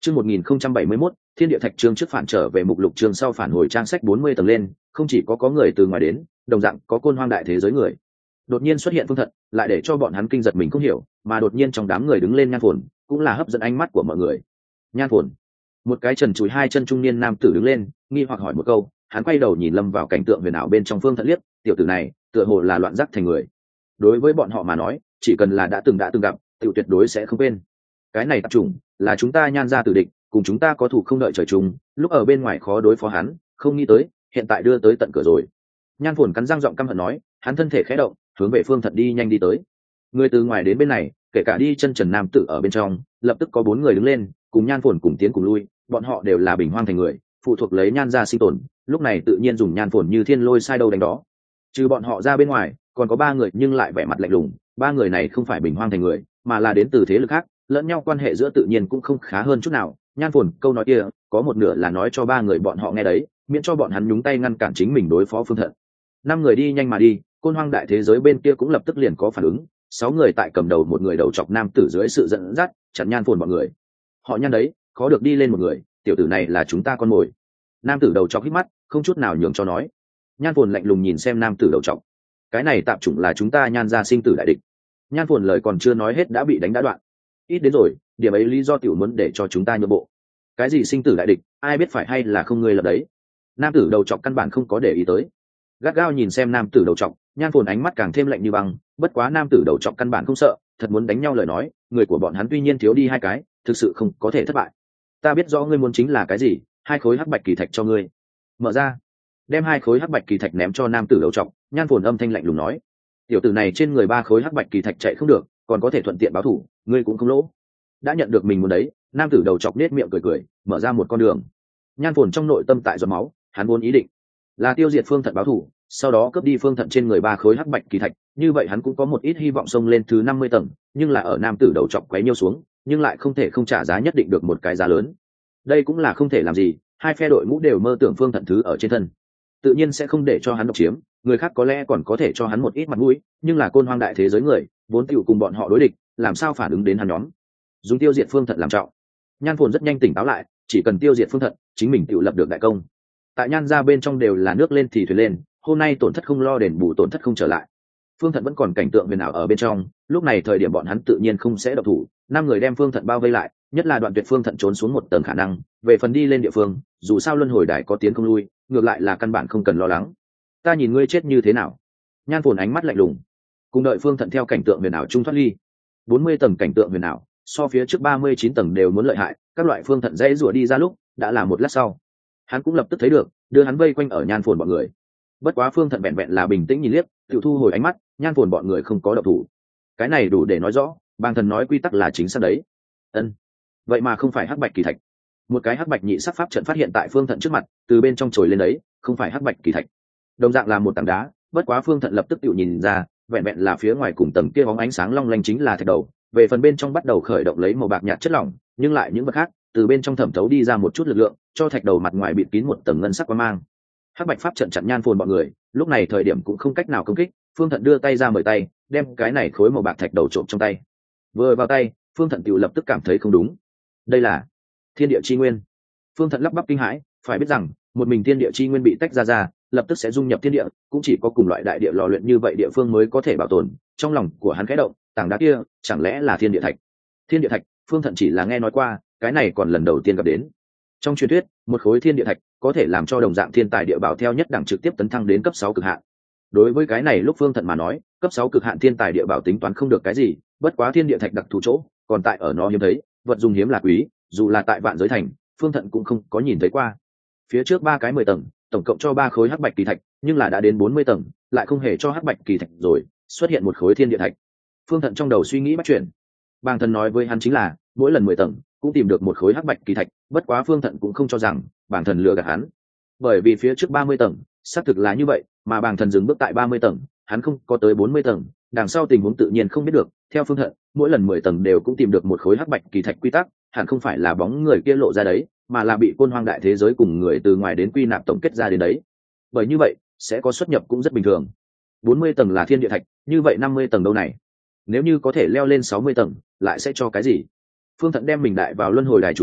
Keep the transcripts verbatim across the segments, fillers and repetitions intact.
Chương một nghìn không trăm bảy mươi mốt, Thiên địa thạch chương trước phản trở về mục lục chương sau phản hồi trang sách bốn mươi tầng lên, không chỉ có có người từ ngoài đến, đồng dạng có côn hoang đại thế giới người. Đột nhiên xuất hiện Phương Thận, lại để cho bọn hắn kinh giật mình không hiểu, mà đột nhiên trong đám người đứng lên Nhan Phồn, cũng là hấp dẫn ánh mắt của mọi người. Nhan Phồn, một cái trần trụi hai chân trung niên nam tử đứng lên, nghi hoặc hỏi một câu, hắn quay đầu nhìn lâm vào cảnh tượng huyền ảo bên trong Phương Thận liếc, tiểu tử này, tựa hồ là loạn giác thành người. Đối với bọn họ mà nói, chỉ cần là đã từng đã từng gặp, tiểu tuyệt đối sẽ không quên. Cái này tập trung là chúng ta Nhan gia tử địch, cùng chúng ta có thủ không đợi trời chung, lúc ở bên ngoài khó đối phó hắn, không nghĩ tới, hiện tại đưa tới tận cửa rồi. Nhan Phồn cắn răng giọng căm hận nói, hắn thân thể khẽ động, hướng về Phương Thận đi nhanh đi tới. Người từ ngoài đến bên này, kể cả đi chân trần nam tử ở bên trong, lập tức có bốn người đứng lên, cùng Nhan Phồn cùng tiến cùng lui, bọn họ đều là bình hoang thành người, phụ thuộc lấy Nhan gia sinh tồn, lúc này tự nhiên dùng Nhan Phồn như thiên lôi sai đâu đánh đó. Trừ bọn họ ra bên ngoài, còn có ba người nhưng lại vẻ mặt lạnh lùng, ba người này không phải bình hoang thành người, mà là đến từ thế lực khác, lẫn nhau quan hệ giữa tự nhiên cũng không khá hơn chút nào. Nhan Phồn câu nói kia, có một nửa là nói cho ba người bọn họ nghe đấy, miễn cho bọn hắn nhúng tay ngăn cản chính mình đối phó Phương Thận. Năm người đi nhanh mà đi, côn hoang đại thế giới bên kia cũng lập tức liền có phản ứng, sáu người tại cầm đầu một người đầu chọc nam tử dưới sự dẫn dắt, chặn Nhan Phồn bọn người. Họ Nhan đấy, khó được đi lên một người, tiểu tử này là chúng ta con mồi. Nam tử đầu chọc hít mắt, không chút nào nhường cho nói. Nhan Phồn lạnh lùng nhìn xem nam tử đầu chọc. Cái này tạm chủng là chúng ta Nhan gia sinh tử đại địch. Nhan Phồn lời còn chưa nói hết đã bị đánh đã đoạn. Ít đến rồi, điểm ấy lý do tiểu muốn để cho chúng ta nhượng bộ. Cái gì sinh tử đại địch, ai biết phải hay là không ngươi lập đấy. Nam tử đầu chọc căn bản không có để ý tới. Gắt gao nhìn xem nam tử đầu chọc, Nhan Phồn ánh mắt càng thêm lạnh như băng, bất quá nam tử đầu chọc căn bản không sợ, thật muốn đánh nhau lời nói, người của bọn hắn tuy nhiên thiếu đi hai cái, thực sự không có thể thất bại. Ta biết rõ ngươi muốn chính là cái gì, hai khối hắc bạch kỳ thạch cho ngươi. Mở ra. Đem hai khối hắc bạch kỳ thạch ném cho nam tử đầu chọc, Nhan Phồn âm thanh lạnh lùng nói. Tiểu tử này trên người ba khối hắc bạch kỳ thạch chạy không được, còn có thể thuận tiện báo thủ, ngươi cũng không lỗ. Đã nhận được mình muốn đấy, nam tử đầu chọc nết miệng cười cười, mở ra một con đường. Nhan Phồn trong nội tâm tại giọt máu, hắn vốn ý định là tiêu diệt Phương Thận báo thủ, sau đó cướp đi Phương Thận trên người ba khối hắc bạch kỳ thạch, như vậy hắn cũng có một ít hy vọng xông lên thứ năm mươi tầng, nhưng là ở nam tử đầu chọc quấy nhiêu xuống, nhưng lại không thể không trả giá nhất định được một cái giá lớn. Đây cũng là không thể làm gì, hai phe đội ngũ đều mơ tưởng Phương Thận thứ ở trên thân, tự nhiên sẽ không để cho hắn độc chiếm, người khác có lẽ còn có thể cho hắn một ít mặt mũi, nhưng là côn hoang đại thế giới người, vốn tiểu cùng bọn họ đối địch, làm sao phản ứng đến hắn nhóm. Dùng tiêu diệt Phương Thận làm trọng. Nhan Phồn rất nhanh tỉnh táo lại, chỉ cần tiêu diệt Phương Thận, chính mình tự lập được đại công. Tại Nhan gia bên trong đều là nước lên thì thuyền lên, hôm nay tổn thất không lo đền bù tổn thất không trở lại. Phương Thận vẫn còn cảnh tượng huyền ảo ở bên trong, lúc này thời điểm bọn hắn tự nhiên không sẽ độc thủ, năm người đem Phương Thận bao vây lại, nhất là Đoạn Tuyệt Phương Thận trốn xuống một tầng khả năng, về phần đi lên địa phương, dù sao luân hồi đài có tiến không lui, ngược lại là căn bản không cần lo lắng. Ta nhìn ngươi chết như thế nào? Nhan Phồn ánh mắt lạnh lùng, cùng đợi Phương Thận theo cảnh tượng huyền ảo trung thoát ly. bốn mươi tầng cảnh tượng huyền ảo, so phía trước ba mươi chín tầng đều muốn lợi hại, các loại Phương Thận dễ rủa đi ra lúc, đã là một lát sau. Hắn cũng lập tức thấy được, đưa hắn vây quanh ở Nhan Phồn bọn người. Bất quá Phương Thận vẹn vẹn là bình tĩnh nhìn liếc, tự thu hồi ánh mắt, Nhan Phồn bọn người không có động thủ. Cái này đủ để nói rõ, Bàng Thần nói quy tắc là chính xác đấy. Ân, vậy mà không phải hắc bạch kỳ thạch. Một cái hắc bạch nhị sắc pháp trận phát hiện tại Phương Thận trước mặt, từ bên trong trồi lên đấy, không phải hắc bạch kỳ thạch. Đồng dạng là một tảng đá, bất quá Phương Thận lập tức tự nhìn ra, vẹn vẹn là phía ngoài cùng tầng kia bóng ánh sáng long lanh chính là thạch đầu, về phần bên trong bắt đầu khởi động lấy màu bạc nhạt chất lỏng, nhưng lại những vật khác, từ bên trong thẩm thấu đi ra một chút lực lượng, cho thạch đầu mặt ngoài bịt kín một tầng ngân sắc quang mang. Hắc bạch pháp trận chặn Nhan Phồn bọn người, lúc này thời điểm cũng không cách nào công kích, Phương Thận đưa tay ra mời tay, đem cái này khối màu bạc thạch đầu trộm trong tay. Vừa vào tay, Phương Thận tự lập tức cảm thấy không đúng. Đây là thiên địa chi nguyên. Phương Thận lắp bắp kinh hãi, phải biết rằng, một mình thiên địa chi nguyên bị tách ra ra, lập tức sẽ dung nhập thiên địa, cũng chỉ có cùng loại đại địa lò luyện như vậy địa phương mới có thể bảo tồn. Trong lòng của hắn khẽ động, tảng đá kia, chẳng lẽ là thiên địa thạch? Thiên địa thạch, Phương Thận chỉ là nghe nói qua, cái này còn lần đầu tiên gặp đến. Trong truyền thuyết, một khối thiên địa thạch có thể làm cho đồng dạng thiên tài địa bảo theo nhất đẳng trực tiếp tấn thăng đến cấp sáu cực hạn. Đối với cái này lúc Phương Thận mà nói, cấp sáu cực hạn thiên tài địa bảo tính toán không được cái gì, bất quá thiên địa thạch đặc thù chỗ, còn tại ở nó hiếm thấy, vật dùng hiếm là quý, dù là tại vạn giới thành, Phương Thận cũng không có nhìn thấy qua. Phía trước ba cái mười tầng, tổng cộng cho ba khối hắc bạch kỳ thạch, nhưng là đã đến bốn mươi tầng, lại không hề cho hắc bạch kỳ thạch rồi, xuất hiện một khối thiên địa thạch. Phương Thận trong đầu suy nghĩ bắt chuyển. Bàng Thần nói với hắn chính là, mỗi lần mười tầng cũng tìm được một khối hắc bạch kỳ thạch, bất quá Phương Thận cũng không cho rằng Bàng Thần lừa gạt hắn. Bởi vì phía trước ba mươi tầng, xác thực là như vậy, mà Bàng Thần dừng bước tại ba mươi tầng, hắn không có tới bốn mươi tầng, đằng sau tình huống tự nhiên không biết được. Theo Phương Thận, mỗi lần mười tầng đều cũng tìm được một khối hắc bạch kỳ thạch quy tắc, hẳn không phải là bóng người kia lộ ra đấy, mà là bị côn hoang đại thế giới cùng người từ ngoài đến quy nạp tổng kết ra đến đấy. Bởi như vậy, sẽ có xuất nhập cũng rất bình thường. bốn mươi tầng là thiên địa thạch, như vậy năm mươi tầng đâu này? Nếu như có thể leo lên sáu mươi tầng, lại sẽ cho cái gì? Phương Thận đem mình đại vào luân hồi đài chủ nhân,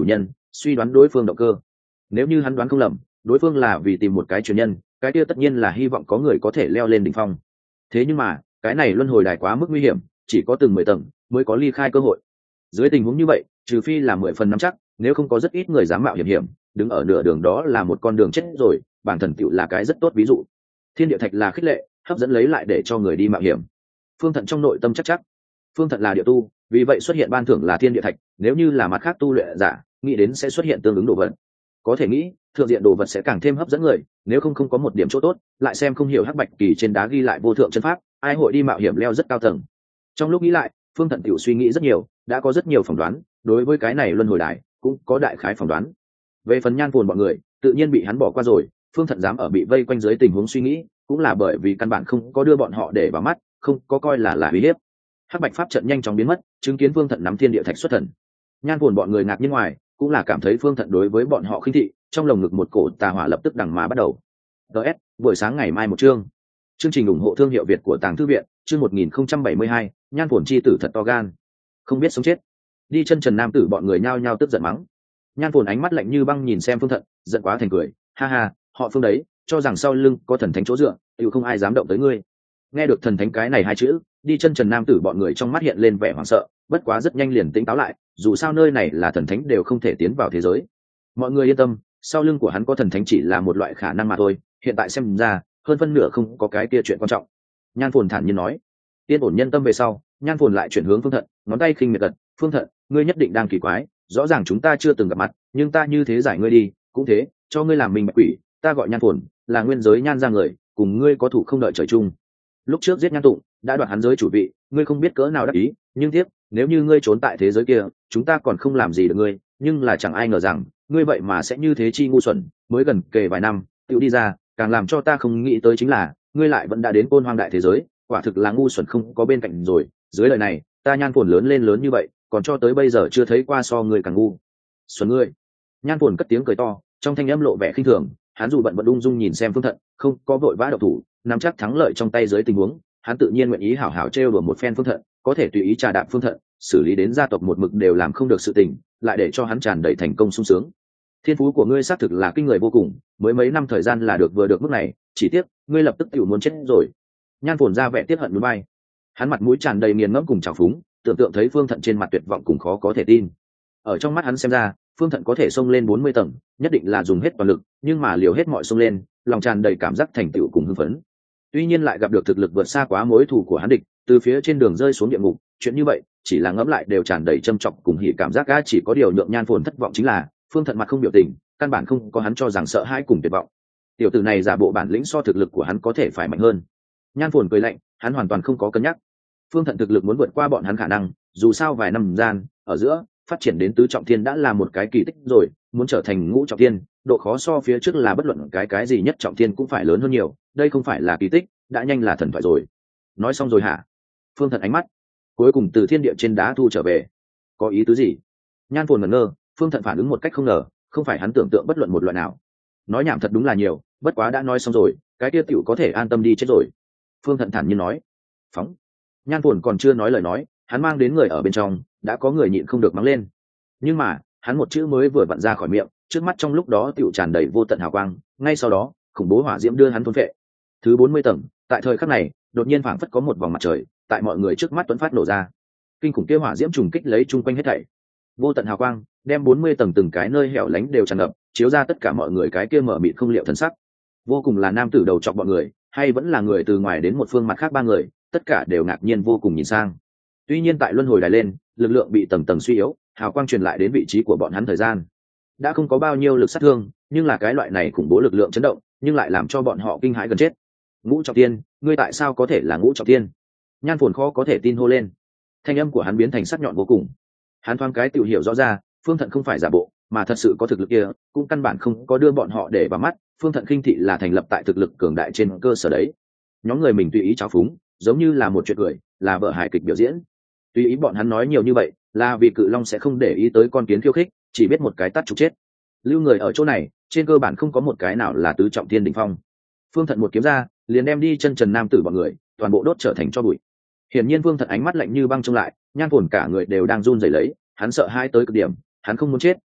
suy đoán đối phương động cơ. Nếu như hắn đoán không lầm, đối phương là vì tìm một cái truyền nhân, cái kia tất nhiên là hy vọng có người có thể leo lên đỉnh phong. Thế nhưng mà cái này luân hồi đài quá mức nguy hiểm, chỉ có từng mười tầng mới có ly khai cơ hội. Dưới tình huống như vậy, trừ phi là mười phần nắm chắc, nếu không có rất ít người dám mạo hiểm hiểm, đứng ở nửa đường đó là một con đường chết rồi. Bản thần tựu là cái rất tốt ví dụ. Thiên địa thạch là khích lệ, hấp dẫn lấy lại để cho người đi mạo hiểm. Phương Thận trong nội tâm chắc chắc, Phương Thận là địa tu, vì vậy xuất hiện ban thưởng là thiên địa thạch. Nếu như là mặt khác tu luyện giả, nghĩ đến sẽ xuất hiện tương ứng đồ vật. Có thể nghĩ thượng diện đồ vật sẽ càng thêm hấp dẫn người, nếu không không có một điểm chỗ tốt, lại xem không hiểu hắc bạch kỳ trên đá ghi lại vô thượng chân pháp, ai hội đi mạo hiểm leo rất cao tầng. Trong lúc nghĩ lại, Phương Thận tiểu suy nghĩ rất nhiều, đã có rất nhiều phỏng đoán, đối với cái này luân hồi đài cũng có đại khái phỏng đoán. Về phần Nhan Phồn bọn người, tự nhiên bị hắn bỏ qua rồi. Phương Thận dám ở bị vây quanh dưới tình huống suy nghĩ, cũng là bởi vì căn bản không có đưa bọn họ để vào mắt, không có coi là là uy hiếp. Hắc bạch pháp trận nhanh chóng biến mất, chứng kiến Phương Thận nắm thiên địa thạch xuất thần. Nhan Phồn bọn người ngạc nhiên ngoài, cũng là cảm thấy Phương Thận đối với bọn họ khinh thị, trong lồng ngực một cổ tà hỏa lập tức đằng mà bắt đầu. ds buổi sáng ngày mai một chương. Chương trình ủng hộ thương hiệu Việt của Tàng Thư viện, chương một nghìn không trăm bảy mươi hai, Nhan Phồn chi tử thật to gan, không biết sống chết. Đi chân trần nam tử bọn người nhao nhao tức giận mắng. Nhan Phồn ánh mắt lạnh như băng nhìn xem Phương Thận, giận quá thành cười, ha ha, họ Phương đấy, cho rằng sau lưng có thần thánh chỗ dựa, tự không ai dám động tới ngươi. Nghe được thần thánh cái này hai chữ, đi chân trần nam tử bọn người trong mắt hiện lên vẻ hoảng sợ, bất quá rất nhanh liền tỉnh táo lại, dù sao nơi này là thần thánh đều không thể tiến vào thế giới. Mọi người yên tâm, sau lưng của hắn có thần thánh chỉ là một loại khả năng mà thôi, hiện tại xem ra hơn phân nửa không có cái kia chuyện quan trọng. Nhan Phồn thản nhiên nói. Yên ổn nhân tâm về sau, Nhan Phồn lại chuyển hướng Phương Thận, ngón tay khinh miệt gật, Phương Thận, ngươi nhất định đang kỳ quái, rõ ràng chúng ta chưa từng gặp mặt, nhưng ta như thế giải ngươi đi, cũng thế, cho ngươi làm mình bạch quỷ, ta gọi Nhan Phồn, là nguyên giới Nhan ra người, cùng ngươi có thủ không đợi trời chung. Lúc trước giết Nhan Tụng, đã đoạt hắn giới chủ vị, ngươi không biết cỡ nào đắc ý, nhưng tiếc, nếu như ngươi trốn tại thế giới kia, chúng ta còn không làm gì được ngươi, nhưng là chẳng ai ngờ rằng, ngươi vậy mà sẽ như thế chi ngu xuẩn, mới gần kề vài năm, tự đi ra, càng làm cho ta không nghĩ tới chính là, ngươi lại vẫn đã đến Côn Hoang đại thế giới, quả thực là ngu xuẩn không có bên cạnh rồi. Dưới lời này, ta Nhan Phồn lớn lên lớn như vậy, còn cho tới bây giờ chưa thấy qua so ngươi càng ngu xuẩn ngươi. Nhan Phồn cất tiếng cười to, trong thanh âm lộ vẻ khinh thường, hắn dù bận bận ung dung nhìn xem Phương Thận, không có vội vã động thủ, nắm chắc thắng lợi trong tay dưới tình huống, hắn tự nhiên nguyện ý hảo hảo trêu đùa một phen Phương Thận, có thể tùy ý trà đạp Phương Thận, xử lý đến gia tộc một mực đều làm không được sự tình, lại để cho hắn tràn đầy thành công sung sướng. Thiên phú của ngươi xác thực là kinh người vô cùng, mới mấy năm thời gian là được vừa được mức này, chỉ tiếc ngươi lập tức tiểu muốn chết rồi. Nhan Phồn ra vẻ tiếc hận núi bay, hắn mặt mũi tràn đầy nghiền ngẫm cùng trào phúng, tưởng tượng thấy Phương Thận trên mặt tuyệt vọng cùng khó có thể tin. Ở trong mắt hắn xem ra, Phương Thận có thể xông lên bốn mươi tầng, nhất định là dùng hết toàn lực, nhưng mà liều hết mọi xông lên, lòng tràn đầy cảm giác thành tựu cùng hưng phấn. Tuy nhiên lại gặp được thực lực vượt xa quá mối thù của hắn địch, từ phía trên đường rơi xuống địa ngục, chuyện như vậy, chỉ là ngẫm lại đều tràn đầy châm chọc cùng hỉ cảm giác ga, chỉ có điều nhượng Nhan Phồn thất vọng chính là, Phương Thận mặt không biểu tình, căn bản không có hắn cho rằng sợ hãi cùng tuyệt vọng. Tiểu tử này giả bộ bản lĩnh so thực lực của hắn có thể phải mạnh hơn. Nhan Phồn cười lạnh, hắn hoàn toàn không có cân nhắc. Phương Thận thực lực muốn vượt qua bọn hắn khả năng, dù sao vài năm gian, ở giữa, phát triển đến tứ trọng thiên đã là một cái kỳ tích rồi, muốn trở thành ngũ trọng thiên, độ khó so phía trước là bất luận cái cái gì nhất trọng thiên cũng phải lớn hơn nhiều, đây không phải là kỳ tích, đã nhanh là thần thoại rồi. Nói xong rồi hả? Phương Thận ánh mắt cuối cùng từ thiên địa trên đá thu trở về. Có ý tứ gì? Nhan Phồn ngẩn ngơ, Phương Thận phản ứng một cách không ngờ, không phải hắn tưởng tượng bất luận một loại nào. Nói nhảm thật đúng là nhiều, bất quá đã nói xong rồi, cái kia tiểu có thể an tâm đi chết rồi. Phương Thận thản nhiên nói. Phóng. Nhan Phồn còn chưa nói lời nói, hắn mang đến người ở bên trong, đã có người nhịn không được mắng lên. Nhưng mà, hắn một chữ mới vừa vặn ra khỏi miệng, trước mắt trong lúc đó tiểu tràn đầy vô tận hào quang, ngay sau đó, khủng bố hỏa diễm đưa hắn thôn phệ. Thứ bốn mươi tầng, tại thời khắc này, đột nhiên phảng phất có một vòng mặt trời, tại mọi người trước mắt tuấn phát nổ ra. Kinh khủng kia hỏa diễm trùng kích lấy chung quanh hết thảy. Vô tận hào quang, đem bốn mươi tầng từng cái nơi hẻo lánh đều tràn ngập, chiếu ra tất cả mọi người cái kia mở mịt không liệu thần sắc. Vô cùng là nam tử đầu chọc bọn người, hay vẫn là người từ ngoài đến một phương mặt khác ba người, tất cả đều ngạc nhiên vô cùng nhìn sang. Tuy nhiên tại luân hồi đài lên, lực lượng bị tầng tầng suy yếu, hào quang truyền lại đến vị trí của bọn hắn thời gian đã không có bao nhiêu lực sát thương, nhưng là cái loại này khủng bố lực lượng chấn động, nhưng lại làm cho bọn họ kinh hãi gần chết. Ngũ trọng tiên, ngươi tại sao có thể là ngũ trọng tiên? Nhan Phồn khó có thể tin hô lên, thanh âm của hắn biến thành sắc nhọn vô cùng. Hắn thoáng cái tự hiểu rõ ra, Phương Thận không phải giả bộ, mà thật sự có thực lực kia, cũng căn bản không có đưa bọn họ để vào mắt. Phương Thận khinh thị là thành lập tại thực lực cường đại trên cơ sở đấy. Nhóm người mình tùy ý trào phúng, giống như là một chuyện cười, là vở hài kịch biểu diễn. Tùy ý bọn hắn nói nhiều như vậy, là vì Cự Long sẽ không để ý tới con kiến khiêu khích, chỉ biết một cái tát trục chết. Lưu người ở chỗ này, trên cơ bản không có một cái nào là tứ trọng thiên đỉnh phong. Phương Thận một kiếm ra, liền đem đi chân trần nam tử bọn người, toàn bộ đốt trở thành tro bụi. Hiển nhiên Phương Thận ánh mắt lạnh như băng trông lại, Nhan Phồn cả người đều đang run rẩy lấy, hắn sợ hãi tới cực điểm, hắn không muốn chết,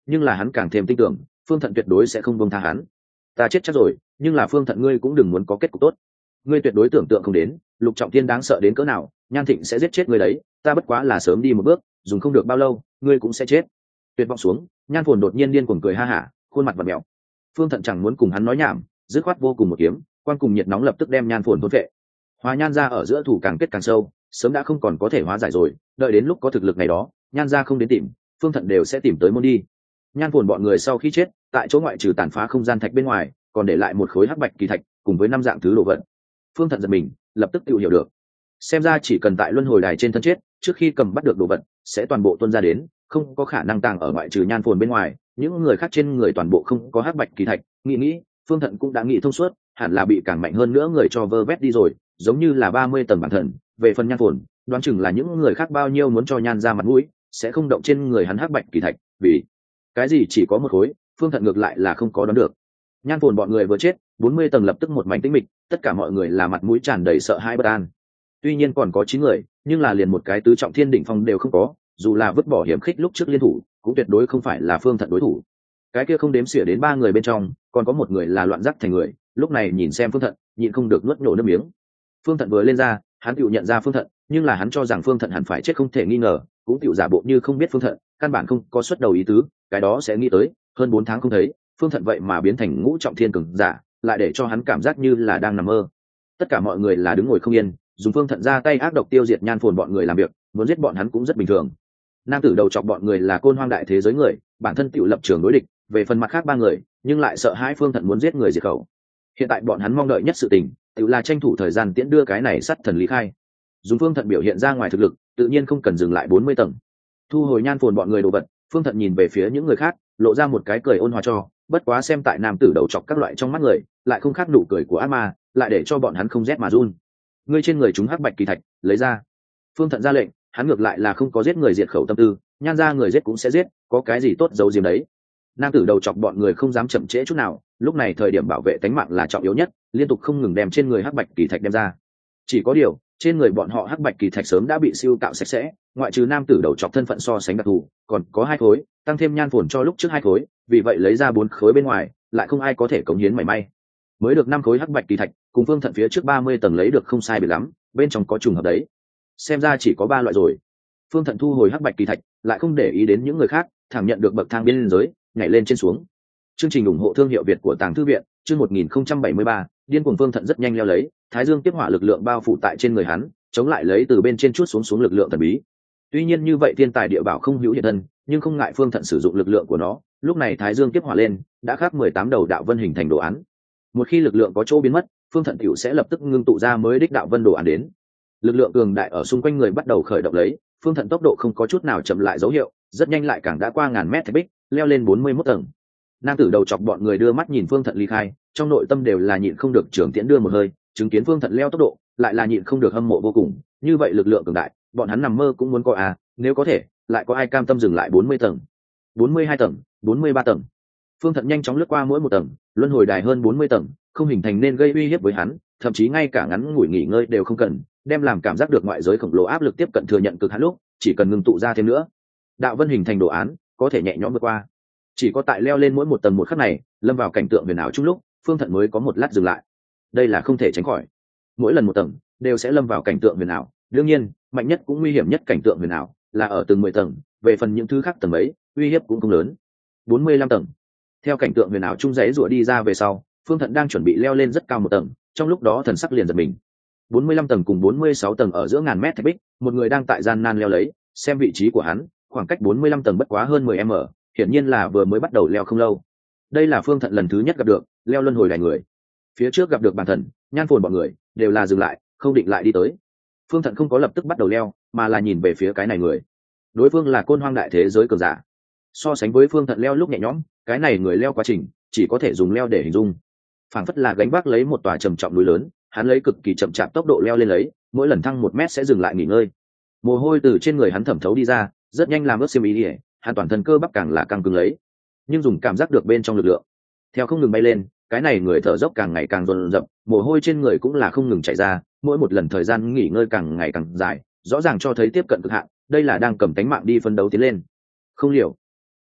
nhưng là hắn càng thêm tin tưởng Phương Thận tuyệt đối sẽ không buông tha hắn. Ta chết chắc rồi, nhưng là Phương Thận ngươi cũng đừng muốn có kết cục tốt. Ngươi tuyệt đối tưởng tượng không đến Lục Trọng Thiên đáng sợ đến cỡ nào, Nhan Thịnh sẽ giết chết ngươi đấy, ta bất quá là sớm đi một bước, dùng không được bao lâu ngươi cũng sẽ chết. Tuyệt vọng xuống, Nhan Phồn đột nhiên điên cuồng cười ha hả, khuôn mặt vặn mèo. Phương Thận chẳng muốn cùng hắn nói nhảm, dứt khoát vô cùng một kiếm, quan cùng nhiệt nóng lập tức đem Nhan Phồn thôn vệ. Hóa Nhan ra ở giữa thủ càng kết càng sâu, sớm đã không còn có thể hóa giải rồi, đợi đến lúc có thực lực này đó, Nhan ra không đến tìm, Phương Thận đều sẽ tìm tới môn đi. Nhan Phồn bọn người sau khi chết, tại chỗ ngoại trừ tàn phá không gian thạch bên ngoài, còn để lại một khối hắc bạch kỳ thạch cùng với năm dạng thứ đồ vật. Phương Thận giật mình, lập tức tự hiểu được, xem ra chỉ cần tại luân hồi đài trên thân chết, trước khi cầm bắt được đồ vật sẽ toàn bộ tuôn ra đến, không có khả năng tàng ở ngoại trừ Nhan Phồn bên ngoài, những người khác trên người toàn bộ không có hắc bạch kỳ thạch. Nghĩ nghĩ, Phương Thận cũng đã nghĩ thông suốt, hẳn là bị càng mạnh hơn nữa người cho vơ vét đi rồi, giống như là ba mươi tầng bản thần. Về phần Nhan Phồn, đoán chừng là những người khác bao nhiêu muốn cho Nhan ra mặt mũi, sẽ không động trên người hắn hắc bạch kỳ thạch, vì cái gì chỉ có một khối, Phương Thận ngược lại là không có đoán được. Nhan Phồn bọn người vừa chết, bốn mươi tầng lập tức một mảnh tĩnh mịch, tất cả mọi người là mặt mũi tràn đầy sợ hãi bất an. Tuy nhiên còn có chín người, nhưng là liền một cái tứ trọng thiên đỉnh phong đều không có, dù là vứt bỏ hiểm khích lúc trước liên thủ, cũng tuyệt đối không phải là Phương Thận đối thủ. Cái kia không đếm xỉa đến ba người bên trong, còn có một người là loạn giác thành người, lúc này nhìn xem Phương Thận, nhịn không được nuốt nổ nước miếng. Phương Thận vừa lên ra, hắn tự nhận ra Phương Thận, nhưng là hắn cho rằng Phương Thận hẳn phải chết không thể nghi ngờ, cũng tự giả bộ như không biết Phương Thận, căn bản không có xuất đầu ý tứ, cái đó sẽ nghĩ tới, hơn bốn tháng không thấy, Phương Thận vậy mà biến thành ngũ trọng thiên cường giả, lại để cho hắn cảm giác như là đang nằm mơ. Tất cả mọi người là đứng ngồi không yên, dùng Phương Thận ra tay ác độc tiêu diệt Nhan Phồn bọn người làm việc, muốn giết bọn hắn cũng rất bình thường. Nam tử đầu chọc bọn người là Côn Hoang đại thế giới người, bản thân tự lập trường đối địch, về phần mặt khác ba người, nhưng lại sợ hãi Phương Thận muốn giết người diệt khẩu. Hiện tại bọn hắn mong đợi nhất sự tình, tự là tranh thủ thời gian tiễn đưa cái này sắt thần lý khai. Dùng Phương Thận biểu hiện ra ngoài thực lực, tự nhiên không cần dừng lại bốn mươi tầng. Thu hồi Nhan Phồn bọn người đồ vật, Phương Thận nhìn về phía những người khác, lộ ra một cái cười ôn hòa cho, bất quá xem tại nam tử đầu chọc các loại trong mắt người, lại không khác nụ cười của ác ma, lại để cho bọn hắn không rét mà run. Ngươi trên người chúng hắc bạch kỳ thạch, lấy ra. Phương Thận ra lệnh, hắn ngược lại là không có giết người diệt khẩu tâm tư, Nhan ra người giết cũng sẽ giết, có cái gì tốt giấu giếm đấy. Nam tử đầu chọc bọn người không dám chậm trễ chút nào, lúc này thời điểm bảo vệ tính mạng là trọng yếu nhất, liên tục không ngừng đem trên người hắc bạch kỳ thạch đem ra. Chỉ có điều, trên người bọn họ hắc bạch kỳ thạch sớm đã bị siêu cạo sạch sẽ, ngoại trừ nam tử đầu chọc thân phận so sánh đặc thù, còn có hai khối, tăng thêm Nhan Phồn cho lúc trước hai khối, vì vậy lấy ra bốn khối bên ngoài, lại không ai có thể cống hiến mảy may. Mới được năm khối hắc bạch kỳ thạch, cùng Phương Thận phía trước ba mươi tầng lấy được không sai biệt lắm, bên trong có trùng hợp đấy. Xem ra chỉ có ba loại rồi. Phương Thận thu hồi hắc bạch kỳ thạch, lại không để ý đến những người khác, thẳng nhận được bậc thang biên giới, nhảy lên trên xuống. Chương trình ủng hộ thương hiệu Việt của Tàng Thư viện, chương một nghìn không trăm bảy mươi ba, điên cuồng. Phương Thận rất nhanh leo lấy, Thái Dương tiếp hỏa lực lượng bao phủ tại trên người hắn, chống lại lấy từ bên trên chuốt xuống xuống lực lượng thần bí. Tuy nhiên như vậy thiên tài địa bảo không hữu hiện thân, nhưng không ngại Phương Thận sử dụng lực lượng của nó, lúc này Thái Dương tiếp hỏa lên, đã khắc mười tám đầu đạo vân hình thành đồ án. Một khi lực lượng có chỗ biến mất, Phương Thận tiểu sẽ lập tức ngưng tụ ra mới đích đạo vân đồ án đến. Lực lượng cường đại ở xung quanh người bắt đầu khởi động lấy, Phương Thận tốc độ không có chút nào chậm lại dấu hiệu, rất nhanh lại càng đã qua ngàn mét thạch bích, leo lên bốn mươi mốt tầng. Nam tử đầu chọc bọn người đưa mắt nhìn Phương Thận ly khai, trong nội tâm đều là nhịn không được trường tiễn đưa một hơi, chứng kiến Phương Thận leo tốc độ, lại là nhịn không được hâm mộ vô cùng, như vậy lực lượng cường đại, bọn hắn nằm mơ cũng muốn có à, nếu có thể, lại có ai cam tâm dừng lại bốn mươi tầng, bốn mươi hai tầng, bốn mươi ba tầng. Phương Thận nhanh chóng lướt qua mỗi một tầng, luân hồi đài hơn bốn mươi tầng, không hình thành nên gây uy hiếp với hắn, thậm chí ngay cả ngắn ngủi nghỉ ngơi đều không cần, đem làm cảm giác được ngoại giới khổng lồ áp lực tiếp cận thừa nhận cực hạn lúc, chỉ cần ngừng tụ ra thêm nữa, đạo vân hình thành đồ án, có thể nhẹ nhõm vượt qua. Chỉ có tại leo lên mỗi một tầng một khắc này, lâm vào cảnh tượng huyền ảo chung lúc, Phương Thận mới có một lát dừng lại. Đây là không thể tránh khỏi. Mỗi lần một tầng đều sẽ lâm vào cảnh tượng huyền ảo, đương nhiên, mạnh nhất cũng nguy hiểm nhất cảnh tượng huyền ảo là ở từng mười tầng, về phần những thứ khác tầng ấy, uy hiếp cũng không lớn. bốn mươi lăm tầng. Theo cảnh tượng huyền ảo chung giấy rủa đi ra về sau, Phương Thận đang chuẩn bị leo lên rất cao một tầng, trong lúc đó thần sắc liền giật mình. bốn mươi lăm tầng cùng bốn mươi sáu tầng ở giữa ngàn mét thạch bích, một người đang tại gian nan leo lấy, xem vị trí của hắn, khoảng cách bốn mươi lăm tầng bất quá hơn mười mét, hiển nhiên là vừa mới bắt đầu leo không lâu. Đây là Phương Thận lần thứ nhất gặp được leo luân hồi đài người. Phía trước gặp được bản thần, Nhan Phồn bọn người, đều là dừng lại, không định lại đi tới. Phương Thận không có lập tức bắt đầu leo, mà là nhìn về phía cái này người. Đối phương là Côn Hoang đại thế giới cường giả. So sánh với Phương Thận leo lúc nhẹ nhõm, cái này người leo quá trình chỉ có thể dùng leo để hình dung. Phảng phất là gánh vác lấy một tòa trầm trọng núi lớn, hắn lấy cực kỳ chậm chạp tốc độ leo lên lấy, mỗi lần thăng một mét sẽ dừng lại nghỉ ngơi. Mồ hôi từ trên người hắn thẩm thấu đi ra, rất nhanh làm ướt xiêm y, hắn toàn thân cơ bắp càng là căng cứng lấy, nhưng dùng cảm giác được bên trong lực lượng. Theo không ngừng bay lên, cái này người thở dốc càng ngày càng dồn dập, mồ hôi trên người cũng là không ngừng chảy ra, mỗi một lần thời gian nghỉ ngơi càng ngày càng dài, rõ ràng cho thấy tiếp cận cực hạn, đây là đang cầm tánh mạng đi phân đấu tiến lên. Không liều.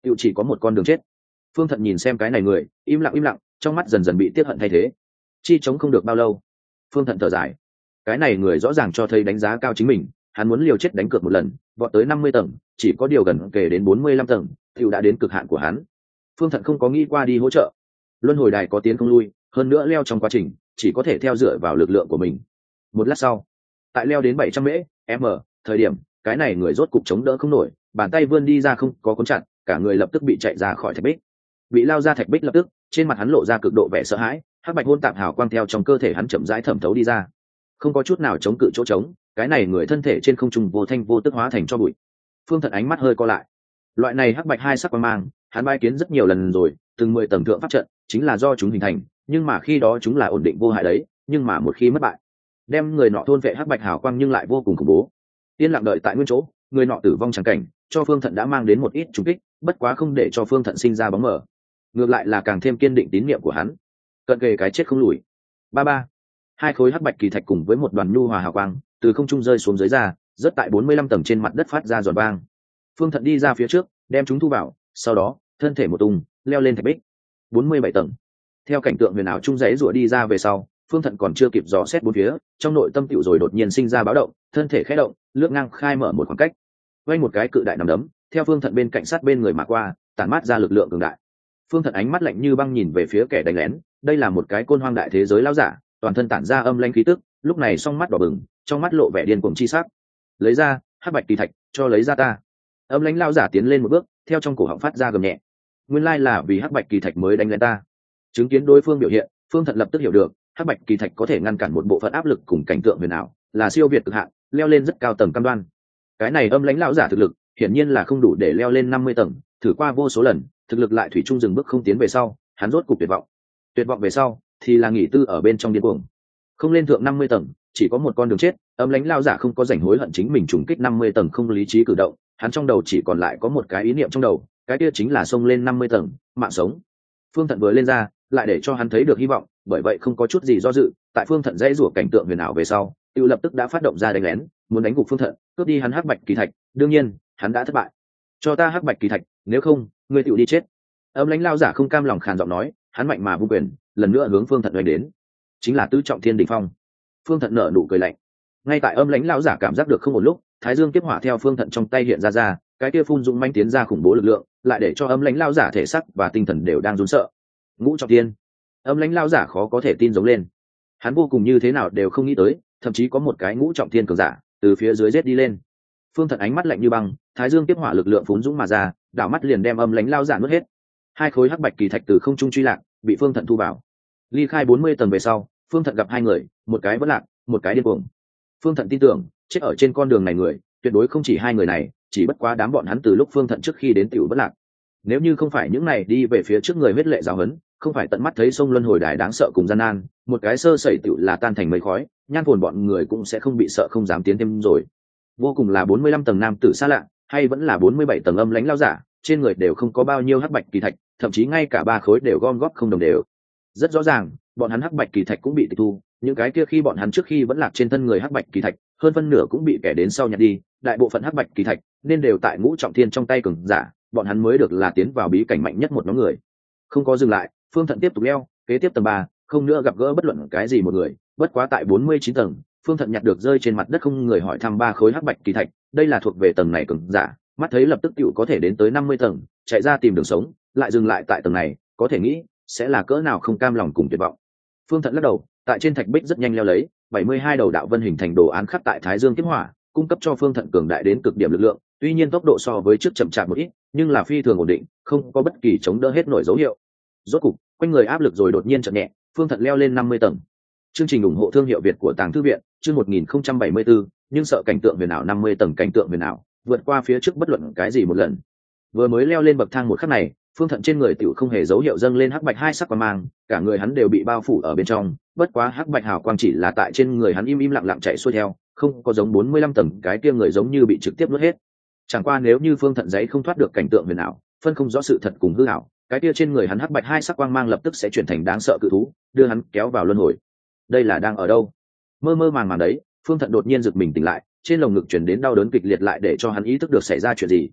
tựu chỉ có một con đường chết. Phương Thận nhìn xem cái này người, im lặng im lặng, trong mắt dần dần bị tiếc hận thay thế. Chi chống không được bao lâu. Phương Thận thở dài. Cái này người rõ ràng cho thấy đánh giá cao chính mình, hắn muốn liều chết đánh cược một lần, vọt tới năm mươi tầng, chỉ có điều gần kể đến bốn mươi lăm tầng, tựu đã đến cực hạn của hắn. Phương Thận không có nghĩ qua đi hỗ trợ. Luân hồi đài có tiến không lui, hơn nữa leo trong quá trình, chỉ có thể theo dựa vào lực lượng của mình. Một lát sau, tại leo đến bảy trăm mễ m thời điểm, cái này người rốt cục chống đỡ không nổi, bàn tay vươn đi ra không có cuốn chặt, cả người lập tức bị chạy ra khỏi thạch bích. Bị lao ra thạch bích lập tức, trên mặt hắn lộ ra cực độ vẻ sợ hãi, hắc bạch hôn tạp hào quang theo trong cơ thể hắn chậm rãi thẩm thấu đi ra. Không có chút nào chống cự chỗ trống, cái này người thân thể trên không trung vô thanh vô tức hóa thành cho bụi. Phương Thận ánh mắt hơi co lại. Loại này hắc bạch hai sắc quang mang, hắn bái kiến rất nhiều lần rồi, từng mười tầng thượng pháp trận, chính là do chúng hình thành, nhưng mà khi đó chúng là ổn định vô hại đấy, nhưng mà một khi mất bại, đem người nọ thôn vệ hắc bạch hào quang nhưng lại vô cùng khủng bố. Yên lặng đợi tại nguyên chỗ, người nọ tử vong chẳng cảnh, cho Phương Thận đã mang đến một ít trùng kích, bất quá không để cho Phương Thận sinh ra bóng mờ, ngược lại là càng thêm kiên định tín niệm của hắn. Cận kề cái chết không lùi. Ba ba. Hai khối hắc bạch kỳ thạch cùng với một đoàn nhu hòa hào quang, từ không trung rơi xuống dưới ra, rớt tại bốn mươi lăm tầng trên mặt đất phát ra giòn vang. Phương Thận đi ra phía trước, đem chúng thu vào, sau đó, thân thể một tung, leo lên thạch bích. bốn mươi bảy tầng. Theo cảnh tượng huyền ảo trung giấy rủa đi ra về sau, Phương Thận còn chưa kịp dò xét bốn phía, trong nội tâm tiểu rồi đột nhiên sinh ra báo động, thân thể khẽ động, lướt ngang khai mở một khoảng cách. Vây một cái cự đại nằm đấm, theo Phương Thận bên cạnh sát bên người mà qua, tản mát ra lực lượng cường đại. Phương Thận ánh mắt lạnh như băng nhìn về phía kẻ đánh lén, đây là một cái côn hoang đại thế giới lão giả, toàn thân tản ra âm lãnh khí tức, lúc này song mắt đỏ bừng, trong mắt lộ vẻ điên cuồng chi sắc. Lấy ra, hắc bạch kỳ thạch, cho lấy ra ta. Âm lãnh lão giả tiến lên một bước, theo trong cổ họng phát ra gầm nhẹ. Nguyên lai là vì hắc bạch kỳ thạch mới đánh lén ta. Chứng kiến đối phương biểu hiện, Phương Thận lập tức hiểu được, hắc bạch kỳ thạch có thể ngăn cản một bộ phận áp lực cùng cảnh tượng huyền ảo, là siêu việt cực hạn, leo lên rất cao tầng cam đoan. Cái này âm lãnh lão giả thực lực, hiển nhiên là không đủ để leo lên năm mươi tầng, thử qua vô số lần, thực lực lại thủy chung dừng bước không tiến về sau, hắn rốt cục tuyệt vọng. Tuyệt vọng về sau, thì là nghỉ tư ở bên trong điên cuồng. Không lên thượng năm mươi tầng, chỉ có một con đường chết, âm lãnh lão giả không có rảnh hối hận chính mình trùng kích năm mươi tầng không lý trí cử động, hắn trong đầu chỉ còn lại có một cái ý niệm trong đầu, cái kia chính là xông lên năm mươi tầng, mạng sống. Phương Thận vừa lên ra, lại để cho hắn thấy được hy vọng, bởi vậy không có chút gì do dự, tại Phương Thận dãy rủa cảnh tượng huyền ảo về sau, Tiêu lập tức đã phát động ra đánh lén, muốn đánh gục Phương Thận, cướp đi hắn hắc bạch kỳ thạch, đương nhiên, hắn đã thất bại. Cho ta hắc bạch kỳ thạch, nếu không, ngươi Tiêu đi chết. Âm lãnh lão giả không cam lòng khàn giọng nói, hắn mạnh mà vung quyền, lần nữa hướng Phương Thận đánh đến. Chính là tứ trọng thiên đỉnh phong. Phương Thận nở nụ cười lạnh. Ngay tại âm lãnh lão giả cảm giác được không một lúc, Thái Dương kiếp hỏa theo Phương Thận trong tay hiện ra ra, cái kia phun dũng manh tiến ra khủng bố lực lượng, lại để cho âm lãnh lão giả thể xác và tinh thần đều đang run sợ. Ngũ trọng thiên. Âm lãnh lão giả khó có thể tin giống lên. Hắn vô cùng như thế nào đều không nghĩ tới, thậm chí có một cái ngũ trọng thiên cường giả từ phía dưới giết đi lên. Phương Thận ánh mắt lạnh như băng, Thái Dương kiếp hỏa lực lượng phun dũng mà ra, đảo mắt liền đem âm lãnh lão giả nuốt hết. Hai khối hắc bạch kỳ thạch từ không trung truy lạc, bị Phương Thận thu vào. Ly khai bốn mươi tầng về sau, Phương Thận gặp hai người, một cái vẫn lạc, một cái điên cuồng. Phương Thận tin tưởng, chết ở trên con đường này người, tuyệt đối không chỉ hai người này, chỉ bất quá đám bọn hắn từ lúc Phương Thận trước khi đến tiểu vẫn lạc. Nếu như không phải những này đi về phía trước người huyết lệ giáo huấn, không phải tận mắt thấy sông luân hồi đài đáng sợ cùng gian nan, một cái sơ sẩy tiểu là tan thành mây khói, nhan phồn bọn người cũng sẽ không bị sợ không dám tiến thêm rồi. Vô cùng là bốn mươi lăm tầng nam tử xa lạ, hay vẫn là bốn mươi bảy tầng âm lãnh lão giả, trên người đều không có bao nhiêu hắc bạch kỳ thạch, thậm chí ngay cả ba khối đều gom góp không đồng đều. Rất rõ ràng, bọn hắn hắc bạch kỳ thạch cũng bị tịch thu, những cái kia khi bọn hắn trước khi vẫn lạc trên thân người hắc bạch kỳ thạch, hơn phân nửa cũng bị kẻ đến sau nhặt đi, đại bộ phận hắc bạch kỳ thạch nên đều tại ngũ trọng thiên trong tay cường giả, bọn hắn mới được là tiến vào bí cảnh mạnh nhất một nhóm người. Không có dừng lại, Phương Thận tiếp tục leo, kế tiếp tầng ba, không nữa gặp gỡ bất luận cái gì một người, bất quá tại bốn mươi chín tầng, Phương Thận nhặt được rơi trên mặt đất không người hỏi thăm ba khối hắc bạch kỳ thạch, đây là thuộc về tầng này cường giả, mắt thấy lập tức tiểu có thể đến tới năm mươi tầng, chạy ra tìm đường sống, lại dừng lại tại tầng này, có thể nghĩ sẽ là cỡ nào không cam lòng cùng tuyệt vọng. Phương Thận lắc đầu, tại trên thạch bích rất nhanh leo lấy, bảy mươi hai đầu đạo vân hình thành đồ án khắc tại Thái Dương kiếp hỏa, cung cấp cho Phương Thận cường đại đến cực điểm lực lượng, tuy nhiên tốc độ so với trước chậm chạp một ít, nhưng là phi thường ổn định, không có bất kỳ chống đỡ hết nổi dấu hiệu. Rốt cục, quanh người áp lực rồi đột nhiên chậm nhẹ, Phương Thận leo lên năm mươi tầng. Chương trình ủng hộ thương hiệu Việt của Tàng Thư viện, chương một nghìn không trăm bảy mươi tư, nhưng sợ cảnh tượng huyền ảo năm mươi tầng cảnh tượng huyền ảo, vượt qua phía trước bất luận cái gì một lần. Vừa mới leo lên bậc thang một khắc này, Phương Thận trên người tiểu không hề dấu hiệu dâng lên hắc bạch hai sắc quang mang, cả người hắn đều bị bao phủ ở bên trong, bất quá hắc bạch hào quang chỉ là tại trên người hắn im im lặng lặng chạy xuôi theo, không có giống bốn mươi lăm tầng cái kia người giống như bị trực tiếp nuốt hết. Chẳng qua nếu như Phương Thận giấy không thoát được cảnh tượng huyền ảo, phân không rõ sự thật cùng hư ảo, cái kia trên người hắn hắc bạch hai sắc quang mang lập tức sẽ chuyển thành đáng sợ cự thú, đưa hắn kéo vào luân hồi. Đây là đang ở đâu? Mơ mơ màng màng đấy, Phương Thận đột nhiên giật mình tỉnh lại, trên lồng ngực truyền đến đau đớn kịch liệt lại để cho hắn ý thức được xảy ra chuyện gì.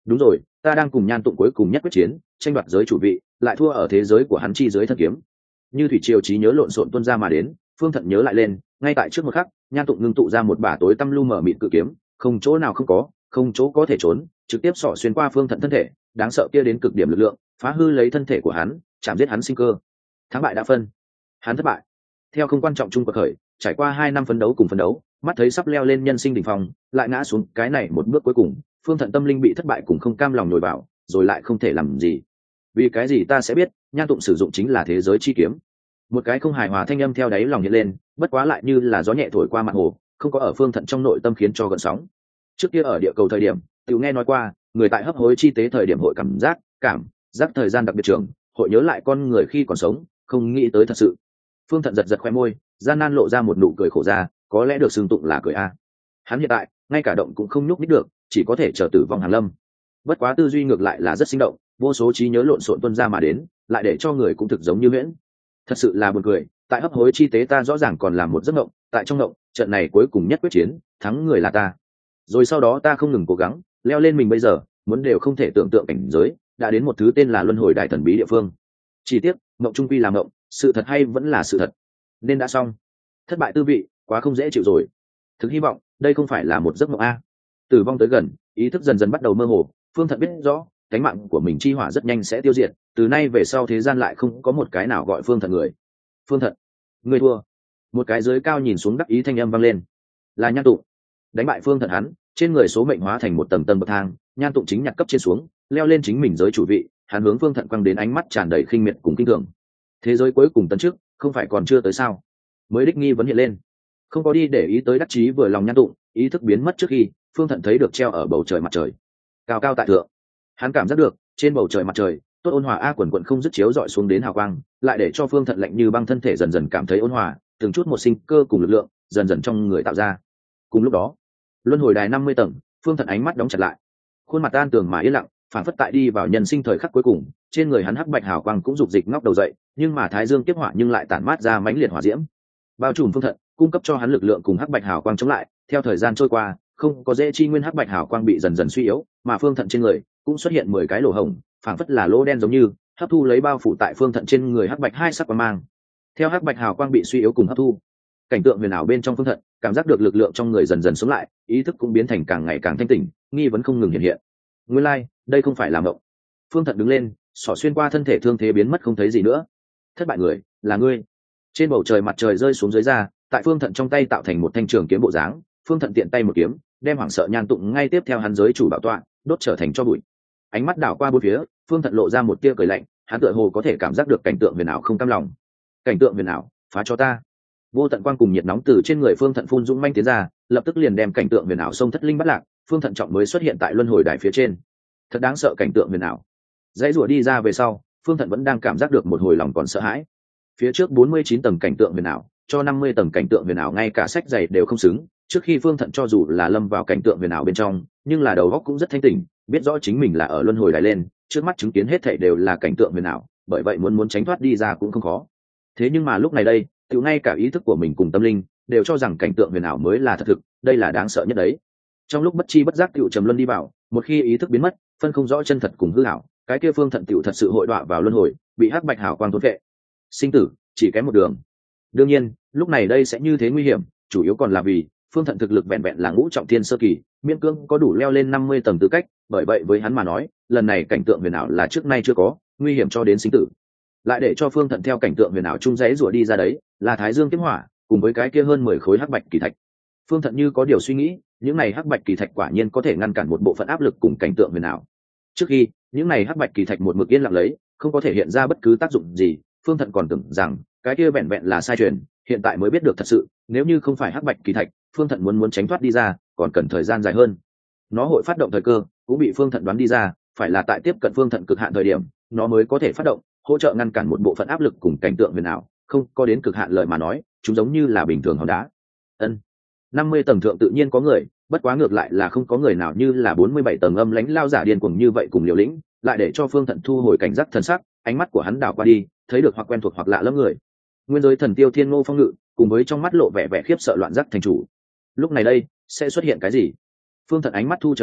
đúng rồi, ta đang cùng Nhan Tụng cuối cùng nhất quyết chiến, tranh đoạt giới chủ vị, lại thua ở thế giới của hắn chi dưới thân kiếm. Như thủy triều trí nhớ lộn xộn tuôn ra mà đến, Phương Thận nhớ lại lên, ngay tại trước một khắc, Nhan Tụng ngưng tụ ra một bả tối tăm lu mờ mịt cự kiếm, không chỗ nào không có, không chỗ có thể trốn, trực tiếp xỏ xuyên qua Phương Thận thân thể, đáng sợ kia đến cực điểm lực lượng, phá hư lấy thân thể của hắn, chạm giết hắn sinh cơ. Thắng bại đã phân, hắn thất bại. Theo không quan trọng chung cuộc khởi, trải qua hai năm phấn đấu cùng phấn đấu, mắt thấy sắp leo lên nhân sinh đỉnh phong, lại ngã xuống cái này một bước cuối cùng, Phương Thận tâm linh bị thất bại cùng không cam lòng nhồi vào, rồi lại không thể làm gì. Vì cái gì ta sẽ biết, Nhan Tụng sử dụng chính là thế giới chi kiếm. Một cái không hài hòa thanh âm theo đáy lòng hiện lên, bất quá lại như là gió nhẹ thổi qua mặt hồ, không có ở Phương Thận trong nội tâm khiến cho gợn sóng. Trước kia ở địa cầu thời điểm, tiểu nghe nói qua, người tại hấp hối chi tế thời điểm hội cảm giác, cảm giác thời gian đặc biệt trường, hội nhớ lại con người khi còn sống, không nghĩ tới thật sự. Phương Thận giật giật khoe môi, gian nan lộ ra một nụ cười khổ ra, có lẽ được xưng tụng là cười a. Hắn hiện tại ngay cả động cũng không nhúc nhích được, chỉ có thể chờ tử vong hàng lâm. Bất quá tư duy ngược lại là rất sinh động, vô số trí nhớ lộn xộn tuôn ra mà đến, lại để cho người cũng thực giống như huyễn. Thật sự là buồn cười, tại hấp hối chi tế ta rõ ràng còn làm một giấc mộng, tại trong mộng, trận này cuối cùng nhất quyết chiến, thắng người là ta. Rồi sau đó ta không ngừng cố gắng, leo lên mình bây giờ, muốn đều không thể tưởng tượng cảnh giới, đã đến một thứ tên là luân hồi đại thần bí địa phương. Chỉ tiếc, mộng trung quy là mộng, sự thật hay vẫn là sự thật. Nên đã xong. Thất bại tư vị, quá không dễ chịu rồi. Thực hy vọng, đây không phải là một giấc mộng a. Tử vong tới gần, ý thức dần dần bắt đầu mơ hồ, Phương Thận biết rõ, cánh mạng của mình chi hỏa rất nhanh sẽ tiêu diệt, từ nay về sau thế gian lại không có một cái nào gọi Phương Thận người. Phương Thận, ngươi thua. Một cái dưới cao nhìn xuống đắc ý thanh âm vang lên. Là Nhan Tụng. Đánh bại Phương Thận hắn, trên người số mệnh hóa thành một tầng tầng bậc thang, Nhan Tụng chính nhặt cấp trên xuống, leo lên chính mình giới chủ vị, hắn hướng Phương Thận quăng đến ánh mắt tràn đầy khinh miệt cùng kinh thường. Thế giới cuối cùng tấn trước, không phải còn chưa tới sao? Mới đích nghi vấn hiện lên. Không có đi để ý tới đắc chí vừa lòng Nhan Tụng, ý thức biến mất trước khi, Phương Thận thấy được treo ở bầu trời mặt trời, cao cao tại thượng. Hắn cảm giác được, trên bầu trời mặt trời, tốt ôn hòa a quần quần không dứt chiếu dọi xuống đến hào quang, lại để cho Phương Thận lạnh như băng thân thể dần dần cảm thấy ôn hòa, từng chút một sinh cơ cùng lực lượng, dần dần trong người tạo ra. Cùng lúc đó, luân hồi đài năm mươi tầng, Phương Thận ánh mắt đóng chặt lại, khuôn mặt tan tường mà yên lặng, phản phất tại đi vào nhân sinh thời khắc cuối cùng, trên người hắn hắc bạch hào quang cũng dục dịch ngóc đầu dậy, nhưng mà thái dương kiếp hỏa nhưng lại tản mát ra mãnh liệt hỏa diễm, bao trùm Phương Thận, cung cấp cho hắn lực lượng cùng hắc bạch hào quang chống lại. Theo thời gian trôi qua, không có dễ chi nguyên hắc bạch hào quang bị dần dần suy yếu, mà Phương Thận trên người cũng xuất hiện mười cái lỗ hổng, phảng phất là lỗ đen giống như hấp thu lấy bao phủ tại Phương Thận trên người hắc bạch hai sắc quang mang. Theo hắc bạch hào quang bị suy yếu cùng hấp thu, cảnh tượng huyền ảo bên trong Phương Thận cảm giác được lực lượng trong người dần dần sống lại, ý thức cũng biến thành càng ngày càng thanh tỉnh, nghi vấn không ngừng hiện hiện. Nguyên lai, like, đây không phải là mộng. Phương Thận đứng lên, xỏ xuyên qua thân thể thương thế biến mất không thấy gì nữa. Thất bại người là ngươi. Trên bầu trời mặt trời rơi xuống dưới ra, tại Phương Thận trong tay tạo thành một thanh trường kiếm bộ dáng, Phương Thận tiện tay một kiếm, đem hoảng sợ Nhan Tụng ngay tiếp theo hắn giới chủ bảo tọa, đốt trở thành tro bụi. Ánh mắt đảo qua bốn phía, Phương Thận lộ ra một tia cười lạnh, hắn tựa hồ có thể cảm giác được cảnh tượng huyền ảo không cam lòng. Cảnh tượng huyền ảo, phá cho ta. Vô tận quang cùng nhiệt nóng từ trên người Phương Thận phun dũng manh tiến ra, lập tức liền đem cảnh tượng huyền ảo sông thất linh bắt lạc. Phương Thận trọng mới xuất hiện tại luân hồi đài phía trên. Thật đáng sợ cảnh tượng huyền ảo. Dãy rùa đi ra về sau, Phương Thận vẫn đang cảm giác được một hồi lòng còn sợ hãi. Phía trước bốn mươi chín tầng cảnh tượng huyền ảo, cho năm mươi tầng cảnh tượng huyền ảo ngay cả sách giày đều không xứng. Trước khi Phương Thận cho dù là lâm vào cảnh tượng huyền ảo bên trong, nhưng là đầu óc cũng rất thanh tỉnh, biết rõ chính mình là ở luân hồi đài lên, trước mắt chứng kiến hết thảy đều là cảnh tượng huyền ảo, bởi vậy muốn muốn tránh thoát đi ra cũng không khó. Thế nhưng mà lúc này đây, tự ngay cả ý thức của mình cùng tâm linh đều cho rằng cảnh tượng huyền ảo mới là thật thực, đây là đáng sợ nhất đấy. Trong lúc bất chi bất giác tiểu trầm luân đi vào, một khi ý thức biến mất, phân không rõ chân thật cùng hư ảo, cái kia Phương Thận tiểu thật sự hội đọa vào luân hồi, bị hắc bạch hào quang thôn vệ. Sinh tử chỉ kém một đường. Đương nhiên, lúc này đây sẽ như thế nguy hiểm, chủ yếu còn là vì Phương Thận thực lực vẹn vẹn là ngũ trọng thiên sơ kỳ, miễn cưỡng có đủ leo lên năm mươi tầng tư cách, bởi vậy với hắn mà nói, lần này cảnh tượng huyền ảo là trước nay chưa có, nguy hiểm cho đến sinh tử. Lại để cho Phương Thận theo cảnh tượng huyền ảo trung rẽ rủa đi ra đấy, là Thái Dương kiếp hỏa, cùng với cái kia hơn mười khối hắc bạch kỳ thạch. Phương Thận như có điều suy nghĩ, những này hắc bạch kỳ thạch quả nhiên có thể ngăn cản một bộ phận áp lực cùng cảnh tượng huyền ảo. Trước khi, những này hắc bạch kỳ thạch một mực yên lặng lấy, không có thể hiện ra bất cứ tác dụng gì, Phương Thận còn tưởng rằng cái kia vẹn vẹn là sai truyền, hiện tại mới biết được thật sự, nếu như không phải hắc bạch kỳ thạch, Phương Thận muốn muốn tránh thoát đi ra, còn cần thời gian dài hơn. Nó hội phát động thời cơ, cũng bị Phương Thận đoán đi ra, phải là tại tiếp cận Phương Thận cực hạn thời điểm, nó mới có thể phát động, hỗ trợ ngăn cản một bộ phận áp lực cùng cảnh tượng huyền ảo, không có đến cực hạn lời mà nói, chúng giống như là bình thường hòn đá. Ân, năm mươi tầng thượng tự nhiên có người, bất quá ngược lại là không có người nào như là bốn mươi bảy tầng âm lãnh lao giả điên cuồng như vậy cùng Liều Lĩnh, lại để cho Phương Thận thu hồi cảnh giác thần sắc, ánh mắt của hắn đảo qua đi, thấy được hoặc quen thuộc hoặc lạ lẫm người. Nguyên giới thần tiêu Thiên Ngô Phong Ngự, cùng với trong mắt lộ vẻ vẻ khiếp sợ loạn giác thành chủ. Lúc này đây, sẽ xuất hiện cái gì? Phương Thận ánh mắt thu trở về,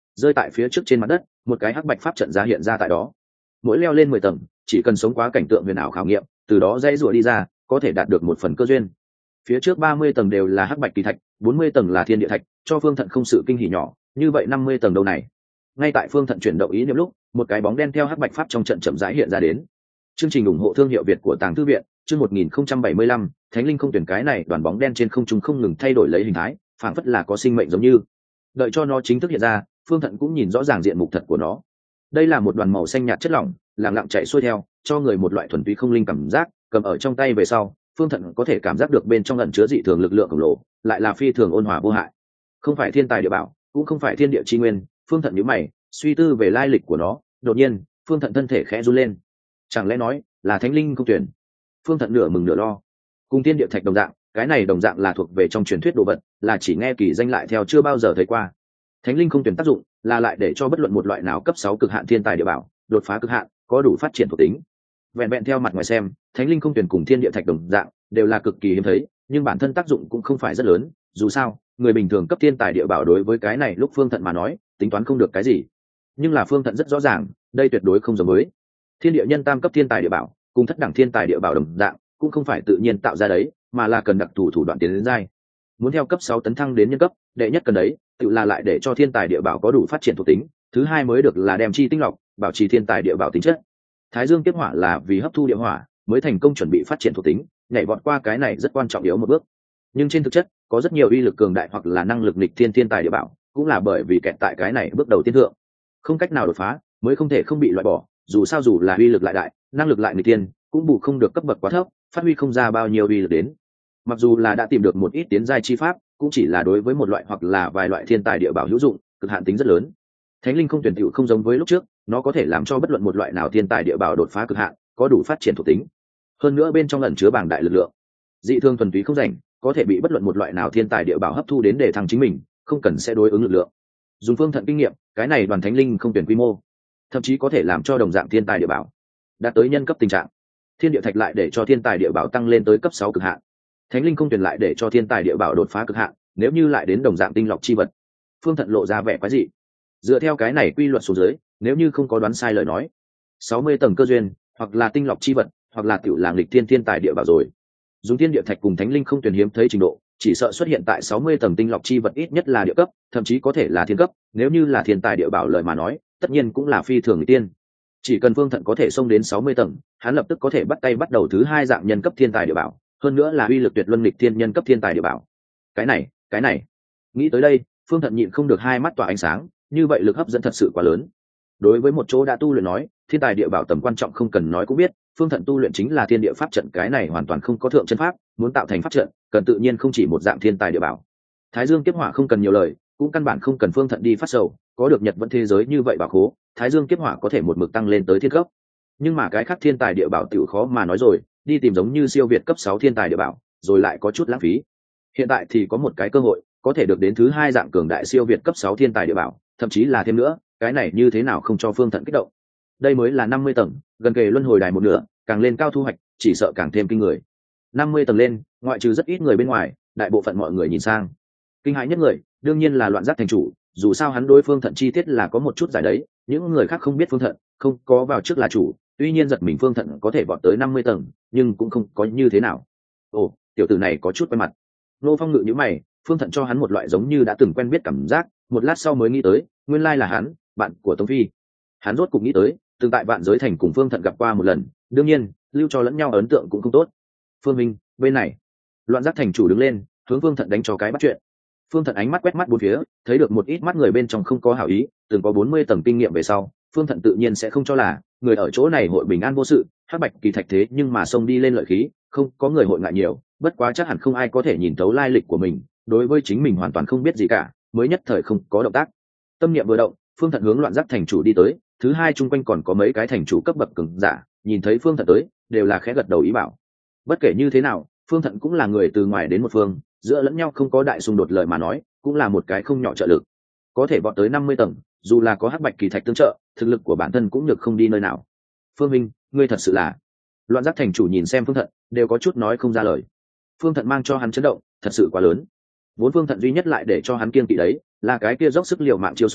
rơi tại phía trước trên mặt đất, một cái hắc bạch pháp trận ra hiện ra tại đó. Mỗi leo lên mười tầng, chỉ cần sống quá cảnh tượng huyền ảo khảo nghiệm, từ đó dãy rủa đi ra, có thể đạt được một phần cơ duyên. Phía trước ba mươi tầng đều là hắc bạch kỳ thạch, bốn mươi tầng là thiên địa thạch, cho Phương Thận không sự kinh hỉ nhỏ, như vậy năm mươi tầng đâu này. Ngay tại Phương Thận chuyển động ý niệm lúc, một cái bóng đen theo hắc bạch pháp trong trận chậm rãi hiện ra đến. Chương trình ủng hộ thương hiệu Việt của Tàng Thư viện, chương một nghìn không trăm bảy mươi lăm, Thánh linh không tuyển cái này, đoàn bóng đen trên không trung không ngừng thay đổi lấy hình thái, phảng phất là có sinh mệnh giống như. Đợi cho nó chính thức hiện ra, Phương Thận cũng nhìn rõ ràng diện mục thật của nó. Đây là một đoàn màu xanh nhạt chất lỏng, lặng lặng chạy xuôi theo, cho người một loại thuần túy không linh cảm giác, cầm ở trong tay về sau, Phương Thận có thể cảm giác được bên trong ẩn chứa dị thường lực lượng khổng lồ, lại là phi thường ôn hòa vô hại. Không phải thiên tài địa bảo, cũng không phải thiên địa chi nguyên, Phương Thận nhíu mày, suy tư về lai lịch của nó, đột nhiên, Phương Thận thân thể khẽ run lên. Chẳng lẽ nói là Thánh linh không tuyển? Phương Thận nửa mừng nửa lo. Cùng thiên địa thạch đồng dạng, cái này đồng dạng là thuộc về trong truyền thuyết đồ vật, là chỉ nghe kỳ danh lại theo chưa bao giờ thấy qua. Thánh linh không tuyển tác dụng là lại để cho bất luận một loại nào cấp sáu cực hạn thiên tài địa bảo đột phá cực hạn, có đủ phát triển thuộc tính. Vẹn vẹn theo mặt ngoài xem, Thánh linh không tuyển cùng thiên địa thạch đồng dạng đều là cực kỳ hiếm thấy, nhưng bản thân tác dụng cũng không phải rất lớn. Dù sao, người bình thường cấp thiên tài địa bảo đối với cái này lúc Phương Thận mà nói, tính toán không được cái gì. Nhưng là Phương Thận rất rõ ràng, đây tuyệt đối không giống với thiên địa nhân tam cấp thiên tài địa bảo, cùng thất đẳng thiên tài địa bảo đồng dạng, cũng không phải tự nhiên tạo ra đấy, mà là cần đặc thù thủ đoạn tiến đến giai. Muốn theo cấp sáu tấn thăng đến nhân cấp, đệ nhất cần đấy, tự là lại để cho thiên tài địa bảo có đủ phát triển thuộc tính, thứ hai mới được là đem chi tinh lọc, bảo trì thiên tài địa bảo tính chất. Thái Dương kiếp hỏa là vì hấp thu địa hỏa, mới thành công chuẩn bị phát triển thuộc tính, nhảy vọt qua cái này rất quan trọng yếu một bước. Nhưng trên thực chất, có rất nhiều uy lực cường đại hoặc là năng lực nghịch thiên thiên tài địa bảo, cũng là bởi vì kẹt tại cái này bước đầu tiên thượng, không cách nào đột phá, mới không thể không bị loại bỏ. Dù sao dù là uy lực lại đại, năng lực lại nghịch thiên, cũng bù không được cấp bậc quá thấp, phát huy không ra bao nhiêu uy lực đến. Mặc dù là đã tìm được một ít tiến giai chi pháp, cũng chỉ là đối với một loại hoặc là vài loại thiên tài địa bảo hữu dụng, cực hạn tính rất lớn. Thánh linh không tuyển tựu không giống với lúc trước, nó có thể làm cho bất luận một loại nào thiên tài địa bảo đột phá cực hạn, có đủ phát triển thuộc tính. Hơn nữa bên trong ẩn chứa bảng đại lực lượng, dị thương thuần túy không rảnh, có thể bị bất luận một loại nào thiên tài địa bảo hấp thu đến để thăng chính mình, không cần sẽ đối ứng lực lượng. Dùng Phương Thận kinh nghiệm, cái này đoàn thánh linh không tuyển quy mô, thậm chí có thể làm cho đồng dạng thiên tài địa bảo đạt tới nhân cấp tình trạng. Thiên địa thạch lại để cho thiên tài địa bảo tăng lên tới cấp sáu cực hạn, thánh linh không tuyển lại để cho thiên tài địa bảo đột phá cực hạn. Nếu như lại đến đồng dạng tinh lọc chi vật, Phương Thận lộ ra vẻ quái dị. Dựa theo cái này quy luật số dưới, nếu như không có đoán sai lời nói, sáu mươi tầng cơ duyên, hoặc là tinh lọc chi vật, hoặc là tiểu làng lịch thiên thiên tài địa bảo rồi. Dùng thiên địa thạch cùng thánh linh không tuyển hiếm thấy trình độ, chỉ sợ xuất hiện tại sáu mươi tầng tinh lọc chi vật ít nhất là địa cấp, thậm chí có thể là thiên cấp. Nếu như là thiên tài địa bảo lời mà nói, tất nhiên cũng là phi thường người tiên. Chỉ cần Phương Thận có thể xông đến sáu mươi tầng, hắn lập tức có thể bắt tay bắt đầu thứ hai dạng nhân cấp thiên tài địa bảo, hơn nữa là uy lực tuyệt luân nghịch thiên nhân cấp thiên tài địa bảo. Cái này, cái này. Nghĩ tới đây, Phương Thận nhịn không được hai mắt tỏa ánh sáng, như vậy lực hấp dẫn thật sự quá lớn. Đối với một chỗ đã tu luyện nói, thiên tài địa bảo tầm quan trọng không cần nói cũng biết, Phương Thận tu luyện chính là thiên địa pháp trận, cái này hoàn toàn không có thượng chân pháp, muốn tạo thành pháp trận, cần tự nhiên không chỉ một dạng thiên tài địa bảo. Thái Dương kiếp hỏa không cần nhiều lời, cũng căn bản không cần Phương Thận đi phát sầu, có được Nhật vẫn thế giới như vậy bảo khố, Thái Dương kiếp hỏa có thể một mực tăng lên tới thiên cấp. Nhưng mà cái khác thiên tài địa bảo tiểu khó mà nói rồi, đi tìm giống như siêu việt cấp sáu thiên tài địa bảo, rồi lại có chút lãng phí. Hiện tại thì có một cái cơ hội, có thể được đến thứ hai dạng cường đại siêu việt cấp sáu thiên tài địa bảo, thậm chí là thêm nữa, cái này như thế nào không cho Phương Thận kích động. Đây mới là năm mươi tầng, gần kề luân hồi đài một nửa, càng lên cao thu hoạch, chỉ sợ càng thêm kinh người. năm mươi tầng lên, ngoại trừ rất ít người bên ngoài, đại bộ phận mọi người nhìn sang. Kinh hãi nhất người, đương nhiên là Loạn Giác thành chủ, dù sao hắn đối Phương Thận chi tiết là có một chút giải đấy, những người khác không biết Phương Thận, không có vào trước là chủ, tuy nhiên giật mình Phương Thận có thể vọt tới năm mươi tầng, nhưng cũng không có như thế nào. Ồ, tiểu tử này có chút quen mặt. Nô Phong ngự nhíu mày, Phương Thận cho hắn một loại giống như đã từng quen biết cảm giác, một lát sau mới nghĩ tới, nguyên lai là hắn, bạn của Tống Phi. Hắn rốt cục nghĩ tới, từng tại Vạn Giới Thành cùng Phương Thận gặp qua một lần, đương nhiên, lưu cho lẫn nhau ấn tượng cũng không tốt. Phương Minh, bên này. Loạn Giác thành chủ đứng lên, hướng Phương Thận đánh cho cái bắt chuyện. Phương Thận ánh mắt quét mắt bốn phía, thấy được một ít mắt người bên trong không có hảo ý, từng có bốn mươi tầng kinh nghiệm về sau, Phương Thận tự nhiên sẽ không cho là người ở chỗ này hội bình an vô sự, hắc bạch kỳ thạch thế nhưng mà xông đi lên lợi khí, không có người hội ngại nhiều, bất quá chắc hẳn không ai có thể nhìn thấu lai lịch của mình, đối với chính mình hoàn toàn không biết gì cả, mới nhất thời không có động tác. Tâm niệm vừa động, Phương Thận hướng Loạn Giác thành chủ đi tới, thứ hai chung quanh còn có mấy cái thành chủ cấp bậc cường giả, nhìn thấy Phương Thận tới, đều là khẽ gật đầu ý bảo. Bất kể như thế nào, Phương Thận cũng là người từ ngoài đến một phương, giữa lẫn nhau không có đại xung đột lời mà nói, cũng là một cái không nhỏ trợ lực. Có thể vọt tới năm mươi tầng, dù là có hắc bạch kỳ thạch tương trợ, thực lực của bản thân cũng được không đi nơi nào. Phương Minh, ngươi thật sự là. Loạn Giác thành chủ nhìn xem Phương Thận, đều có chút nói không ra lời. Phương Thận mang cho hắn chấn động, thật sự quá lớn. Vốn Phương Thận duy nhất lại để cho hắn kiêng kỵ đấy, là cái kia dốc sức liều mạng chiêu số,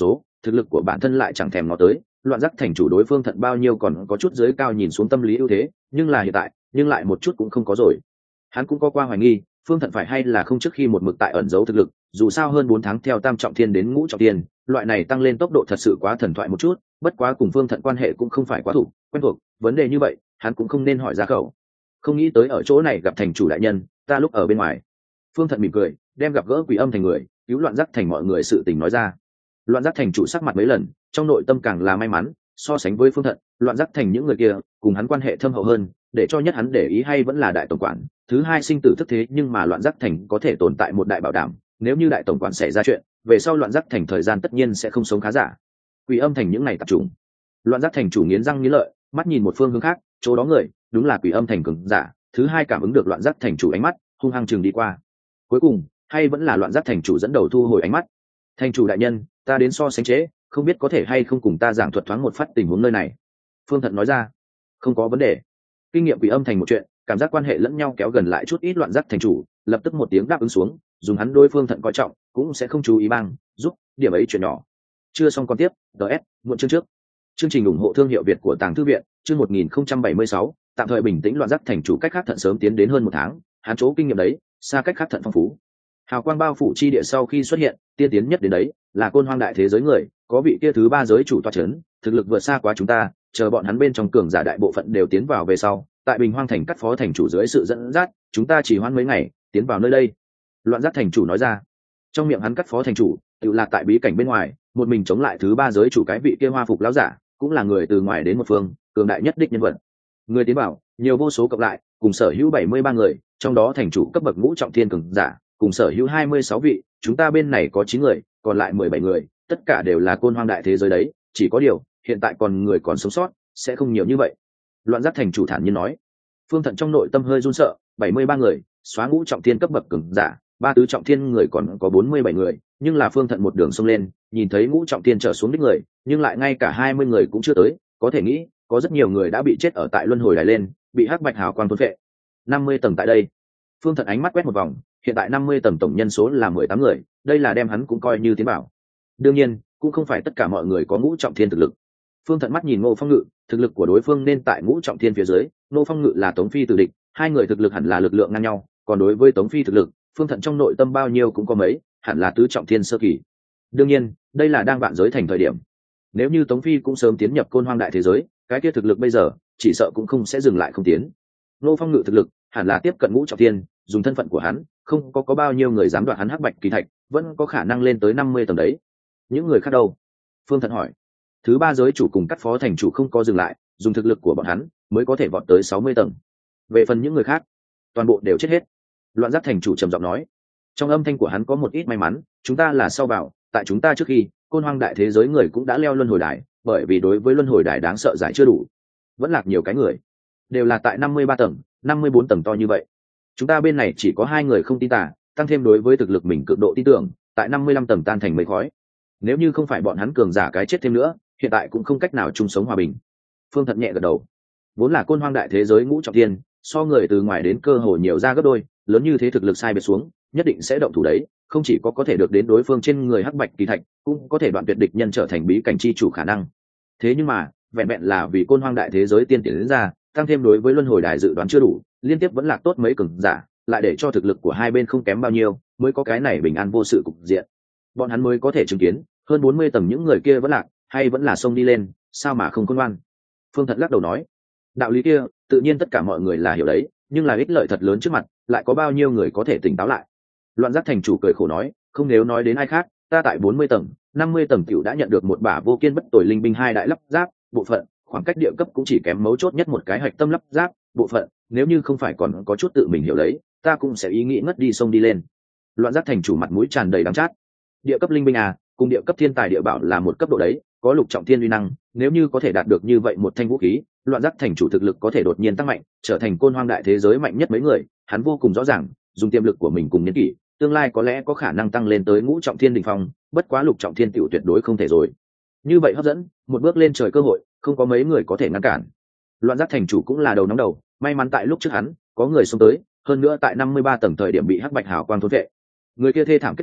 thực lực của bản thân lại chẳng thèm ngó tới. Loạn giác thành chủ đối phương thận bao nhiêu còn có chút dưới cao nhìn xuống tâm lý ưu thế, nhưng là hiện tại nhưng lại một chút cũng không có rồi. Hắn cũng có qua hoài nghi phương thận phải hay là không trước khi một mực tại ẩn giấu thực lực, dù sao hơn bốn tháng theo tam trọng thiên đến ngũ trọng thiên, loại này tăng lên tốc độ thật sự quá thần thoại một chút. Bất quá cùng phương thận quan hệ cũng không phải quá thủ quen thuộc, vấn đề như vậy hắn cũng không nên hỏi ra khẩu. Không nghĩ tới ở chỗ này gặp thành chủ đại nhân, ta lúc ở bên ngoài. Phương thận mỉm cười, đem gặp gỡ Quỷ Âm thành người, cứu Loạn Giác thành mọi người sự tình nói ra. Loạn Giác thành chủ sắc mặt mấy lần, trong nội tâm càng là may mắn, so sánh với phương thận, Loạn Giác thành những người kia cùng hắn quan hệ thâm hậu hơn, để cho nhất hắn để ý hay vẫn là đại tổng quản. Thứ hai sinh tử thức thế, nhưng mà Loạn Giác thành có thể tồn tại một đại bảo đảm, nếu như đại tổng quản xảy ra chuyện, về sau Loạn Giác thành thời gian tất nhiên sẽ không sống khá giả. Quỷ Âm thành những này tập trung. Loạn Giác thành chủ nghiến răng nghiến lợi, mắt nhìn một phương hướng khác, chỗ đó người, đúng là Quỷ Âm thành cường giả. Thứ hai cảm ứng được Loạn Giác thành chủ ánh mắt, hung hăng chừng đi qua. Cuối cùng, hay vẫn là Loạn Giác thành chủ dẫn đầu thu hồi ánh mắt. Thành chủ đại nhân, ta đến so sánh chế, không biết có thể hay không cùng ta giảng thuật thoáng một phát tình huống nơi này. Phương Thận nói ra. Không có vấn đề. Kinh nghiệm Quỷ Âm thành một chuyện, cảm giác quan hệ lẫn nhau kéo gần lại chút ít. Loạn Giác thành chủ lập tức một tiếng đáp ứng xuống, dùng hắn đối Phương Thận coi trọng, cũng sẽ không chú ý bang giúp điểm ấy chuyện nhỏ. Chưa xong con tiếp, ds muộn chương trước. Chương trình ủng hộ thương hiệu Việt của Tàng Thư viện, chương một nghìn không trăm bảy mươi sáu, tạm thời bình tĩnh. Loạn Giác thành chủ cách khác thận sớm tiến đến hơn một tháng, hắn chỗ kinh nghiệm đấy xa cách khác thận phong phú. Hào quang bao phủ chi địa sau khi xuất hiện, tiên tiến nhất đến đấy là Côn Hoang đại thế giới người, có vị kia thứ ba giới chủ toa chấn, thực lực vượt xa quá chúng ta. Chờ bọn hắn bên trong cường giả đại bộ phận đều tiến vào về sau, tại Bình Hoang thành cắt phó thành chủ dưới sự dẫn dắt, chúng ta chỉ hoãn mấy ngày tiến vào nơi đây. Loạn Giác thành chủ nói ra. Trong miệng hắn cắt phó thành chủ tự là tại bí cảnh bên ngoài, một mình chống lại thứ ba giới chủ cái vị kia hoa phục lão giả, cũng là người từ ngoài đến một phương cường đại nhất đích nhân vật. Người tiến bảo nhiều vô số cộng lại, cùng sở hữu bảy mươi ba người, trong đó thành chủ cấp bậc ngũ trọng thiên cường giả cùng sở hữu hai mươi sáu vị, chúng ta bên này có chín người, còn lại mười bảy người, tất cả đều là Côn Hoang đại thế giới đấy, chỉ có điều hiện tại còn người còn sống sót sẽ không nhiều như vậy. Loạn Giác thành chủ thản nhiên nói. Phương Thận trong nội tâm hơi run sợ, bảy mươi ba người xóa ngũ trọng thiên cấp bậc cường giả, ba tứ trọng thiên người còn có bốn mươi bảy người, nhưng là Phương Thận một đường xông lên, nhìn thấy ngũ trọng thiên trở xuống đích người, nhưng lại ngay cả hai mươi người cũng chưa tới, có thể nghĩ có rất nhiều người đã bị chết ở tại luân hồi đài lên, bị hắc bạch hào quang thôn phệ. năm mươi tầng tại đây. Phương Thận ánh mắt quét một vòng, hiện tại năm mươi tầng tổng nhân số là mười tám người, đây là đem hắn cũng coi như tiến bảo. Đương nhiên, cũng không phải tất cả mọi người có ngũ trọng thiên thực lực. Phương Thận mắt nhìn Ngô Phong Ngự, thực lực của đối phương nên tại ngũ trọng thiên phía dưới, Ngô Phong Ngự là Tống Phi tử địch, hai người thực lực hẳn là lực lượng ngang nhau, còn đối với Tống Phi thực lực, Phương Thận trong nội tâm bao nhiêu cũng có mấy, hẳn là tứ trọng thiên sơ kỳ. Đương nhiên, đây là đang vạn giới thành thời điểm. Nếu như Tống Phi cũng sớm tiến nhập Côn Hoang đại thế giới, cái kia thực lực bây giờ chỉ sợ cũng không sẽ dừng lại không tiến. Ngô Phong Ngự thực lực hẳn là tiếp cận ngũ trọng thiên, dùng thân phận của hắn, không có có bao nhiêu người dám đoạt hắn hắc bạch kỳ thạch, vẫn có khả năng lên tới năm mươi tầng đấy. Những người khác đâu? Phương Thận hỏi. Thứ ba giới chủ cùng cắt phó thành chủ không có dừng lại, dùng thực lực của bọn hắn mới có thể vọt tới sáu mươi tầng. Về phần những người khác, toàn bộ đều chết hết. Loạn Giác thành chủ trầm giọng nói. Trong âm thanh của hắn có một ít may mắn, chúng ta là sau vào, tại chúng ta trước khi, Côn Hoang đại thế giới người cũng đã leo luân hồi đài, bởi vì đối với luân hồi đài đáng sợ giải chưa đủ, vẫn lạc nhiều cái người, đều là tại năm mươi ba tầng, năm mươi bốn tầng to như vậy. Chúng ta bên này chỉ có hai người không tin tà, tăng thêm đối với thực lực mình cực độ tin tưởng, tại năm mươi lăm tầng tan thành mây khói. Nếu như không phải bọn hắn cường giả cái chết thêm nữa, hiện tại cũng không cách nào chung sống hòa bình. Phương Thận nhẹ gật đầu. Vốn là Côn Hoang đại thế giới ngũ trọng thiên, so người từ ngoài đến cơ hồ nhiều ra gấp đôi, lớn như thế thực lực sai biệt xuống, nhất định sẽ động thủ đấy, không chỉ có có thể được đến đối phương trên người hắc bạch kỳ thạch, cũng có thể đoạn tuyệt địch nhân trở thành bí cảnh chi chủ khả năng. Thế nhưng mà, vẹn vẹn là vì Côn Hoang đại thế giới tiên tiến đến ra, tăng thêm đối với luân hồi đài dự đoán chưa đủ, liên tiếp vẫn lạc tốt mấy cường giả, lại để cho thực lực của hai bên không kém bao nhiêu, mới có cái này bình an vô sự cục diện. Bọn hắn mới có thể chứng kiến, hơn bốn mươi tầng những người kia vẫn lạc, hay vẫn là xông đi lên, sao mà không khôn ngoan. Phương Thận lắc đầu nói, đạo lý kia, tự nhiên tất cả mọi người là hiểu đấy, nhưng là ích lợi thật lớn trước mặt, lại có bao nhiêu người có thể tỉnh táo lại. Loạn Giác thành chủ cười khổ nói, không nếu nói đến ai khác, ta tại bốn mươi tầng, năm mươi tầng tiểu đã nhận được một bả vô kiên bất tồi linh binh hai đại lắp giáp bộ phận, khoảng cách địa cấp cũng chỉ kém mấu chốt nhất một cái hạch tâm lắp giáp bộ phận, nếu như không phải còn có chút tự mình hiểu lấy, ta cũng sẽ ý nghĩ ngất đi sông đi lên. Loạn Giác thành chủ mặt mũi tràn đầy đắng chát. Địa cấp linh binh à, cùng địa cấp thiên tài địa bảo là một cấp độ đấy, có lục trọng thiên uy năng, nếu như có thể đạt được như vậy một thanh vũ khí, Loạn Giác thành chủ thực lực có thể đột nhiên tăng mạnh, trở thành Côn Hoang đại thế giới mạnh nhất mấy người, hắn vô cùng rõ ràng, dùng tiềm lực của mình cùng niên kỷ, tương lai có lẽ có khả năng tăng lên tới ngũ trọng thiên đỉnh phong, bất quá lục trọng thiên tiểu tuyệt đối không thể rồi. Như vậy hấp dẫn, một bước lên trời cơ hội, không có mấy người có thể ngăn cản. Loạn Giác thành chủ cũng là đầu nóng đầu, may mắn tại lúc trước hắn có người xông tới, hơn nữa tại năm mươi ba tầng thời điểm bị hắc bạch hào quang thôn vệ. Người kia thê thảm kết cục,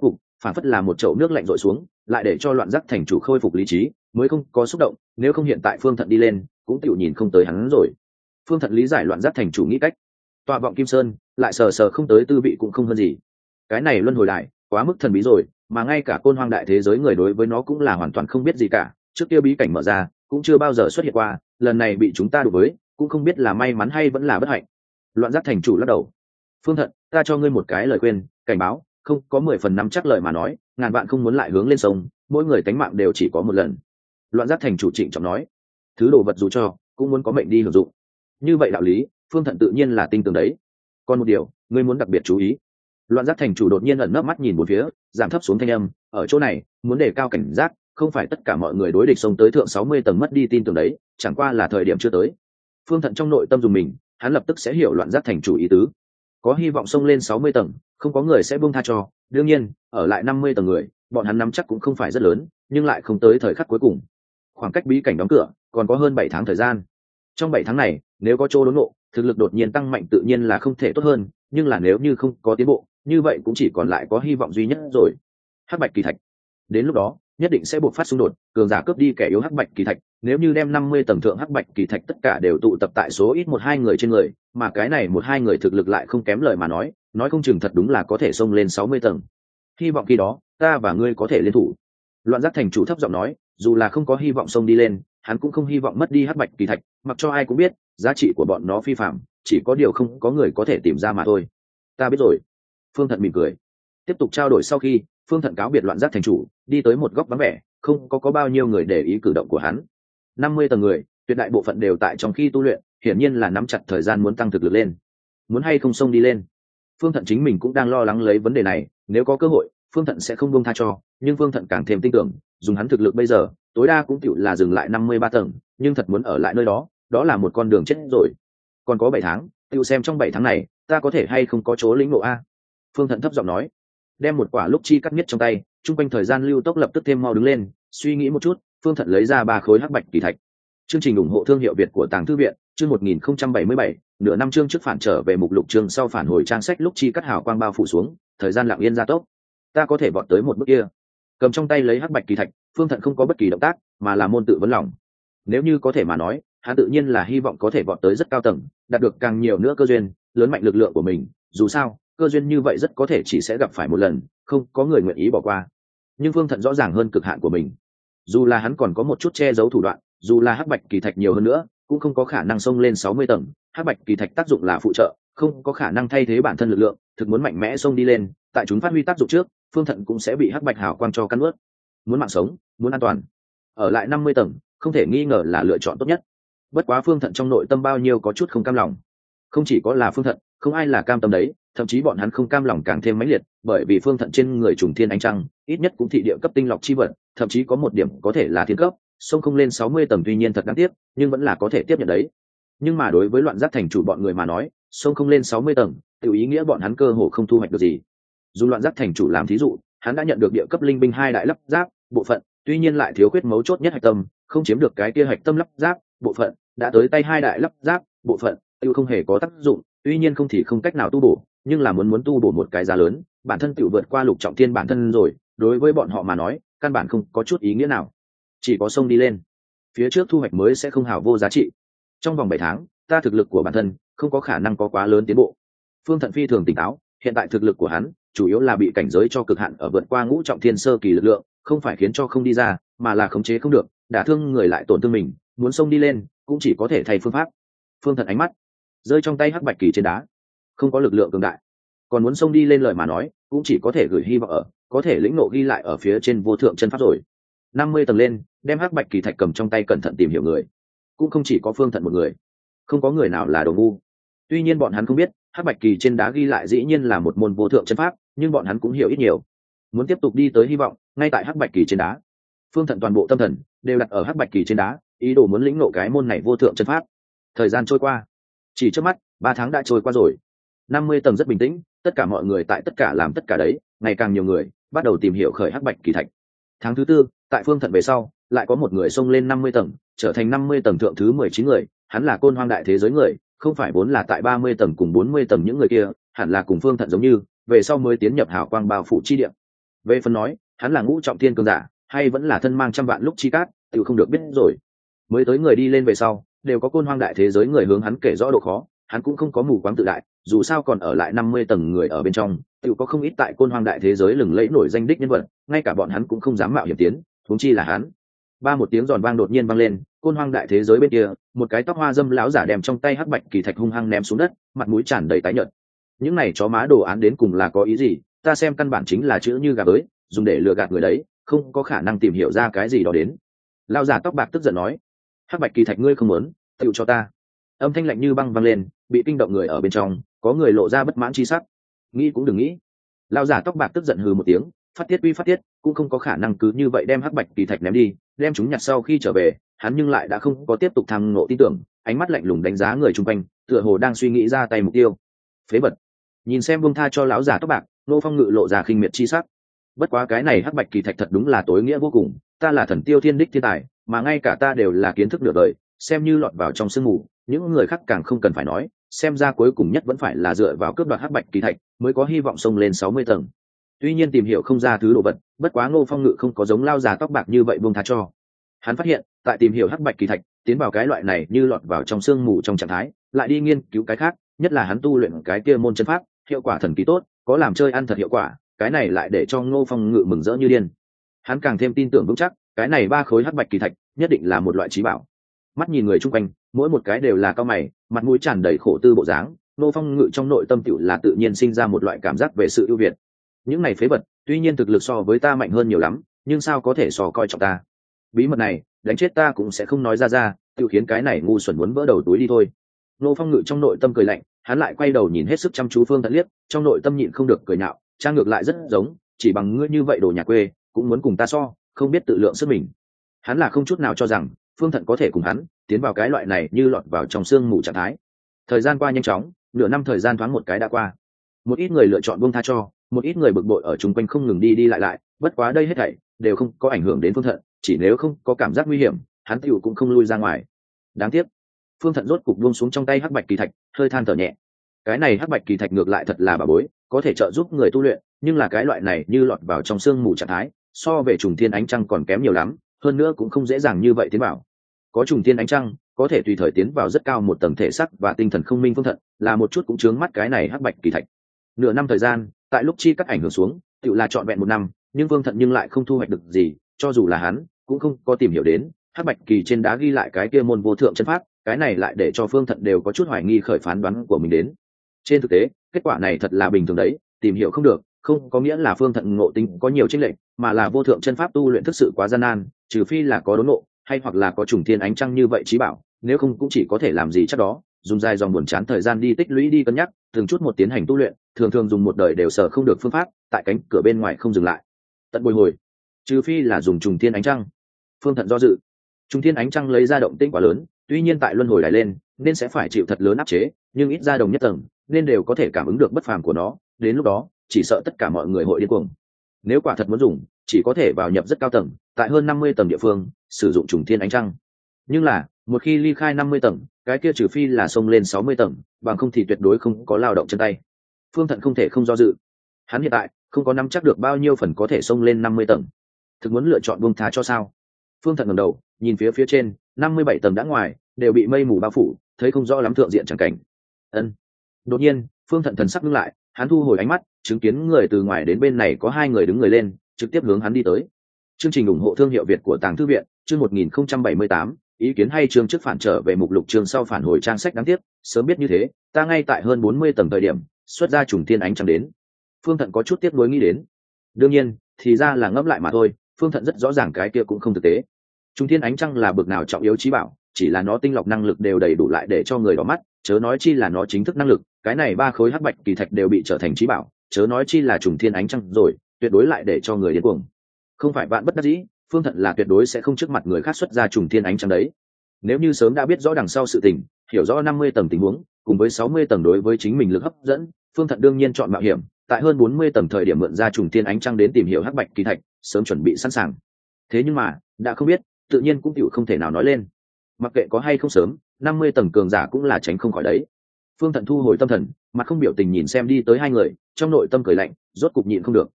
phản phất là một chậu nước lạnh rội xuống, lại để cho Loạn Giác thành chủ khôi phục lý trí, mới không có xúc động, nếu không hiện tại Phương Thận đi lên cũng tựu nhìn không tới hắn rồi. Phương Thận lý giải Loạn Giác thành chủ nghĩ cách, tọa vọng Kim Sơn lại sờ sờ không tới tư vị cũng không hơn gì. Cái này luân hồi đại quá mức thần bí rồi, mà ngay cả Côn Hoang đại thế giới người đối với nó cũng là hoàn toàn không biết gì cả, trước kia bí cảnh mở ra cũng chưa bao giờ xuất hiện qua, lần này bị chúng ta đụng với cũng không biết là may mắn hay vẫn là bất hạnh. Loạn Giác thành chủ lắc đầu. Phương Thận, ta cho ngươi một cái lời khuyên, cảnh báo, không có mười phần năm chắc lời mà nói, ngàn vạn không muốn lại hướng lên sông, mỗi người tánh mạng đều chỉ có một lần. Loạn Giác thành chủ trịnh trọng nói. Thứ đồ vật dù cho cũng muốn có mệnh đi hưởng dụng, như vậy đạo lý Phương Thận tự nhiên là tin tưởng đấy. Còn một điều ngươi muốn đặc biệt chú ý. Loạn Giác thành chủ đột nhiên ẩn nấp mắt nhìn bốn phía, giảm thấp xuống thanh âm, ở chỗ này muốn đề cao cảnh giác, không phải tất cả mọi người đối địch sông tới thượng sáu mươi tầng mất đi tin tưởng đấy, chẳng qua là thời điểm chưa tới. Phương Thận trong nội tâm dùng mình, hắn lập tức sẽ hiểu Loạn Giác thành chủ ý tứ. Có hy vọng xông lên sáu mươi tầng, không có người sẽ buông tha cho, đương nhiên ở lại năm mươi tầng người, bọn hắn nắm chắc cũng không phải rất lớn, nhưng lại không tới thời khắc cuối cùng. Khoảng cách bí cảnh đóng cửa còn có hơn bảy tháng thời gian. Trong bảy tháng này, nếu có chỗ đốn ngộ, thực lực đột nhiên tăng mạnh tự nhiên là không thể tốt hơn, nhưng là nếu như không có tiến bộ, như vậy cũng chỉ còn lại có hy vọng duy nhất rồi. Hắc Bạch Kỳ Thạch. Đến lúc đó, nhất định sẽ buộc phát xung đột, cường giả cướp đi kẻ yếu Hắc Bạch Kỳ Thạch, nếu như đem năm mươi tầng thượng Hắc Bạch Kỳ Thạch tất cả đều tụ tập tại số ít một hai người trên người, mà cái này một hai người thực lực lại không kém lời mà nói, nói không chừng thật đúng là có thể xông lên sáu mươi tầng. Hy vọng khi đó, ta và ngươi có thể liên thủ. Loạn Giác thành chủ thấp giọng nói, dù là không có hy vọng xông đi lên, hắn cũng không hy vọng mất đi Hắc Bạch Kỳ Thạch, mặc cho ai cũng biết, giá trị của bọn nó phi phàm, chỉ có điều không có người có thể tìm ra mà thôi. Ta biết rồi. Phương Thận mỉm cười. Tiếp tục trao đổi sau khi, Phương Thận cáo biệt Loạn Giác thành chủ, đi tới một góc vắng vẻ, không có có bao nhiêu người để ý cử động của hắn. năm mươi tầng người, tuyệt đại bộ phận đều tại trong khi tu luyện, hiển nhiên là nắm chặt thời gian muốn tăng thực lực lên. Muốn hay không xông đi lên. Phương Thận chính mình cũng đang lo lắng lấy vấn đề này, nếu có cơ hội, Phương Thận sẽ không buông tha cho, nhưng Phương Thận càng thêm tin tưởng, dùng hắn thực lực bây giờ, tối đa cũng chịu là dừng lại năm mươi ba tầng, nhưng thật muốn ở lại nơi đó, đó là một con đường chết rồi. Còn có bảy tháng, tiêu xem trong bảy tháng này, ta có thể hay không có chỗ lĩnh ngộ a. Phương Thận thấp giọng nói, đem một quả lúc chi cắt nhất trong tay, trung quanh thời gian lưu tốc lập tức thêm mau đứng lên, suy nghĩ một chút, Phương Thận lấy ra ba khối Hắc Bạch Kỳ Thạch. Chương trình ủng hộ thương hiệu Việt của Tàng Thư viện, chương một nghìn không trăm bảy mươi bảy, nửa năm chương trước phản trở về mục lục chương sau phản hồi trang sách lúc chi cắt hào quang bao phủ xuống, thời gian lặng yên gia tốc. Ta có thể vọt tới một bước kia. Cầm trong tay lấy Hắc Bạch Kỳ Thạch, Phương Thận không có bất kỳ động tác, mà là môn tự vấn lòng. Nếu như có thể mà nói, hắn tự nhiên là hy vọng có thể vọt tới rất cao tầng, đạt được càng nhiều nữa cơ duyên, lớn mạnh lực lượng của mình, dù sao, cơ duyên như vậy rất có thể chỉ sẽ gặp phải một lần, không có người nguyện ý bỏ qua. Nhưng Phương Thận rõ ràng hơn cực hạn của mình. Dù là hắn còn có một chút che giấu thủ đoạn, dù là Hắc Bạch Kỳ Thạch nhiều hơn nữa, cũng không có khả năng xông lên sáu mươi tầng, Hắc Bạch Kỳ Thạch tác dụng là phụ trợ, không có khả năng thay thế bản thân lực lượng, thực muốn mạnh mẽ xông đi lên, tại chúng phát huy tác dụng trước, Phương Thận cũng sẽ bị Hắc Bạch hào quang cho căn nuốt. Muốn mạng sống, muốn an toàn, ở lại năm mươi tầng, không thể nghi ngờ là lựa chọn tốt nhất. Bất quá Phương Thận trong nội tâm bao nhiêu có chút không cam lòng. Không chỉ có là Phương Thận, không ai là cam tâm đấy, thậm chí bọn hắn không cam lòng càng thêm mãnh liệt, bởi vì Phương Thận trên người trùng thiên ánh trăng, ít nhất cũng thị địa cấp tinh lọc chi vật, thậm chí có một điểm có thể là thiên cấp, sông không lên sáu mươi tầng tuy nhiên thật đáng tiếc, nhưng vẫn là có thể tiếp nhận đấy. Nhưng mà đối với Loạn Giác thành chủ bọn người mà nói, sông không lên sáu mươi tầng, tự ý nghĩa bọn hắn cơ hồ không thu hoạch được gì. Dù Loạn Giác thành chủ làm thí dụ, hắn đã nhận được địa cấp linh binh hai đại lắp ráp bộ phận, tuy nhiên lại thiếu khuyết mấu chốt nhất hạch tâm, không chiếm được cái kia hạch tâm lắp ráp bộ phận, đã tới tay hai đại lắp ráp bộ phận, tiêu không hề có tác dụng, tuy nhiên không thì không cách nào tu bổ, nhưng là muốn muốn tu bổ một cái giá lớn, bản thân tiểu vượt qua lục trọng thiên bản thân rồi, đối với bọn họ mà nói, căn bản không có chút ý nghĩa nào. Chỉ có sông đi lên, phía trước thu hoạch mới sẽ không hào vô giá trị. Trong vòng bảy tháng, ta thực lực của bản thân không có khả năng có quá lớn tiến bộ. Phương Thận phi thường tỉnh táo, hiện tại thực lực của hắn chủ yếu là bị cảnh giới cho cực hạn ở vượt qua ngũ trọng thiên sơ kỳ lực lượng, không phải khiến cho không đi ra, mà là khống chế không được, đả thương người lại tổn thương mình, muốn sông đi lên, cũng chỉ có thể thay phương pháp. Phương Thận ánh mắt rơi trong tay Hắc Bạch Kỳ trên đá, không có lực lượng cường đại, còn muốn sông đi lên lời mà nói, cũng chỉ có thể gửi hy vọng ở, có thể lĩnh ngộ ghi lại ở phía trên vô thượng chân pháp rồi. năm mươi tầng lên, đem Hắc Bạch Kỳ Thạch cầm trong tay cẩn thận tìm hiểu người, cũng không chỉ có Phương Thận một người, không có người nào là đồ ngu. Tuy nhiên bọn hắn không biết, Hắc Bạch Kỳ trên đá ghi lại dĩ nhiên là một môn vô thượng chân pháp, nhưng bọn hắn cũng hiểu ít nhiều. Muốn tiếp tục đi tới hy vọng, ngay tại Hắc Bạch Kỳ trên đá. Phương Thận toàn bộ tâm thần đều đặt ở Hắc Bạch Kỳ trên đá, ý đồ muốn lĩnh ngộ cái môn này vô thượng chân pháp. Thời gian trôi qua, chỉ trước mắt, ba tháng đã trôi qua rồi. năm mươi tầng rất bình tĩnh, tất cả mọi người tại tất cả làm tất cả đấy, ngày càng nhiều người bắt đầu tìm hiểu khởi Hắc Bạch Kỳ Thạch. Tháng thứ tư, tại Phương Thận về sau, lại có một người xông lên năm mươi tầng, trở thành năm mươi tầng thượng thứ mười chín người, hắn là Côn Hoang đại thế giới người, không phải vốn là tại ba mươi tầng cùng bốn mươi tầng những người kia, hẳn là cùng Phương Thận giống như, về sau mới tiến nhập hào quang bao phủ chi địa. về phần nói hắn là ngũ trọng thiên cường giả hay vẫn là thân mang trăm vạn lúc chi cát tự không được biết rồi. Mới tới người đi lên về sau đều có côn hoang đại thế giới người hướng hắn kể rõ độ khó, hắn cũng không có mù quáng tự đại, dù sao còn ở lại năm mươi tầng người ở bên trong tự có không ít tại côn hoang đại thế giới lừng lẫy nổi danh đích nhân vật, ngay cả bọn hắn cũng không dám mạo hiểm tiến, huống chi là hắn. Ba một tiếng giòn vang đột nhiên vang lên, côn hoang đại thế giới bên kia một cái tóc hoa dâm lão giả đem trong tay hắc bạch kỳ thạch hung hăng ném xuống đất, mặt mũi tràn đầy tái nhợt. Những này chó má đồ án đến cùng là có ý gì? Ta xem căn bản chính là chữ như gà bới, dùng để lừa gạt người đấy, không có khả năng tìm hiểu ra cái gì đó đến. Lão giả tóc bạc tức giận nói, hắc bạch kỳ thạch ngươi không muốn, tựu cho ta. Âm thanh lạnh như băng vang lên, bị kinh động người ở bên trong có người lộ ra bất mãn chi sắc. Nghĩ cũng đừng nghĩ. Lão giả tóc bạc tức giận hừ một tiếng, phát tiết uy phát tiết, cũng không có khả năng cứ như vậy đem hắc bạch kỳ thạch ném đi, đem chúng nhặt sau khi trở về, hắn nhưng lại đã không có tiếp tục tham ngộ tin tưởng, ánh mắt lạnh lùng đánh giá người chung quanh, tựa hồ đang suy nghĩ ra tay mục tiêu. Phế vật. Nhìn xem buông tha cho lão giả tóc bạc, Nô Phong Ngự lộ ra khinh miệt chi sắc. Bất quá cái này hắc bạch kỳ thạch thật đúng là tối nghĩa vô cùng, ta là thần tiêu thiên đích thiên tài, mà ngay cả ta đều là kiến thức nửa đời, xem như lọt vào trong sương mù, những người khác càng không cần phải nói, xem ra cuối cùng nhất vẫn phải là dựa vào cướp đoạt hắc bạch kỳ thạch mới có hy vọng xông lên sáu mươi tầng. Tuy nhiên tìm hiểu không ra thứ đồ vật, bất quá Ngô Phong Ngự không có giống lao già tóc bạc như vậy buông tha cho. Hắn phát hiện, tại tìm hiểu hắc bạch kỳ thạch, tiến vào cái loại này như lọt vào trong sương mù trong trạng thái, lại đi nghiên cứu cái khác, nhất là hắn tu luyện cái kia môn chân pháp, hiệu quả thần kỳ tốt, có làm chơi ăn thật hiệu quả, cái này lại để cho Ngô Phong Ngự mừng rỡ như điên. Hắn càng thêm tin tưởng vững chắc, cái này ba khối hắc bạch kỳ thạch nhất định là một loại trí bảo. Mắt nhìn người chung quanh, mỗi một cái đều là cao mày, mặt mũi tràn đầy khổ tư bộ dáng, Ngô Phong Ngự trong nội tâm tựu là tự nhiên sinh ra một loại cảm giác về sự ưu việt. Những này phế vật, tuy nhiên thực lực so với ta mạnh hơn nhiều lắm, nhưng sao có thể so coi trọng ta? Bí mật này, đánh chết ta cũng sẽ không nói ra ra, tự khiến cái này ngu xuẩn muốn vỡ đầu túi đi thôi. Ngô Phong Ngự trong nội tâm cười lạnh, hắn lại quay đầu nhìn hết sức chăm chú Phương Thận liếc, trong nội tâm nhịn không được cười nhạo, trang ngược lại rất giống, chỉ bằng ngươi như vậy đồ nhà quê, cũng muốn cùng ta so, không biết tự lượng sức mình. Hắn là không chút nào cho rằng Phương Thận có thể cùng hắn tiến vào cái loại này như lọt vào trong sương mù trạng thái. Thời gian qua nhanh chóng, nửa năm thời gian thoáng một cái đã qua. Một ít người lựa chọn buông tha cho, một ít người bực bội ở chung quanh không ngừng đi đi lại lại, bất quá đây hết thảy đều không có ảnh hưởng đến Phương Thận, chỉ nếu không có cảm giác nguy hiểm, hắn tiểu cũng không lui ra ngoài. Đáng tiếc, Phương Thận rốt cục buông xuống trong tay hắc bạch kỳ thạch, hơi than thở nhẹ. Cái này hắc bạch kỳ thạch ngược lại thật là bà bối, có thể trợ giúp người tu luyện, nhưng là cái loại này như lọt vào trong sương mù trạng thái, so về trùng thiên ánh trăng còn kém nhiều lắm, hơn nữa cũng không dễ dàng như vậy tiến vào. Có trùng thiên ánh trăng, có thể tùy thời tiến vào rất cao một tầng thể xác và tinh thần không minh Phương Thận, là một chút cũng chướng mắt cái này hắc bạch kỳ thạch. Nửa năm thời gian, tại lúc chi các ảnh hưởng xuống, tự là trọn vẹn một năm, nhưng Phương Thận nhưng lại không thu hoạch được gì, cho dù là hắn cũng không có tìm hiểu đến hắc bạch kỳ trên đá ghi lại cái kia môn vô thượng chân pháp, cái này lại để cho Phương Thận đều có chút hoài nghi khởi phán đoán của mình đến. Trên thực tế, kết quả này thật là bình thường đấy, tìm hiểu không được, không có nghĩa là Phương Thận ngộ tính có nhiều chênh lệch, mà là vô thượng chân pháp tu luyện thực sự quá gian nan, trừ phi là có đốn ngộ, hay hoặc là có trùng thiên ánh trăng như vậy trí bảo, nếu không cũng chỉ có thể làm gì chắc đó, dùng dài dòng buồn chán thời gian đi tích lũy đi cân nhắc, từng chút một tiến hành tu luyện, thường thường dùng một đời đều sở không được phương pháp, tại cánh cửa bên ngoài không dừng lại. Tận bồi hồi, trừ phi là dùng trùng thiên ánh trăng. Phương Thận do dự. Trùng thiên ánh trăng lấy ra động tĩnh quá lớn, tuy nhiên tại luân hồi lại lên, nên sẽ phải chịu thật lớn áp chế, nhưng ít ra đồng nhất tầng, nên đều có thể cảm ứng được bất phàm của nó, đến lúc đó, chỉ sợ tất cả mọi người hội điên cuồng. Nếu quả thật muốn dùng, chỉ có thể vào nhập rất cao tầng, tại hơn năm mươi tầng địa phương, sử dụng trùng thiên ánh trăng. Nhưng là, một khi ly khai năm mươi tầng, cái kia trừ phi là xông lên sáu mươi tầng, bằng không thì tuyệt đối không có lao động chân tay. Phương Thận không thể không do dự. Hắn hiện tại không có nắm chắc được bao nhiêu phần có thể xông lên năm mươi tầng. Thực muốn lựa chọn buông tha cho sao? Phương Thận ngẩng đầu, nhìn phía phía trên, năm mươi bảy tầng đã ngoài, đều bị mây mù bao phủ, thấy không rõ lắm thượng diện chẳng cảnh. Ân. Đột nhiên, Phương Thận thần sắc ngưng lại, hắn thu hồi ánh mắt, chứng kiến người từ ngoài đến bên này có hai người đứng người lên, trực tiếp hướng hắn đi tới. Chương trình ủng hộ thương hiệu Việt của Tàng Thư viện, chương một nghìn không trăm bảy mươi tám, ý kiến hay chương trước phản trở về mục lục chương sau phản hồi trang sách đáng tiếc, sớm biết như thế, ta ngay tại hơn bốn mươi tầng thời điểm, xuất ra trùng thiên ánh trăng đến. Phương Thận có chút tiếc nuối nghĩ đến. Đương nhiên, thì ra là ngẫm lại mà thôi, Phương Thận rất rõ ràng cái kia cũng không thực tế. Trùng thiên ánh trăng là bậc nào trọng yếu chí bảo, chỉ là nó tinh lọc năng lực đều đầy đủ lại để cho người đỏ mắt, chớ nói chi là nó chính thức năng lực, cái này ba khối hắc bạch kỳ thạch đều bị trở thành chí bảo, chớ nói chi là trùng thiên ánh trăng rồi, tuyệt đối lại để cho người điên cuồng. Không phải bạn bất đắc dĩ, Phương Thận là tuyệt đối sẽ không trước mặt người khác xuất ra trùng thiên ánh trăng đấy. Nếu như sớm đã biết rõ đằng sau sự tình, hiểu rõ năm mươi tầng tình huống, cùng với sáu mươi tầng đối với chính mình lực hấp dẫn, Phương Thận đương nhiên chọn mạo hiểm, tại hơn bốn mươi tầng thời điểm mượn ra trùng thiên ánh trăng đến tìm hiểu hắc bạch kỳ thạch, sớm chuẩn bị sẵn sàng. Thế nhưng mà, đã không biết, tự nhiên cũng tiểu không thể nào nói lên. Mặc kệ có hay không sớm, năm mươi tầng cường giả cũng là tránh không khỏi đấy. Phương Thận thu hồi tâm thần, mặt không biểu tình nhìn xem đi tới hai người, trong nội tâm cười lạnh, rốt cục nhịn không được.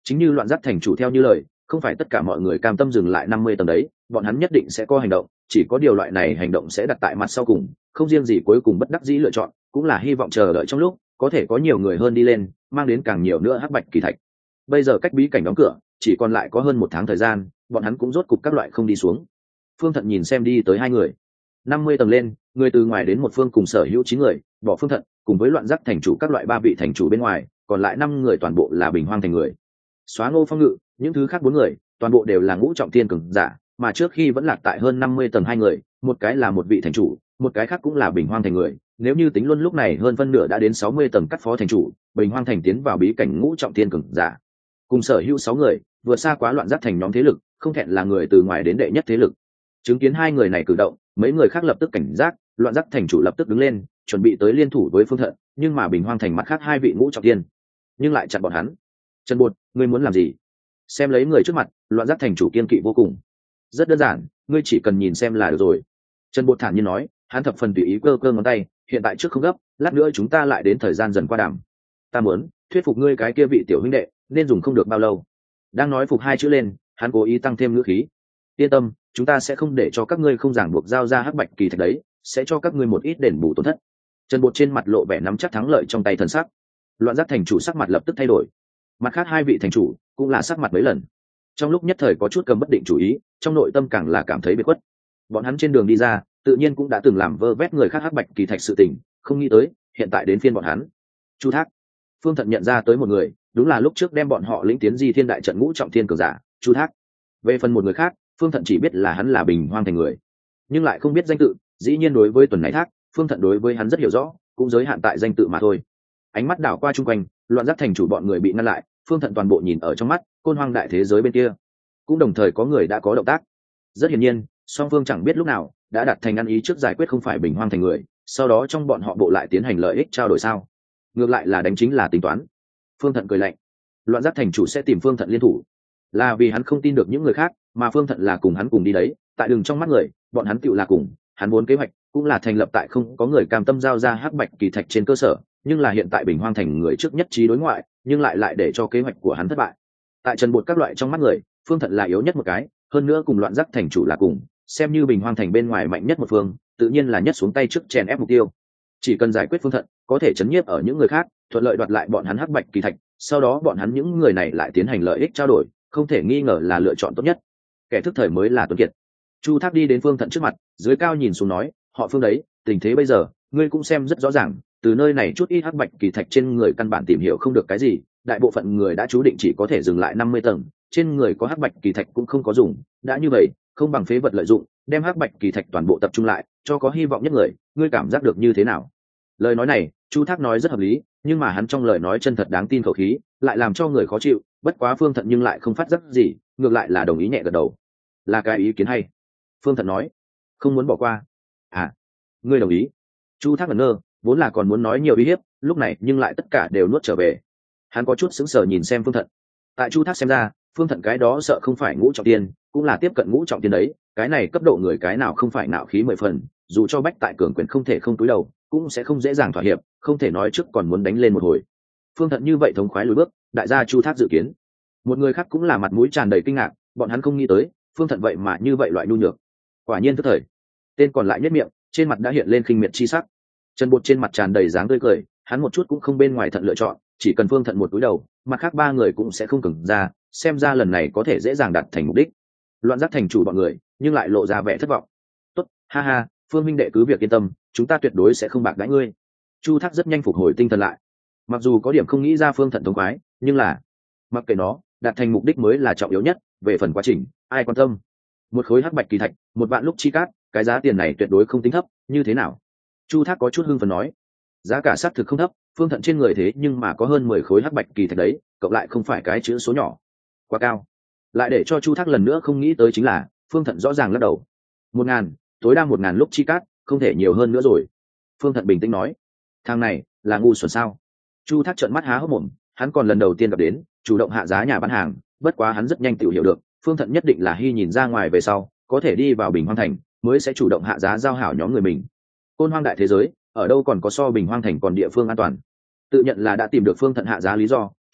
Chính như Loạn Giác thành chủ theo như lời, không phải tất cả mọi người cam tâm dừng lại năm mươi tầng đấy, bọn hắn nhất định sẽ có hành động, chỉ có điều loại này hành động sẽ đặt tại mặt sau cùng, không riêng gì cuối cùng bất đắc dĩ lựa chọn, cũng là hy vọng chờ đợi trong lúc có thể có nhiều người hơn đi lên, mang đến càng nhiều nữa hắc bạch kỳ thạch. Bây giờ cách bí cảnh đóng cửa chỉ còn lại có hơn một tháng thời gian, bọn hắn cũng rốt cục các loại không đi xuống. Phương Thận nhìn xem đi tới hai người, năm mươi tầng lên, người từ ngoài đến một phương cùng sở hữu chín người, bỏ Phương Thận cùng với Loạn Giác thành chủ các loại ba vị thành chủ bên ngoài, còn lại năm người toàn bộ là Bình Hoang thành người. Xóa Ngô Phong Ngự, những thứ khác bốn người toàn bộ đều là ngũ trọng thiên cường giả, mà trước khi vẫn lạc tại hơn năm mươi tầng hai người, một cái là một vị thành chủ, một cái khác cũng là Bình Hoang thành người. Nếu như tính luôn lúc này hơn phân nửa đã đến sáu mươi tầng cắt phó thành chủ, Bình Hoang thành tiến vào bí cảnh ngũ trọng thiên cường giả. Cùng sở hữu sáu người, vừa xa quá Loạn Giác thành nhóm thế lực, không thẹn là người từ ngoài đến đệ nhất thế lực. Chứng kiến hai người này cử động, mấy người khác lập tức cảnh giác, Loạn Giác thành chủ lập tức đứng lên, chuẩn bị tới liên thủ với Phương Thận, nhưng mà Bình Hoang thành mặt khác hai vị ngũ trọng thiên, nhưng lại chặn bọn hắn. Trần Bột, ngươi muốn làm gì? Xem lấy người trước mặt, Loạn Giác thành chủ kiên kỵ vô cùng. Rất đơn giản, ngươi chỉ cần nhìn xem là được rồi. Trần Bột thản nhiên nói, hắn thập phần tùy ý cơ cơ ngón tay, hiện tại trước không gấp, lát nữa chúng ta lại đến thời gian dần qua đàm. Ta muốn thuyết phục ngươi cái kia vị tiểu huynh đệ, nên dùng không được bao lâu. Đang nói phục hai chữ lên, hắn cố ý tăng thêm ngữ khí. Yên tâm, chúng ta sẽ không để cho các ngươi không ràng buộc giao ra hắc bạch kỳ thạch đấy, sẽ cho các ngươi một ít đền bù tổn thất. Trần Bột trên mặt lộ vẻ nắm chắc thắng lợi trong tay thần sắc. Loạn Giác thành chủ sắc mặt lập tức thay đổi, mặt khác hai vị thành chủ cũng là sắc mặt mấy lần, trong lúc nhất thời có chút cầm bất định chủ ý, trong nội tâm càng là cảm thấy biệt khuất. Bọn hắn trên đường đi ra tự nhiên cũng đã từng làm vơ vét người khác hắc bạch kỳ thạch sự tình, không nghĩ tới hiện tại đến phiên bọn hắn. Chu Thác. Phương Thận nhận ra tới một người, đúng là lúc trước đem bọn họ lĩnh tiến Di Thiên đại trận ngũ trọng thiên cường giả, Chu Thác. Về phần một người khác, Phương Thận chỉ biết là hắn là Bình Hoang thành người, nhưng lại không biết danh tự. Dĩ nhiên đối với Tuần Này Thác, Phương Thận đối với hắn rất hiểu rõ, cũng giới hạn tại danh tự mà thôi. Ánh mắt đảo qua chung quanh, Loạn Giác thành chủ bọn người bị ngăn lại, Phương Thận toàn bộ nhìn ở trong mắt, Côn Hoang đại thế giới bên kia cũng đồng thời có người đã có động tác. Rất hiển nhiên, song phương chẳng biết lúc nào đã đặt thành ăn ý trước giải quyết không phải Bình Hoang thành người, sau đó trong bọn họ bộ lại tiến hành lợi ích trao đổi sao? Ngược lại là đánh chính là tính toán. Phương Thận cười lạnh, Loạn Giác thành chủ sẽ tìm Phương Thận liên thủ, là vì hắn không tin được những người khác, mà Phương Thận là cùng hắn cùng đi đấy, tại đường trong mắt người, bọn hắn tựu là cùng, hắn muốn kế hoạch cũng là thành lập tại không có người cam tâm giao ra hắc bạch kỳ thạch trên cơ sở, nhưng là hiện tại Bình Hoang thành người trước nhất trí đối ngoại, nhưng lại lại để cho kế hoạch của hắn thất bại. Tại Trần Bột các loại trong mắt người, Phương Thận là yếu nhất một cái, hơn nữa cùng Loạn Giác thành chủ là cùng, xem như Bình Hoang thành bên ngoài mạnh nhất một phương, tự nhiên là nhất xuống tay trước chèn ép mục tiêu. Chỉ cần giải quyết Phương Thận, có thể chấn nhiếp ở những người khác, thuận lợi đoạt lại bọn hắn hắc bạch kỳ thạch, sau đó bọn hắn những người này lại tiến hành lợi ích trao đổi, không thể nghi ngờ là lựa chọn tốt nhất. Kẻ thức thời mới là tuấn kiệt. Chu Thác đi đến Phương Thận trước mặt, dưới cao nhìn xuống nói, họ Phương đấy, tình thế bây giờ, ngươi cũng xem rất rõ ràng, từ nơi này chút ít hắc bạch kỳ thạch trên người căn bản tìm hiểu không được cái gì, đại bộ phận người đã chú định chỉ có thể dừng lại năm mươi tầng, trên người có hắc bạch kỳ thạch cũng không có dùng, đã như vậy, không bằng phế vật lợi dụng, đem hắc bạch kỳ thạch toàn bộ tập trung lại, cho có hy vọng nhất người, ngươi cảm giác được như thế nào? Lời nói này, Chu Thác nói rất hợp lý, nhưng mà hắn trong lời nói chân thật đáng tin khẩu khí, lại làm cho người khó chịu, bất quá Phương Thận nhưng lại không phát giác gì, ngược lại là đồng ý nhẹ gật đầu. Là cái ý kiến hay. Phương Thận nói, không muốn bỏ qua. À, ngươi đồng ý? Chu Thác ngẩn ngơ, vốn là còn muốn nói nhiều uy hiếp, lúc này nhưng lại tất cả đều nuốt trở về. Hắn có chút sững sờ nhìn xem Phương Thận. Tại Chu Thác xem ra, Phương Thận cái đó sợ không phải ngũ trọng tiên, cũng là tiếp cận ngũ trọng tiên đấy, cái này cấp độ người cái nào không phải nạo khí mười phần, dù cho bách tại cường quyền không thể không túi đầu, cũng sẽ không dễ dàng thỏa hiệp, không thể nói trước còn muốn đánh lên một hồi. Phương Thận như vậy thống khoái lùi bước, đại gia Chu Thác dự kiến. Một người khác cũng là mặt mũi tràn đầy kinh ngạc, bọn hắn không nghĩ tới, Phương Thận vậy mà như vậy loại nhu nhược. Quả nhiên tức thời. Tên còn lại nhất miệng, trên mặt đã hiện lên khinh miệt chi sắc. Trần Bột trên mặt tràn đầy dáng tươi cười, hắn một chút cũng không bên ngoài Thận lựa chọn, chỉ cần Phương Thận một túi đầu, mặt khác ba người cũng sẽ không cứng ra, xem ra lần này có thể dễ dàng đạt thành mục đích. Loạn Giác thành chủ bọn người, nhưng lại lộ ra vẻ thất vọng. Tốt, ha ha, Phương minh đệ cứ việc yên tâm, chúng ta tuyệt đối sẽ không bạc đãi ngươi. Chu Thác rất nhanh phục hồi tinh thần lại. Mặc dù có điểm không nghĩ ra Phương Thận thống khoái, nhưng là mặc kệ nó, đạt thành mục đích mới là trọng yếu nhất, về phần quá trình, ai quan tâm. Một khối hắc bạch kỳ thạch, một vạn lúc chi cát, cái giá tiền này tuyệt đối không tính thấp, như thế nào? Chu Thác có chút hưng phấn nói, giá cả xác thực không thấp, Phương Thận trên người thế nhưng mà có hơn mười khối hắc bạch kỳ thạch đấy, cộng lại không phải cái chữ số nhỏ, quá cao. Lại để cho Chu Thác lần nữa không nghĩ tới chính là, Phương Thận rõ ràng lắc đầu. Một ngàn, tối đa một ngàn lúc chi cát, không thể nhiều hơn nữa rồi. Phương Thận bình tĩnh nói, thằng này là ngu xuẩn sao? Chu Thác trợn mắt há hốc mồm, hắn còn lần đầu tiên gặp đến, chủ động hạ giá nhà bán hàng, bất quá hắn rất nhanh tự hiểu được, Phương Thận nhất định là hy nhìn ra ngoài về sau, có thể đi vào Bình Hoang thành, mới sẽ chủ động hạ giá giao hảo nhóm người mình. Côn Hoang đại thế giới, ở đâu còn có so Bình Hoang thành còn địa phương an toàn. Tự nhận là đã tìm được Phương Thận hạ giá lý do,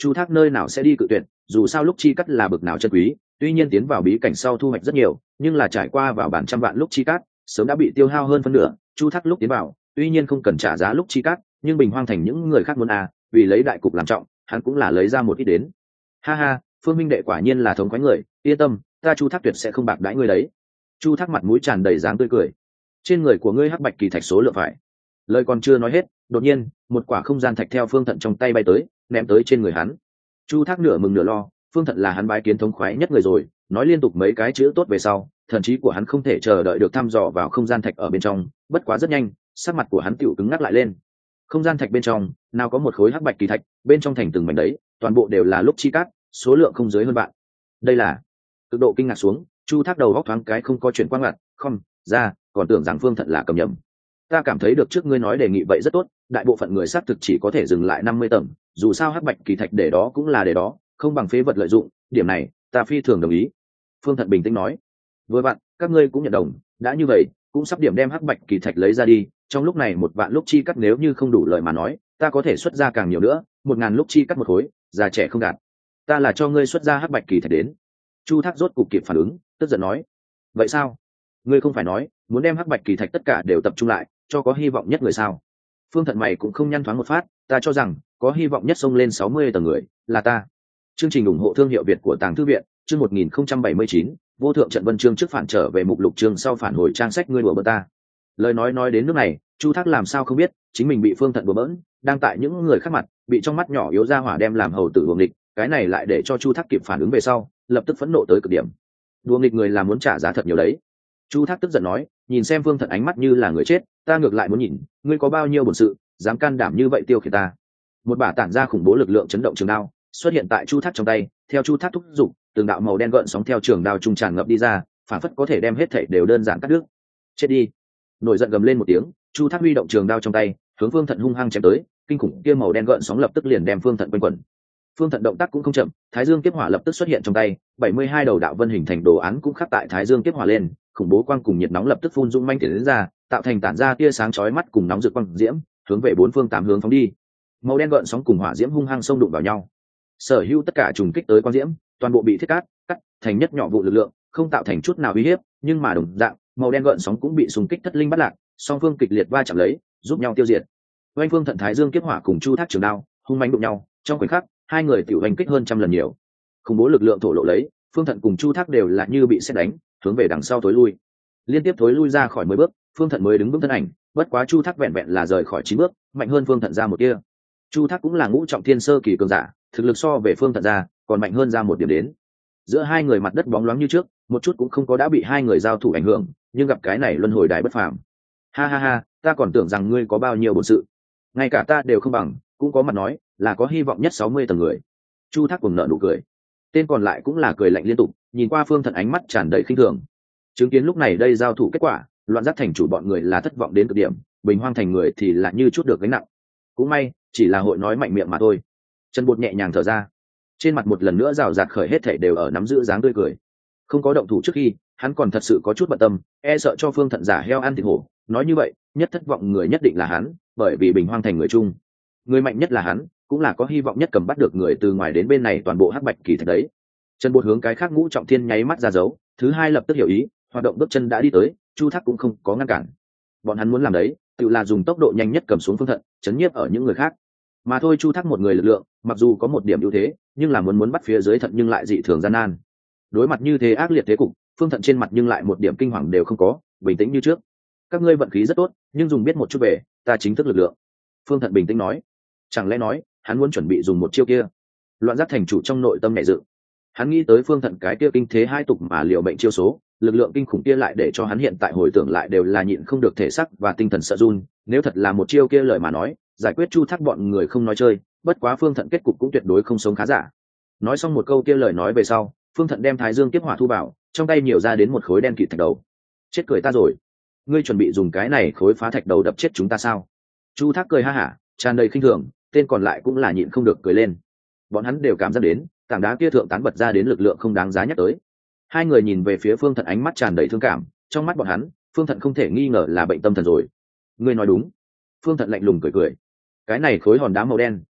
Chu Thác nơi nào sẽ đi cự tuyệt, dù sao lúc chi cắt là bực nào chân quý, tuy nhiên tiến vào bí cảnh sau thu hoạch rất nhiều, nhưng là trải qua vào bản trăm vạn lúc chi cắt, sớm đã bị tiêu hao hơn phân nửa. Chu Thác lúc tiến vào, tuy nhiên không cần trả giá lúc chi cắt, nhưng Bình Hoang thành những người khác muốn à, vì lấy đại cục làm trọng, hắn cũng là lấy ra một ít đến. Ha ha, Phương minh đệ quả nhiên là thống khoái người, yên tâm, ta Chu Thác tuyệt sẽ không bạc đãi ngươi đấy. Chu Thác mặt mũi tràn đầy dáng tươi cười. Trên người của ngươi hắc bạch kỳ thạch số lượng phải. Lời còn chưa nói hết, đột nhiên, một quả không gian thạch theo Phương Thận trong tay bay tới, ném tới trên người hắn. Chu Thác nửa mừng nửa lo, Phương Thận là hắn bái kiến thống khoái nhất người rồi, nói liên tục mấy cái chữ tốt về sau, thần trí của hắn không thể chờ đợi được thăm dò vào không gian thạch ở bên trong, bất quá rất nhanh, sắc mặt của hắn tựu cứng ngắc lại lên. Không gian thạch bên trong, nào có một khối hắc bạch kỳ thạch, bên trong thành từng mảnh đấy, toàn bộ đều là lúc chi cát, số lượng không dưới hơn bạn. Đây là cực độ kinh ngạc xuống, Chu Thác đầu góc thoáng cái không có chuyện quang ngặt, không ra, còn tưởng rằng Phương Thận là cầm nhầm. Ta cảm thấy được trước ngươi nói đề nghị vậy rất tốt, đại bộ phận người xác thực chỉ có thể dừng lại năm mươi tầng, dù sao hắc bạch kỳ thạch để đó cũng là để đó, không bằng phế vật lợi dụng, điểm này ta phi thường đồng ý. Phương Thận bình tĩnh nói. Với bạn, các ngươi cũng nhận đồng, đã như vậy, cũng sắp điểm đem hắc bạch kỳ thạch lấy ra đi, trong lúc này một vạn lúc chi cắt nếu như không đủ lời mà nói, ta có thể xuất ra càng nhiều nữa, một ngàn lúc chi cắt một khối, già trẻ không gạt. Ta là cho ngươi xuất ra hắc bạch kỳ thạch đến. Chu Thác rốt cục kịp phản ứng, tức giận nói. Vậy sao? Ngươi không phải nói muốn đem hắc bạch kỳ thạch tất cả đều tập trung lại, cho có hy vọng nhất người sao? Phương Thận mày cũng không nhăn thoáng một phát, ta cho rằng có hy vọng nhất xông lên sáu mươi tầng người là ta. Chương trình ủng hộ thương hiệu Việt của Tàng Thư viện, chương một nghìn không trăm bảy mươi chín, vô thượng trận vân chương trước phản trở về mục lục chương sau phản hồi trang sách ngươi đùa bỡn ta. Lời nói nói đến nước này, Chu Thác làm sao không biết, chính mình bị Phương Thận đùa bỡn, đang tại những người khác mặt, bị trong mắt nhỏ yếu ra hỏa đem làm hầu tử đuồng địch, cái này lại để cho Chu Thác kịp phản ứng về sau, lập tức phẫn nộ tới cực điểm. Đuồng địch người là muốn trả giá thật nhiều đấy. Chu Thác tức giận nói, nhìn xem Phương Thận ánh mắt như là người chết, ta ngược lại muốn nhìn, ngươi có bao nhiêu bổn sự, dám can đảm như vậy tiêu khiển ta. Một bả tản ra khủng bố lực lượng chấn động trường đao, xuất hiện tại Chu Thác trong tay, theo Chu Thác thúc giục, từng đạo màu đen gợn sóng theo trường đao trung tràn ngập đi ra, phản phất có thể đem hết thảy đều đơn giản cắt đứt. Chết đi! Nổi giận gầm lên một tiếng, Chu Thác huy động trường đao trong tay, hướng Phương Thận hung hăng chém tới, kinh khủng kia màu đen gợn sóng lập tức liền đem Phương Thận quanh quẩn. Phương Thận động tác cũng không chậm, Thái Dương Kiếp Hỏa lập tức xuất hiện trong tay, bảy mươi hai đầu đạo vân hình thành đồ án cũng khắc tại Thái Dương Kiếp Hỏa lên, khủng bố quang cùng nhiệt nóng lập tức phun dung manh tiến ra, tạo thành tản ra tia sáng chói mắt cùng nóng rực quang diễm, hướng về bốn phương tám hướng phóng đi. Màu đen gợn sóng cùng hỏa diễm hung hăng xông đụng vào nhau. Sở hữu tất cả trùng kích tới quang diễm, toàn bộ bị thiết cắt, cắt thành nhất nhỏ vụ lực lượng, không tạo thành chút nào uy hiếp, nhưng mà đồng dạng, màu đen gợn sóng cũng bị xung kích thất linh bắt lạc, song phương kịch liệt va chạm lấy, giúp nhau tiêu diệt. Oanh Phương Thận Thái Dương Kiếp Hỏa cùng Chu Thác trường đao, hung mãnh đụng nhau, trong khoảnh khắc, hai người tiểu hành kích hơn trăm lần nhiều. Khủng bố lực lượng thổ lộ lấy, Phương Thận cùng Chu Thác đều là như bị sét đánh, hướng về đằng sau tối lui. Liên tiếp tối lui ra khỏi mười bước, Phương Thận mới đứng vững thân ảnh, bất quá Chu Thác vẹn vẹn là rời khỏi chín bước, mạnh hơn Phương Thận ra một tia. Chu Thác cũng là ngũ trọng thiên sơ kỳ cường giả, thực lực so về Phương Thận ra, còn mạnh hơn ra một điểm đến. Giữa hai người mặt đất bóng loáng như trước, một chút cũng không có đã bị hai người giao thủ ảnh hưởng, nhưng gặp cái này luân hồi đài bất phàm. Ha ha ha, ta còn tưởng rằng ngươi có bao nhiêu bổn sự, ngay cả ta đều không bằng, cũng có mặt nói là có hy vọng nhất sáu mươi tầng người. Chu Thác cùng nợ nụ cười, tên còn lại cũng là cười lạnh liên tục, nhìn qua Phương Thận ánh mắt tràn đầy khinh thường. Chứng kiến lúc này đây giao thủ kết quả, Loạn Giác thành chủ bọn người là thất vọng đến cực điểm, Bình Hoang thành người thì là như chút được gánh nặng. Cũng may, chỉ là hội nói mạnh miệng mà thôi. Trần Bột nhẹ nhàng thở ra, trên mặt một lần nữa rào rạt khởi hết thảy đều ở nắm giữ dáng tươi cười. Không có động thủ trước khi, hắn còn thật sự có chút bận tâm, e sợ cho Phương Thận giả heo ăn thịt hổ. Nói như vậy, nhất thất vọng người nhất định là hắn, bởi vì Bình Hoang thành người chung, người mạnh nhất là hắn, cũng là có hy vọng nhất cầm bắt được người từ ngoài đến bên này toàn bộ hắc bạch kỳ thạch đấy. Trần Bột hướng cái khác ngũ trọng thiên nháy mắt ra dấu, thứ hai lập tức hiểu ý, hoạt động bước chân đã đi tới, Chu Thác cũng không có ngăn cản. Bọn hắn muốn làm đấy, tự là dùng tốc độ nhanh nhất cầm xuống Phương Thận, chấn nhiếp ở những người khác. Mà thôi, Chu Thác một người lực lượng, mặc dù có một điểm ưu thế, nhưng là muốn muốn bắt phía dưới Thận nhưng lại dị thường gian nan. Đối mặt như thế ác liệt thế cục, Phương Thận trên mặt nhưng lại một điểm kinh hoàng đều không có, bình tĩnh như trước. Các ngươi vận khí rất tốt, nhưng dùng biết một chút về, ta chính thức lực lượng. Phương Thận bình tĩnh nói. Chẳng lẽ nói, hắn muốn chuẩn bị dùng một chiêu kia? Loạn Giác thành chủ trong nội tâm nảy dựng. Hắn nghĩ tới Phương Thận cái kia kinh thế hai tục mà liệu bệnh chiêu số, lực lượng kinh khủng kia lại để cho hắn hiện tại hồi tưởng lại đều là nhịn không được thể xác và tinh thần sợ run. Nếu thật là một chiêu kia lời mà nói, giải quyết Chu Thác bọn người không nói chơi, bất quá Phương Thận kết cục cũng tuyệt đối không sống khá giả. Nói xong một câu kia lời nói về sau, Phương Thận đem Thái Dương Kiếp Hỏa thu vào, trong tay nhiều ra đến một khối đen kịt thạch đầu. Chết cười ta rồi, ngươi chuẩn bị dùng cái này khối phá thạch đầu đập chết chúng ta sao? Chu Thác cười ha hả, tràn đầy khinh thường, tên còn lại cũng là nhịn không được cười lên. Bọn hắn đều cảm giác đến, tảng đá kia thượng tán bật ra đến lực lượng không đáng giá nhắc tới. Hai người nhìn về phía Phương Thận ánh mắt tràn đầy thương cảm, trong mắt bọn hắn, Phương Thận không thể nghi ngờ là bệnh tâm thần rồi. Ngươi nói đúng. Phương Thận lạnh lùng cười cười. Cái này khối hòn đá màu đen,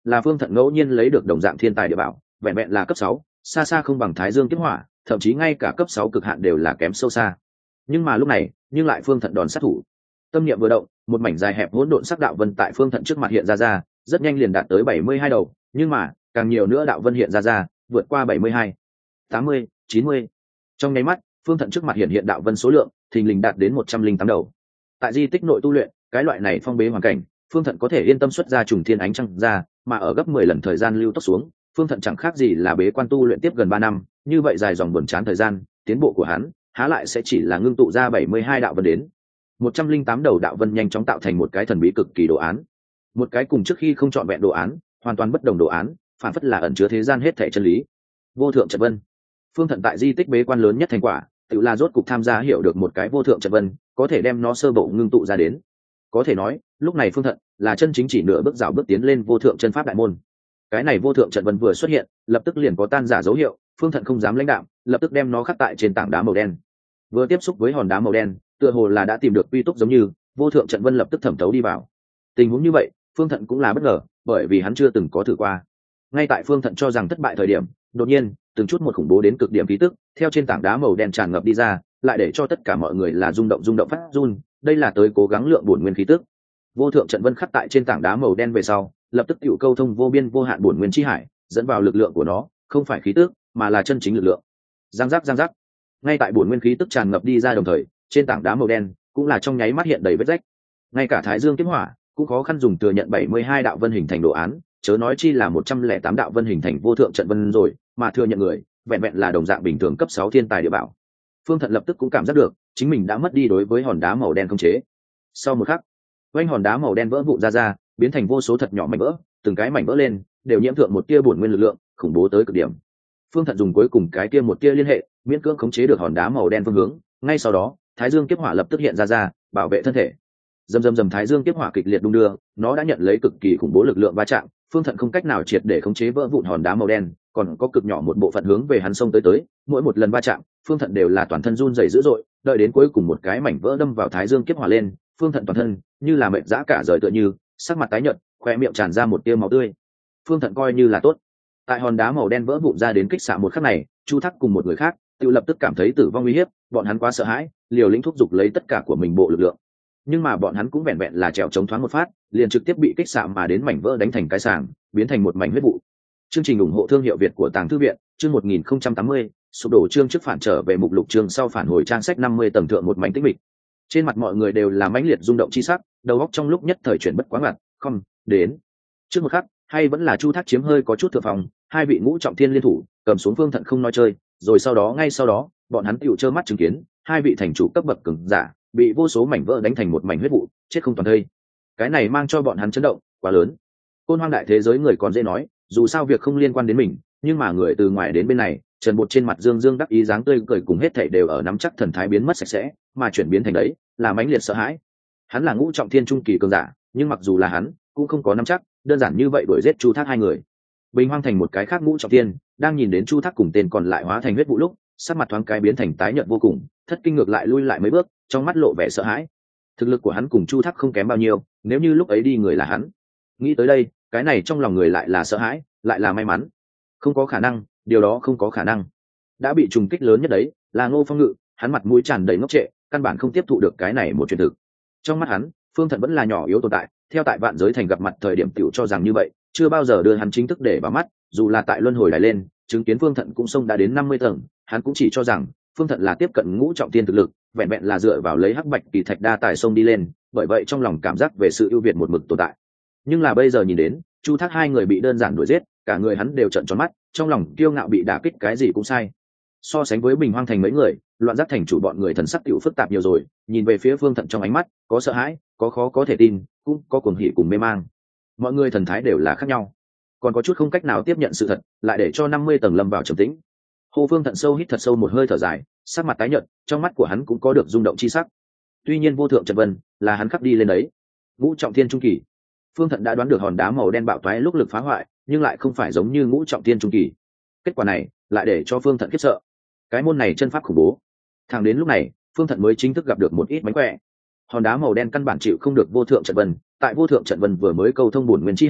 là phương thận ngẫu nhiên lấy được đồng dạng thiên tài địa bảo, vẹn vẹn là cấp sáu, xa xa không bằng thái dương kiếp hỏa, thậm chí ngay cả cấp sáu cực hạn đều là kém sâu xa. Nhưng mà lúc này nhưng lại phương thận đòn sát thủ. Tâm niệm vừa động, một mảnh dài hẹp hỗn độn sắc đạo vân tại phương thận trước mặt hiện ra ra, rất nhanh liền đạt tới bảy mươi hai đầu, nhưng mà càng nhiều nữa đạo vân hiện ra ra, vượt qua bảy mươi hai, tám mươi, chín mươi. Trong nháy mắt, phương thận trước mặt hiện hiện đạo vân số lượng thình lình đạt đến một trăm linh tám đầu. Tại di tích nội tu luyện, cái loại này phong bế hoàn cảnh, phương thận có thể yên tâm xuất ra trùng thiên ánh trăng ra, mà ở gấp mười lần thời gian lưu tốc xuống, phương thận chẳng khác gì là bế quan tu luyện tiếp gần ba năm, như vậy dài dòng buồn chán thời gian, tiến bộ của hắn há lại sẽ chỉ là ngưng tụ ra bảy mươi hai đạo vân đến. một trăm linh tám đầu đạo vân nhanh chóng tạo thành một cái thần bí cực kỳ đồ án, một cái cùng trước khi không chọn vẹn đồ án, hoàn toàn bất đồng đồ án, phản phất là ẩn chứa thế gian hết thảy chân lý. Vô thượng trận vân. Phương thận tại di tích bế quan lớn nhất thành quả, tự là rốt cục tham gia hiểu được một cái vô thượng trận vân, có thể đem nó sơ bộ ngưng tụ ra đến. Có thể nói, lúc này phương thận là chân chính chỉ nửa bước rào bước tiến lên vô thượng chân pháp đại môn. Cái này vô thượng trận vân vừa xuất hiện, lập tức liền có tan giả dấu hiệu, phương thận không dám lãnh đạm, lập tức đem nó khắc tại trên tảng đá màu đen. Vừa tiếp xúc với hòn đá màu đen, tựa hồ là đã tìm được quy túc giống như, vô thượng trận vân lập tức thẩm thấu đi vào. Tình huống như vậy, phương thận cũng là bất ngờ, bởi vì hắn chưa từng có thử qua. Ngay tại phương thận cho rằng thất bại thời điểm, đột nhiên từng chút một khủng bố đến cực điểm khí tức theo trên tảng đá màu đen tràn ngập đi ra, lại để cho tất cả mọi người là rung động rung động phát run. Đây là tới cố gắng lượng bổn nguyên khí tức. Vô thượng trận vân khắc tại trên tảng đá màu đen về sau, lập tức tiểu câu thông vô biên vô hạn bổn nguyên chi hải, dẫn vào lực lượng của nó, không phải khí tức, mà là chân chính lực lượng. Giang giác giang giác. Ngay tại bổn nguyên khí tức tràn ngập đi ra đồng thời, trên tảng đá màu đen cũng là trong nháy mắt hiện đầy vết rách. Ngay cả thái dương kiếm hỏa cũng khó khăn dùng thừa nhận bảy mươi hai đạo vân hình thành đồ án, chớ nói chi là một trăm lẻ tám đạo vân hình thành vô thượng trận vân rồi, mà thừa nhận người vẹn vẹn là đồng dạng bình thường cấp sáu thiên tài địa bảo. Phương Thận lập tức cũng cảm giác được chính mình đã mất đi đối với hòn đá màu đen khống chế. Sau một khắc, quanh hòn đá màu đen vỡ vụn ra ra, biến thành vô số thật nhỏ mảnh vỡ, từng cái mảnh vỡ lên đều nhiễm thượng một tia bổn nguyên lực lượng khủng bố tới cực điểm. Phương Thận dùng cuối cùng cái tia một tia liên hệ, miễn cưỡng khống chế được hòn đá màu đen phương hướng. Ngay sau đó, Thái Dương kiếp hỏa lập tức hiện ra ra, bảo vệ thân thể. Dầm dầm dầm Thái Dương kiếp hỏa kịch liệt đung đưa, nó đã nhận lấy cực kỳ khủng bố lực lượng va chạm. Phương Thận không cách nào triệt để khống chế vỡ vụn hòn đá màu đen, còn có cực nhỏ một bộ phận hướng về hắn xông tới tới. Mỗi một lần va chạm, Phương Thận đều là toàn thân run rẩy dữ dội, đợi đến cuối cùng một cái mảnh vỡ đâm vào Thái Dương kiếp hỏa lên, Phương Thận toàn thân như là mệt dã cả rời tựa như, sắc mặt tái nhợt, khoe miệng tràn ra một tia máu tươi. Phương Thận coi như là tốt. Tại hòn đá màu đen vỡ vụn ra đến kích xạ một khắc này, Chu Thác cùng một người khác tự lập tức cảm thấy tử vong uy hiếp, bọn hắn quá sợ hãi, liều lĩnh thúc giục lấy tất cả của mình bộ lực lượng. Nhưng mà bọn hắn cũng vẹn vẹn là trèo chống thoáng một phát, liền trực tiếp bị kích xạ mà đến mảnh vỡ đánh thành cái sàng, biến thành một mảnh huyết vụ. Chương trình ủng hộ thương hiệu Việt của Tàng Thư viện, chương một nghìn không trăm tám mươi, sụp đổ chương trước phản trở về mục lục chương sau phản hồi trang sách năm mươi tầng thượng một mảnh tĩnh mịch. Trên mặt mọi người đều là mãnh liệt rung động chi sắc, đầu óc trong lúc nhất thời chuyển bất quá ngặt, không, đến. Trước một khắc, hay vẫn là Chu Thác chiếm hơi có chút thượng phòng, hai vị ngũ trọng thiên liên thủ, cầm xuống Phương Thận không nói chơi, rồi sau đó ngay sau đó, bọn hắn tựu trơ mắt chứng kiến, hai vị thành chủ cấp bậc cường giả, bị vô số mảnh vỡ đánh thành một mảnh huyết vụ, chết không toàn thây. Cái này mang cho bọn hắn chấn động quá lớn. Côn Hoang đại thế giới người còn dễ nói, dù sao việc không liên quan đến mình, nhưng mà người từ ngoài đến bên này, Trần Bột trên mặt dương dương đắc ý dáng tươi cười cùng hết thảy đều ở nắm chắc thần thái biến mất sạch sẽ, mà chuyển biến thành đấy, là mãnh liệt sợ hãi. Hắn là ngũ trọng thiên trung kỳ cường giả, nhưng mặc dù là hắn, cũng không có nắm chắc, đơn giản như vậy đuổi giết Chu Thác hai người. Bình Hoang thành một cái khác ngũ trọng thiên, đang nhìn đến Chu Thác cùng tên còn lại hóa thành huyết vụ lúc, sắc mặt thoáng cái biến thành tái nhợt vô cùng, thất kinh ngược lại lui lại mấy bước, trong mắt lộ vẻ sợ hãi. Thực lực của hắn cùng Chu Thác không kém bao nhiêu, nếu như lúc ấy đi người là hắn. Nghĩ tới đây, cái này trong lòng người lại là sợ hãi, lại là may mắn. Không có khả năng, điều đó không có khả năng. Đã bị trùng kích lớn nhất đấy, là Ngô Phong Ngự, hắn mặt mũi tràn đầy ngốc trệ, căn bản không tiếp thụ được cái này một chuyện thực. Trong mắt hắn, Phương Thận vẫn là nhỏ yếu tồn tại, theo tại Vạn Giới Thành gặp mặt thời điểm tiểu cho rằng như vậy, chưa bao giờ đưa hắn chính thức để vào mắt, dù là tại luân hồi đài lên, chứng kiến Phương Thận cũng xông đã đến năm mươi tầng, hắn cũng chỉ cho rằng Phương Thận là tiếp cận ngũ trọng thiên thực lực, vẹn vẹn là dựa vào lấy hắc bạch kỳ thạch đa tài sông đi lên, bởi vậy trong lòng cảm giác về sự ưu việt một mực tồn tại. Nhưng là bây giờ nhìn đến, Chu Thác hai người bị đơn giản đuổi giết, cả người hắn đều trợn tròn mắt, trong lòng kiêu ngạo bị đả kích cái gì cũng sai. So sánh với Bình Hoang thành mấy người, Loạn Giác thành chủ bọn người thần sắc tiểu phức tạp nhiều rồi, nhìn về phía Phương Thận trong ánh mắt, có sợ hãi, có khó có thể tin, cũng có cuồng hỉ cùng mê mang. Mọi người thần thái đều là khác nhau, còn có chút không cách nào tiếp nhận sự thật, lại để cho năm mươi tầng lâm vào trầm tĩnh. Hồ Phương Thận sâu hít thật sâu một hơi thở dài, sắc mặt tái nhợt, trong mắt của hắn cũng có được rung động chi sắc. Tuy nhiên vô thượng trận vân là hắn khắc đi lên đấy, ngũ trọng thiên trung kỳ. Phương Thận đã đoán được hòn đá màu đen bạo toái lúc lực phá hoại, nhưng lại không phải giống như ngũ trọng thiên trung kỳ. Kết quả này lại để cho Phương Thận khiếp sợ. Cái môn này chân pháp khủng bố. Thẳng đến lúc này, Phương Thận mới chính thức gặp được một ít mánh khỏe. Hòn đá màu đen căn bản chịu không được vô thượng trận vân, tại vô thượng trận vân vừa mới câu thông bổn nguyên chi hải,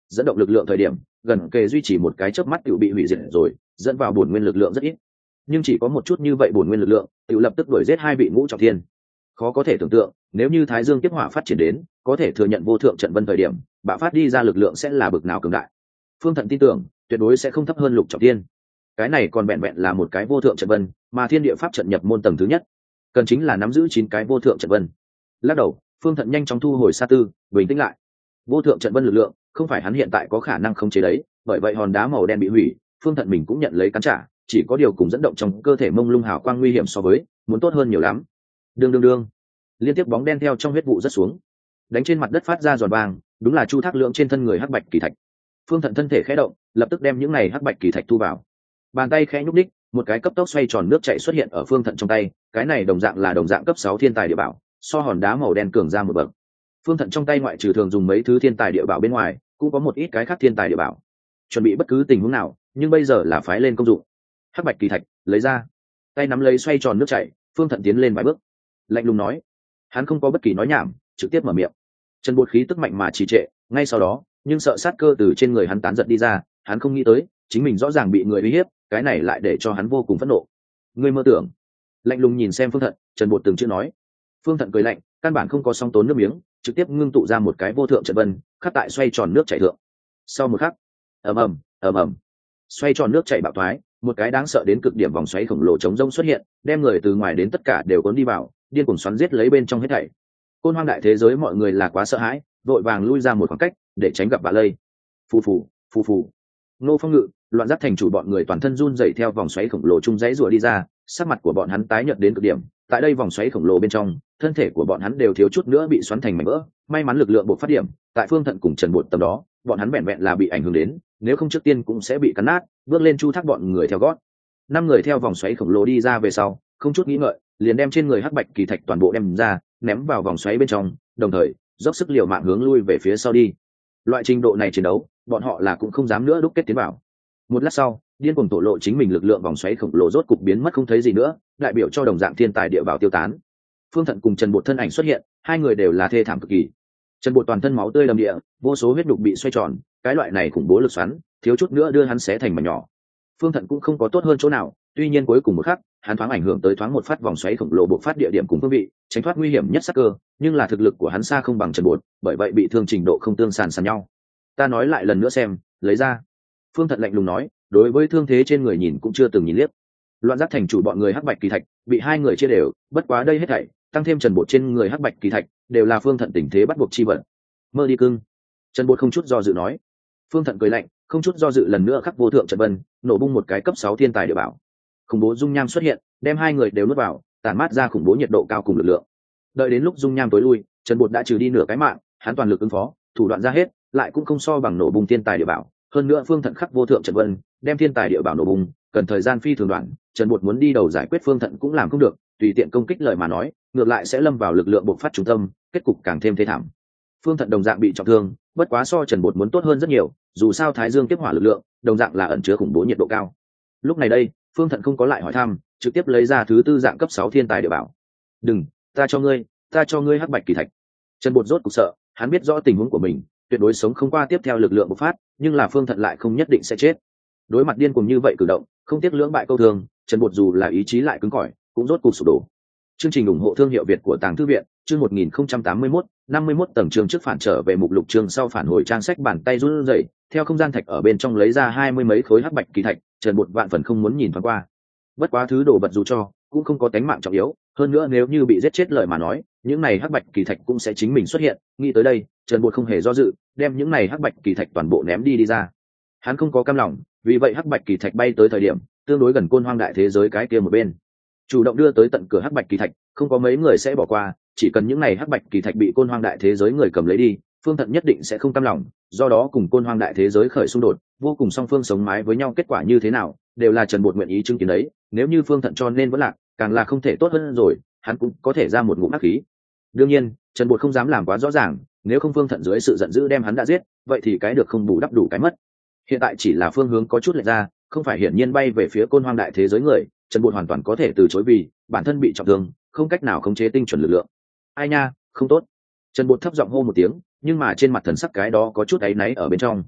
dẫn động lực lượng thời điểm gần kề duy trì một cái chớp mắt tự bị hủy diệt rồi, dẫn vào bổn nguyên lực lượng rất ít. Nhưng chỉ có một chút như vậy bổn nguyên lực lượng tự lập tức đuổi giết hai vị ngũ trọng thiên. Khó có thể tưởng tượng, nếu như Thái Dương Kiếp Hỏa phát triển đến, có thể thừa nhận vô thượng trận vân thời điểm, bạo phát đi ra lực lượng sẽ là bực nào cường đại. Phương Thận tin tưởng, tuyệt đối sẽ không thấp hơn lục trọng thiên. Cái này còn vẹn vẹn là một cái vô thượng trận vân, mà thiên địa pháp trận nhập môn tầng thứ nhất, cần chính là nắm giữ chín cái vô thượng trận vân. Lắc đầu, Phương Thận nhanh chóng thu hồi sa tư, bình tĩnh lại. Vô thượng trận vân lực lượng, không phải hắn hiện tại có khả năng khống chế đấy, bởi vậy hòn đá màu đen bị hủy, Phương Thận mình cũng nhận lấy cắn trả, chỉ có điều cùng dẫn động trong cơ thể mông lung hào quang nguy hiểm so với, muốn tốt hơn nhiều lắm. Đương đương đương, liên tiếp bóng đen theo trong huyết vụ rất xuống, đánh trên mặt đất phát ra giòn vang, đúng là Chu Thác Lượng trên thân người hắc bạch kỳ thạch. Phương Thận thân thể khẽ động, lập tức đem những này hắc bạch kỳ thạch thu vào. Bàn tay khẽ nhúc đích, một cái cấp tốc xoay tròn nước chảy xuất hiện ở Phương Thận trong tay, cái này đồng dạng là đồng dạng cấp sáu thiên tài địa bảo, so hòn đá màu đen cường ra một bậc. Phương Thận trong tay ngoại trừ thường dùng mấy thứ thiên tài địa bảo bên ngoài, cũng có một ít cái khác thiên tài địa bảo, chuẩn bị bất cứ tình huống nào, nhưng bây giờ là phái lên công dụng. Hắc bạch kỳ thạch lấy ra, tay nắm lấy xoay tròn nước chảy, Phương Thận tiến lên vài bước, lạnh lùng nói. Hắn không có bất kỳ nói nhảm, trực tiếp mở miệng. Chân bột khí tức mạnh mà trì trệ, ngay sau đó, nhưng sợ sát cơ từ trên người hắn tán giật đi ra, hắn không nghĩ tới, chính mình rõ ràng bị người uy hiếp, cái này lại để cho hắn vô cùng phẫn nộ. Ngươi mơ tưởng? Lạnh lùng nhìn xem Phương Thận, Trần Bột từng chữ nói. Phương Thận cười lạnh, căn bản không có song tốn nước miếng, trực tiếp ngưng tụ ra một cái vô thượng trận vân, khắc tại xoay tròn nước chảy thượng. Sau một khắc, ầm ầm, ầm ầm, xoay tròn nước chảy bạo thoái, một cái đáng sợ đến cực điểm vòng xoáy khổng lồ chống rông xuất hiện, đem người từ ngoài đến tất cả đều cuốn đi vào, điên cuồng xoắn giết lấy bên trong hết thảy. Côn Hoang đại thế giới mọi người là quá sợ hãi, vội vàng lui ra một khoảng cách để tránh gặp vạ lây. Phù phù, phù phù. Nô Phong Ngự, Loạn Giác thành chủ bọn người toàn thân run rẩy theo vòng xoáy khổng lồ chung dãy rùa đi ra, sắc mặt của bọn hắn tái nhợt đến cực điểm. Tại đây vòng xoáy khổng lồ bên trong, thân thể của bọn hắn đều thiếu chút nữa bị xoắn thành mảnh vỡ. May mắn lực lượng bộc phát điểm, tại Phương Thận cùng Trần Bột tầm đó, bọn hắn vẹn vẹn là bị ảnh hưởng đến, nếu không trước tiên cũng sẽ bị cắn nát. Bước lên Chu Thác bọn người theo gót. Năm người theo vòng xoáy khổng lồ đi ra về sau, không chút nghĩ ngợi, liền đem trên người hắc bạch kỳ thạch toàn bộ đem ra, ném vào vòng xoáy bên trong, đồng thời dốc sức liều mạng hướng lui về phía sau đi. Loại trình độ này chiến đấu, bọn họ là cũng không dám nữa đúc kết tiến vào. Một lát sau, điên cuồng tổ lộ chính mình lực lượng vòng xoáy khổng lồ rốt cục biến mất không thấy gì nữa, đại biểu cho đồng dạng thiên tài địa bảo tiêu tán. Phương Thận cùng Trần Bột thân ảnh xuất hiện, hai người đều là thê thảm cực kỳ. Trần Bột toàn thân máu tươi đầm địa, vô số huyết đục bị xoay tròn, cái loại này khủng bố lực xoắn, thiếu chút nữa đưa hắn xé thành mảnh nhỏ. Phương Thận cũng không có tốt hơn chỗ nào, tuy nhiên cuối cùng một khắc, hắn thoáng ảnh hưởng tới thoáng một phát vòng xoáy khổng lồ bộc phát địa điểm cùng phương vị, tránh thoát nguy hiểm nhất sắc cơ, nhưng là thực lực của hắn xa không bằng Trần Bột, bởi vậy bị thương trình độ không tương sàn sàn nhau. Ta nói lại lần nữa xem, lấy ra. Phương Thận lạnh lùng nói, đối với thương thế trên người nhìn cũng chưa từng nhìn liếc. Loạn Giác thành chủ bọn người hắc bạch kỳ thạch, bị hai người chia đều, bất quá đây hết thảy, tăng thêm Trần Bột trên người hắc bạch kỳ thạch, đều là Phương Thận tình thế bắt buộc chi vận. Mơ đi cưng. Trần Bột không chút do dự nói. Phương Thận cười lạnh, không chút do dự lần nữa khắc vô thượng trận vân, nổ bung một cái cấp sáu thiên tài địa bảo. Khủng bố dung nham xuất hiện, đem hai người đều nuốt vào, tản mát ra khủng bố nhiệt độ cao cùng lực lượng. Đợi đến lúc dung nham tối lui, Trần Bột đã trừ đi nửa cái mạng, hắn toàn lực ứng phó, thủ đoạn ra hết, lại cũng không so bằng nổ bung thiên tài địa bảo. Hơn nữa Phương Thận khắc vô thượng trận vân, đem thiên tài địa bảo nổ bung, cần thời gian phi thường đoạn, Trần Bột muốn đi đầu giải quyết Phương Thận cũng làm không được, tùy tiện công kích lời mà nói, ngược lại sẽ lâm vào lực lượng bộc phát trung tâm, kết cục càng thêm thê thảm. Phương Thận đồng dạng bị trọng thương, bất quá so Trần Bột muốn tốt hơn rất nhiều, dù sao Thái Dương Kiếp Hỏa lực lượng, đồng dạng là ẩn chứa khủng bố nhiệt độ cao. Lúc này đây, Phương Thận không có lại hỏi thăm, trực tiếp lấy ra thứ tư dạng cấp sáu thiên tài địa bảo. "Đừng, ta cho ngươi, ta cho ngươi hắc bạch kỳ thạch." Trần Bột rốt cục sợ, hắn biết rõ tình huống của mình, tuyệt đối sống không qua tiếp theo lực lượng bộc phát, nhưng là Phương Thận lại không nhất định sẽ chết. Đối mặt điên cuồng như vậy cử động, không tiếc lưỡng bại câu thương, Trần Bột dù là ý chí lại cứng cỏi, cũng rốt cục sụp đổ. Chương trình ủng hộ thương hiệu Việt của Tàng Thư viện, chương một nghìn không trăm tám mươi mốt, năm mươi mốt tầng chương trước phản trở về mục lục chương sau phản hồi trang sách bàn tay run rẩy, theo không gian thạch ở bên trong lấy ra hai mươi mấy khối hắc bạch kỳ thạch, Trần Bột vạn phần không muốn nhìn thoáng qua. Bất quá thứ đồ vật dù cho, cũng không có tính mạng trọng yếu, hơn nữa nếu như bị giết chết lời mà nói, những này hắc bạch kỳ thạch cũng sẽ chính mình xuất hiện, nghĩ tới đây, Trần Bột không hề do dự, đem những này hắc bạch kỳ thạch toàn bộ ném đi đi ra. Hắn không có cam lòng, vì vậy hắc bạch kỳ thạch bay tới thời điểm, tương đối gần Côn Hoang đại thế giới cái kia một bên, chủ động đưa tới tận cửa hắc bạch kỳ thạch, không có mấy người sẽ bỏ qua, chỉ cần những này hắc bạch kỳ thạch bị Côn Hoang đại thế giới người cầm lấy đi, Phương Thận nhất định sẽ không cam lòng, do đó cùng Côn Hoang đại thế giới khởi xung đột, vô cùng song phương sống mái với nhau, kết quả như thế nào, đều là Trần Bột nguyện ý chứng kiến đấy, nếu như Phương Thận cho nên vẫn lạc, càng là không thể tốt hơn rồi, hắn cũng có thể ra một ngụm ác khí. Đương nhiên, Trần Bột không dám làm quá rõ ràng, nếu không Phương Thận dưới sự giận dữ đem hắn đã giết, vậy thì cái được không bù đắp đủ cái mất. Hiện tại chỉ là phương hướng có chút lệch ra, không phải hiển nhiên bay về phía Côn Hoang đại thế giới người, Trần Bột hoàn toàn có thể từ chối vì bản thân bị trọng thương, không cách nào khống chế tinh chuẩn lực lượng. Ai nha, không tốt. Trần Bột thấp giọng hô một tiếng, nhưng mà trên mặt thần sắc cái đó có chút áy náy ở bên trong.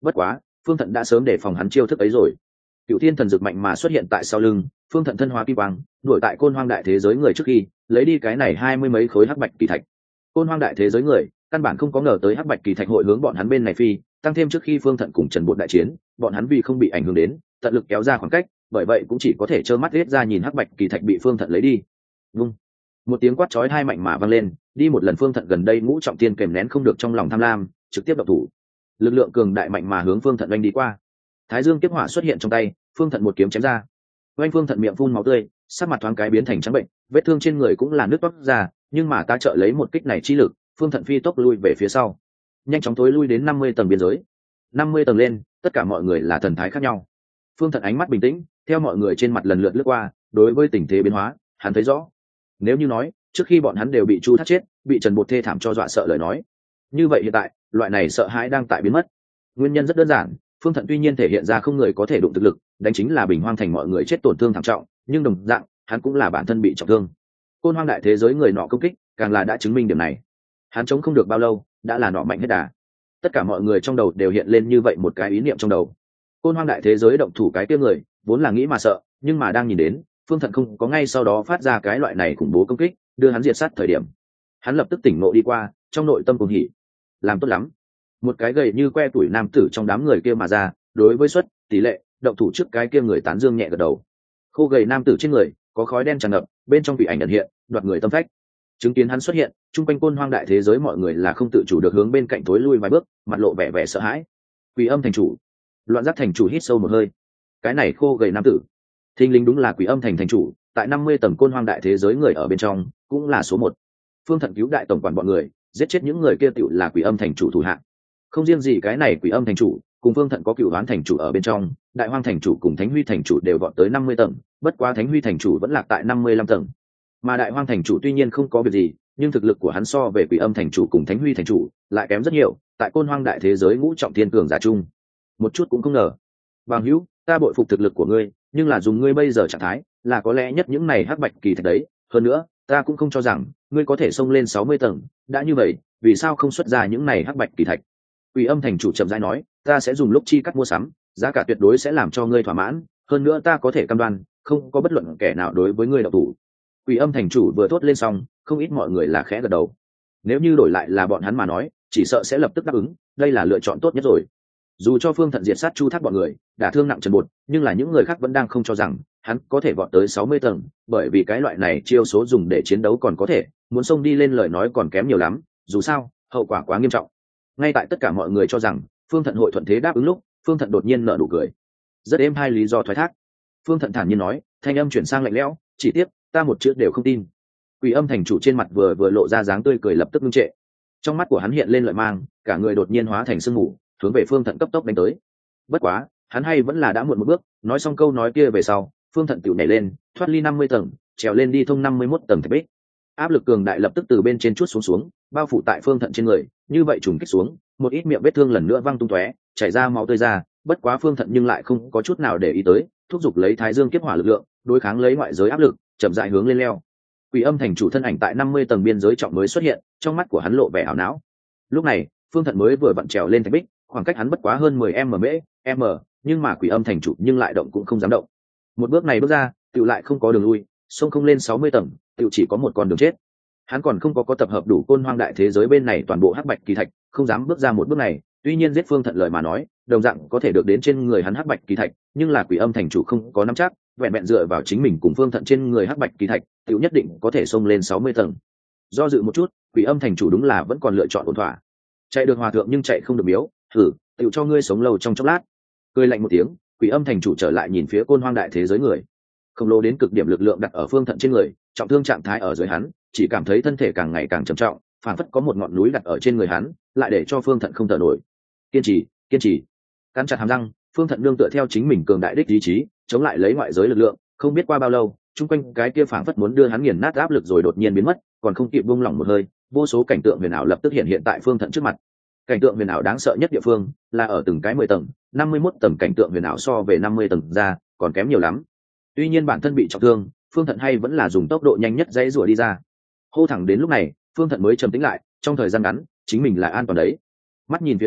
bất quá phương thận đã sớm để phòng hắn chiêu thức ấy rồi. Cựu thiên thần dược mạnh mà xuất hiện tại sau lưng, phương thận thân hóa kim quang đuổi tại côn hoang đại thế giới người trước khi lấy đi cái này hai mươi mấy khối hắc bạch kỳ thạch. Côn hoang đại thế giới người căn bản không có ngờ tới hắc bạch kỳ thạch hội hướng bọn hắn bên này phi, tăng thêm trước khi phương thận cùng trần bột đại chiến, bọn hắn vì không bị ảnh hưởng đến tận lực kéo ra khoảng cách, bởi vậy cũng chỉ có thể trơ mắt riết ra nhìn hắc bạch kỳ thạch bị phương thận lấy đi. Vung, một tiếng quát chói hai mạnh mà vang lên, đi một lần phương thận gần đây ngũ trọng tiên kèm nén không được trong lòng tham lam, trực tiếp độc thủ. Lực lượng cường đại mạnh mà hướng phương thận oanh đi qua. Thái dương kiếp hỏa xuất hiện trong tay, phương thận một kiếm chém ra. Oanh phương thận miệng phun máu tươi, sắc mặt thoáng cái biến thành trắng bệnh, vết thương trên người cũng là nước toát ra, nhưng mà ta trợ lấy một kích này chi lực, phương thận phi tốc lui về phía sau, nhanh chóng tối lui đến năm mươi tầng biên giới. năm mươi tầng lên, tất cả mọi người là thần thái khác nhau. Phương thận ánh mắt bình tĩnh, theo mọi người trên mặt lần lượt lướt qua, đối với tình thế biến hóa, hắn thấy rõ. Nếu như nói trước khi bọn hắn đều bị Chu Thắt chết, bị Trần Bột thê thảm cho dọa sợ lời nói, như vậy hiện tại loại này sợ hãi đang tại biến mất. Nguyên nhân rất đơn giản, phương thận tuy nhiên thể hiện ra không người có thể đụng thực lực, đánh chính là Bình Hoang thành mọi người chết tổn thương thảm trọng, nhưng đồng dạng hắn cũng là bản thân bị trọng thương. Côn hoang đại thế giới người nọ công kích càng là đã chứng minh điểm này. Hắn chống không được bao lâu, đã là nọ mạnh hết đà. Tất cả mọi người trong đầu đều hiện lên như vậy một cái ý niệm trong đầu. Côn hoang đại thế giới động thủ cái kia người vốn là nghĩ mà sợ, nhưng mà đang nhìn đến phương thận không có ngay sau đó phát ra cái loại này khủng bố công kích đưa hắn diệt sát thời điểm, hắn lập tức tỉnh ngộ đi qua, trong nội tâm cùng hỉ. Làm tốt lắm. Một cái gầy như que tuổi nam tử trong đám người kia mà ra, đối với suất tỷ lệ động thủ trước cái kia người tán dương nhẹ gật đầu. Khô gầy nam tử trên người có khói đen tràn ngập, bên trong quỷ ảnh ẩn hiện, đoạt người tâm phách. Chứng kiến hắn xuất hiện, trung quanh côn hoang đại thế giới mọi người là không tự chủ được hướng bên cạnh tối lui vài bước, mặt lộ vẻ vẻ sợ hãi. Quỷ âm thành chủ. Loạn giác thành chủ hít sâu một hơi. Cái này khô gầy nam tử, thình lình đúng là quỷ âm thành thành chủ, tại năm mươi tầng côn hoang đại thế giới người ở bên trong cũng là số một. Phương thận cứu đại tổng quản bọn người, giết chết những người kia tựu là quỷ âm thành chủ thủ hạng. Không riêng gì cái này quỷ âm thành chủ, cùng phương thận có cựu đoán thành chủ ở bên trong, đại hoang thành chủ cùng thánh huy thành chủ đều vọt tới năm mươi tầng, bất quá thánh huy thành chủ vẫn lạc tại năm mươi lăm tầng. Mà đại hoang thành chủ tuy nhiên không có việc gì, nhưng thực lực của hắn so về quỷ âm thành chủ cùng thánh huy thành chủ lại kém rất nhiều, tại côn hoang đại thế giới ngũ trọng thiên cường giả chung, một chút cũng không ngờ. Bằng hữu, ta bội phục thực lực của ngươi, nhưng là dùng ngươi bây giờ trạng thái là có lẽ nhất những này hắc bạch kỳ thạch đấy, hơn nữa ta cũng không cho rằng ngươi có thể xông lên sáu mươi tầng, đã như vậy vì sao không xuất ra những này hắc bạch kỳ thạch? Quỷ âm thành chủ chậm rãi nói, ta sẽ dùng lúc chi cắt mua sắm, giá cả tuyệt đối sẽ làm cho ngươi thỏa mãn, hơn nữa ta có thể cam đoan không có bất luận kẻ nào đối với ngươi đạo thủ. Quỷ âm thành chủ vừa thốt lên xong, không ít mọi người là khẽ gật đầu. Nếu như đổi lại là bọn hắn mà nói, chỉ sợ sẽ lập tức đáp ứng, đây là lựa chọn tốt nhất rồi. Dù cho phương thận diệt sát Chu Thác bọn người, đả thương nặng Trần Bột, nhưng là những người khác vẫn đang không cho rằng hắn có thể vọt tới sáu mươi tầng, bởi vì cái loại này chiêu số dùng để chiến đấu còn có thể, muốn xông đi lên lời nói còn kém nhiều lắm, dù sao hậu quả quá nghiêm trọng. Ngay tại tất cả mọi người cho rằng phương thận hội thuận thế đáp ứng lúc, phương thận đột nhiên nở nụ cười, rất êm hai lý do thoái thác. Phương thận thản nhiên nói, thanh âm chuyển sang lạnh lẽo, chỉ tiếc ta một chữ đều không tin. Quỷ âm thành chủ trên mặt vừa vừa lộ ra dáng tươi cười lập tức ngưng trệ, trong mắt của hắn hiện lên lợi mang, cả người đột nhiên hóa thành sương mù, hướng về phương thận cấp tốc đánh tới. Bất quá hắn hay vẫn là đã muộn một bước, nói xong câu nói kia về sau, phương thận tiểu nhảy lên, thoát ly năm mươi tầng, trèo lên đi thông năm mươi mốt tầng thạch bích. Áp lực cường đại lập tức từ bên trên chuốt xuống xuống, bao phủ tại phương thận trên người, như vậy trùng kích xuống, một ít miệng vết thương lần nữa văng tung tóe, chảy ra máu tươi ra. Bất quá phương thận nhưng lại không có chút nào để ý tới, thúc giục lấy thái dương kiếp hỏa lực lượng, đối kháng lấy ngoại giới áp lực, chậm rãi hướng lên leo. Quỷ âm thành chủ thân ảnh tại năm mươi tầng biên giới trọng mới xuất hiện, trong mắt của hắn lộ vẻ ảo não. Lúc này phương thận mới vừa vặn trèo lên thạch bích, khoảng cách hắn bất quá hơn mười m mễ m, nhưng mà quỷ âm thành chủ nhưng lại động cũng không dám động. Một bước này bước ra, tựu lại không có đường lui, sông không lên sáu mươi tầng, tựu chỉ có một con đường chết. Hắn còn không có có tập hợp đủ côn hoang đại thế giới bên này toàn bộ hắc bạch kỳ thạch, không dám bước ra một bước này. Tuy nhiên giết phương thận lời mà nói, đồng dạng có thể được đến trên người hắn hắc bạch kỳ thạch, nhưng là quỷ âm thành chủ không có nắm chắc, vẹn vẹn dựa vào chính mình cùng phương thận trên người hắc bạch kỳ thạch, tựu nhất định có thể xông lên sáu mươi tầng. Do dự một chút, quỷ âm thành chủ đúng là vẫn còn lựa chọn ổn thỏa. Chạy được hòa thượng nhưng chạy không được miếu, thử tựu cho ngươi sống lâu trong chốc lát. Cười lạnh một tiếng, quỷ âm thành chủ trở lại nhìn phía côn hoang đại thế giới người. Khổng lồ đến cực điểm lực lượng đặt ở phương thận trên người, trọng thương trạng thái ở dưới hắn, chỉ cảm thấy thân thể càng ngày càng trầm trọng, phản phất có một ngọn núi đặt ở trên người hắn, lại để cho phương thận không thở nổi. Kiên trì, kiên trì. Cắn chặt hàm răng, phương thận nương tựa theo chính mình cường đại đích ý chí, chống lại lấy ngoại giới lực lượng. Không biết qua bao lâu, chung quanh cái kia phản phất muốn đưa hắn nghiền nát áp lực rồi đột nhiên biến mất, còn không kịp buông lỏng một hơi, vô số cảnh tượng huyền ảo lập tức hiện hiện tại phương thận trước mặt. Cảnh tượng huyền ảo đáng sợ nhất địa phương là ở từng cái mười tầng, năm mươi mốt tầng cảnh tượng huyền ảo so về năm mươi tầng ra còn kém nhiều lắm. Tuy nhiên bản thân bị trọng thương, phương thận hay vẫn là dùng tốc độ nhanh nhất dãy rủa đi ra. Hô thẳng đến lúc này, phương thận mới trầm tĩnh lại, trong thời gian ngắn chính mình là an toàn đấy. Mắt nhìn phía dưới,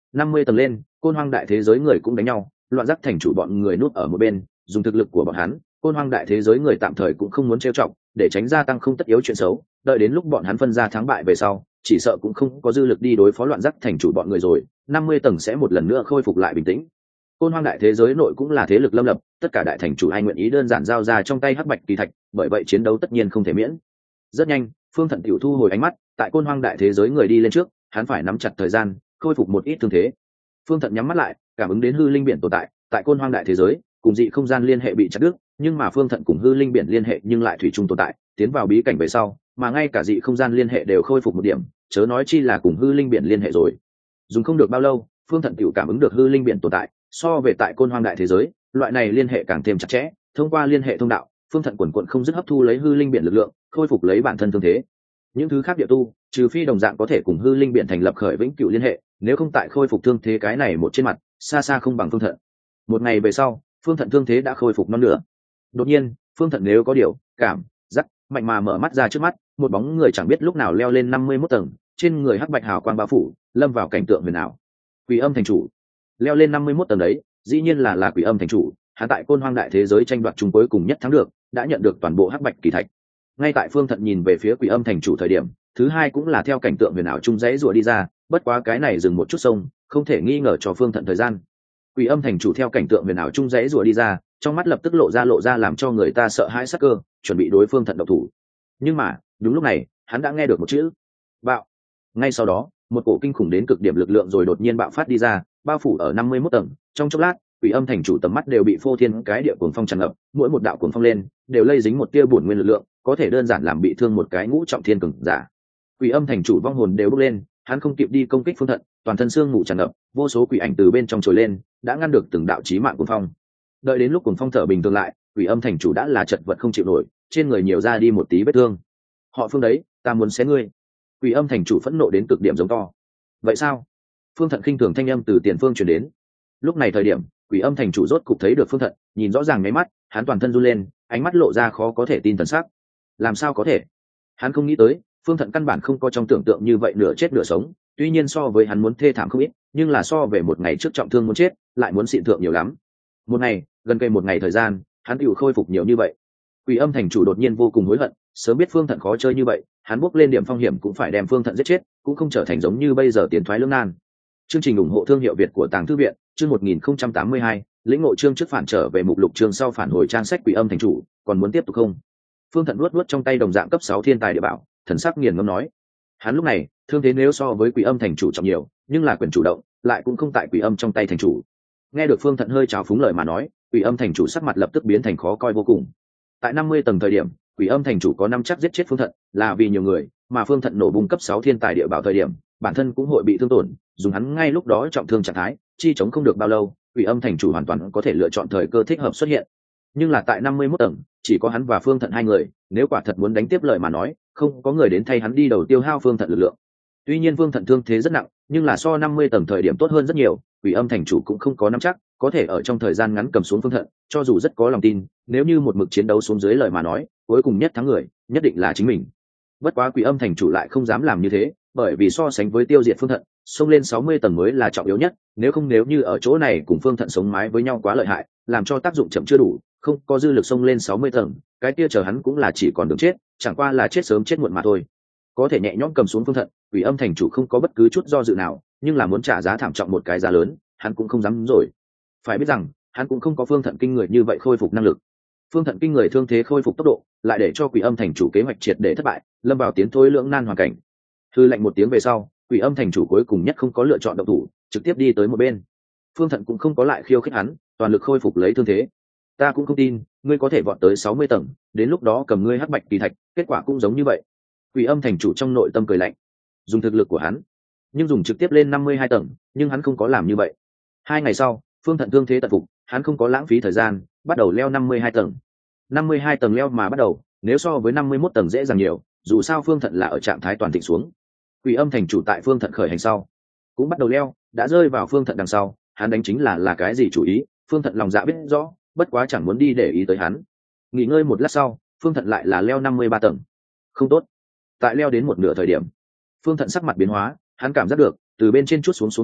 năm mươi tầng lên, côn hoang đại thế giới người cũng đánh nhau, loạn giác thành chủ bọn người núp ở một bên, dùng thực lực của bọn hắn, côn hoang đại thế giới người tạm thời cũng không muốn trêu chọc, để tránh gia tăng không tất yếu chuyện xấu, đợi đến lúc bọn hắn phân ra thắng bại về sau, chỉ sợ cũng không có dư lực đi đối phó loạn giác thành chủ bọn người rồi, năm mươi tầng sẽ một lần nữa khôi phục lại bình tĩnh. Côn hoang đại thế giới nội cũng là thế lực lâm lập, tất cả đại thành chủ ai nguyện ý đơn giản giao ra trong tay hắc bạch kỳ thạch, bởi vậy chiến đấu tất nhiên không thể miễn. Rất nhanh, Phương Thận tiểu thu hồi ánh mắt, tại côn hoang đại thế giới người đi lên trước, hắn phải nắm chặt thời gian, khôi phục một ít thương thế. Phương Thận nhắm mắt lại, cảm ứng đến hư linh biển tồn tại, tại côn hoang đại thế giới, cùng dị không gian liên hệ bị chặt đứt, nhưng mà Phương Thận cùng hư linh biển liên hệ nhưng lại thủy chung tồn tại, tiến vào bí cảnh về sau, mà ngay cả dị không gian liên hệ đều khôi phục một điểm, chớ nói chi là cùng hư linh biển liên hệ rồi. Dùng không được bao lâu, Phương Thận tiểu cảm ứng được hư linh biển tồn tại, so về tại côn hoang đại thế giới, loại này liên hệ càng thêm chặt chẽ, thông qua liên hệ thông đạo, Phương Thận quần quần không dứt hấp thu lấy hư linh biển lực lượng, khôi phục lấy bản thân thương thế. Những thứ khác địa tu, trừ phi đồng dạng có thể cùng hư linh biển thành lập khởi vĩnh cửu liên hệ, nếu không tại khôi phục thương thế cái này một trên mặt, xa xa không bằng Phương Thận. Một ngày về sau, Phương Thận thương thế đã khôi phục non nửa. Đột nhiên, Phương Thận nếu có điều cảm giác mạnh mà mở mắt ra trước mắt, một bóng người chẳng biết lúc nào leo lên năm mươi mốt tầng, trên người hắc bạch hào quang bao phủ, lâm vào cảnh tượng huyền ảo. Quỷ Âm thành chủ leo lên năm mươi mốt tầng đấy, dĩ nhiên là là Quỷ Âm thành chủ, hắn tại côn hoang đại thế giới tranh đoạt chung cuối cùng nhất thắng được, đã nhận được toàn bộ hắc bạch kỳ thạch. Ngay tại Phương Thận nhìn về phía Quỷ Âm thành chủ thời điểm, thứ hai cũng là theo cảnh tượng huyền ảo chung dãy rùa đi ra, bất quá cái này dừng một chút sông, không thể nghi ngờ cho Phương Thận thời gian. Quỷ Âm thành chủ theo cảnh tượng huyền ảo chung dãy rùa đi ra, trong mắt lập tức lộ ra lộ ra làm cho người ta sợ hãi sắc cơ, chuẩn bị đối Phương Thận độc thủ. Nhưng mà, đúng lúc này, hắn đã nghe được một chữ: bạo. Ngay sau đó, một cổ kinh khủng đến cực điểm lực lượng rồi đột nhiên bạo phát đi ra, bao phủ ở năm mươi mốt tầng, trong chốc lát, Quỷ Âm thành chủ tầm mắt đều bị phô thiên cái địa cuồng phong tràn ngập, mỗi một đạo cuồng phong lên, đều lây dính một tia bổn nguyên lực lượng, có thể đơn giản làm bị thương một cái ngũ trọng thiên cường giả. Quỷ Âm thành chủ vong hồn đều bốc lên, hắn không kịp đi công kích Phương Thận, toàn thân xương mù tràn ngập, vô số quỷ ảnh từ bên trong trồi lên, đã ngăn được từng đạo chí mạng cuồng phong. Đợi đến lúc cuồng phong thở bình thường lại, Quỷ Âm thành chủ đã là chật vật không chịu nổi, trên người nhiều ra đi một tí vết thương. Họ Phương đấy, ta muốn xé ngươi. Quỷ Âm thành chủ phẫn nộ đến cực điểm giống to. Vậy sao? Phương Thận khinh thường thanh âm từ tiền phương truyền đến. Lúc này thời điểm, Quỷ Âm thành chủ rốt cục thấy được Phương Thận, nhìn rõ ràng mấy mắt, hắn toàn thân run lên, ánh mắt lộ ra khó có thể tin thần sắc. Làm sao có thể? Hắn không nghĩ tới, Phương Thận căn bản không có trong tưởng tượng như vậy nửa chết nửa sống, tuy nhiên so với hắn muốn thê thảm không ít, nhưng là so về một ngày trước trọng thương muốn chết, lại muốn xịn thượng nhiều lắm. Một ngày, gần cây một ngày thời gian, hắn tiểu khôi phục nhiều như vậy. Quỷ Âm thành chủ đột nhiên vô cùng hối hận, sớm biết Phương Thận khó chơi như vậy, hắn bước lên điểm phong hiểm cũng phải đem Phương Thận giết chết, cũng không trở thành giống như bây giờ tiến thoái lưỡng nan. Chương trình ủng hộ thương hiệu Việt của Tàng Thư viện, chương một nghìn không trăm tám mươi hai, lĩnh ngộ chương trước phản trở về mục lục chương sau phản hồi trang sách Quỷ Âm thành chủ, còn muốn tiếp tục không? Phương Thận luốt luốt trong tay đồng dạng cấp sáu thiên tài địa bảo, thần sắc nghiền ngẫm nói. Hắn lúc này, thương thế nếu so với Quỷ Âm thành chủ trọng nhiều, nhưng là quyền chủ động, lại cũng không tại Quỷ Âm trong tay thành chủ. Nghe được Phương Thận hơi trào phúng lời mà nói, Quỷ Âm thành chủ sắc mặt lập tức biến thành khó coi vô cùng. Tại năm mươi tầng thời điểm, Quỷ Âm thành chủ có năm chắc giết chết Phương Thận, là vì nhiều người, mà Phương Thận nổ bung cấp sáu thiên tài địa bảo thời điểm, bản thân cũng hội bị thương tổn, dùng hắn ngay lúc đó trọng thương trạng thái, chi chống không được bao lâu, Quỷ Âm thành chủ hoàn toàn có thể lựa chọn thời cơ thích hợp xuất hiện. Nhưng là tại năm mươi mốt tầng, chỉ có hắn và Phương Thận hai người, nếu quả thật muốn đánh tiếp lời mà nói, không có người đến thay hắn đi đầu tiêu hao Phương Thận lực lượng. Tuy nhiên Phương Thận thương thế rất nặng, nhưng là so năm mươi tầng thời điểm tốt hơn rất nhiều, Quỷ Âm thành chủ cũng không có nắm chắc có thể ở trong thời gian ngắn cầm xuống Phương Thận, cho dù rất có lòng tin, nếu như một mực chiến đấu xuống dưới lời mà nói, cuối cùng nhất thắng người, nhất định là chính mình. Bất quá Quỷ Âm thành chủ lại không dám làm như thế, bởi vì so sánh với tiêu diệt Phương Thận, xông lên sáu mươi tầng mới là trọng yếu nhất, nếu không nếu như ở chỗ này cùng Phương Thận sống mái với nhau quá lợi hại, làm cho tác dụng chậm chưa đủ, không có dư lực xông lên sáu mươi tầng, cái kia chờ hắn cũng là chỉ còn đường chết, chẳng qua là chết sớm chết muộn mà thôi. Có thể nhẹ nhõm cầm xuống Phương Thận, Quỷ Âm thành chủ không có bất cứ chút do dự nào, nhưng là muốn trả giá thảm trọng một cái giá lớn, hắn cũng không dám rồi. Phải biết rằng, hắn cũng không có Phương Thận kinh người như vậy khôi phục năng lực. Phương Thận kinh người thương thế khôi phục tốc độ, lại để cho Quỷ Âm thành chủ kế hoạch triệt để thất bại, lâm vào tiến thối lưỡng nan hoàn cảnh. Hư lệnh một tiếng về sau, Quỷ Âm thành chủ cuối cùng nhất không có lựa chọn động thủ, trực tiếp đi tới một bên. Phương Thận cũng không có lại khiêu khích hắn, toàn lực khôi phục lấy thương thế. Ta cũng không tin, ngươi có thể vọt tới sáu mươi tầng, đến lúc đó cầm ngươi hắc bạch kỳ thạch, kết quả cũng giống như vậy. Quỷ Âm thành chủ trong nội tâm cười lạnh. Dùng thực lực của hắn, nhưng dùng trực tiếp lên năm mươi hai tầng, nhưng hắn không có làm như vậy. Hai ngày sau, Phương Thận thương thế tận phục, hắn không có lãng phí thời gian, bắt đầu leo năm mươi hai tầng. năm mươi hai tầng leo mà bắt đầu, nếu so với năm mươi mốt tầng dễ dàng nhiều, dù sao Phương Thận là ở trạng thái toàn thịnh xuống. Quỷ Âm thành chủ tại Phương Thận khởi hành sau, cũng bắt đầu leo, đã rơi vào Phương Thận đằng sau, hắn đánh chính là là cái gì chủ ý, Phương Thận lòng dạ biết rõ, bất quá chẳng muốn đi để ý tới hắn. Nghỉ ngơi một lát sau, Phương Thận lại là leo năm mươi ba tầng. Không tốt. Tại leo đến một nửa thời điểm, Phương Thận sắc mặt biến hóa, hắn cảm giác được từ bên trên chút xuống xuống áp lực,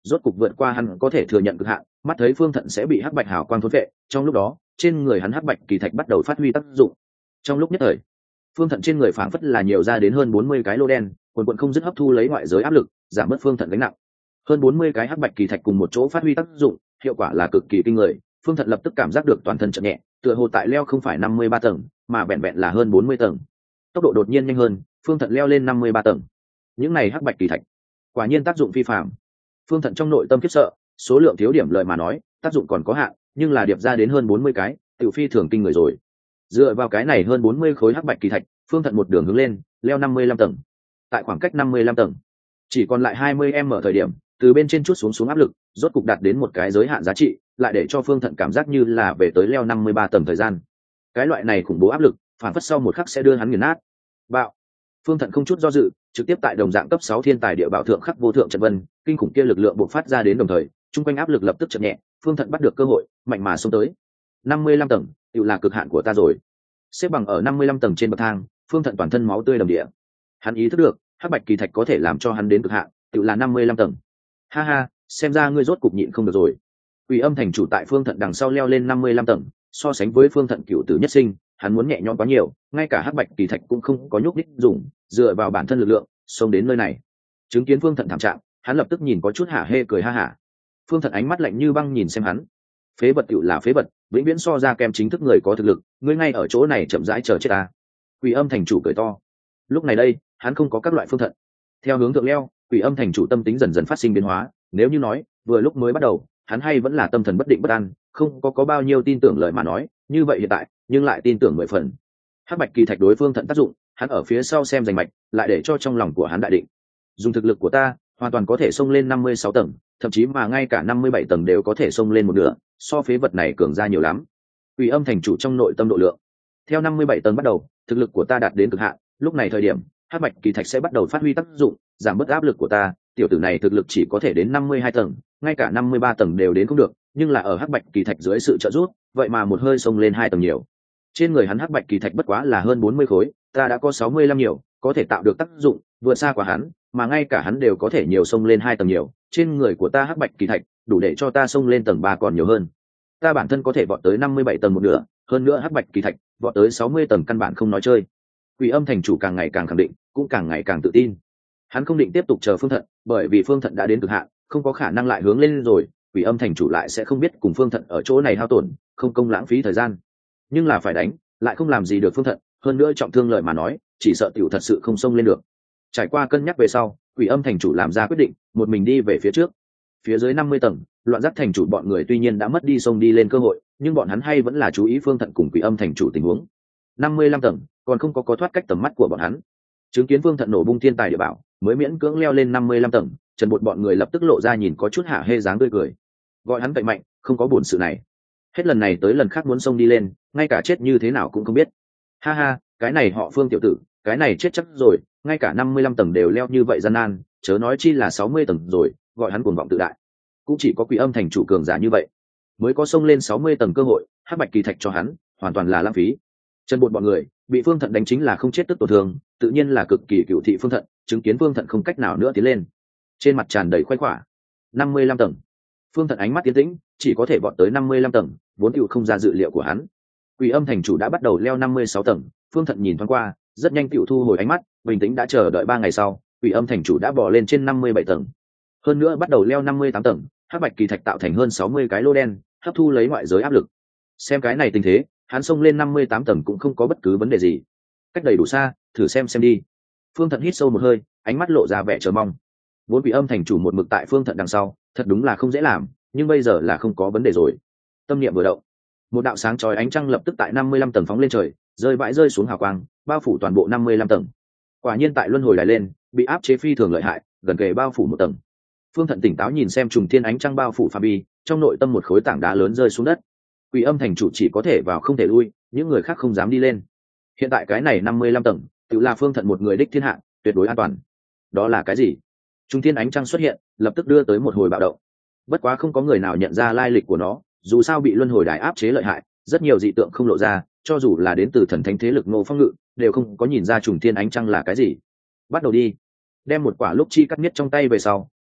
rốt cục vượt qua hắn có thể thừa nhận cực hạn, mắt thấy phương thận sẽ bị hắc bạch hào quang thôn vệ, trong lúc đó trên người hắn hắc bạch kỳ thạch bắt đầu phát huy tác dụng. Trong lúc nhất thời, phương thận trên người phảng phất là nhiều ra đến hơn bốn mươi cái lô đen, quần quần không dứt hấp thu lấy ngoại giới áp lực, giảm bớt phương thận gánh nặng. Hơn bốn mươi cái hắc bạch kỳ thạch cùng một chỗ phát huy tác dụng, hiệu quả là cực kỳ kinh người. Phương thận lập tức cảm giác được toàn thân chậm nhẹ, tựa hồ tại leo không phải năm mươi ba tầng, mà vẹn vẹn là hơn bốn mươi tầng. Tốc độ đột nhiên nhanh hơn, phương thận leo lên năm mươi ba tầng. Những này hắc bạch kỳ thạch, quả nhiên tác dụng phi phàm. Phương thận trong nội tâm khiếp sợ, số lượng thiếu điểm lời mà nói, tác dụng còn có hạn, nhưng là điệp ra đến hơn bốn mươi cái, tiểu phi thường kinh người rồi. Dựa vào cái này hơn bốn mươi khối hắc bạch kỳ thạch, phương thận một đường hướng lên, leo năm mươi lăm tầng. Tại khoảng cách năm mươi lăm tầng, chỉ còn lại hai mươi m thời điểm, từ bên trên chút xuống xuống áp lực, rốt cục đạt đến một cái giới hạn giá trị, lại để cho phương thận cảm giác như là về tới leo năm mươi ba tầng thời gian. Cái loại này khủng bố áp lực, phản phất sau một khắc sẽ đưa hắn nghiền nát. Bạo. Phương thận không chút do dự, trực tiếp tại đồng dạng cấp sáu thiên tài địa bảo thượng khắc vô thượng trận vân, kinh khủng kia lực lượng bộc phát ra đến đồng thời, trung quanh áp lực lập tức chậm nhẹ, phương thận bắt được cơ hội, mạnh mà xông tới. năm mươi lăm tầng, tựu là cực hạn của ta rồi. Xếp bằng ở năm mươi lăm tầng trên bậc thang, phương thận toàn thân máu tươi đầm địa. Hắn ý thức được, hắc bạch kỳ thạch có thể làm cho hắn đến cực hạn, tựu là năm mươi lăm tầng. Ha ha, xem ra ngươi rốt cục nhịn không được rồi. Quỷ âm thành chủ tại phương thận đằng sau leo lên năm mươi lăm tầng, so sánh với phương thận cựu tử nhất sinh, hắn muốn nhẹ nhõm quá nhiều, ngay cả hắc bạch kỳ thạch cũng không có nhúc đích dùng, dựa vào bản thân lực lượng xông đến nơi này. Chứng kiến phương thận thảm trạng, hắn lập tức nhìn có chút hả hê cười ha hả. Phương thận ánh mắt lạnh như băng nhìn xem hắn. Phế vật cựu là phế vật, vĩnh viễn so ra kem chính thức người có thực lực, ngươi ngay ở chỗ này chậm rãi chờ chết ta. Quỷ âm thành chủ cười to. Lúc này đây, hắn không có các loại phương thận. Theo hướng thượng leo, quỷ âm thành chủ tâm tính dần dần phát sinh biến hóa, nếu như nói vừa lúc mới bắt đầu hắn hay vẫn là tâm thần bất định bất an, không có có bao nhiêu tin tưởng lời mà nói, như vậy hiện tại nhưng lại tin tưởng mười phần. Hắc bạch kỳ thạch đối phương thận tác dụng, hắn ở phía sau xem rành mạch, lại để cho trong lòng của hắn đại định. Dùng thực lực của ta hoàn toàn có thể xông lên năm mươi sáu tầng, thậm chí mà ngay cả năm mươi bảy tầng đều có thể xông lên một nửa, so phế vật này cường ra nhiều lắm. Quỷ âm thành chủ trong nội tâm độ lượng. Theo năm mươi bảy tầng bắt đầu, thực lực của ta đạt đến cực hạn, lúc này thời điểm hắc bạch kỳ thạch sẽ bắt đầu phát huy tác dụng, giảm bớt áp lực của ta. Tiểu tử này thực lực chỉ có thể đến năm mươi hai tầng, ngay cả năm mươi ba tầng đều đến không được, nhưng là ở hắc bạch kỳ thạch dưới sự trợ giúp, vậy mà một hơi xông lên hai tầng nhiều. Trên người hắn hắc bạch kỳ thạch bất quá là hơn bốn mươi khối, ta đã có sáu mươi lăm nhiều, có thể tạo được tác dụng vượt xa quá hắn, mà ngay cả hắn đều có thể nhiều xông lên hai tầng nhiều, trên người của ta hắc bạch kỳ thạch đủ để cho ta xông lên tầng ba còn nhiều hơn. Ta bản thân có thể vọt tới năm mươi bảy tầng một nửa, hơn nữa hắc bạch kỳ thạch vọt tới sáu mươi tầng căn bản không nói chơi. Quỷ âm thành chủ càng ngày càng khẳng định, cũng càng ngày càng tự tin. Hắn không định tiếp tục chờ phương thận, bởi vì phương thận đã đến cực hạn, không có khả năng lại hướng lên rồi, quỷ âm thành chủ lại sẽ không biết cùng phương thận ở chỗ này hao tổn, không công lãng phí thời gian. Nhưng là phải đánh, lại không làm gì được phương thận, hơn nữa trọng thương lợi mà nói, chỉ sợ tiểu thật sự không xông lên được. Trải qua cân nhắc về sau, quỷ âm thành chủ làm ra quyết định, một mình đi về phía trước. Phía dưới năm mươi tầng, loạn giác thành chủ bọn người tuy nhiên đã mất đi sông đi lên cơ hội, nhưng bọn hắn hay vẫn là chú ý phương thận cùng quỷ âm thành chủ tình huống. năm mươi lăm tầng, còn không có có thoát cách tầm mắt của bọn hắn. Chứng kiến phương thận nổ bung thiên tài địa bảo, mới miễn cưỡng leo lên năm mươi lăm tầng, Trần Bột bọn người lập tức lộ ra nhìn có chút hả hê dáng tươi cười. Gọi hắn cậy mạnh, không có buồn sự này. Hết lần này tới lần khác muốn xông đi lên, ngay cả chết như thế nào cũng không biết. Ha ha, cái này họ Phương tiểu tử, cái này chết chắc rồi, ngay cả năm mươi lăm tầng đều leo như vậy gian nan, chớ nói chi là sáu mươi tầng rồi, gọi hắn cuồng vọng tự đại. Cũng chỉ có Quỷ âm thành chủ cường giả như vậy, mới có xông lên sáu mươi tầng cơ hội, hắc bạch kỳ thạch cho hắn, hoàn toàn là lãng phí. Trần Bột bọn người bị Phương Thận đánh chính là không chết tức tổn thương, tự nhiên là cực kỳ cựu thị Phương Thận, chứng kiến Phương Thận không cách nào nữa tiến lên, trên mặt tràn đầy khoái khỏa. năm mươi lăm tầng, Phương Thận ánh mắt tiến tĩnh, chỉ có thể vọt tới năm mươi lăm tầng, vốn tựu không ra dự liệu của hắn. Quỷ âm thành chủ đã bắt đầu leo năm mươi sáu tầng, Phương Thận nhìn thoáng qua, rất nhanh tựu thu hồi ánh mắt, bình tĩnh đã chờ đợi ba ngày sau, Quỷ âm thành chủ đã bò lên trên năm mươi bảy tầng, hơn nữa bắt đầu leo năm mươi tám tầng, hắc bạch kỳ thạch tạo thành hơn sáu mươi cái lô đen, hấp thu lấy ngoại giới áp lực. Xem cái này tình thế, hắn xông lên năm mươi tám tầng cũng không có bất cứ vấn đề gì. Cách đầy đủ xa, thử xem xem đi. Phương Thận hít sâu một hơi, ánh mắt lộ ra vẻ chờ mong. Vốn Quỷ âm thành chủ một mực tại Phương Thận đằng sau, thật đúng là không dễ làm, nhưng bây giờ là không có vấn đề rồi. Tâm niệm vừa động, một đạo sáng chói ánh trăng lập tức tại năm mươi lăm tầng phóng lên trời, rơi vãi rơi xuống hào quang, bao phủ toàn bộ năm mươi lăm tầng. Quả nhiên tại luân hồi lại lên, bị áp chế phi thường lợi hại, gần kề bao phủ một tầng. Phương Thận tỉnh táo nhìn xem trùng thiên ánh trăng bao phủ phạm vi, trong nội tâm một khối tảng đá lớn rơi xuống đất. Quỷ âm thành chủ chỉ có thể vào không thể lui, những người khác không dám đi lên. Hiện tại cái này năm mươi lăm tầng, tự là Phương Thận một người đích thiên hạ, tuyệt đối an toàn. Đó là cái gì? Trung thiên ánh trăng xuất hiện, lập tức đưa tới một hồi bạo động. Bất quá không có người nào nhận ra lai lịch của nó, dù sao bị luân hồi đài áp chế lợi hại, rất nhiều dị tượng không lộ ra, cho dù là đến từ thần thánh thế lực Ngô Phong Ngự, đều không có nhìn ra trùng thiên ánh trăng là cái gì. Bắt đầu đi. Đem một quả lúc chi cắt nhất trong tay về sau,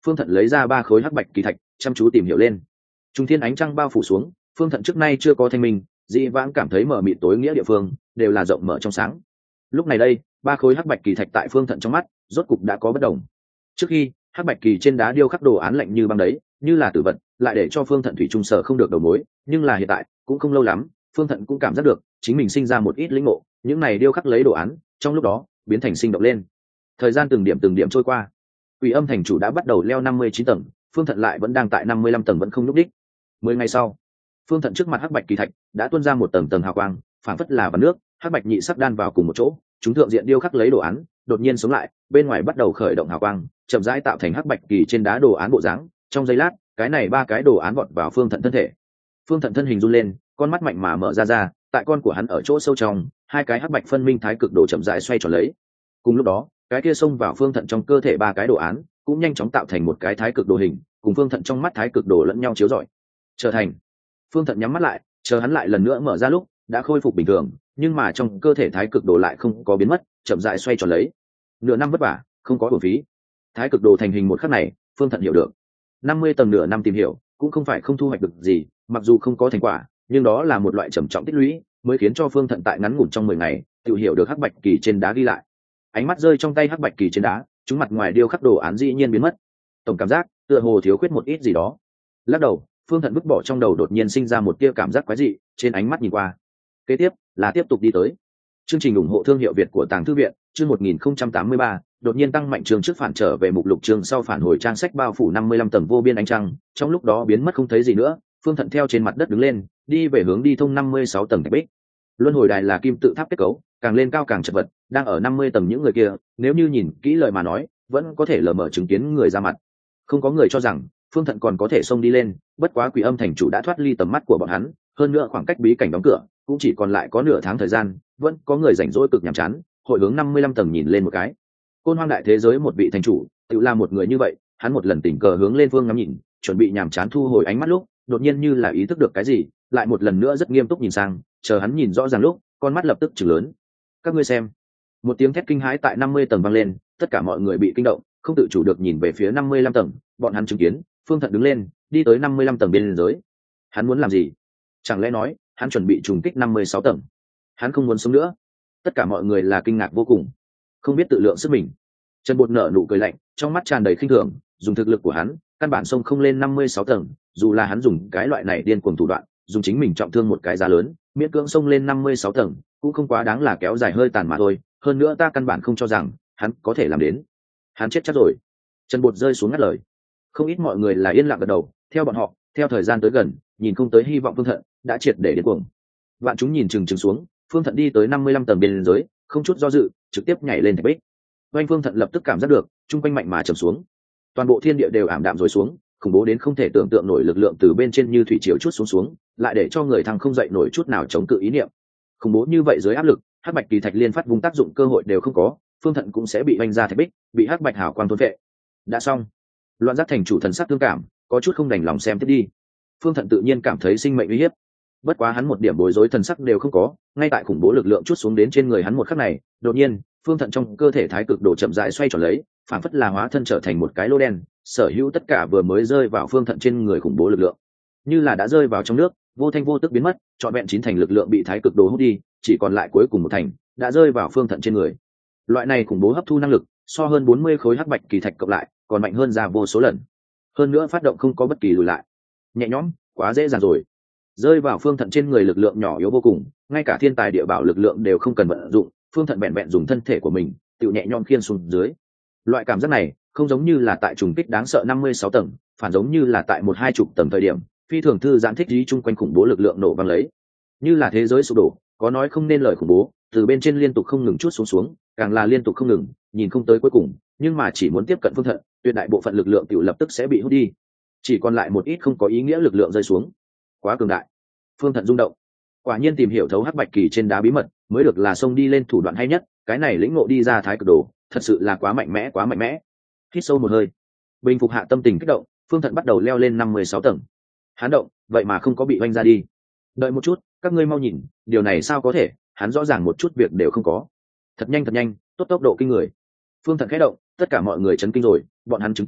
Phương Thận lấy ra ba khối hắc bạch kỳ thạch chăm chú tìm hiểu lên. Trung thiên ánh trăng bao phủ xuống, Phương Thận trước nay chưa có thanh minh, dĩ vãng cảm thấy mờ mịt tối nghĩa địa phương đều là rộng mở trong sáng. Lúc này đây, ba khối hắc bạch kỳ thạch tại Phương Thận trong mắt rốt cục đã có bất đồng. Trước khi, hắc bạch kỳ trên đá điêu khắc đồ án lạnh như băng đấy, như là tử vật, lại để cho Phương Thận thủy trung sở không được đầu mối, nhưng là hiện tại cũng không lâu lắm, Phương Thận cũng cảm giác được chính mình sinh ra một ít lĩnh ngộ, những này điêu khắc lấy đồ án trong lúc đó biến thành sinh động lên. Thời gian từng điểm từng điểm trôi qua, Quỷ Âm thành chủ đã bắt đầu leo năm mươi chín tầng, Phương Thận lại vẫn đang tại năm mươi lăm tầng vẫn không nhúc đích. Mười ngày sau, Phương Thận trước mặt hắc bạch kỳ thạch đã tuôn ra một tầng tầng hào quang, phảng phất là vằn nước, hắc bạch nhị sắc đan vào cùng một chỗ, chúng thượng diện điêu khắc lấy đồ án đột nhiên sống lại, bên ngoài bắt đầu khởi động hào quang, chậm rãi tạo thành hắc bạch kỳ trên đá đồ án bộ dáng. Trong giây lát, cái này ba cái đồ án vọt vào Phương Thận thân thể. Phương Thận thân hình run lên, con mắt mạnh mà mở ra ra, tại con của hắn ở chỗ sâu trong, hai cái hắc bạch phân minh thái cực đồ chậm rãi xoay tròn lấy. Cùng lúc đó, cái kia xông vào Phương Thận trong cơ thể ba cái đồ án cũng nhanh chóng tạo thành một cái thái cực đồ hình, cùng Phương Thận trong mắt thái cực đồ lẫn nhau chiếu rọi. Trở thành. Phương Thận nhắm mắt lại, chờ hắn lại lần nữa mở ra lúc, đã khôi phục bình thường, nhưng mà trong cơ thể thái cực đồ lại không có biến mất, chậm rãi xoay tròn lấy. Nửa năm vất vả, không có uổng phí. Thái cực đồ thành hình một khắc này, Phương Thận hiểu được. năm mươi tầng nửa năm tìm hiểu, cũng không phải không thu hoạch được gì, mặc dù không có thành quả, nhưng đó là một loại trầm trọng tích lũy, mới khiến cho Phương Thận tại ngắn ngủn trong mười ngày, tự hiểu được hắc bạch kỳ trên đá ghi lại. Ánh mắt rơi trong tay hắc bạch kỳ trên đá, chúng mặt ngoài điêu khắc đồ án dĩ nhiên biến mất. Tổng cảm giác, tựa hồ thiếu khuyết một ít gì đó. Lắc đầu, Phương Thận vứt bỏ trong đầu đột nhiên sinh ra một tia cảm giác quái dị, trên ánh mắt nhìn qua. Kế tiếp là tiếp tục đi tới. Chương trình ủng hộ thương hiệu Việt của Tàng Thư viện, chương một nghìn không trăm tám mươi ba, đột nhiên tăng mạnh trường trước phản trở về mục lục chương sau phản hồi trang sách bao phủ năm mươi lăm tầng vô biên ánh trăng, trong lúc đó biến mất không thấy gì nữa. Phương Thận theo trên mặt đất đứng lên, đi về hướng đi thông năm mươi sáu tầng thạch bích. Luân hồi đài là kim tự tháp kết cấu, càng lên cao càng chật vật, đang ở năm mươi tầng những người kia, nếu như nhìn kỹ lời mà nói, vẫn có thể lờ mờ chứng kiến người ra mặt. Không có người cho rằng Phương Thận còn có thể xông đi lên, bất quá Quỷ Âm thành chủ đã thoát ly tầm mắt của bọn hắn, hơn nữa khoảng cách bí cảnh đóng cửa cũng chỉ còn lại có nửa tháng thời gian, vẫn có người rảnh rỗi cực nhàm chán, hội hướng năm mươi lăm tầng nhìn lên một cái. Côn Hoang đại thế giới một vị thành chủ, tự là một người như vậy, hắn một lần tình cờ hướng lên phương ngắm nhìn, chuẩn bị nhàm chán thu hồi ánh mắt lúc, đột nhiên như là ý thức được cái gì, lại một lần nữa rất nghiêm túc nhìn sang, chờ hắn nhìn rõ ràng lúc, con mắt lập tức trừng lớn. Các ngươi xem. Một tiếng thét kinh hãi tại năm mươi tầng vang lên, tất cả mọi người bị kinh động, không tự chủ được nhìn về phía năm mươi lăm tầng, bọn hắn chứng kiến, Phương Thận đứng lên, đi tới năm mươi lăm tầng bên dưới. Hắn muốn làm gì? Chẳng lẽ nói, hắn chuẩn bị trùng kích năm mươi sáu tầng? Hắn không muốn sống nữa. Tất cả mọi người là kinh ngạc vô cùng, không biết tự lượng sức mình. Trần Bột nở nụ cười lạnh, trong mắt tràn đầy khinh thường, dùng thực lực của hắn, căn bản xông không lên năm mươi sáu tầng, dù là hắn dùng cái loại này điên cuồng thủ đoạn, dùng chính mình trọng thương một cái giá lớn, miễn cưỡng xông lên năm mươi sáu tầng, cũng không quá đáng là kéo dài hơi tàn mà thôi, hơn nữa ta căn bản không cho rằng hắn có thể làm đến. Hắn chết chắc rồi. Trần Bột rơi xuống ngắt lời. Không ít mọi người là yên lặng gật đầu, theo bọn họ, theo thời gian tới gần, nhìn không tới hy vọng Phương Thận đã triệt để điên cuồng. Vạn chúng nhìn chừng chừng xuống, Phương Thận đi tới năm mươi lăm tầng bên dưới, không chút do dự, trực tiếp nhảy lên thạch bích. Oanh Phương Thận lập tức cảm giác được, trung quanh mạnh mà trầm xuống. Toàn bộ thiên địa đều ảm đạm rồi xuống, khủng bố đến không thể tưởng tượng nổi lực lượng từ bên trên như thủy triều chút xuống xuống, lại để cho người thằng không dậy nổi chút nào chống cự ý niệm. Khủng bố như vậy dưới áp lực, hắc bạch kỳ thạch liên phát vùng tác dụng cơ hội đều không có, Phương Thận cũng sẽ bị oanh ra thạch bích, bị hắc bạch hào quang thôn vệ. Đã xong. Loạn Giác thành chủ thần sắc thương cảm, có chút không đành lòng xem tiếp đi. Phương Thận tự nhiên cảm thấy sinh mệnh uy hiếp, bất quá hắn một điểm bối rối thần sắc đều không có, ngay tại khủng bố lực lượng chút xuống đến trên người hắn một khắc này, đột nhiên, Phương Thận trong cơ thể thái cực đồ chậm rãi xoay tròn lấy, phản phất là hóa thân trở thành một cái lô đen, sở hữu tất cả vừa mới rơi vào Phương Thận trên người khủng bố lực lượng, như là đã rơi vào trong nước, vô thanh vô tức biến mất, trọn vẹn chín thành lực lượng bị thái cực đồ hút đi, chỉ còn lại cuối cùng một thành đã rơi vào Phương Thận trên người. Loại này khủng bố hấp thu năng lực, so hơn bốn mươi khối hắc bạch kỳ thạch cộng lại, còn mạnh hơn ra vô số lần. Hơn nữa phát động không có bất kỳ lùi lại. Nhẹ nhõm, quá dễ dàng rồi. Rơi vào Phương Thận trên người lực lượng nhỏ yếu vô cùng, ngay cả thiên tài địa bảo lực lượng đều không cần vận dụng, Phương Thận vẹn vẹn dùng thân thể của mình, tự nhẹ nhõm khiên xuống dưới. Loại cảm giác này, không giống như là tại trùng kích đáng sợ năm mươi sáu tầng, phản giống như là tại một hai chục tầng thời điểm, phi thường thư giãn thích trí chung quanh khủng bố lực lượng nổ vang lấy. Như là thế giới sụp đổ, có nói không nên lời khủng bố, từ bên trên liên tục không ngừng chút xuống xuống, càng là liên tục không ngừng, nhìn không tới cuối cùng, nhưng mà chỉ muốn tiếp cận Phương Thận, tuyệt đại bộ phận lực lượng tiểu lập tức sẽ bị hút đi, chỉ còn lại một ít không có ý nghĩa lực lượng rơi xuống. Quá cường đại. Phương Thận rung động, quả nhiên tìm hiểu thấu hắc bạch kỳ trên đá bí mật mới được là xông đi lên thủ đoạn hay nhất, cái này lĩnh ngộ đi ra thái cực đồ, thật sự là quá mạnh mẽ quá mạnh mẽ. Hít sâu một hơi, bình phục hạ tâm tình kích động, Phương Thận bắt đầu leo lên năm mươi sáu tầng. Hắn động, vậy mà không có bị oanh ra đi. Đợi một chút, các ngươi mau nhìn, điều này sao có thể, hắn rõ ràng một chút việc đều không có. Thật nhanh thật nhanh, tốt tốc độ kinh người. Phương Thận khẽ động, tất cả mọi người chấn kinh rồi, bọn hắn chứng kiến,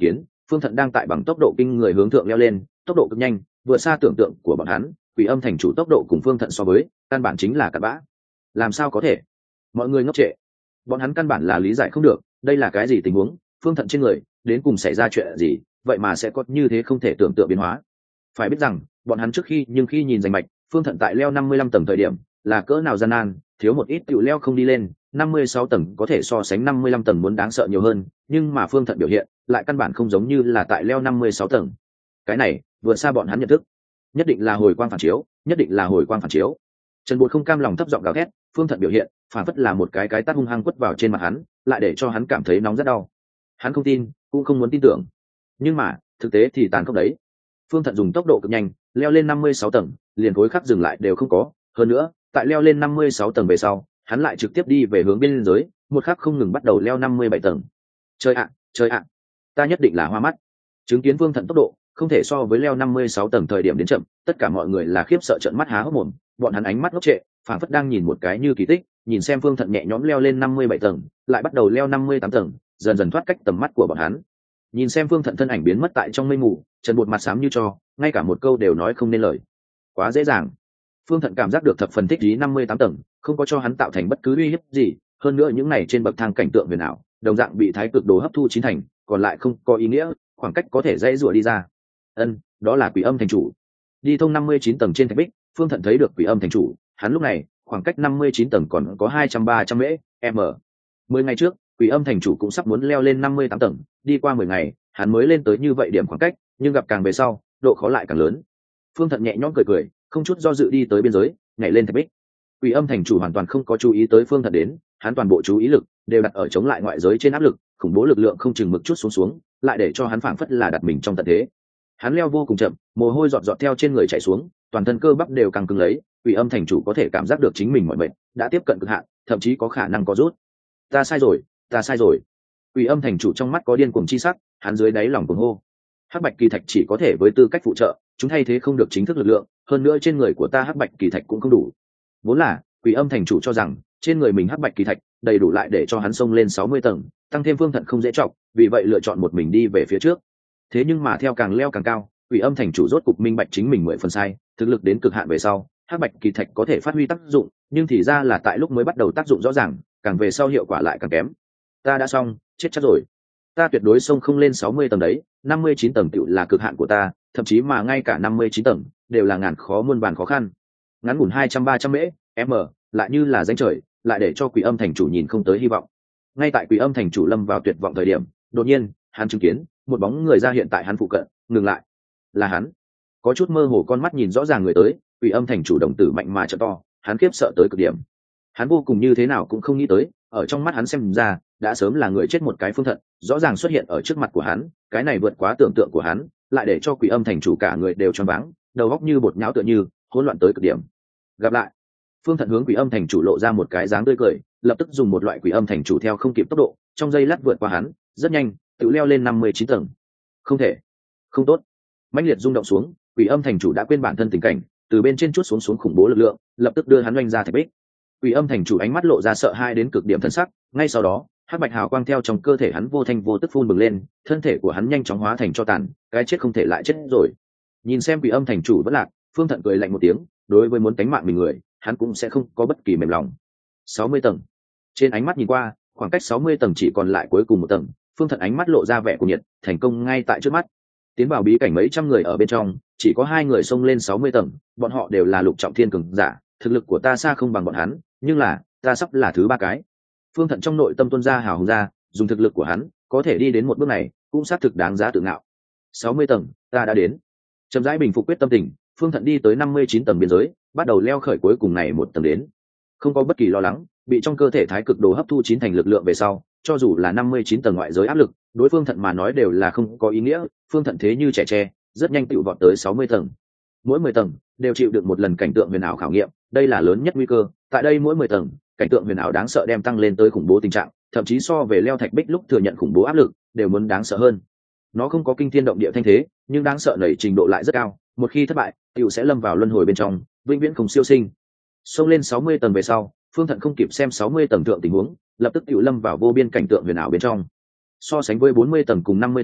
Phương Thận đang tại bằng tốc độ kinh người hướng thượng leo lên, tốc độ cực nhanh, vượt xa tưởng tượng của bọn hắn. Quỷ Âm thành chủ tốc độ cùng Phương Thận so với, căn bản chính là cặn bã. Làm sao có thể? Mọi người ngốc trệ. Bọn hắn căn bản là lý giải không được, đây là cái gì tình huống? Phương Thận trên người, đến cùng xảy ra chuyện gì, vậy mà sẽ có như thế không thể tưởng tượng biến hóa. Phải biết rằng, bọn hắn trước khi nhưng khi nhìn danh mạch, Phương Thận tại leo năm mươi lăm tầng thời điểm, là cỡ nào gian nan, thiếu một ít tiểu leo không đi lên, năm mươi sáu tầng có thể so sánh năm mươi lăm tầng muốn đáng sợ nhiều hơn, nhưng mà Phương Thận biểu hiện lại căn bản không giống như là tại leo năm mươi sáu tầng. Cái này, vượt xa bọn hắn nhận thức. Nhất định là hồi quang phản chiếu, nhất định là hồi quang phản chiếu. Trần Bột không cam lòng thấp giọng gào thét, Phương Thận biểu hiện, phản phất là một cái cái tát hung hăng quất vào trên mặt hắn, lại để cho hắn cảm thấy nóng rất đau. Hắn không tin, cũng không muốn tin tưởng. Nhưng mà, thực tế thì tàn khốc đấy. Phương Thận dùng tốc độ cực nhanh, leo lên năm mươi sáu tầng, liền khối khắc dừng lại đều không có, hơn nữa, tại leo lên năm mươi sáu tầng về sau, hắn lại trực tiếp đi về hướng biên giới, một khắc không ngừng bắt đầu leo năm mươi bảy tầng. Trời ạ, trời ạ, ta nhất định là hoa mắt. Chứng kiến Phương Thận tốc độ, không thể so với leo năm mươi sáu tầng thời điểm đến chậm, tất cả mọi người là khiếp sợ trợn mắt há hốc mồm, bọn hắn ánh mắt ngốc trệ, phảng phất đang nhìn một cái như kỳ tích, nhìn xem Phương Thận nhẹ nhõm leo lên năm mươi bảy tầng, lại bắt đầu leo năm mươi tám tầng, dần dần thoát cách tầm mắt của bọn hắn. Nhìn xem Phương Thận thân ảnh biến mất tại trong mây mù, Trần Bột mặt xám như tro, ngay cả một câu đều nói không nên lời. Quá dễ dàng. Phương Thận cảm giác được thập phần thích ý năm mươi tám tầng, không có cho hắn tạo thành bất cứ uy hiếp gì, hơn nữa những này trên bậc thang cảnh tượng huyền ảo, đồng dạng bị thái cực đồ hấp thu chín thành, còn lại không có ý nghĩa, khoảng cách có thể dễ rủa đi ra. Ân, đó là Quỷ Âm thành chủ. Đi thông năm mươi chín tầng trên thạch bích, Phương Thận thấy được Quỷ Âm thành chủ, hắn lúc này, khoảng cách năm mươi chín tầng còn có hai trăm ba trăm m. mười ngày trước, Quỷ Âm thành chủ cũng sắp muốn leo lên năm mươi tám tầng, đi qua mười ngày, hắn mới lên tới như vậy điểm khoảng cách, nhưng gặp càng về sau, độ khó lại càng lớn. Phương Thận nhẹ nhõm cười cười, không chút do dự đi tới biên giới, nhảy lên thạch bích. Quỷ Âm thành chủ hoàn toàn không có chú ý tới Phương Thận đến, hắn toàn bộ chú ý lực đều đặt ở chống lại ngoại giới trên áp lực, khủng bố lực lượng không chừng mực chút xuống xuống, lại để cho hắn phảng phất là đặt mình trong tận thế. Hắn leo vô cùng chậm, mồ hôi giọt giọt theo trên người chảy xuống, toàn thân cơ bắp đều căng cứng lấy. Quỷ Âm thành chủ có thể cảm giác được chính mình mỏi mệt, đã tiếp cận cực hạn, thậm chí có khả năng có rút. Ta sai rồi, ta sai rồi. Quỷ Âm thành chủ trong mắt có điên cuồng chi sắc, hắn dưới đáy lòng cuồng hô. Hắc bạch kỳ thạch chỉ có thể với tư cách phụ trợ, chúng thay thế không được chính thức lực lượng, hơn nữa trên người của ta hắc bạch kỳ thạch cũng không đủ. Vốn là, Quỷ Âm thành chủ cho rằng, trên người mình hắc bạch kỳ thạch đầy đủ lại để cho hắn xông lên sáu mươi tầng, tăng thêm Phương Thận không dễ trọng, vì vậy lựa chọn một mình đi về phía trước. Thế nhưng mà theo càng leo càng cao, Quỷ Âm thành chủ rốt cục minh bạch chính mình mười phần sai, thực lực đến cực hạn về sau, hắc bạch kỳ thạch có thể phát huy tác dụng, nhưng thì ra là tại lúc mới bắt đầu tác dụng rõ ràng, càng về sau hiệu quả lại càng kém. Ta đã xong, chết chắc rồi. Ta tuyệt đối xông không lên sáu mươi tầng đấy, năm mươi chín tầng tựu là cực hạn của ta, thậm chí mà ngay cả năm mươi chín tầng đều là ngàn khó muôn vàn khó khăn. Ngắn ngủn hai trăm ba trăm m, lại như là danh trời, lại để cho Quỷ Âm thành chủ nhìn không tới hy vọng. Ngay tại Quỷ Âm thành chủ lâm vào tuyệt vọng thời điểm, đột nhiên, hắn chứng kiến một bóng người ra hiện tại hắn phụ cận, ngừng lại. Là hắn. Có chút mơ hồ con mắt nhìn rõ ràng người tới, Quỷ Âm thành chủ đồng tử mạnh mà trợ to, hắn khiếp sợ tới cực điểm. Hắn vô cùng như thế nào cũng không nghĩ tới, ở trong mắt hắn xem ra, đã sớm là người chết một cái Phương Thận, rõ ràng xuất hiện ở trước mặt của hắn, cái này vượt quá tưởng tượng của hắn, lại để cho Quỷ Âm thành chủ cả người đều choáng váng, đầu óc như bột nhão tựa như, hỗn loạn tới cực điểm. Gặp lại. Phương Thận hướng Quỷ Âm thành chủ lộ ra một cái dáng tươi cười, lập tức dùng một loại Quỷ Âm thành chủ theo không kịp tốc độ, trong giây lát vượt qua hắn, rất nhanh, tự leo lên năm mươi chín tầng. Không thể, không tốt. Mãnh liệt rung động xuống, Quỷ Âm thành chủ đã quên bản thân tình cảnh, từ bên trên chuốt xuống xuống khủng bố lực lượng, lập tức đưa hắn oanh ra thạch bích. Quỷ Âm thành chủ ánh mắt lộ ra sợ hãi đến cực điểm thân sắc, ngay sau đó, hắc bạch hào quang theo trong cơ thể hắn vô thanh vô tức phun bừng lên, thân thể của hắn nhanh chóng hóa thành tro tàn, cái chết không thể lại chết rồi. Nhìn xem Quỷ Âm thành chủ vẫn lạc, Phương Thận cười lạnh một tiếng, đối với muốn cánh mạng mình người, hắn cũng sẽ không có bất kỳ mềm lòng. sáu mươi tầng. Trên ánh mắt nhìn qua, khoảng cách sáu mươi tầng chỉ còn lại cuối cùng một tầng, Phương Thận ánh mắt lộ ra vẻ của nhiệt, thành công ngay tại trước mắt. Tiến vào bí cảnh mấy trăm người ở bên trong, chỉ có hai người xông lên sáu mươi tầng, bọn họ đều là lục trọng thiên cường giả, thực lực của ta xa không bằng bọn hắn, nhưng là, ta sắp là thứ ba cái. Phương Thận trong nội tâm tuôn ra hào hùng ra, dùng thực lực của hắn, có thể đi đến một bước này, cũng xác thực đáng giá tự ngạo. sáu mươi tầng, ta đã đến. Chậm rãi bình phục quyết tâm tình, Phương Thận đi tới năm mươi chín tầng biên giới, bắt đầu leo khởi cuối cùng này một tầng đến. Không có bất kỳ lo lắng, bị trong cơ thể thái cực đồ hấp thu chín thành lực lượng về sau, cho dù là năm mươi chín tầng ngoại giới áp lực, đối Phương Thận mà nói đều là không có ý nghĩa, Phương Thận thế như trẻ tre, rất nhanh tựu vọt tới sáu mươi tầng. Mỗi mười tầng đều chịu được một lần cảnh tượng huyền ảo khảo nghiệm, đây là lớn nhất nguy cơ, tại đây mỗi mười tầng, cảnh tượng huyền ảo đáng sợ đem tăng lên tới khủng bố tình trạng, thậm chí so về leo thạch bích lúc thừa nhận khủng bố áp lực, đều muốn đáng sợ hơn. Nó không có kinh thiên động địa thanh thế, nhưng đáng sợ nảy trình độ lại rất cao, một khi thất bại, tiểu sẽ lâm vào luân hồi bên trong, vĩnh viễn không siêu sinh. Xông lên sáu mươi tầng về sau, Phương Thận không kịp xem sáu mươi tầng thượng tình huống, lập tức tiểu lâm vào vô biên cảnh tượng huyền ảo bên trong. So sánh với bốn mươi tầng cùng năm mươi tầng,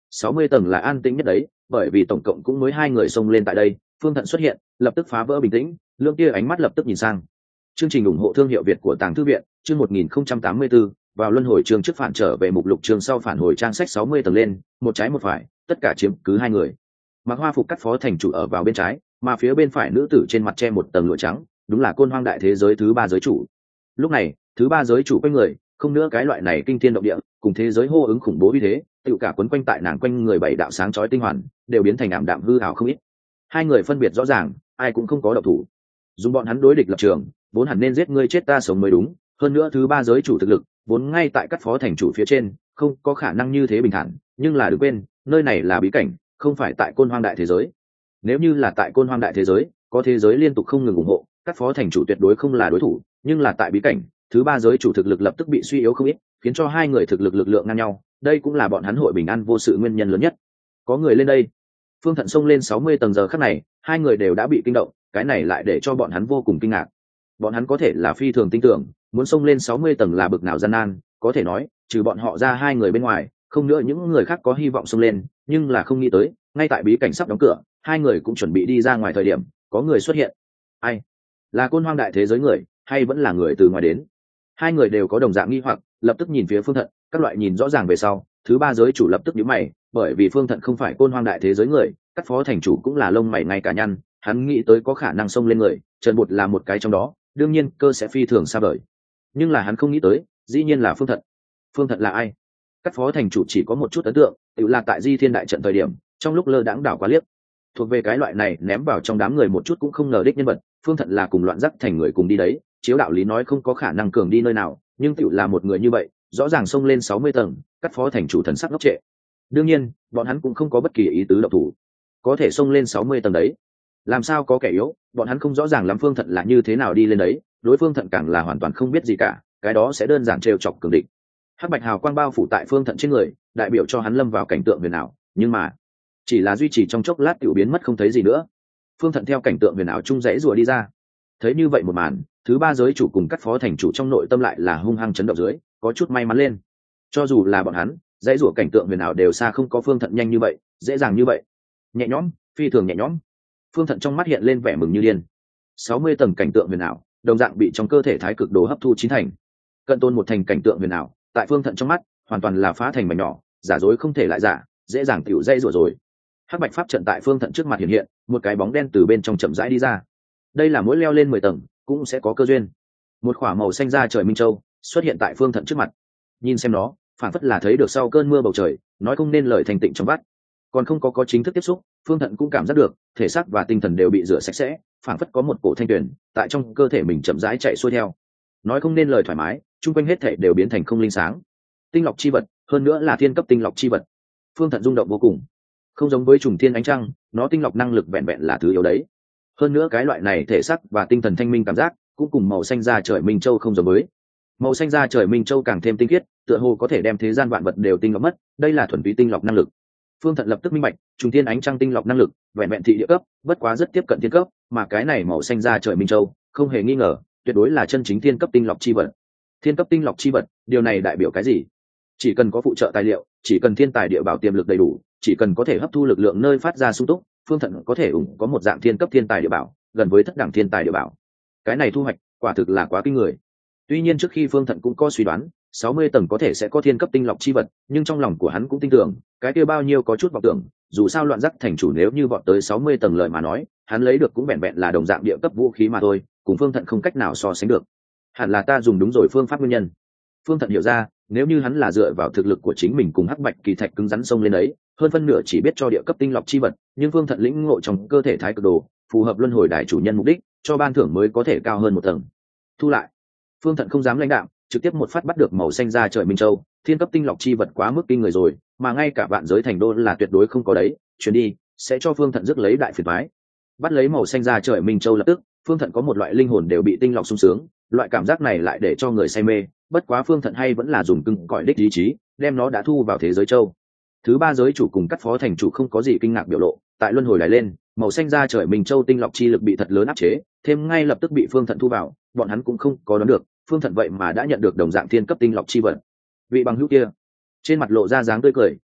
sáu mươi tầng là an tĩnh nhất đấy, bởi vì tổng cộng cũng mới hai người xông lên tại đây. Phương Thận xuất hiện, lập tức phá vỡ bình tĩnh, Lương kia ánh mắt lập tức nhìn sang. Chương trình ủng hộ thương hiệu Việt của Tàng Thư viện, chương một nghìn không trăm tám mươi tư, vào luân hồi chương trước phản trở về mục lục chương sau phản hồi trang sách sáu mươi tầng lên, một trái một phải, tất cả chiếm cứ hai người. Mặc hoa phục cắt phó thành chủ ở vào bên trái, mà phía bên phải nữ tử trên mặt che một tầng lụa trắng, đúng là Côn Hoang đại thế giới thứ ba giới chủ. Lúc này, thứ ba giới chủ quanh người, không nữa cái loại này kinh thiên động địa, cùng thế giới hô ứng khủng bố như thế, tự cả quấn quanh tại nàng quanh người bảy đạo sáng chói tinh hoàn, đều biến thành ảm đạm hư ảo không ít. Hai người phân biệt rõ ràng, ai cũng không có động thủ. Dùng bọn hắn đối địch lập trường, vốn hẳn nên giết ngươi chết ta sống mới đúng, hơn nữa thứ ba giới chủ thực lực, vốn ngay tại cắt phó thành chủ phía trên, không có khả năng như thế bình thản, nhưng là đừng quên, nơi này là bí cảnh, không phải tại Côn Hoang đại thế giới. Nếu như là tại Côn Hoang đại thế giới, có thế giới liên tục không ngừng ủng hộ, cắt phó thành chủ tuyệt đối không là đối thủ, nhưng là tại bí cảnh, thứ ba giới chủ thực lực lập tức bị suy yếu không ít, khiến cho hai người thực lực lực lượng ngang nhau, đây cũng là bọn hắn hội bình an vô sự nguyên nhân lớn nhất. Có người lên đây. Phương Thận xông lên sáu mươi tầng giờ khắc này, hai người đều đã bị kinh động, cái này lại để cho bọn hắn vô cùng kinh ngạc. Bọn hắn có thể là phi thường tin tưởng, muốn xông lên sáu mươi tầng là bực nào gian nan, có thể nói, trừ bọn họ ra hai người bên ngoài, không nữa những người khác có hy vọng xông lên, nhưng là không nghĩ tới, ngay tại bí cảnh sắp đóng cửa, hai người cũng chuẩn bị đi ra ngoài thời điểm, có người xuất hiện. Ai? Là Côn Hoang đại thế giới người, hay vẫn là người từ ngoài đến? Hai người đều có đồng dạng nghi hoặc, lập tức nhìn phía Phương Thận, các loại nhìn rõ ràng về sau, thứ ba giới chủ lập tức nhíu mày, bởi vì Phương Thận không phải Côn Hoang đại thế giới người, cắt phó thành chủ cũng là lông mày ngay cả nhăn, hắn nghĩ tới có khả năng xông lên người, Trần Bột là một cái trong đó, đương nhiên cơ sẽ phi thường xa vời. Nhưng là hắn không nghĩ tới, dĩ nhiên là Phương Thận. Phương Thận là ai? Cắt phó thành chủ chỉ có một chút ấn tượng, tự là tại Di Thiên đại trận thời điểm, trong lúc lơ đãng đảo quá liếc. Thuộc về cái loại này ném vào trong đám người một chút cũng không ngờ đích nhân vật, Phương Thận là cùng loạn dắt thành người cùng đi đấy, chiếu đạo lý nói không có khả năng cường đi nơi nào, nhưng tự là một người như vậy, rõ ràng xông lên sáu mươi tầng, cắt phó thành chủ thần sắc ngốc trệ. Đương nhiên, bọn hắn cũng không có bất kỳ ý tứ động thủ. Có thể xông lên sáu mươi tầng đấy, làm sao có kẻ yếu, bọn hắn không rõ ràng lắm Phương Thận là như thế nào đi lên đấy, đối Phương Thận càng là hoàn toàn không biết gì cả, cái đó sẽ đơn giản trêu chọc cường địch. Hắc bạch hào quang bao phủ tại Phương Thận trên người, đại biểu cho hắn lâm vào cảnh tượng huyền ảo, nhưng mà chỉ là duy trì trong chốc lát tiểu biến mất không thấy gì nữa. Phương Thận theo cảnh tượng huyền ảo trung rẽ rùa đi ra. Thấy như vậy một màn, thứ ba giới chủ cùng cắt phó thành chủ trong nội tâm lại là hung hăng chấn động dưới, có chút may mắn lên. Cho dù là bọn hắn, rẽ rùa cảnh tượng huyền ảo đều xa không có Phương Thận nhanh như vậy, dễ dàng như vậy. Nhẹ nhõm, phi thường nhẹ nhõm. Phương Thận trong mắt hiện lên vẻ mừng như điên. sáu mươi tầng cảnh tượng huyền ảo, đồng dạng bị trong cơ thể thái cực đồ hấp thu chín thành. Cận tôn một thành cảnh tượng huyền ảo, tại Phương Thận trong mắt, hoàn toàn là phá thành mảnh nhỏ, giả dối không thể lại giả, dễ dàng tiểu dây rủa rồi. Hắc bạch pháp trận tại Phương Thận trước mặt hiện hiện, một cái bóng đen từ bên trong chậm rãi đi ra. Đây là mỗi leo lên mười tầng, cũng sẽ có cơ duyên. Một khỏa màu xanh da trời minh châu xuất hiện tại Phương Thận trước mặt. Nhìn xem nó, phản phất là thấy được sau cơn mưa bầu trời, nói không nên lời thành tịnh trong vắt. Còn không có có chính thức tiếp xúc, Phương Thận cũng cảm giác được, thể xác và tinh thần đều bị rửa sạch sẽ, phản phất có một cổ thanh tuyển tại trong cơ thể mình chậm rãi chạy xuôi theo. Nói không nên lời thoải mái, chung quanh hết thể đều biến thành không linh sáng. Tinh lọc chi vật, hơn nữa là thiên cấp tinh lọc chi vật. Phương Thận rung động vô cùng. Không giống với trùng thiên ánh trăng, nó tinh lọc năng lực vẹn vẹn là thứ yếu đấy. Hơn nữa cái loại này thể xác và tinh thần thanh minh cảm giác, cũng cùng màu xanh da trời minh châu không giống với. Màu xanh da trời minh châu càng thêm tinh khiết, tựa hồ có thể đem thế gian vạn vật đều tinh lọc mất, đây là thuần túy tinh lọc năng lực. Phương Thận lập tức minh bạch, trùng thiên ánh trăng tinh lọc năng lực, vẹn vẹn thị địa cấp, bất quá rất tiếp cận thiên cấp, mà cái này màu xanh da trời minh châu, không hề nghi ngờ, tuyệt đối là chân chính thiên cấp tinh lọc chi vật. Thiên cấp tinh lọc chi vật, điều này đại biểu cái gì? Chỉ cần có phụ trợ tài liệu, chỉ cần thiên tài địa bảo tiềm lực đầy đủ, chỉ cần có thể hấp thu lực lượng nơi phát ra sung túc, Phương Thận có thể ủng có một dạng thiên cấp thiên tài địa bảo, gần với thất đẳng thiên tài địa bảo. Cái này thu hoạch, quả thực là quá kinh người. Tuy nhiên trước khi Phương Thận cũng có suy đoán, sáu mươi tầng có thể sẽ có thiên cấp tinh lọc chi vật, nhưng trong lòng của hắn cũng tin tưởng, cái kia bao nhiêu có chút vọng tưởng, dù sao loạn dắt thành chủ nếu như vọt tới sáu mươi tầng lời mà nói, hắn lấy được cũng vẹn vẹn là đồng dạng địa cấp vũ khí mà thôi, cùng Phương Thận không cách nào so sánh được. Hẳn là ta dùng đúng rồi phương pháp nguyên nhân. Phương Thận hiểu ra, nếu như hắn là dựa vào thực lực của chính mình cùng hắc bạch kỳ thạch cứng rắn sông lên đấy, hơn phân nửa chỉ biết cho địa cấp tinh lọc chi vật, nhưng Phương Thận lĩnh ngộ trong cơ thể thái cực đồ, phù hợp luân hồi đại chủ nhân mục đích, cho ban thưởng mới có thể cao hơn một tầng. Thu lại. Phương Thận không dám lãnh đạm, trực tiếp một phát bắt được màu xanh da trời minh châu, thiên cấp tinh lọc chi vật quá mức kinh người rồi, mà ngay cả vạn giới thành đô là tuyệt đối không có đấy, chuyến đi sẽ cho Phương Thận rước lấy đại phiền toái. Bắt lấy màu xanh da trời minh châu lập tức, Phương Thận có một loại linh hồn đều bị tinh lọc sung sướng, loại cảm giác này lại để cho người say mê, bất quá Phương Thận hay vẫn là dùng cưng cõi đích ý chí, đem nó đã thu vào thế giới châu. Thứ ba giới chủ cùng cắt phó thành chủ không có gì kinh ngạc biểu lộ, tại luân hồi lại lên, màu xanh da trời minh châu tinh lọc chi lực bị thật lớn áp chế, thêm ngay lập tức bị Phương Thận thu vào, bọn hắn cũng không có đoán được, Phương Thận vậy mà đã nhận được đồng dạng thiên cấp tinh lọc chi vật. Vị bằng hữu kia, trên mặt lộ ra dáng tươi cười,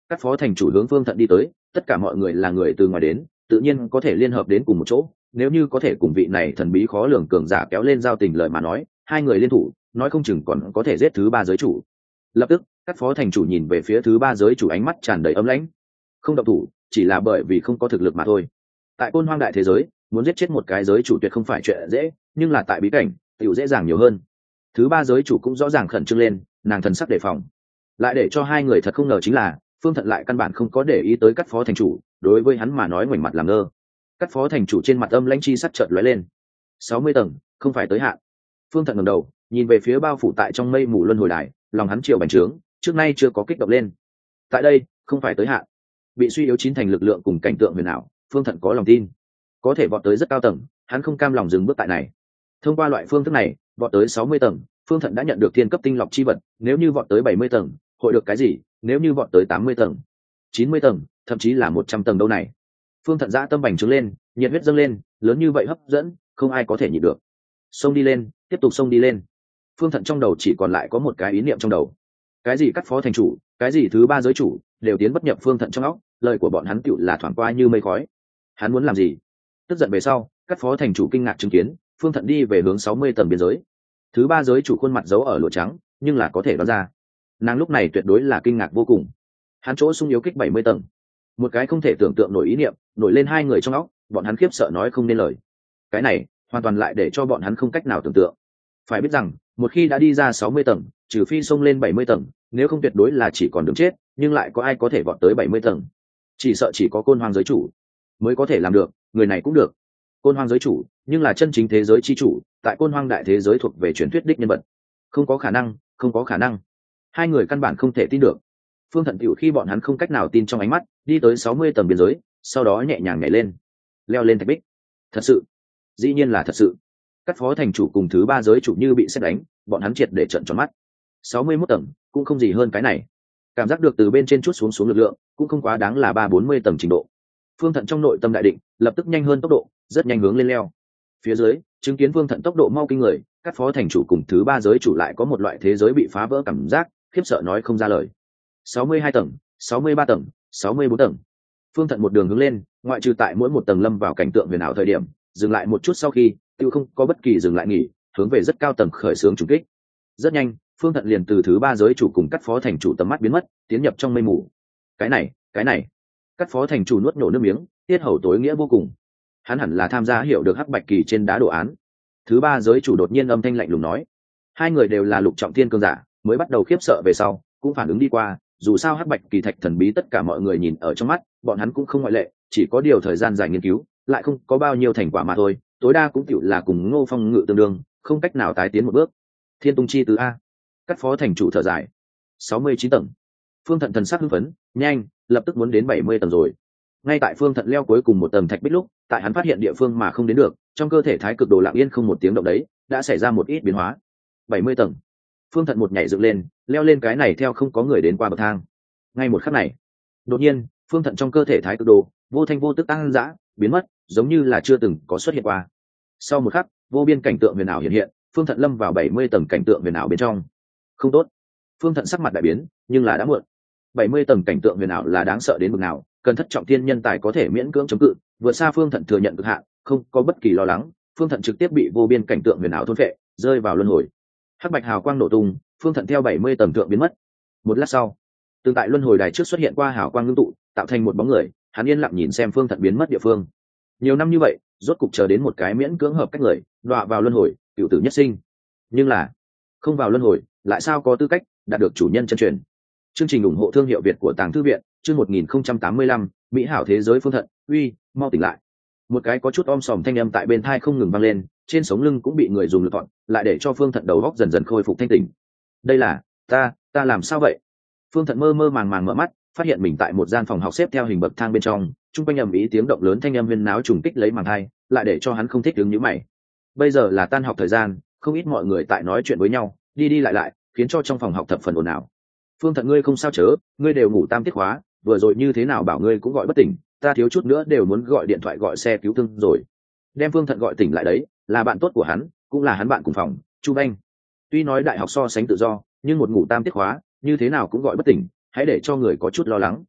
Các phó thành chủ hướng Phương Thận đi tới, tất cả mọi người là người từ ngoài đến, tự nhiên có thể liên hợp đến cùng một chỗ. Nếu như có thể cùng vị này thần bí khó lường cường giả kéo lên giao tình lời mà nói, hai người liên thủ, nói không chừng còn có thể giết thứ ba giới chủ. Lập tức, các phó thành chủ nhìn về phía thứ ba giới chủ, ánh mắt tràn đầy ấm lãnh. Không động thủ, chỉ là bởi vì không có thực lực mà thôi. Tại Côn Hoang đại thế giới, muốn giết chết một cái giới chủ tuyệt không phải chuyện dễ, nhưng là tại bí cảnh, tiểu dễ dàng nhiều hơn. Thứ ba giới chủ cũng rõ ràng khẩn trương lên, nàng thần sắc đề phòng. Lại để cho hai người thật không ngờ chính là, Phương Thận lại căn bản không có để ý tới các phó thành chủ, đối với hắn mà nói ngoảnh mặt làm ngơ. Các phó thành chủ trên mặt âm lãnh chi sắc chợt lóe lên. sáu mươi tầng, không phải tới hạn. Phương Thận ngẩng đầu, nhìn về phía bao phủ tại trong mây mù luân hồi đài, lòng hắn triều bành trướng, trước nay chưa có kích động lên. Tại đây, không phải tới hạn. Bị suy yếu chín thành lực lượng cùng cảnh tượng huyền ảo, Phương Thận có lòng tin, có thể vọt tới rất cao tầng, hắn không cam lòng dừng bước tại này. Thông qua loại phương thức này, vọt tới sáu mươi tầng, Phương Thận đã nhận được thiên cấp tinh lọc chi vật, nếu như vọt tới bảy mươi tầng, hội được cái gì, nếu như vọt tới tám mươi tầng, chín mươi tầng, thậm chí là một trăm tầng đâu này. Phương Thận dã tâm bành trướng lên, nhiệt huyết dâng lên, lớn như vậy hấp dẫn, không ai có thể nhịn được. Xông đi lên, tiếp tục xông đi lên. Phương Thận trong đầu chỉ còn lại có một cái ý niệm trong đầu. Cái gì cắt phó thành chủ, cái gì thứ ba giới chủ, đều tiến bất nhập Phương Thận trong óc, lời của bọn hắn tựu là thoảng qua như mây khói. Hắn muốn làm gì? Tức giận về sau, các phó thành chủ kinh ngạc chứng kiến, Phương Thận đi về hướng sáu mươi tầng biên giới. Thứ ba giới chủ khuôn mặt giấu ở lụa trắng, nhưng là có thể đoán ra, nàng lúc này tuyệt đối là kinh ngạc vô cùng. Hắn chỗ sung yếu kích bảy mươi tầng, một cái không thể tưởng tượng nổi ý niệm nổi lên hai người trong óc, bọn hắn khiếp sợ nói không nên lời. Cái này hoàn toàn lại để cho bọn hắn không cách nào tưởng tượng. Phải biết rằng, một khi đã đi ra sáu mươi tầng, trừ phi xông lên bảy mươi tầng, nếu không tuyệt đối là chỉ còn đường chết, nhưng lại có ai có thể vọt tới bảy mươi tầng? Chỉ sợ chỉ có Côn Hoang giới chủ mới có thể làm được, người này cũng được. Côn Hoang giới chủ, nhưng là chân chính thế giới chi chủ, tại Côn Hoang đại thế giới thuộc về truyền thuyết đích nhân vật. Không có khả năng, không có khả năng. Hai người căn bản không thể tin được. Phương Thận tiểu khi bọn hắn không cách nào tin trong ánh mắt, đi tới sáu mươi tầng biên giới, sau đó nhẹ nhàng nhảy lên, leo lên thạch bích. Thật sự, dĩ nhiên là thật sự. Các phó thành chủ cùng thứ ba giới chủ như bị sét đánh, bọn hắn triệt để trợn tròn mắt. sáu mươi mốt tầng, cũng không gì hơn cái này. Cảm giác được từ bên trên chút xuống xuống lực lượng, cũng không quá đáng là ba bốn mươi tầng trình độ. Phương Thận trong nội tâm đại định, lập tức nhanh hơn tốc độ, rất nhanh hướng lên leo. Phía dưới, chứng kiến Phương Thận tốc độ mau kinh người, các phó thành chủ cùng thứ ba giới chủ lại có một loại thế giới bị phá vỡ cảm giác, khiếp sợ nói không ra lời. sáu mươi hai tầng, sáu mươi ba tầng, sáu mươi bốn tầng. Phương Thận một đường hướng lên, ngoại trừ tại mỗi một tầng lâm vào cảnh tượng huyền ảo thời điểm, dừng lại một chút sau khi, tiêu không có bất kỳ dừng lại nghỉ, hướng về rất cao tầng khởi xướng trùng kích. Rất nhanh, Phương Thận liền từ thứ ba giới chủ cùng các phó thành chủ tầm mắt biến mất, tiến nhập trong mây mù. Cái này, cái này. Các phó thành chủ nuốt nổ nước miếng, tiết hầu tối nghĩa vô cùng. Hắn hẳn là tham gia hiểu được hắc bạch kỳ trên đá đồ án. Thứ ba giới chủ đột nhiên âm thanh lạnh lùng nói, hai người đều là lục trọng thiên cường giả, mới bắt đầu khiếp sợ về sau, cũng phản ứng đi qua, dù sao hắc bạch kỳ thạch thần bí tất cả mọi người nhìn ở trong mắt, bọn hắn cũng không ngoại lệ, chỉ có điều thời gian dài nghiên cứu, lại không có bao nhiêu thành quả mà thôi, tối đa cũng chịu là cùng Ngô Phong Ngự tương đương, không cách nào tái tiến một bước. Thiên Tung chi tứ a. Các phó thành chủ thở dài. sáu mươi chín tầng. Phương Thận thần sắc hưng phấn, nhanh, lập tức muốn đến bảy mươi tầng rồi. Ngay tại Phương Thận leo cuối cùng một tầng thạch bích lúc, tại hắn phát hiện địa phương mà không đến được, trong cơ thể thái cực đồ lặng yên không một tiếng động đấy, đã xảy ra một ít biến hóa. bảy mươi tầng. Phương Thận một nhảy dựng lên, leo lên cái này theo không có người đến qua bậc thang. Ngay một khắc này, đột nhiên, Phương Thận trong cơ thể thái cực đồ vô thanh vô tức tăng dã, biến mất, giống như là chưa từng có xuất hiện qua. Sau một khắc, vô biên cảnh tượng huyền ảo hiện hiện, Phương Thận lâm vào bảy mươi tầng cảnh tượng huyền ảo bên trong. Không tốt. Phương Thận sắc mặt đại biến, nhưng là đã muộn. bảy mươi tầng cảnh tượng huyền ảo là đáng sợ đến mức nào, cần thất trọng thiên nhân tài có thể miễn cưỡng chống cự, vượt xa Phương Thận thừa nhận cực hạn, không có bất kỳ lo lắng, Phương Thận trực tiếp bị vô biên cảnh tượng huyền ảo thôn phệ, rơi vào luân hồi. Hắc bạch hào quang nổ tung, Phương Thận theo bảy mươi tầng thượng biến mất. Một lát sau, tương tại luân hồi đài trước xuất hiện qua hào quang ngưng tụ, tạo thành một bóng người, hắn yên lặng nhìn xem Phương Thận biến mất địa phương. Nhiều năm như vậy, rốt cục chờ đến một cái miễn cưỡng hợp cách người, đọa vào luân hồi, cửu tử nhất sinh. Nhưng là, không vào luân hồi, lại sao có tư cách đạt được chủ nhân chân truyền. Chương trình ủng hộ thương hiệu Việt của Tàng Thư viện, chương một nghìn không trăm tám mươi lăm, Mỹ hảo thế giới Phương Thận, uy, mau tỉnh lại. Một cái có chút om sòm thanh âm tại bên tai không ngừng vang lên, trên sống lưng cũng bị người dùng lực gọn, lại để cho Phương Thận đầu óc dần dần khôi phục thanh tỉnh. Đây là, ta, ta làm sao vậy? Phương Thận mơ mơ màng màng mở mắt, phát hiện mình tại một gian phòng học xếp theo hình bậc thang bên trong, trung quanh ầm ĩ tiếng động lớn thanh âm huyên náo trùng kích lấy màng tai, lại để cho hắn không thích đứng nhíu mày. Bây giờ là tan học thời gian, không ít mọi người tại nói chuyện với nhau, đi đi lại lại, khiến cho trong phòng học thập phần ồn ào. Phương Thận ngươi không sao chớ, ngươi đều ngủ tam tiết khóa, vừa rồi như thế nào bảo ngươi cũng gọi bất tỉnh, ta thiếu chút nữa đều muốn gọi điện thoại gọi xe cứu thương rồi. Đem Phương Thận gọi tỉnh lại đấy, là bạn tốt của hắn, cũng là hắn bạn cùng phòng, Chu Banh. Tuy nói đại học so sánh tự do, nhưng một ngủ tam tiết khóa, như thế nào cũng gọi bất tỉnh, hãy để cho người có chút lo lắng.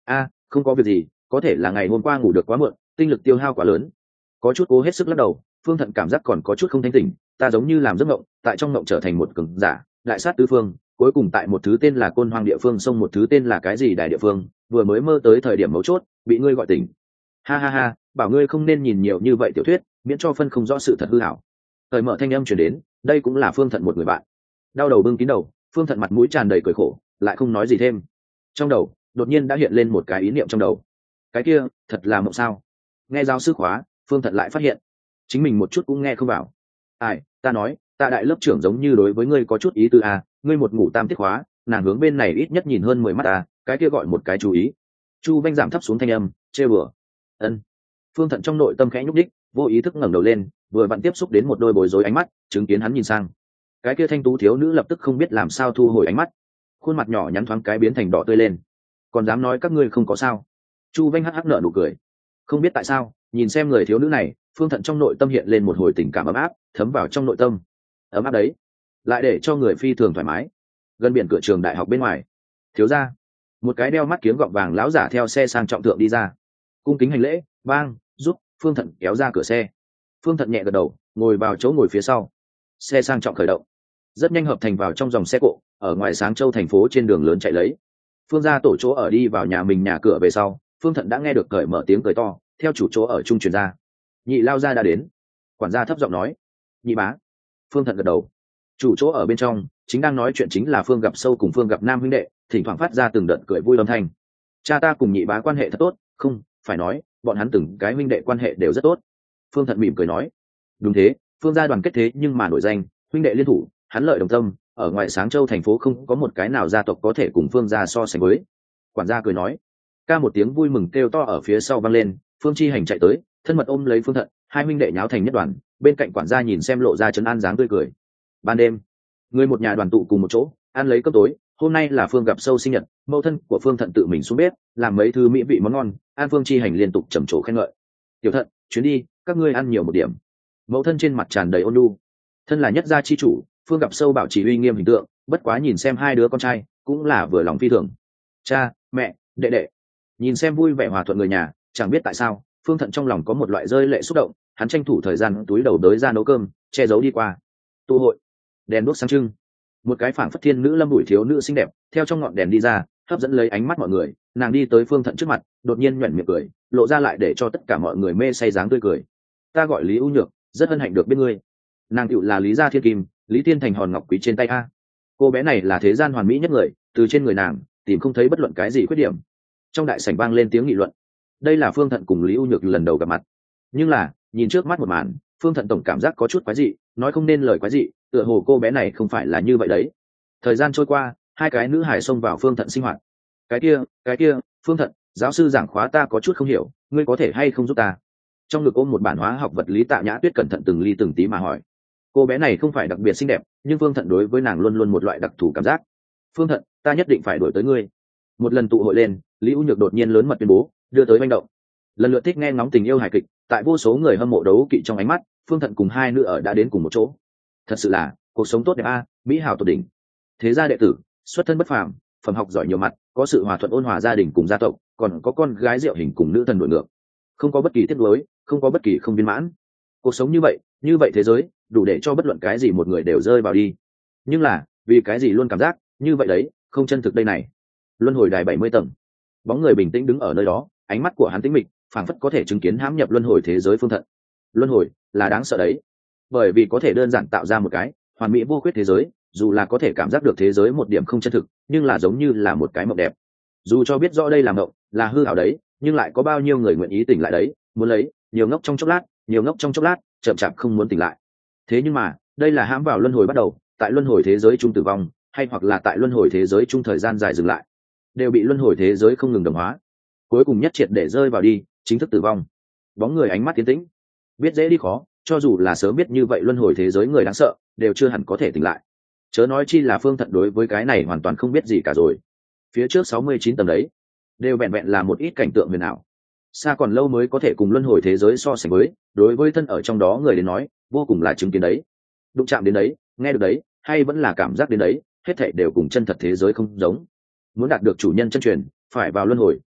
a không có việc gì, có thể là ngày hôm qua ngủ được quá muộn, tinh lực tiêu hao quá lớn. Có chút cố hết sức lắc đầu, Phương Thận cảm giác còn có chút không thanh tỉnh. Ta giống như làm giấc mộng, tại trong mộng trở thành một cường giả, đại sát tứ phương, cuối cùng tại một thứ tên là Côn Hoang địa phương xông một thứ tên là cái gì đại địa phương, vừa mới mơ tới thời điểm mấu chốt, bị ngươi gọi tỉnh. Ha ha ha, bảo ngươi không nên nhìn nhiều như vậy tiểu thuyết, miễn cho phân không rõ sự thật hư hảo. Thời mở thanh âm truyền đến, đây cũng là Phương Thận một người bạn. Đau đầu bưng kín đầu, Phương Thận mặt mũi tràn đầy cười khổ, lại không nói gì thêm. Trong đầu đột nhiên đã hiện lên một cái ý niệm trong đầu. Cái kia thật là mộng sao? Nghe giáo sư khóa, Phương Thận lại phát hiện chính mình một chút cũng nghe không vào. Ai, ta nói, ta đại lớp trưởng giống như đối với ngươi có chút ý tư à, ngươi một ngủ tam tiết khóa, nàng hướng bên này ít nhất nhìn hơn mười mắt à, cái kia gọi một cái chú ý. Chu Vanh giảm thấp xuống thanh âm, chê bừa. Ân. Phương Thận trong nội tâm khẽ nhúc đích, vô ý thức ngẩng đầu lên, vừa vặn tiếp xúc đến một đôi bối rối ánh mắt, chứng kiến hắn nhìn sang. Cái kia thanh tú thiếu nữ lập tức không biết làm sao thu hồi ánh mắt, khuôn mặt nhỏ nhắn thoáng cái biến thành đỏ tươi lên. Còn dám nói các ngươi không có sao? Chu Vanh hắc hắc nở nụ cười. Không biết tại sao, nhìn xem người thiếu nữ này, Phương Thận trong nội tâm hiện lên một hồi tình cảm ấm áp, thấm vào trong nội tâm. Ấm áp đấy, lại để cho người phi thường thoải mái. Gần biển cửa trường đại học bên ngoài, thiếu gia, một cái đeo mắt kiếng gọng vàng lão giả theo xe sang trọng thượng đi ra, cung kính hành lễ, bang, giúp Phương Thận kéo ra cửa xe. Phương Thận nhẹ gật đầu, ngồi vào chỗ ngồi phía sau. Xe sang trọng khởi động, rất nhanh hợp thành vào trong dòng xe cộ, ở ngoài Sáng Châu thành phố trên đường lớn chạy lấy. Phương gia tổ chỗ ở đi vào nhà mình nhà cửa về sau, Phương Thận đã nghe được cởi mở tiếng cười to, theo chủ chỗ ở trung truyền ra. Nhị lao gia đã đến. Quản gia thấp giọng nói. Nhị bá. Phương Thận gật đầu. Chủ chỗ ở bên trong chính đang nói chuyện chính là Phương Gặp Sâu cùng Phương Gặp Nam huynh đệ, thỉnh thoảng phát ra từng đợt cười vui âm thanh. Cha ta cùng nhị bá quan hệ thật tốt, không phải nói bọn hắn từng cái huynh đệ quan hệ đều rất tốt. Phương Thận mỉm cười nói. Đúng thế, Phương gia đoàn kết thế nhưng mà nổi danh, huynh đệ liên thủ, hắn lợi đồng tâm, ở ngoài Sáng Châu thành phố không có một cái nào gia tộc có thể cùng Phương gia so sánh với. Quản gia cười nói. Ca một tiếng vui mừng kêu to ở phía sau vang lên, Phương Chi Hành chạy tới, thân mật ôm lấy Phương Thận, hai huynh đệ nháo thành nhất đoàn, bên cạnh quản gia nhìn xem lộ ra trấn an dáng tươi cười. Ban đêm, người một nhà đoàn tụ cùng một chỗ, ăn lấy cơm tối. Hôm nay là Phương Gặp Sâu sinh nhật, mẫu thân của Phương Thận tự mình xuống bếp, làm mấy thứ mỹ vị món ngon, An Phương Chi Hành liên tục trầm trồ khen ngợi. Tiểu Thận, chuyến đi, các ngươi ăn nhiều một điểm. Mẫu thân trên mặt tràn đầy ôn nhu. Thân là nhất gia chi chủ, Phương Gặp Sâu bảo trì uy nghiêm hình tượng, bất quá nhìn xem hai đứa con trai, cũng là vừa lòng phi thường. Cha, mẹ, đệ đệ, nhìn xem vui vẻ hòa thuận người nhà, chẳng biết tại sao Phương Thận trong lòng có một loại rơi lệ xúc động, hắn tranh thủ thời gian túi đầu đới ra nấu cơm, che giấu đi qua. Tụ hội, đèn đuốc sáng trưng, một cái phảng phất thiên nữ lâm bụi thiếu nữ xinh đẹp theo trong ngọn đèn đi ra, hấp dẫn lấy ánh mắt mọi người. Nàng đi tới Phương Thận trước mặt, đột nhiên nhoẻn miệng cười, lộ ra lại để cho tất cả mọi người mê say dáng tươi cười. Ta gọi Lý U Nhược, rất hân hạnh được biết ngươi. Nàng tựu là Lý Gia Thiên Kim, Lý Thiên Thành hòn ngọc quý trên tay a. Cô bé này là thế gian hoàn mỹ nhất người, từ trên người nàng tìm không thấy bất luận cái gì khuyết điểm. Trong đại sảnh vang lên tiếng nghị luận. Đây là Phương Thận cùng Lý U Nhược lần đầu gặp mặt, nhưng là nhìn trước mắt một màn, Phương Thận tổng cảm giác có chút quái dị, nói không nên lời quái dị, tựa hồ cô bé này không phải là như vậy đấy. Thời gian trôi qua, hai cái nữ hài xông vào Phương Thận sinh hoạt. Cái kia, cái kia, Phương Thận, giáo sư giảng khóa ta có chút không hiểu, ngươi có thể hay không giúp ta? Trong ngực ôm một bản hóa học vật lý Tạ Nhã Tuyết cẩn thận từng ly từng tí mà hỏi. Cô bé này không phải đặc biệt xinh đẹp, nhưng Phương Thận đối với nàng luôn luôn một loại đặc thù cảm giác. Phương Thận, ta nhất định phải đuổi tới ngươi. Một lần tụ hội lên, Lý U Nhược đột nhiên lớn mật tuyên bố, đưa tới manh động. Lần lượt thích nghe ngóng tình yêu hài kịch, tại vô số người hâm mộ đấu kỵ trong ánh mắt, Phương Thận cùng hai nữ ở đã đến cùng một chỗ. Thật sự là cuộc sống tốt đẹp a, mỹ hảo tột đỉnh. Thế gia đệ tử, xuất thân bất phàm, phẩm học giỏi nhiều mặt, có sự hòa thuận ôn hòa gia đình cùng gia tộc, còn có con gái diệu hình cùng nữ thần đội ngược, không có bất kỳ tiếc nuối, không có bất kỳ không viên mãn. Cuộc sống như vậy, như vậy thế giới, đủ để cho bất luận cái gì một người đều rơi vào đi. Nhưng là, vì cái gì luôn cảm giác như vậy đấy, không chân thực đây này. Luân hồi đài bảy mươi tầng, bóng người bình tĩnh đứng ở nơi đó, ánh mắt của hắn tĩnh mịch, phảng phất có thể chứng kiến hãm nhập luân hồi thế giới Phương Thận. Luân hồi là đáng sợ đấy, bởi vì có thể đơn giản tạo ra một cái hoàn mỹ vô khuyết thế giới, dù là có thể cảm giác được thế giới một điểm không chân thực, nhưng là giống như là một cái mộng đẹp. Dù cho biết rõ đây là mộng, là hư ảo đấy, nhưng lại có bao nhiêu người nguyện ý tỉnh lại đấy, muốn lấy, nhiều ngốc trong chốc lát, nhiều ngốc trong chốc lát, chậm chạp không muốn tỉnh lại. Thế nhưng mà, đây là hãm vào luân hồi bắt đầu, tại luân hồi thế giới chung tử vong, hay hoặc là tại luân hồi thế giới chung thời gian dài dừng lại, đều bị luân hồi thế giới không ngừng đồng hóa, cuối cùng nhất triệt để rơi vào đi, chính thức tử vong. Bóng người ánh mắt tiến tĩnh, biết dễ đi khó, cho dù là sớm biết như vậy luân hồi thế giới người đáng sợ, đều chưa hẳn có thể tỉnh lại. Chớ nói chi là Phương Thận đối với cái này hoàn toàn không biết gì cả rồi. Phía trước sáu mươi chín tầng đấy, đều vẹn vẹn là một ít cảnh tượng huyền ảo, xa còn lâu mới có thể cùng luân hồi thế giới so sánh với. Đối với thân ở trong đó người đến nói, vô cùng là chứng kiến đấy, đụng chạm đến đấy, nghe được đấy, hay vẫn là cảm giác đến đấy, hết thảy đều cùng chân thật thế giới không giống. Muốn đạt được chủ nhân chân truyền, phải vào luân hồi,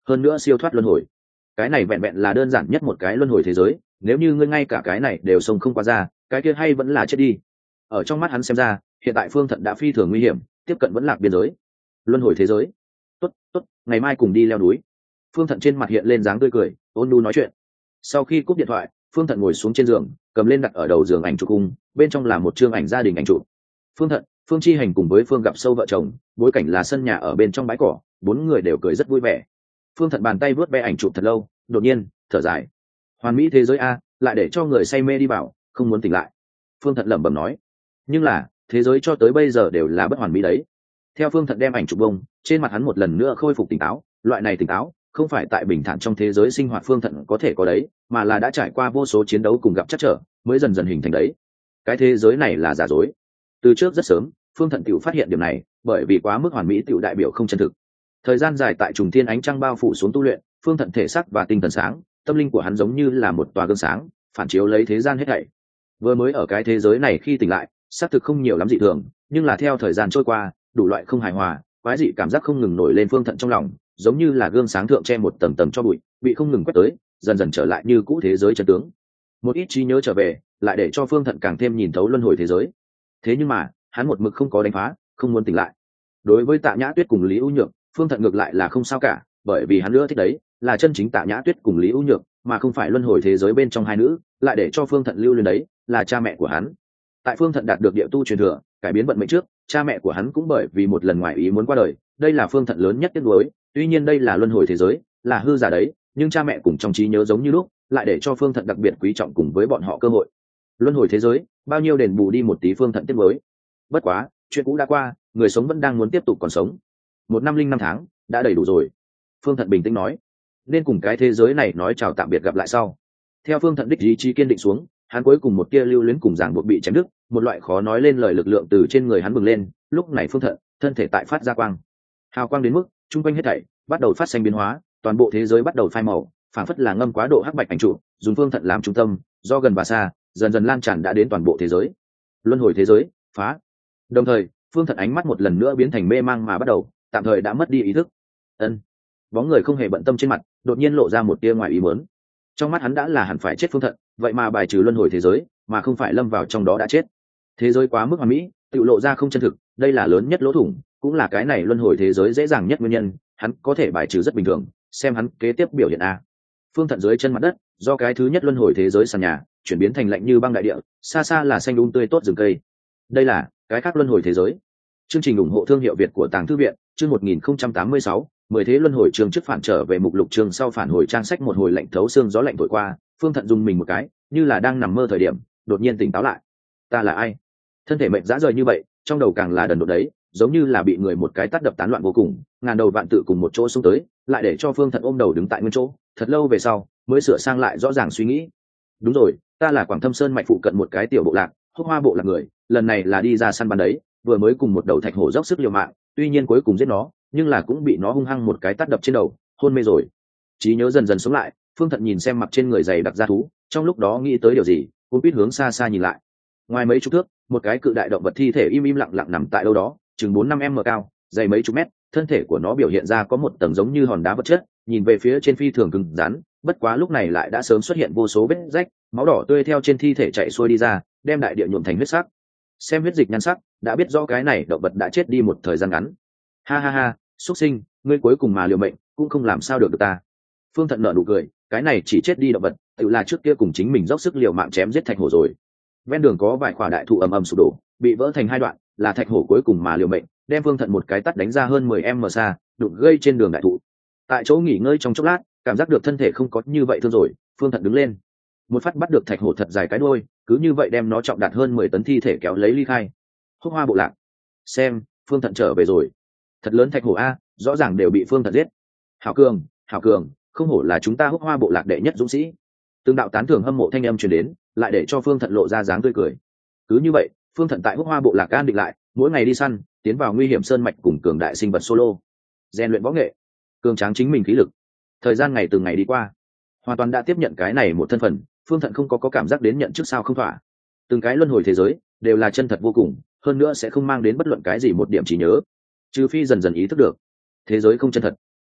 hơn nữa siêu thoát luân hồi. Cái này vẹn vẹn là đơn giản nhất một cái luân hồi thế giới, nếu như ngươi ngay cả cái này đều xông không qua ra, cái kia hay vẫn là chết đi. Ở trong mắt hắn xem ra, hiện tại Phương Thận đã phi thường nguy hiểm, tiếp cận vẫn lạc biên giới. Luân hồi thế giới. Tốt, tốt, ngày mai cùng đi leo núi. Phương Thận trên mặt hiện lên dáng tươi cười, ôn nhu nói chuyện. Sau khi cúp điện thoại, Phương Thận ngồi xuống trên giường, cầm lên đặt ở đầu giường ảnh chụp cung, bên trong là một chương ảnh gia đình ảnh chụp. Phương Thận, Phương Chi Hành cùng với Phương Gặp Sâu vợ chồng, bối cảnh là sân nhà ở bên trong bãi cỏ, bốn người đều cười rất vui vẻ. Phương Thận bàn tay vuốt ve ảnh chụp thật lâu, đột nhiên thở dài. Hoàn mỹ thế giới a, lại để cho người say mê đi vào, không muốn tỉnh lại. Phương Thận lẩm bẩm nói. Nhưng là, thế giới cho tới bây giờ đều là bất hoàn mỹ đấy. Theo Phương Thận đem ảnh chụp bông, trên mặt hắn một lần nữa khôi phục tỉnh táo, loại này tỉnh táo không phải tại bình thản trong thế giới sinh hoạt Phương Thận có thể có đấy, mà là đã trải qua vô số chiến đấu cùng gặp trắc trở, mới dần dần hình thành đấy. Cái thế giới này là giả dối. Từ trước rất sớm, Phương Thận tiểu phát hiện điểm này, bởi vì quá mức hoàn mỹ tiểu đại biểu không chân thực. Thời gian dài tại trùng thiên ánh trăng bao phủ xuống tu luyện, Phương Thận thể xác và tinh thần sáng, tâm linh của hắn giống như là một tòa gương sáng, phản chiếu lấy thế gian hết thảy. Vừa mới ở cái thế giới này khi tỉnh lại, xác thực không nhiều lắm dị thường, nhưng là theo thời gian trôi qua, đủ loại không hài hòa, quái dị cảm giác không ngừng nổi lên Phương Thận trong lòng, giống như là gương sáng thượng che một tầng tầng cho bụi, bị không ngừng quét tới, dần dần trở lại như cũ thế giới chân tướng. Một ít trí nhớ trở về, lại để cho Phương Thận càng thêm nhìn thấu luân hồi thế giới. Thế nhưng mà, hắn một mực không có đánh phá, không muốn tỉnh lại. Đối với Tạ Nhã Tuyết cùng Lý U Nhược, Phương Thận ngược lại là không sao cả, bởi vì hắn nữa thích đấy là chân chính Tạ Nhã Tuyết cùng Lý U Nhược, mà không phải luân hồi thế giới bên trong hai nữ, lại để cho Phương Thận lưu luyến đấy là cha mẹ của hắn. Tại Phương Thận đạt được địa tu truyền thừa, cải biến vận mệnh trước, cha mẹ của hắn cũng bởi vì một lần ngoại ý muốn qua đời, đây là Phương Thận lớn nhất tiếc nuối. Tuy nhiên đây là luân hồi thế giới, là hư giả đấy, nhưng cha mẹ cùng trong trí nhớ giống như lúc, lại để cho Phương Thận đặc biệt quý trọng cùng với bọn họ cơ hội. Luân hồi thế giới, bao nhiêu đền bù đi một tí Phương Thận tiếc nuối. Bất quá, chuyện cũ đã qua, người sống vẫn đang muốn tiếp tục còn sống. Một năm linh năm tháng đã đầy đủ rồi. Phương Thận bình tĩnh nói, nên cùng cái thế giới này nói chào tạm biệt, gặp lại sau. Theo Phương Thận đích ý chí kiên định xuống, hắn cuối cùng một tia lưu luyến cùng giảng buộc bị chém đứt, một loại khó nói lên lời lực lượng từ trên người hắn bừng lên. Lúc này Phương Thận thân thể tại phát ra quang, hào quang đến mức chung quanh hết thảy bắt đầu phát sinh biến hóa, toàn bộ thế giới bắt đầu phai màu, phảng phất là ngâm quá độ hắc bạch ảnh trụ, dùng Phương Thận làm trung tâm, do gần và xa dần dần lan tràn đã đến toàn bộ thế giới. Luân hồi thế giới phá. Đồng thời, Phương Thận ánh mắt một lần nữa biến thành mê mang mà bắt đầu, tạm thời đã mất đi ý thức. Ân. Bóng người không hề bận tâm trên mặt, đột nhiên lộ ra một tia ngoài ý muốn. Trong mắt hắn đã là hẳn phải chết Phương Thận, vậy mà bài trừ luân hồi thế giới, mà không phải lâm vào trong đó đã chết. Thế giới quá mức hoàn mỹ, tự lộ ra không chân thực, đây là lớn nhất lỗ thủng, cũng là cái này luân hồi thế giới dễ dàng nhất nguyên nhân, hắn có thể bài trừ rất bình thường, xem hắn kế tiếp biểu hiện a. Phương Thận dưới chân mặt đất, do cái thứ nhất luân hồi thế giới sàn nhà chuyển biến thành lạnh như băng đại địa, xa xa là xanh um tươi tốt rừng cây. Đây là cái khác luân hồi thế giới. Chương trình ủng hộ thương hiệu Việt của Tàng Thư viện, chương một nghìn không trăm tám mươi sáu, mười thế luân hồi chương trước phản trở về mục lục chương sau phản hồi trang sách một hồi lạnh thấu xương gió lạnh thổi qua, Phương Thận dùng mình một cái, như là đang nằm mơ thời điểm, đột nhiên tỉnh táo lại. Ta là ai? Thân thể mệnh dã rời như vậy, trong đầu càng là đần độn đấy, giống như là bị người một cái tát đập tán loạn vô cùng, ngàn đầu vạn tự cùng một chỗ xông tới, lại để cho Phương Thận ôm đầu đứng tại nguyên chỗ, thật lâu về sau, mới sửa sang lại rõ ràng suy nghĩ. Đúng rồi, ta là Quảng Thâm Sơn mạch phụ cận một cái tiểu bộ lạc, Húc Hoa bộ lạc người, lần này là đi ra săn bắn đấy, vừa mới cùng một đầu thạch hổ dốc sức liều mạng, tuy nhiên cuối cùng giết nó, nhưng là cũng bị nó hung hăng một cái tát đập trên đầu, hôn mê rồi. Trí nhớ dần dần sống lại, Phương Thận nhìn xem mặc trên người giày đặc da thú, trong lúc đó nghĩ tới điều gì, cuốn quýt hướng xa xa nhìn lại. Ngoài mấy chục thước, một cái cự đại động vật thi thể im im lặng lặng nằm tại đâu đó, chừng bốn năm m cao, dày mấy chục mét, thân thể của nó biểu hiện ra có một tầng giống như hòn đá vật chất, nhìn về phía trên phi thường cứng rắn, bất quá lúc này lại đã sớm xuất hiện vô số vết rách, máu đỏ tươi theo trên thi thể chảy xuôi đi ra, đem đại địa nhuộm thành huyết sắc. Xem huyết dịch nhan sắc, đã biết rõ cái này động vật đã chết đi một thời gian ngắn. Ha ha ha, xuất sinh, ngươi cuối cùng mà liều mệnh, cũng không làm sao được được ta. Phương Thận nở nụ cười, cái này chỉ chết đi động vật, tự là trước kia cùng chính mình dốc sức liều mạng chém giết thạch hổ rồi. Ven đường có vài quả đại thụ ầm ầm sụp đổ, bị vỡ thành hai đoạn, là thạch hổ cuối cùng mà liều mệnh, đem Phương Thận một cái tát đánh ra hơn mười m xa, đụng gây trên đường đại thụ. Tại chỗ nghỉ ngơi trong chốc lát, cảm giác được thân thể không có như vậy thương rồi, Phương Thận đứng lên, một phát bắt được thạch hổ thật dài cái đuôi, cứ như vậy đem nó trọng đạt hơn mười tấn thi thể kéo lấy ly khai. Húc Hoa bộ lạc, xem, Phương Thận trở về rồi. Thật lớn thạch hổ a, rõ ràng đều bị Phương Thận giết. Hảo cường, hảo cường, không hổ là chúng ta Húc Hoa bộ lạc đệ nhất dũng sĩ. Từng đạo tán thưởng hâm mộ thanh âm truyền đến, lại để cho Phương Thận lộ ra dáng tươi cười. Cứ như vậy, Phương Thận tại Húc Hoa bộ lạc an định lại, mỗi ngày đi săn, tiến vào nguy hiểm sơn mạch cùng cường đại sinh vật solo, rèn luyện võ nghệ, cường tráng chính mình khí lực. Thời gian ngày từng ngày đi qua, hoàn toàn đã tiếp nhận cái này một thân phận, Phương Thận không có, có cảm giác đến nhận trước sao không thỏa. Từng cái luân hồi thế giới đều là chân thật vô cùng, hơn nữa sẽ không mang đến bất luận cái gì một điểm trí nhớ, trừ phi dần dần ý thức được thế giới không chân thật.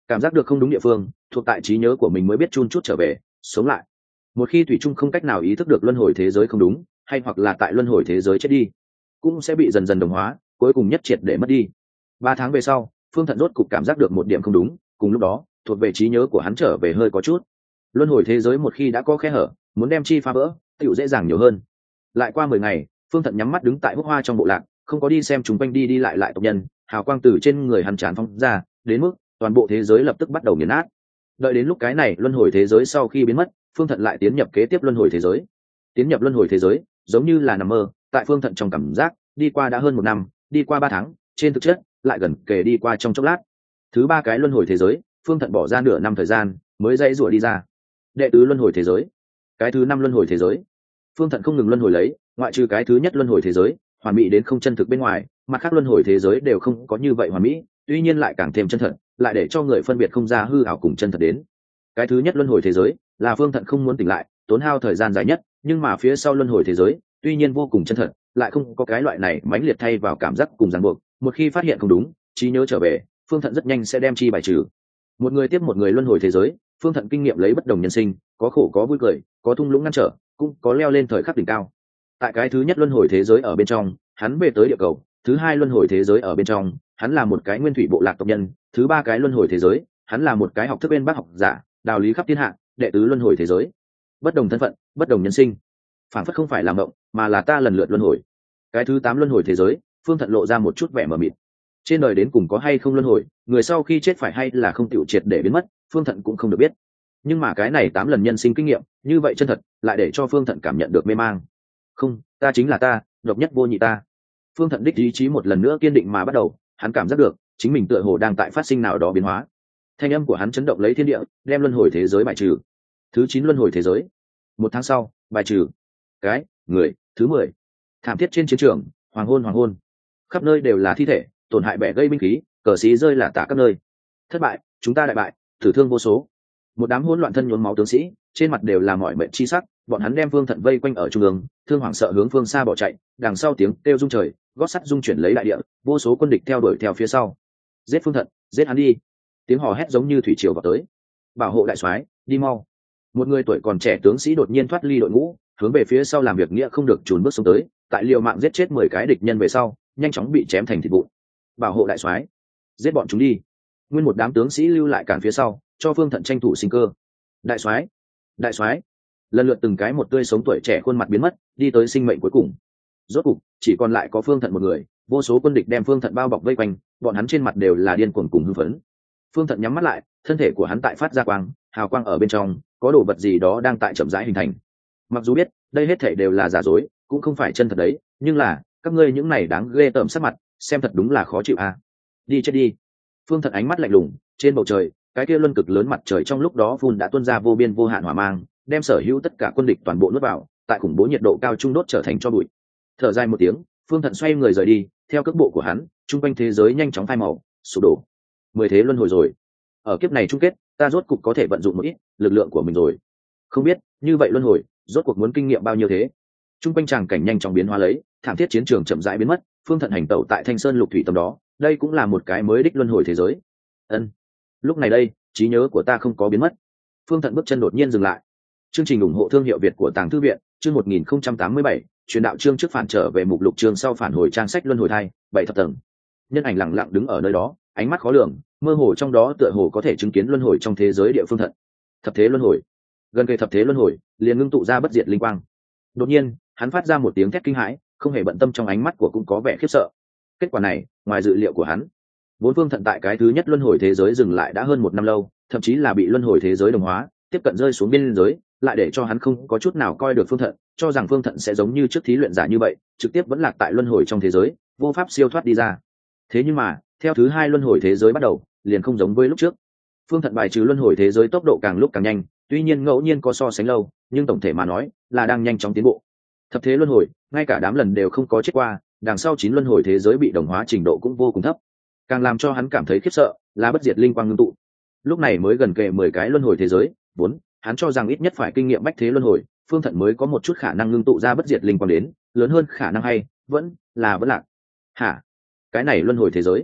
cảm giác được không đúng địa phương, thuộc tại trí nhớ của mình mới biết chun chút trở về sống lại. Một khi thủy trung không cách nào ý thức được luân hồi thế giới không đúng, hay hoặc là tại luân hồi thế giới chết đi, cũng sẽ bị dần dần đồng hóa, cuối cùng nhất triệt để mất đi. Ba tháng về sau, Phương Thận rốt cục cảm giác được một điểm không đúng, cùng lúc đó thuộc về trí nhớ của hắn trở về hơi có chút. Luân hồi thế giới một khi đã có khe hở, muốn đem chi phá vỡ tựu dễ dàng nhiều hơn. Lại qua mười ngày, Phương Thận nhắm mắt đứng tại hốc hoa trong bộ lạc, không có đi xem chúng quanh đi đi lại lại tộc nhân, hào quang từ trên người hắn tràn phóng ra, đến mức toàn bộ thế giới lập tức bắt đầu nghiền nát. Đợi đến lúc cái này luân hồi thế giới sau khi biến mất, Phương Thận lại tiến nhập kế tiếp luân hồi thế giới. Tiến nhập luân hồi thế giới giống như là nằm mơ, tại Phương Thận trong cảm giác đi qua đã hơn một năm, đi qua ba tháng, trên thực chất lại gần kề đi qua trong chốc lát. Thứ ba cái luân hồi thế giới, Phương Thận bỏ ra nửa năm thời gian mới dãy rủa đi ra. Đệ tứ luân hồi thế giới, cái thứ năm luân hồi thế giới, Phương Thận không ngừng luân hồi lấy, ngoại trừ cái thứ nhất luân hồi thế giới hoàn mỹ đến không chân thực bên ngoài, mặt khác luân hồi thế giới đều không có như vậy hoàn mỹ, tuy nhiên lại càng thêm chân thật, lại để cho người phân biệt không ra hư ảo cùng chân thật đến. Cái thứ nhất luân hồi thế giới là Phương Thận không muốn tỉnh lại, tốn hao thời gian dài nhất, nhưng mà phía sau luân hồi thế giới tuy nhiên vô cùng chân thật, lại không có cái loại này mãnh liệt thay vào cảm giác cùng ràng buộc. Một khi phát hiện không đúng, trí nhớ trở về, Phương Thận rất nhanh sẽ đem chi bài trừ. Một người tiếp một người luân hồi thế giới, Phương Thận kinh nghiệm lấy bất đồng nhân sinh, có khổ có vui cười, có thung lũng ngăn trở, cũng có leo lên thời khắc đỉnh cao. Tại cái thứ nhất luân hồi thế giới ở bên trong, hắn về tới địa cầu. Thứ hai luân hồi thế giới ở bên trong, hắn là một cái nguyên thủy bộ lạc tộc nhân. Thứ ba cái luân hồi thế giới, hắn là một cái học thức bên bác học giả, đạo lý khắp thiên hạ. Đệ tứ luân hồi thế giới, bất đồng thân phận, bất đồng nhân sinh, phản phất không phải là mộng, mà là ta lần lượt luân hồi. Cái thứ tám luân hồi thế giới, Phương Thận lộ ra một chút vẻ mờ mịt. Trên đời đến cùng có hay không luân hồi, người sau khi chết phải hay là không tiểu triệt để biến mất, Phương Thận cũng không được biết. Nhưng mà cái này tám lần nhân sinh kinh nghiệm như vậy chân thật, lại để cho Phương Thận cảm nhận được mê mang. Không, ta chính là ta, độc nhất vô nhị ta. Phương Thận đích ý chí một lần nữa kiên định mà bắt đầu, hắn cảm giác được chính mình tựa hồ đang tại phát sinh nào đó biến hóa. Thanh âm của hắn chấn động lấy thiên địa, đem luân hồi thế giới bài trừ. Thứ chín luân hồi thế giới, một tháng sau, bài trừ. Cái người thứ mười, thảm thiết trên chiến trường, hoàng hôn hoàng hôn, khắp nơi đều là thi thể, tổn hại bẻ gây binh khí, cờ xí rơi là tả các nơi. Thất bại, chúng ta đại bại, tử thương vô số. Một đám hỗn loạn thân nhuốm máu tướng sĩ, trên mặt đều là mỏi mệt chi sắc, bọn hắn đem Phương Thận vây quanh ở trung ương, thương hoảng sợ hướng phương xa bỏ chạy, đằng sau tiếng kêu rung trời, gót sắt rung chuyển lấy đại địa, vô số quân địch theo đuổi theo phía sau. Giết Phương Thận, giết hắn đi! Tiếng hò hét giống như thủy triều vào tới. Bảo hộ đại soái, đi mau! Một người tuổi còn trẻ tướng sĩ đột nhiên thoát ly đội ngũ, hướng về phía sau làm việc nghĩa không được chùn bước xuống tới, tại liều mạng giết chết mười cái địch nhân về sau, nhanh chóng bị chém thành thịt vụn. Bảo hộ đại soái, giết bọn chúng đi! Nguyên một đám tướng sĩ lưu lại cản phía sau, cho Phương Thận tranh thủ sinh cơ. Đại soái, đại soái! Lần lượt từng cái một tươi sống tuổi trẻ khuôn mặt biến mất, đi tới sinh mệnh cuối cùng. Rốt cục chỉ còn lại có Phương Thận một người, vô số quân địch đem Phương Thận bao bọc vây quanh, bọn hắn trên mặt đều là điên cuồng cùng hưng phấn. Phương Thận nhắm mắt lại, thân thể của hắn tại phát ra quang, hào quang ở bên trong có đồ vật gì đó đang tại chậm rãi hình thành. Mặc dù biết đây hết thảy đều là giả dối, cũng không phải chân thật đấy, nhưng là các ngươi những này đáng ghê tởm sắc mặt, xem thật đúng là khó chịu à. Đi chết đi! Phương Thận ánh mắt lạnh lùng, trên bầu trời cái kia luân cực lớn mặt trời trong lúc đó phun đã tuôn ra vô biên vô hạn hỏa mang, đem sở hữu tất cả quân địch toàn bộ nuốt vào, tại khủng bố nhiệt độ cao trung đốt trở thành tro bụi. Thở dài một tiếng, Phương Thận xoay người rời đi, theo cước bộ của hắn, trung quanh thế giới nhanh chóng phai màu, sụp đổ. Mười thế luân hồi rồi, ở kiếp này chung kết, ta rốt cục có thể vận dụng một ít lực lượng của mình rồi. Không biết như vậy luân hồi rốt cuộc muốn kinh nghiệm bao nhiêu thế. Trung quanh tràng cảnh nhanh chóng biến hóa lấy, thảm thiết chiến trường chậm rãi biến mất, Phương Thận hành tẩu tại Thanh Sơn Lục Thủy tầm đó, đây cũng là một cái mới đích luân hồi thế giới. Ân, lúc này đây, trí nhớ của ta không có biến mất. Phương Thận bước chân đột nhiên dừng lại. Chương trình ủng hộ thương hiệu Việt của Tàng Thư viện, chương một nghìn không trăm tám mươi bảy, truyền đạo chương trước phản trở về mục lục chương sau phản hồi trang sách luân hồi thai, bảy thập tầng. Nhân ảnh lặng lặng đứng ở nơi đó, ánh mắt khó lường, mơ hồ trong đó tựa hồ có thể chứng kiến luân hồi trong thế giới địa phương Thận. Thập thế luân hồi. Gần kề thập thế luân hồi, liền ngưng tụ ra bất diệt linh quang. Đột nhiên, hắn phát ra một tiếng thét kinh hãi, không hề bận tâm trong ánh mắt của cũng có vẻ khiếp sợ. Kết quả này, ngoài dự liệu của hắn. Vốn Phương Thận tại cái thứ nhất luân hồi thế giới dừng lại đã hơn một năm lâu, thậm chí là bị luân hồi thế giới đồng hóa, tiếp cận rơi xuống biên giới, lại để cho hắn không có chút nào coi được Phương Thận, cho rằng Phương Thận sẽ giống như trước thí luyện giả như vậy, trực tiếp vẫn lạc tại luân hồi trong thế giới, vô pháp siêu thoát đi ra. Thế nhưng mà, theo thứ hai luân hồi thế giới bắt đầu, liền không giống với lúc trước. Phương Thận bài trừ luân hồi thế giới tốc độ càng lúc càng nhanh, tuy nhiên ngẫu nhiên có so sánh lâu, nhưng tổng thể mà nói là đang nhanh chóng tiến bộ. Thập thế luân hồi, ngay cả đám lần đều không có chết qua, đằng sau chín luân hồi thế giới bị đồng hóa trình độ cũng vô cùng thấp. Càng làm cho hắn cảm thấy khiếp sợ là bất diệt linh quang ngưng tụ. Lúc này mới gần kề mười cái luân hồi thế giới, vốn hắn cho rằng ít nhất phải kinh nghiệm bách thế luân hồi, Phương Thận mới có một chút khả năng ngưng tụ ra bất diệt linh quang đến, lớn hơn khả năng hay vẫn là vẫn lạc. Hả? Cái này luân hồi thế giới,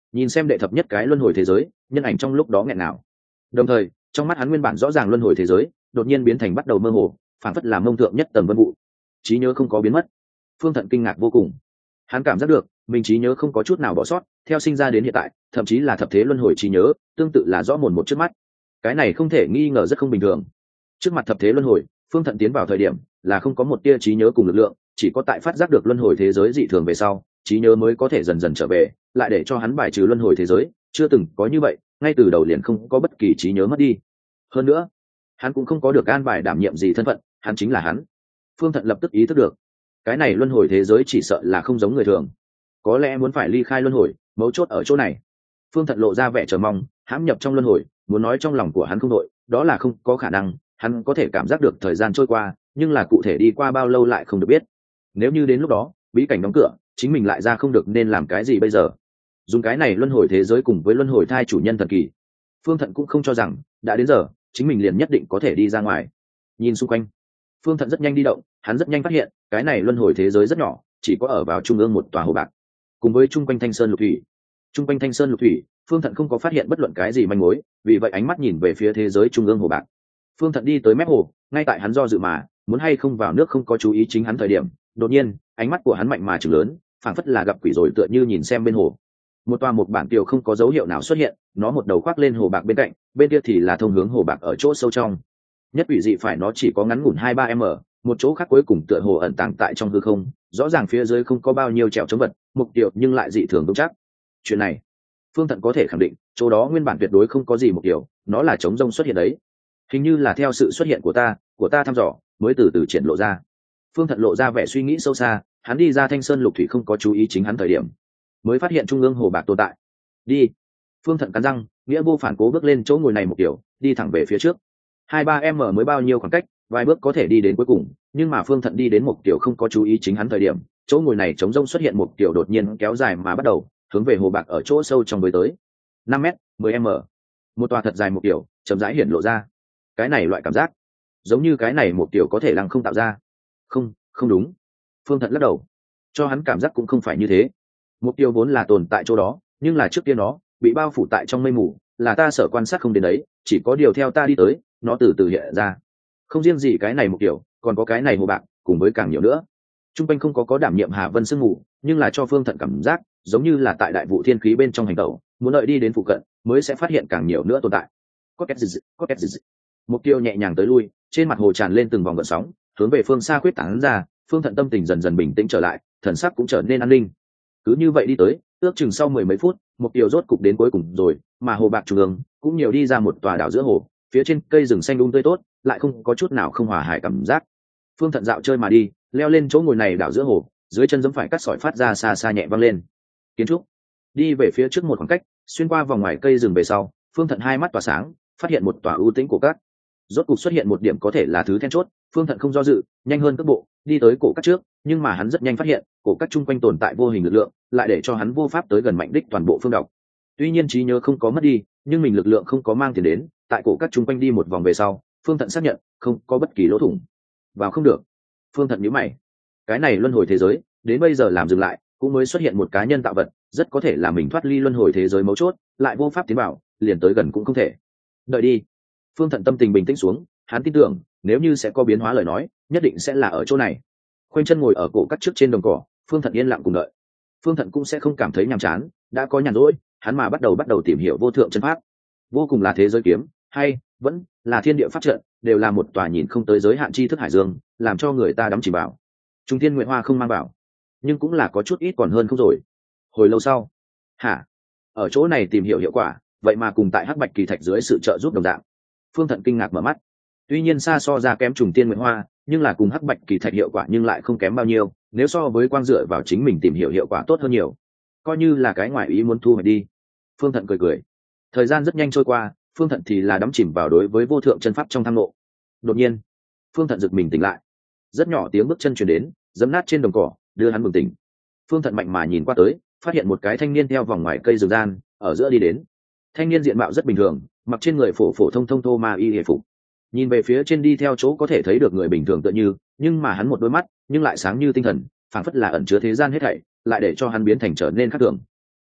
nhìn xem đệ thập nhất cái luân hồi thế giới, nhân ảnh trong lúc đó nghẹn nào. Đồng thời trong mắt hắn nguyên bản rõ ràng luân hồi thế giới đột nhiên biến thành bắt đầu mơ hồ, phản phất làm mông thượng nhất tầng vân vụ, trí nhớ không có biến mất. Phương Thận kinh ngạc vô cùng, hắn cảm giác được mình trí nhớ không có chút nào bỏ sót, theo sinh ra đến hiện tại, thậm chí là thập thế luân hồi trí nhớ tương tự là rõ mồn một trước mắt. Cái này không thể nghi ngờ rất không bình thường. Trước mặt thập thế luân hồi, Phương Thận tiến vào thời điểm là không có một tia trí nhớ cùng lực lượng, chỉ có tại phát giác được luân hồi thế giới dị thường về sau, trí nhớ mới có thể dần dần trở về, lại để cho hắn bài trừ luân hồi thế giới, chưa từng có như vậy, ngay từ đầu liền không có bất kỳ trí nhớ mất đi. Hơn nữa, hắn cũng không có được an bài đảm nhiệm gì thân phận, hắn chính là hắn. Phương Thận lập tức ý thức được, cái này luân hồi thế giới chỉ sợ là không giống người thường, có lẽ muốn phải ly khai luân hồi, mấu chốt ở chỗ này. Phương Thận lộ ra vẻ chờ mong, hãm nhập trong luân hồi, muốn nói trong lòng của hắn không đội, đó là không có khả năng, hắn có thể cảm giác được thời gian trôi qua, nhưng là cụ thể đi qua bao lâu lại không được biết. Nếu như đến lúc đó bí cảnh đóng cửa, chính mình lại ra không được nên làm cái gì bây giờ? Dùng cái này luân hồi thế giới cùng với luân hồi thai chủ nhân thần kỳ, Phương Thận cũng không cho rằng đã đến giờ chính mình liền nhất định có thể đi ra ngoài. Nhìn xung quanh, Phương Thận rất nhanh đi động, hắn rất nhanh phát hiện cái này luân hồi thế giới rất nhỏ, chỉ có ở vào trung ương một tòa hồ bạc, cùng với trung quanh thanh sơn lục thủy. Trung quanh thanh sơn lục thủy, Phương Thận không có phát hiện bất luận cái gì manh mối, vì vậy ánh mắt nhìn về phía thế giới trung ương hồ bạc. Phương Thận đi tới mép hồ, ngay tại hắn do dự mà muốn hay không vào nước không có chú ý chính hắn thời điểm, đột nhiên ánh mắt của hắn mạnh mà trừng lớn, phảng phất là gặp quỷ rồi tựa như nhìn xem bên hồ. Một tòa một bản kiều không có dấu hiệu nào xuất hiện, nó một đầu khoác lên hồ bạc bên cạnh, bên kia thì là thông hướng hồ bạc ở chỗ sâu trong. Nhất quỷ dị phải nó chỉ có ngắn ngủn hai ba m, một chỗ khác cuối cùng tựa hồ ẩn tàng tại trong hư không, rõ ràng phía dưới không có bao nhiêu trèo chống vật, mục tiêu nhưng lại dị thường vững chắc. Chuyện này, Phương Thận có thể khẳng định, chỗ đó nguyên bản tuyệt đối không có gì mục tiêu, nó là trống rông xuất hiện đấy. Hình như là theo sự xuất hiện của ta, của ta thăm dò, mới từ từ triển lộ ra. Phương Thận lộ ra vẻ suy nghĩ sâu xa, hắn đi ra thanh sơn lục thủy không có chú ý chính hắn thời điểm, mới phát hiện trung ương hồ bạc tồn tại. Đi. Phương Thận cắn răng, nghĩa vô phản cố bước lên chỗ ngồi này một kiểu, đi thẳng về phía trước. Hai ba m mới bao nhiêu khoảng cách, vài bước có thể đi đến cuối cùng, nhưng mà Phương Thận đi đến một kiểu không có chú ý chính hắn thời điểm, chỗ ngồi này trống rông xuất hiện một kiểu đột nhiên kéo dài mà bắt đầu hướng về hồ bạc ở chỗ sâu trong với tới năm m, mười m. Một tòa thật dài một kiểu chậm rãi hiển lộ ra. Cái này loại cảm giác, giống như cái này một kiểu có thể lăng không tạo ra. Không, không đúng. Phương Thận lắc đầu, cho hắn cảm giác cũng không phải như thế. Mục tiêu vốn là tồn tại chỗ đó, nhưng là trước kia nó bị bao phủ tại trong mây mù, là ta sợ quan sát không đến đấy, chỉ có điều theo ta đi tới, nó từ từ hiện ra. Không riêng gì cái này mục tiêu, còn có cái này hồ bạc, cùng với càng nhiều nữa. Trung quanh không có có đảm nhiệm Hà Vân sương mù, nhưng là cho Phương Thận cảm giác giống như là tại đại vụ thiên khí bên trong hành tẩu, muốn đợi đi đến phụ cận mới sẽ phát hiện càng nhiều nữa tồn tại. Có két gì, có két gì. Mục tiêu nhẹ nhàng tới lui, trên mặt hồ tràn lên từng vòng gợn sóng, hướng về phương xa khuyết tán ra. Phương Thận tâm tình dần dần bình tĩnh trở lại, thần sắc cũng trở nên an ninh. Cứ như vậy đi tới, ước chừng sau mười mấy phút, mục tiêu rốt cục đến cuối cùng rồi, mà hồ bạc trung ương cũng nhiều đi ra một tòa đảo giữa hồ, phía trên cây rừng xanh um tươi tốt, lại không có chút nào không hòa hải cảm giác. Phương Thận dạo chơi mà đi, leo lên chỗ ngồi này đảo giữa hồ, dưới chân giẫm phải cắt sỏi phát ra xa xa nhẹ vang lên. Kiến trúc. Đi về phía trước một khoảng cách, xuyên qua vòng ngoài cây rừng về sau, Phương Thận hai mắt tỏa sáng, phát hiện một tòa ưu tĩnh cổ các. Rốt cục xuất hiện một điểm có thể là thứ then chốt, Phương Thận không do dự, nhanh hơn tốc bộ đi tới cổ các trước, nhưng mà hắn rất nhanh phát hiện cổ các chung quanh tồn tại vô hình lực lượng, lại để cho hắn vô pháp tới gần mạnh đích toàn bộ phương đọc. Tuy nhiên trí nhớ không có mất đi, nhưng mình lực lượng không có mang tiền đến, tại cổ các chung quanh đi một vòng về sau, Phương Thận xác nhận không có bất kỳ lỗ thủng. Vào không được. Phương Thận nhíu mày. Cái này luân hồi thế giới, đến bây giờ làm dừng lại, cũng mới xuất hiện một cá nhân tạo vật, rất có thể là mình thoát ly luân hồi thế giới mấu chốt, lại vô pháp tiến vào, liền tới gần cũng không thể. Đợi đi. Phương Thận tâm tình bình tĩnh xuống, hắn tin tưởng nếu như sẽ có biến hóa lời nói, nhất định sẽ là ở chỗ này. Khoanh chân ngồi ở cổ cắt trước trên đồng cỏ, Phương Thận yên lặng cùng đợi. Phương Thận cũng sẽ không cảm thấy nhàm chán, đã có nhàn rỗi, hắn mà bắt đầu bắt đầu tìm hiểu vô thượng chân pháp. Vô cùng là thế giới kiếm, hay vẫn là thiên địa pháp trận, đều là một tòa nhìn không tới giới hạn tri thức hải dương, làm cho người ta đắm chìm vào. Trung Thiên Nguyệt Hoa không mang bảo, nhưng cũng là có chút ít còn hơn không rồi. Hồi lâu sau, hả? Ở chỗ này tìm hiểu hiệu quả, vậy mà cùng tại Hắc Bạch Kỳ Thạch dưới sự trợ giúp đồng dạng. Phương Thận kinh ngạc mở mắt. Tuy nhiên xa so ra kém Trùng Tiên Nguyệt Hoa, nhưng là cùng Hắc Bạch Kỳ Thạch hiệu quả nhưng lại không kém bao nhiêu, nếu so với quang dựa vào chính mình tìm hiểu hiệu quả tốt hơn nhiều. Coi như là cái ngoại ý muốn thu hồi đi. Phương Thận cười cười. Thời gian rất nhanh trôi qua, Phương Thận thì là đắm chìm vào đối với vô thượng chân pháp trong tham ngộ. Đột nhiên, Phương Thận giật mình tỉnh lại. Rất nhỏ tiếng bước chân truyền đến, giẫm nát trên đồng cỏ, đưa hắn bừng tỉnh. Phương Thận mạnh mà nhìn qua tới, phát hiện một cái thanh niên theo vòng ngoài cây rừng gian, ở giữa đi đến. Thanh niên diện mạo rất bình thường, mặc trên người phổ phổ thông thông thô ma y hề phục. Nhìn về phía trên đi theo chỗ có thể thấy được người bình thường tựa như, nhưng mà hắn một đôi mắt, nhưng lại sáng như tinh thần, phảng phất là ẩn chứa thế gian hết thảy, lại để cho hắn biến thành trở nên khác thường.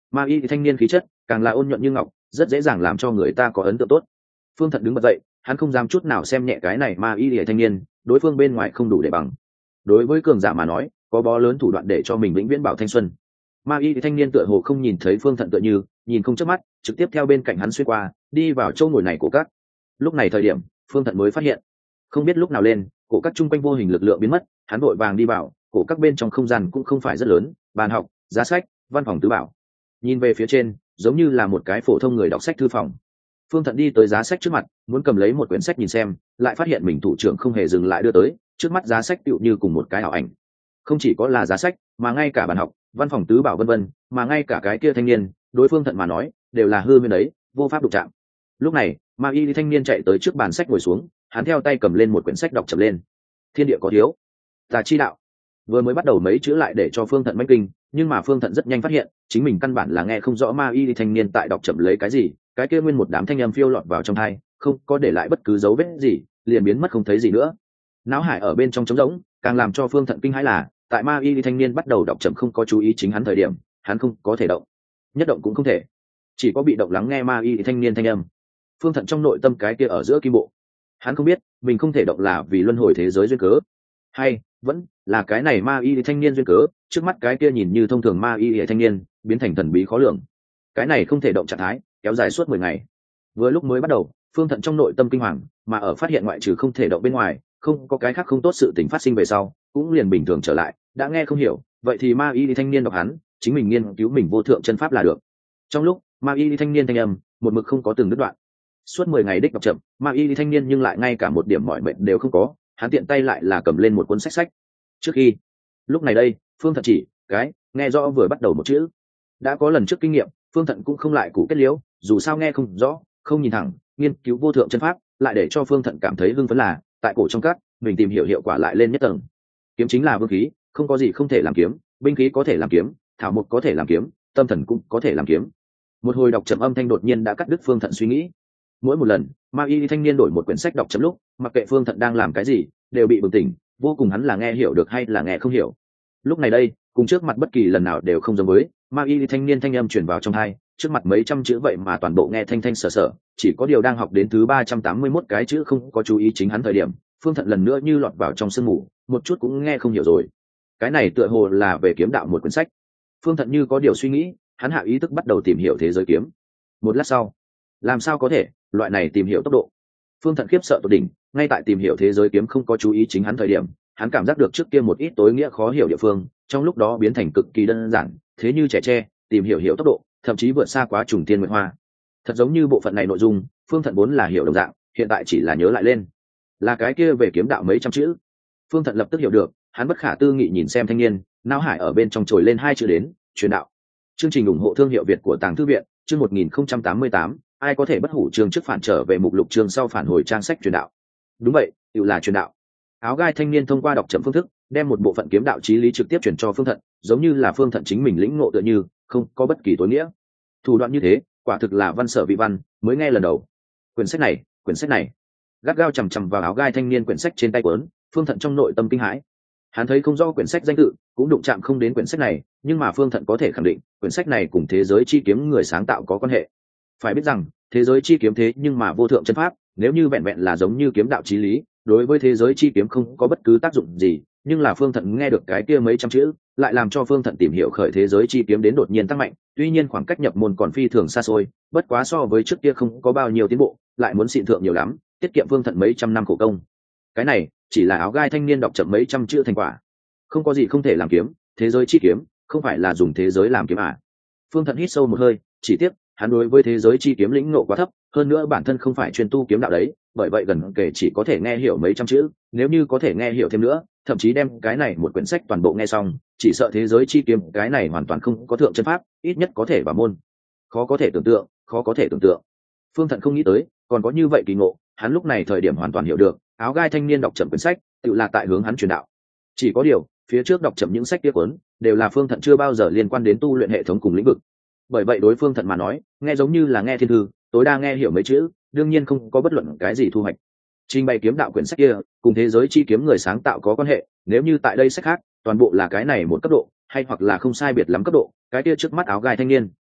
Ma y thanh niên khí chất càng là ôn nhuận như ngọc, rất dễ dàng làm cho người ta có ấn tượng tốt. Phương Thận đứng bật dậy, hắn không dám chút nào xem nhẹ cái này ma y thanh niên, đối phương bên ngoài không đủ để bằng. Đối với cường giả mà nói, có bó lớn thủ đoạn để cho mình vĩnh viễn bảo thanh xuân. Ma y thanh niên tựa hồ không nhìn thấy Phương Thận, tựa như nhìn không chớp mắt, trực tiếp theo bên cạnh hắn xuyên qua, đi vào chỗ ngồi này của các. Lúc này thời điểm, Phương Thận mới phát hiện, không biết lúc nào lên, cổ các chung quanh vô hình lực lượng biến mất, hắn vội vàng đi vào, cổ các bên trong không gian cũng không phải rất lớn, bàn học, giá sách, văn phòng tứ bảo. Nhìn về phía trên, giống như là một cái phổ thông người đọc sách thư phòng. Phương Thận đi tới giá sách trước mặt, muốn cầm lấy một quyển sách nhìn xem, lại phát hiện mình thủ trưởng không hề dừng lại đưa tới, trước mắt giá sách tựu như cùng một cái ảo ảnh. Không chỉ có là giá sách, mà ngay cả bàn học, văn phòng tứ bảo vân vân, mà ngay cả cái kia thanh niên, đối Phương Thận mà nói, đều là hư nguyên đấy, vô pháp đụng chạm. Lúc này, Ma Y thanh niên chạy tới trước bàn sách ngồi xuống, hắn theo tay cầm lên một quyển sách đọc chậm lên. Thiên địa có thiếu, tà chi đạo. Vừa mới bắt đầu mấy chữ lại để cho Phương Thận manh kinh, nhưng mà Phương Thận rất nhanh phát hiện, chính mình căn bản là nghe không rõ Ma Y thanh niên tại đọc chậm lấy cái gì, cái kia nguyên một đám thanh âm phiêu lọt vào trong tai, không có để lại bất cứ dấu vết gì, liền biến mất không thấy gì nữa. Náo hải ở bên trong trống rỗng, càng làm cho Phương Thận kinh hãi là, tại Ma Y thanh niên bắt đầu đọc chậm không có chú ý chính hắn thời điểm, hắn không có thể động, nhất động cũng không thể, chỉ có bị động lắng nghe Ma Y thanh niên thanh âm. Phương Thận trong nội tâm cái kia ở giữa kim bộ, hắn không biết mình không thể động là vì luân hồi thế giới duyên cớ, hay vẫn là cái này Ma Y thanh niên duyên cớ. Trước mắt cái kia nhìn như thông thường Ma Y thanh niên biến thành thần bí khó lường, cái này không thể động trạng thái kéo dài suốt mười ngày. Vừa lúc mới bắt đầu, Phương Thận trong nội tâm kinh hoàng, mà ở phát hiện ngoại trừ không thể động bên ngoài, không có cái khác không tốt sự tình phát sinh về sau, cũng liền bình thường trở lại. Đã nghe không hiểu, vậy thì Ma Y thanh niên đọc hắn, chính mình nghiên cứu mình vô thượng chân pháp là được. Trong lúc Ma Y thanh niên thanh âm một mực không có từng đứt đoạn, suốt mười ngày đích đọc chậm, Ma Y thanh niên nhưng lại ngay cả một điểm mỏi mệt đều không có, hắn tiện tay lại là cầm lên một cuốn sách sách. Trước khi lúc này đây, Phương Thận chỉ cái nghe rõ vừa bắt đầu một chữ. Đã có lần trước kinh nghiệm, Phương Thận cũng không lại cụ kết liễu, dù sao nghe không rõ, không nhìn thẳng, nghiên cứu vô thượng chân pháp, lại để cho Phương Thận cảm thấy hưng phấn là, tại cổ trong các, mình tìm hiểu hiệu quả lại lên nhất tầng. Kiếm chính là vương khí, không có gì không thể làm kiếm, binh khí có thể làm kiếm, thảo mộc có thể làm kiếm, tâm thần cũng có thể làm kiếm. Một hồi đọc chậm âm thanh đột nhiên đã cắt đứt Phương Thận suy nghĩ. Mỗi một lần, Ma Y thanh niên đổi một quyển sách đọc chậm lúc, mặc kệ Phương Thận đang làm cái gì, đều bị bừng tỉnh, vô cùng hắn là nghe hiểu được hay là nghe không hiểu. Lúc này đây, cùng trước mặt bất kỳ lần nào đều không giống với, Ma Y thanh niên thanh âm truyền vào trong tai, trước mặt mấy trăm chữ vậy mà toàn bộ nghe thanh thanh sở sở, chỉ có điều đang học đến thứ ba trăm tám mươi mốt cái chữ không có chú ý chính hắn thời điểm, Phương Thận lần nữa như lọt vào trong sương mù, một chút cũng nghe không hiểu rồi. Cái này tựa hồ là về kiếm đạo một quyển sách. Phương Thận như có điều suy nghĩ, hắn hạ ý thức bắt đầu tìm hiểu thế giới kiếm. Một lát sau, làm sao có thể, loại này tìm hiểu tốc độ. Phương Thận khiếp sợ tột đỉnh, ngay tại tìm hiểu thế giới kiếm không có chú ý chính hắn thời điểm, hắn cảm giác được trước kia một ít tối nghĩa khó hiểu địa phương, trong lúc đó biến thành cực kỳ đơn giản, thế như trẻ tre, tìm hiểu hiểu tốc độ, thậm chí vượt xa quá trùng tiên nguyện hoa. Thật giống như bộ phận này nội dung, Phương Thận vốn là hiểu đồng dạng, hiện tại chỉ là nhớ lại lên, là cái kia về kiếm đạo mấy trăm chữ. Phương Thận lập tức hiểu được, hắn bất khả tư nghị nhìn xem thanh niên, não hải ở bên trong trồi lên hai chữ đến, truyền đạo. Chương trình ủng hộ thương hiệu Việt của Tàng Thư viện, chương một nghìn không trăm tám mươi tám, ai có thể bất hủ chương trước phản trở về mục lục chương sau phản hồi trang sách truyền đạo. Đúng vậy, tự là truyền đạo. Áo gai thanh niên thông qua đọc chậm phương thức, đem một bộ phận kiếm đạo chí lý trực tiếp truyền cho Phương Thận, giống như là Phương Thận chính mình lĩnh ngộ tựa như, không có bất kỳ tối nghĩa. Thủ đoạn như thế, quả thực là văn sở vị văn, mới nghe lần đầu. Quyển sách này, quyển sách này. Gắt gao chằm chằm vào áo gai thanh niên quyển sách trên tay cuốn, Phương Thận trong nội tâm kinh hãi. Hắn thấy không rõ quyển sách danh tự, cũng đụng chạm không đến quyển sách này, nhưng mà Phương Thận có thể khẳng định, quyển sách này cùng thế giới chi kiếm người sáng tạo có quan hệ. Phải biết rằng, thế giới chi kiếm thế nhưng mà vô thượng chân pháp, nếu như vẹn vẹn là giống như kiếm đạo chí lý, đối với thế giới chi kiếm không có bất cứ tác dụng gì, nhưng là Phương Thận nghe được cái kia mấy trăm chữ, lại làm cho Phương Thận tìm hiểu khởi thế giới chi kiếm đến đột nhiên tăng mạnh, tuy nhiên khoảng cách nhập môn còn phi thường xa xôi, bất quá so với trước kia không có bao nhiêu tiến bộ, lại muốn xịn thượng nhiều lắm, tiết kiệm Phương Thận mấy trăm năm khổ công. Cái này chỉ là áo gai thanh niên đọc chậm mấy trăm chữ thành quả. Không có gì không thể làm kiếm, thế giới chi kiếm, không phải là dùng thế giới làm kiếm à? Phương Thận hít sâu một hơi, chỉ tiếc, hắn đối với thế giới chi kiếm lĩnh ngộ quá thấp, hơn nữa bản thân không phải chuyên tu kiếm đạo đấy, bởi vậy gần kể chỉ có thể nghe hiểu mấy trăm chữ, nếu như có thể nghe hiểu thêm nữa, thậm chí đem cái này một quyển sách toàn bộ nghe xong, chỉ sợ thế giới chi kiếm cái này hoàn toàn không có thượng chân pháp, ít nhất có thể vào môn. Khó có thể tưởng tượng, khó có thể tưởng tượng. Phương Thận không nghĩ tới, còn có như vậy kỳ ngộ, hắn lúc này thời điểm hoàn toàn hiểu được, áo gai thanh niên đọc chậm quyển sách, tự là tại hướng hắn truyền đạo. Chỉ có điều, phía trước đọc chậm những sách kia cuốn, đều là Phương Thận chưa bao giờ liên quan đến tu luyện hệ thống cùng lĩnh vực. Bởi vậy đối Phương Thận mà nói, nghe giống như là nghe thiên thư, tối đa nghe hiểu mấy chữ, đương nhiên không có bất luận cái gì thu hoạch. Trình bày kiếm đạo quyển sách kia, cùng thế giới chi kiếm người sáng tạo có quan hệ, nếu như tại đây sách khác, toàn bộ là cái này một cấp độ, hay hoặc là không sai biệt lắm cấp độ, cái kia trước mắt áo gai thanh niên,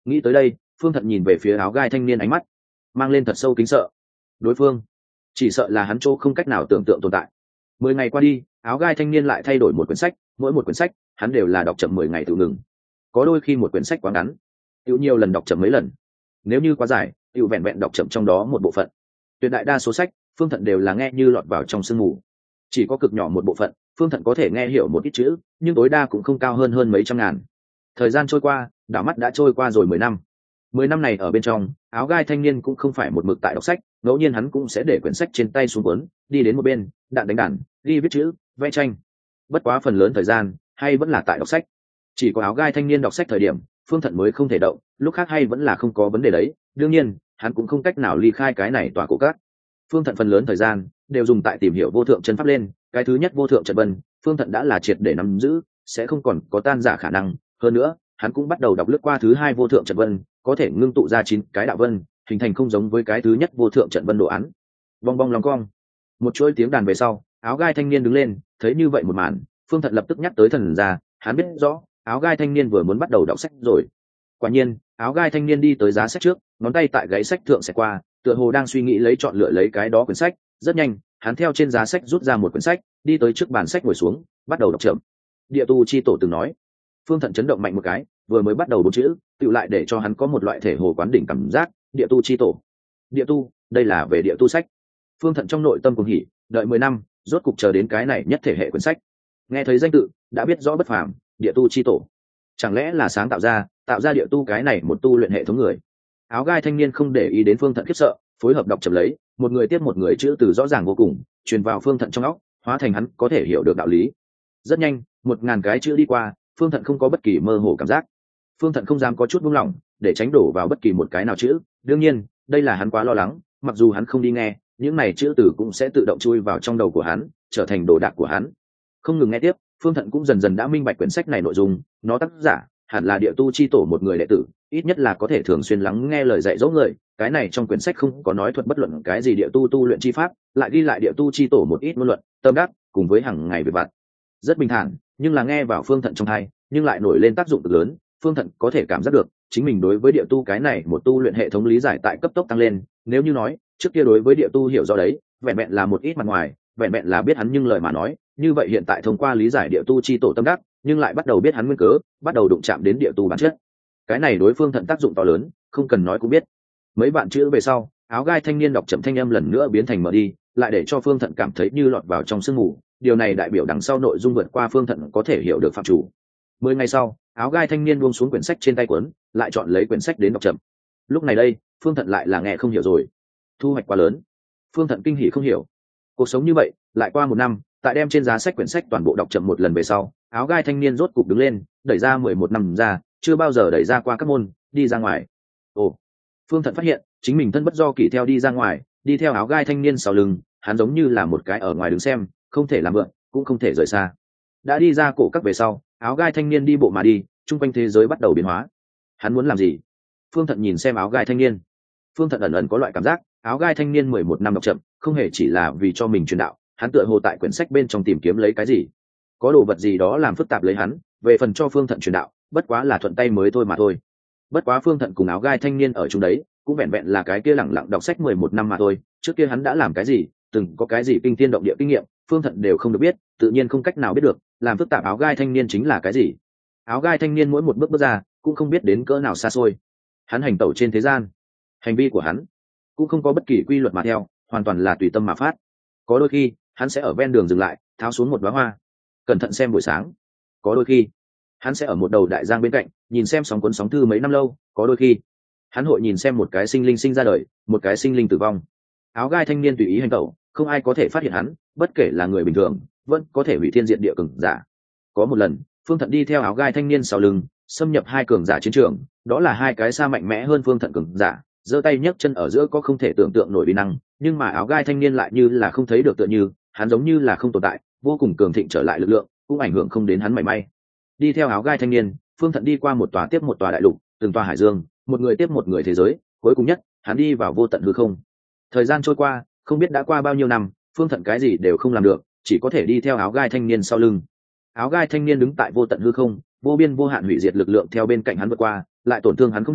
Nghĩ tới đây, Phương Thận nhìn về phía áo gai thanh niên, ánh mắt mang lên thật sâu kính sợ. Đối phương chỉ sợ là hắn chỗ không cách nào tưởng tượng tồn tại. Mười ngày qua đi, áo gai thanh niên lại thay đổi một quyển sách, mỗi một quyển sách hắn đều là đọc chậm mười ngày tự ngừng. Có đôi khi một quyển sách quá ngắn, tự nhiều lần đọc chậm mấy lần. Nếu như quá dài, tự vẹn vẹn đọc chậm trong đó một bộ phận. Tuyệt đại đa số sách, Phương Thận đều là nghe như lọt vào trong sương mù. Chỉ có cực nhỏ một bộ phận, Phương Thận có thể nghe hiểu một ít chữ, nhưng tối đa cũng không cao hơn hơn mấy trăm ngàn. Thời gian trôi qua, đảo mắt đã trôi qua rồi mười năm. Mười năm này ở bên trong, áo gai thanh niên cũng không phải một mực tại đọc sách, ngẫu nhiên hắn cũng sẽ để quyển sách trên tay xuống cuốn, đi đến một bên, đạn đánh đàn, ghi viết chữ, vẽ tranh. Bất quá phần lớn thời gian, hay vẫn là tại đọc sách. Chỉ có áo gai thanh niên đọc sách thời điểm, Phương Thận mới không thể động, lúc khác hay vẫn là không có vấn đề đấy. Đương nhiên, hắn cũng không cách nào ly khai cái này tòa cổ các. Phương Thận phần lớn thời gian đều dùng tại tìm hiểu vô thượng chân pháp lên. Cái thứ nhất vô thượng trận vân, Phương Thận đã là triệt để nắm giữ, sẽ không còn có tan giả khả năng. Hơn nữa, hắn cũng bắt đầu đọc lướt qua thứ hai vô thượng trận vân, có thể ngưng tụ ra chín cái đạo vân, hình thành không giống với cái thứ nhất vô thượng trận vân đồ án. Bong bong lòng cong, một chuỗi tiếng đàn về sau, áo gai thanh niên đứng lên, thấy như vậy một màn, Phương Thận lập tức nhắc tới thần ra, hắn biết rõ áo gai thanh niên vừa muốn bắt đầu đọc sách rồi. Quả nhiên, áo gai thanh niên đi tới giá sách trước, ngón tay tại gáy sách thượng xẹt qua, tựa hồ đang suy nghĩ lấy chọn lựa lấy cái đó quyển sách. Rất nhanh, hắn theo trên giá sách rút ra một quyển sách, đi tới trước bàn sách ngồi xuống, bắt đầu đọc chậm. Địa tu chi tổ từng nói. Phương Thận chấn động mạnh một cái, vừa mới bắt đầu bốn chữ, tựu lại để cho hắn có một loại thể hồ quán đỉnh cảm giác. Địa tu chi tổ, địa tu, đây là về địa tu sách. Phương Thận trong nội tâm cuồng hỉ, đợi mười năm, rốt cục chờ đến cái này nhất thể hệ quyển sách. Nghe thấy danh tự, đã biết rõ bất phàm, địa tu chi tổ. Chẳng lẽ là sáng tạo ra, tạo ra địa tu cái này một tu luyện hệ thống người? Áo gai thanh niên không để ý đến Phương Thận khiếp sợ, phối hợp đọc chậm lấy, một người tiếp một người chữ từ rõ ràng vô cùng, truyền vào Phương Thận trong óc, hóa thành hắn có thể hiểu được đạo lý. Rất nhanh, một ngàn cái chữ đi qua, Phương Thận không có bất kỳ mơ hồ cảm giác. Phương Thận không dám có chút buông lỏng, để tránh đổ vào bất kỳ một cái nào chữ. Đương nhiên, đây là hắn quá lo lắng, mặc dù hắn không đi nghe, những này chữ từ cũng sẽ tự động chui vào trong đầu của hắn, trở thành đồ đạc của hắn. Không ngừng nghe tiếp, Phương Thận cũng dần dần đã minh bạch quyển sách này nội dung, nó tác giả hẳn là địa tu chi tổ một người đệ tử, ít nhất là có thể thường xuyên lắng nghe lời dạy dỗ người. Cái này trong quyển sách không có nói thuật bất luận cái gì địa tu tu luyện chi pháp, lại ghi lại địa tu chi tổ một ít ngôn luận, tâm đắc, cùng với hàng ngày việc vặt. Rất bình thản, nhưng là nghe vào Phương Thận trong tai, nhưng lại nổi lên tác dụng cực lớn. Phương Thận có thể cảm giác được, chính mình đối với địa tu cái này một tu luyện hệ thống lý giải tại cấp tốc tăng lên. Nếu như nói, trước kia đối với địa tu hiểu rõ đấy, vẹn vẹn là một ít mặt ngoài, vẹn vẹn là biết hắn nhưng lời mà nói, như vậy hiện tại thông qua lý giải địa tu chi tổ tâm đắc, nhưng lại bắt đầu biết hắn nguyên cớ, bắt đầu đụng chạm đến địa tu bản chất. Cái này đối Phương Thận tác dụng to lớn, không cần nói cũng biết. Mấy bạn chữ về sau, áo gai thanh niên đọc chậm thanh âm lần nữa biến thành mở đi, lại để cho Phương Thận cảm thấy như lọt vào trong sương mù. Điều này đại biểu đằng sau nội dung vượt qua Phương Thận có thể hiểu được phạm chủ. Mười ngày sau, áo gai thanh niên buông xuống quyển sách trên tay cuốn, lại chọn lấy quyển sách đến đọc chậm. Lúc này đây, Phương Thận lại là nghe không hiểu rồi. Thu hoạch quá lớn. Phương Thận kinh hỉ không hiểu. Cuộc sống như vậy, lại qua một năm, tại đem trên giá sách quyển sách toàn bộ đọc chậm một lần về sau, áo gai thanh niên rốt cục đứng lên, đẩy ra mười một năm ra, chưa bao giờ đẩy ra qua các môn, đi ra ngoài. Ồ, Phương Thận phát hiện chính mình thân bất do kỷ theo đi ra ngoài, đi theo áo gai thanh niên sau lưng, hắn giống như là một cái ở ngoài đứng xem, không thể làm mượn, cũng không thể rời xa. Đã đi ra cổ các về sau, áo gai thanh niên đi bộ mà đi, chung quanh thế giới bắt đầu biến hóa. Hắn muốn làm gì? Phương Thận nhìn xem áo gai thanh niên. Phương Thận ẩn ẩn có loại cảm giác, áo gai thanh niên mười một năm đọc chậm, không hề chỉ là vì cho mình truyền đạo, hắn tựa hồ tại quyển sách bên trong tìm kiếm lấy cái gì, có đồ vật gì đó làm phức tạp lấy hắn. Về phần cho Phương Thận truyền đạo, bất quá là thuận tay mới thôi mà thôi. Bất quá Phương Thận cùng áo gai thanh niên ở chung đấy, cũng vẹn vẹn là cái kia lẳng lặng đọc sách mười một năm mà thôi. Trước kia hắn đã làm cái gì, từng có cái gì kinh thiên động địa kinh nghiệm, Phương Thận đều không được biết, tự nhiên không cách nào biết được. Làm phức tạp áo gai thanh niên chính là cái gì. Áo gai thanh niên mỗi một bước bước ra, cũng không biết đến cỡ nào xa xôi. Hắn hành tẩu trên thế gian, hành vi của hắn cũng không có bất kỳ quy luật mà theo, hoàn toàn là tùy tâm mà phát. Có đôi khi hắn sẽ ở ven đường dừng lại, tháo xuống một đóa hoa, cẩn thận xem buổi sáng. Có đôi khi hắn sẽ ở một đầu đại giang bên cạnh, nhìn xem sóng cuốn sóng thư mấy năm lâu. Có đôi khi hắn hội nhìn xem một cái sinh linh sinh ra đời, một cái sinh linh tử vong. Áo gai thanh niên tùy ý hành tẩu, không ai có thể phát hiện hắn, bất kể là người bình thường vẫn có thể hủy thiên diệt địa cường giả. Có một lần, Phương Thận đi theo áo gai thanh niên sau lưng, xâm nhập hai cường giả chiến trường. Đó là hai cái xa mạnh mẽ hơn Phương Thận cường giả, giơ tay nhấc chân ở giữa có không thể tưởng tượng nổi uy năng, nhưng mà áo gai thanh niên lại như là không thấy được, tựa như hắn giống như là không tồn tại, vô cùng cường thịnh trở lại lực lượng cũng ảnh hưởng không đến hắn mảy may. Đi theo áo gai thanh niên, Phương Thận đi qua một tòa tiếp một tòa đại lục, từng tòa hải dương, một người tiếp một người thế giới, cuối cùng nhất hắn đi vào vô tận hư không. Thời gian trôi qua, không biết đã qua bao nhiêu năm, Phương Thận cái gì đều không làm được, chỉ có thể đi theo áo gai thanh niên sau lưng. Áo gai thanh niên đứng tại vô tận hư không, vô biên vô hạn hủy diệt lực lượng theo bên cạnh hắn vượt qua, lại tổn thương hắn không được,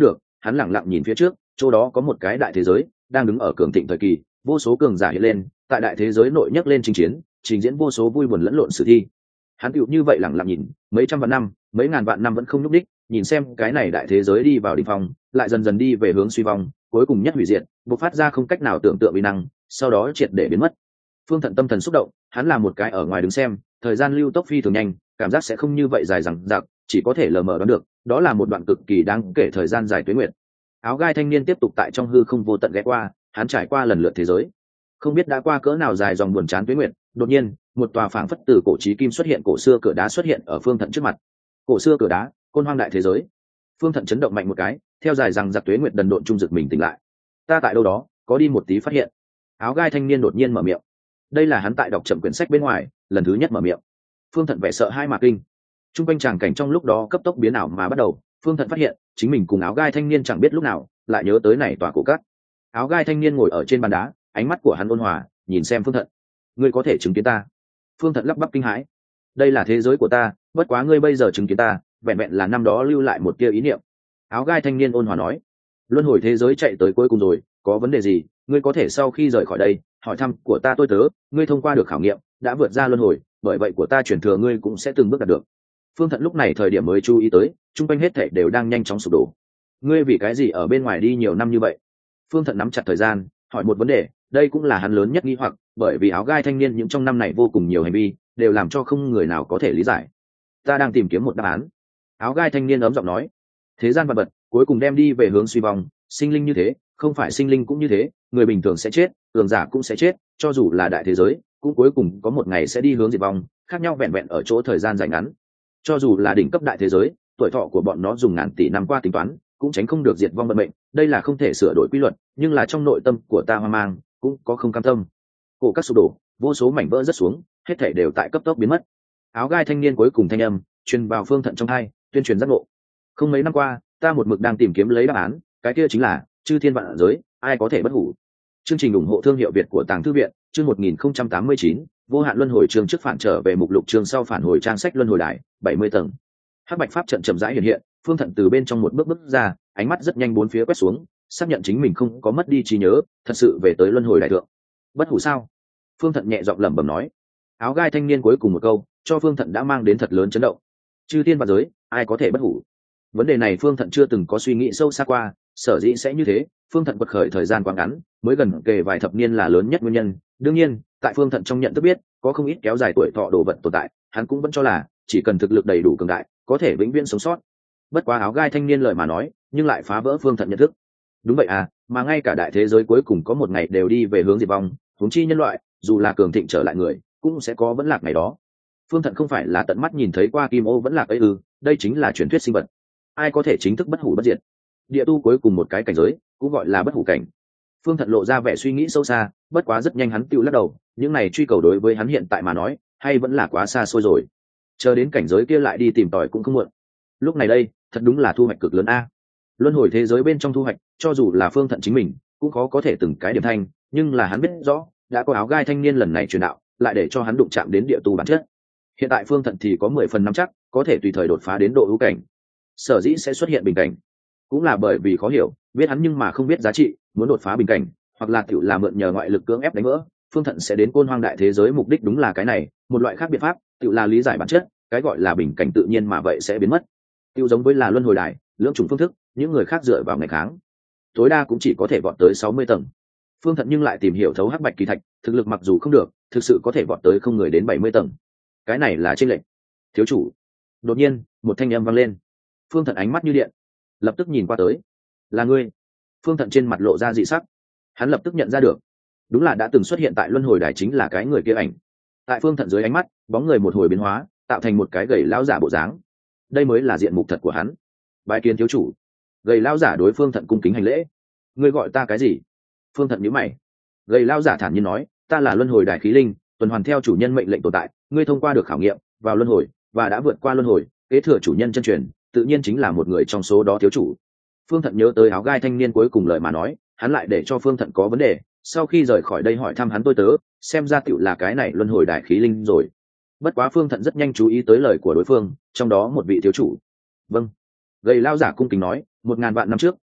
hắn lẳng lặng nhìn phía trước, chỗ đó có một cái đại thế giới đang đứng ở cường thịnh thời kỳ, vô số cường giả hiện lên, tại đại thế giới nội nhấc lên chinh chiến, trình diễn vô số vui buồn lẫn lộn sử thi. Hắn tựu như vậy lẳng lặng nhìn, mấy trăm vạn năm, mấy ngàn vạn năm vẫn không nhúc đích, nhìn xem cái này đại thế giới đi vào đỉnh phong, lại dần dần đi về hướng suy vong, cuối cùng nhất hủy diệt, bộc phát ra không cách nào tưởng tượng uy năng, sau đó triệt để biến mất. Phương Thận tâm thần xúc động, hắn là một cái ở ngoài đứng xem, thời gian lưu tốc phi thường nhanh, cảm giác sẽ không như vậy dài dằng dặc, chỉ có thể lờ mờ đoán được, đó là một đoạn cực kỳ đáng kể thời gian dài tuế nguyệt. Áo gai thanh niên tiếp tục tại trong hư không vô tận ghé qua, hắn trải qua lần lượt thế giới, không biết đã qua cỡ nào dài dòng buồn chán tuế nguyệt. Đột nhiên, một tòa phảng phất từ cổ chí kim xuất hiện cổ xưa cửa đá xuất hiện ở Phương Thận trước mặt. Cổ xưa cửa đá, côn hoang đại thế giới. Phương Thận chấn động mạnh một cái, theo dài rằng giặc tuế nguyệt đần độn trung dực mình tỉnh lại. Ta tại đâu đó có đi một tí phát hiện. Áo gai thanh niên đột nhiên mở miệng. Đây là hắn tại đọc chậm quyển sách bên ngoài, lần thứ nhất mở miệng. Phương Thận vẻ sợ hai mà kinh. Trung quanh tràng cảnh trong lúc đó cấp tốc biến ảo mà bắt đầu, Phương Thận phát hiện chính mình cùng áo gai thanh niên chẳng biết lúc nào lại nhớ tới này tòa cổ cát. Áo gai thanh niên ngồi ở trên bàn đá, ánh mắt của hắn ôn hòa, nhìn xem Phương Thận. Ngươi có thể chứng kiến ta? Phương Thận lắp bắp kinh hãi. Đây là thế giới của ta, bất quá ngươi bây giờ chứng kiến ta, vẹn vẹn là năm đó lưu lại một tia ý niệm. Áo gai thanh niên ôn hòa nói. Luân hồi thế giới chạy tới cuối cùng rồi, có vấn đề gì, ngươi có thể sau khi rời khỏi đây hỏi thăm của ta tôi tớ, ngươi thông qua được khảo nghiệm, đã vượt ra luân hồi, bởi vậy của ta chuyển thừa ngươi cũng sẽ từng bước đạt được. Phương Thận lúc này thời điểm mới chú ý tới, chung quanh hết thảy đều đang nhanh chóng sụp đổ. Ngươi vì cái gì ở bên ngoài đi nhiều năm như vậy? Phương Thận nắm chặt thời gian, hỏi một vấn đề, đây cũng là hắn lớn nhất nghi hoặc, bởi vì áo gai thanh niên những trong năm này vô cùng nhiều hành vi, đều làm cho không người nào có thể lý giải. Ta đang tìm kiếm một đáp án. Áo gai thanh niên ấm giọng nói. Thế gian vật vật cuối cùng đem đi về hướng suy vong, sinh linh như thế, không phải sinh linh cũng như thế, người bình thường sẽ chết, cường giả cũng sẽ chết, cho dù là đại thế giới, cũng cuối cùng có một ngày sẽ đi hướng diệt vong, khác nhau vẹn vẹn ở chỗ thời gian dài ngắn. Cho dù là đỉnh cấp đại thế giới, tuổi thọ của bọn nó dùng ngàn tỷ năm qua tính toán, cũng tránh không được diệt vong vận mệnh, đây là không thể sửa đổi quy luật, nhưng là trong nội tâm của ta hoang mang, cũng có không cam tâm. Cổ các sụp đổ, vô số mảnh vỡ rớt xuống, hết thảy đều tại cấp tốc biến mất. Áo gai thanh niên cuối cùng thanh âm truyền vào Phương Thận trong tai, tuyên truyền giác ngộ. Không mấy năm qua, ta một mực đang tìm kiếm lấy đáp án, cái kia chính là chư thiên vạn giới, ai có thể bất hủ. Chương trình ủng hộ thương hiệu Việt của Tàng Thư viện, chương một nghìn không trăm tám mươi chín, vô hạn luân hồi chương trước phản trở về mục lục chương sau phản hồi trang sách luân hồi đài, bảy mươi tầng. Hắc bạch pháp trận chậm rãi hiện hiện, Phương Thận từ bên trong một bước bước ra, ánh mắt rất nhanh bốn phía quét xuống, xác nhận chính mình không có mất đi trí nhớ, thật sự về tới luân hồi đại thượng. Bất hủ sao? Phương Thận nhẹ giọng lẩm bẩm nói. Áo gai thanh niên cuối cùng một câu, cho Phương Thận đã mang đến thật lớn chấn động. Chư thiên vạn giới, ai có thể bất hủ? Vấn đề này Phương Thận chưa từng có suy nghĩ sâu xa qua, sở dĩ sẽ như thế, Phương Thận quật khởi thời gian quá ngắn, mới gần kề vài thập niên là lớn nhất nguyên nhân. Đương nhiên, tại Phương Thận trong nhận thức biết, có không ít kéo dài tuổi thọ đồ vật tồn tại, hắn cũng vẫn cho là chỉ cần thực lực đầy đủ cường đại, có thể vĩnh viễn sống sót. Bất quá áo gai thanh niên lời mà nói, nhưng lại phá vỡ Phương Thận nhận thức. Đúng vậy à, mà ngay cả đại thế giới cuối cùng có một ngày đều đi về hướng diệt vong, huống chi nhân loại, dù là cường thịnh trở lại người, cũng sẽ có vẫn lạc ngày đó. Phương Thận không phải là tận mắt nhìn thấy qua kim ô vẫn lạc ấy ư? Đây chính là truyền thuyết sinh vật. Ai có thể chính thức bất hủ bất diệt? Địa tu cuối cùng một cái cảnh giới, cũng gọi là bất hủ cảnh. Phương Thận lộ ra vẻ suy nghĩ sâu xa, bất quá rất nhanh hắn tiêu lắc đầu, những này truy cầu đối với hắn hiện tại mà nói, hay vẫn là quá xa xôi rồi. Chờ đến cảnh giới kia lại đi tìm tòi cũng không muộn. Lúc này đây, thật đúng là thu hoạch cực lớn a. Luân hồi thế giới bên trong thu hoạch, cho dù là Phương Thận chính mình, cũng khó có thể từng cái điểm thanh, nhưng là hắn biết rõ, đã có áo gai thanh niên lần này truyền đạo, lại để cho hắn đụng chạm đến địa tu bản chất. Hiện tại Phương Thận thì có mười phần nắm chắc, có thể tùy thời đột phá đến độ hữu cảnh. Sở dĩ sẽ xuất hiện bình cảnh, cũng là bởi vì khó hiểu, biết hắn nhưng mà không biết giá trị, muốn đột phá bình cảnh, hoặc là tiểu là mượn nhờ ngoại lực cưỡng ép đánh vỡ. Phương Thận sẽ đến côn hoang đại thế giới mục đích đúng là cái này, một loại khác biện pháp, tiểu là lý giải bản chất, cái gọi là bình cảnh tự nhiên mà vậy sẽ biến mất. Tiêu giống với là luân hồi đài, lưỡng chủng phương thức, những người khác dựa vào ngày kháng, tối đa cũng chỉ có thể vọt tới sáu mươi tầng. Phương Thận nhưng lại tìm hiểu thấu hắc bạch kỳ thạch, thực lực mặc dù không được, thực sự có thể vọt tới không người đến bảy mươi tầng. Cái này là chênh lệch. Thiếu chủ. Đột nhiên, một thanh âm vang lên. Phương Thận ánh mắt như điện, lập tức nhìn qua tới. Là ngươi? Phương Thận trên mặt lộ ra dị sắc. Hắn lập tức nhận ra được, đúng là đã từng xuất hiện tại luân hồi đài chính là cái người kia ảnh. Tại Phương Thận dưới ánh mắt, bóng người một hồi biến hóa, tạo thành một cái gầy lão giả bộ dáng. Đây mới là diện mục thật của hắn. Bái kiến thiếu chủ. Gầy lão giả đối Phương Thận cung kính hành lễ. Ngươi gọi ta cái gì? Phương Thận nhíu mày. Gầy lão giả thản nhiên nói, ta là luân hồi đài khí linh, tuần hoàn theo chủ nhân mệnh lệnh tồn tại, ngươi thông qua được khảo nghiệm, vào luân hồi và đã vượt qua luân hồi, kế thừa chủ nhân chân truyền, tự nhiên chính là một người trong số đó thiếu chủ. Phương Thận nhớ tới áo gai thanh niên cuối cùng lời mà nói, hắn lại để cho Phương Thận có vấn đề, sau khi rời khỏi đây hỏi thăm hắn tôi tớ, xem ra tựu là cái này luân hồi đại khí linh rồi. Bất quá Phương Thận rất nhanh chú ý tới lời của đối phương, trong đó một vị thiếu chủ. Vâng. Gầy lao giả cung kính nói, một ngàn vạn năm trước,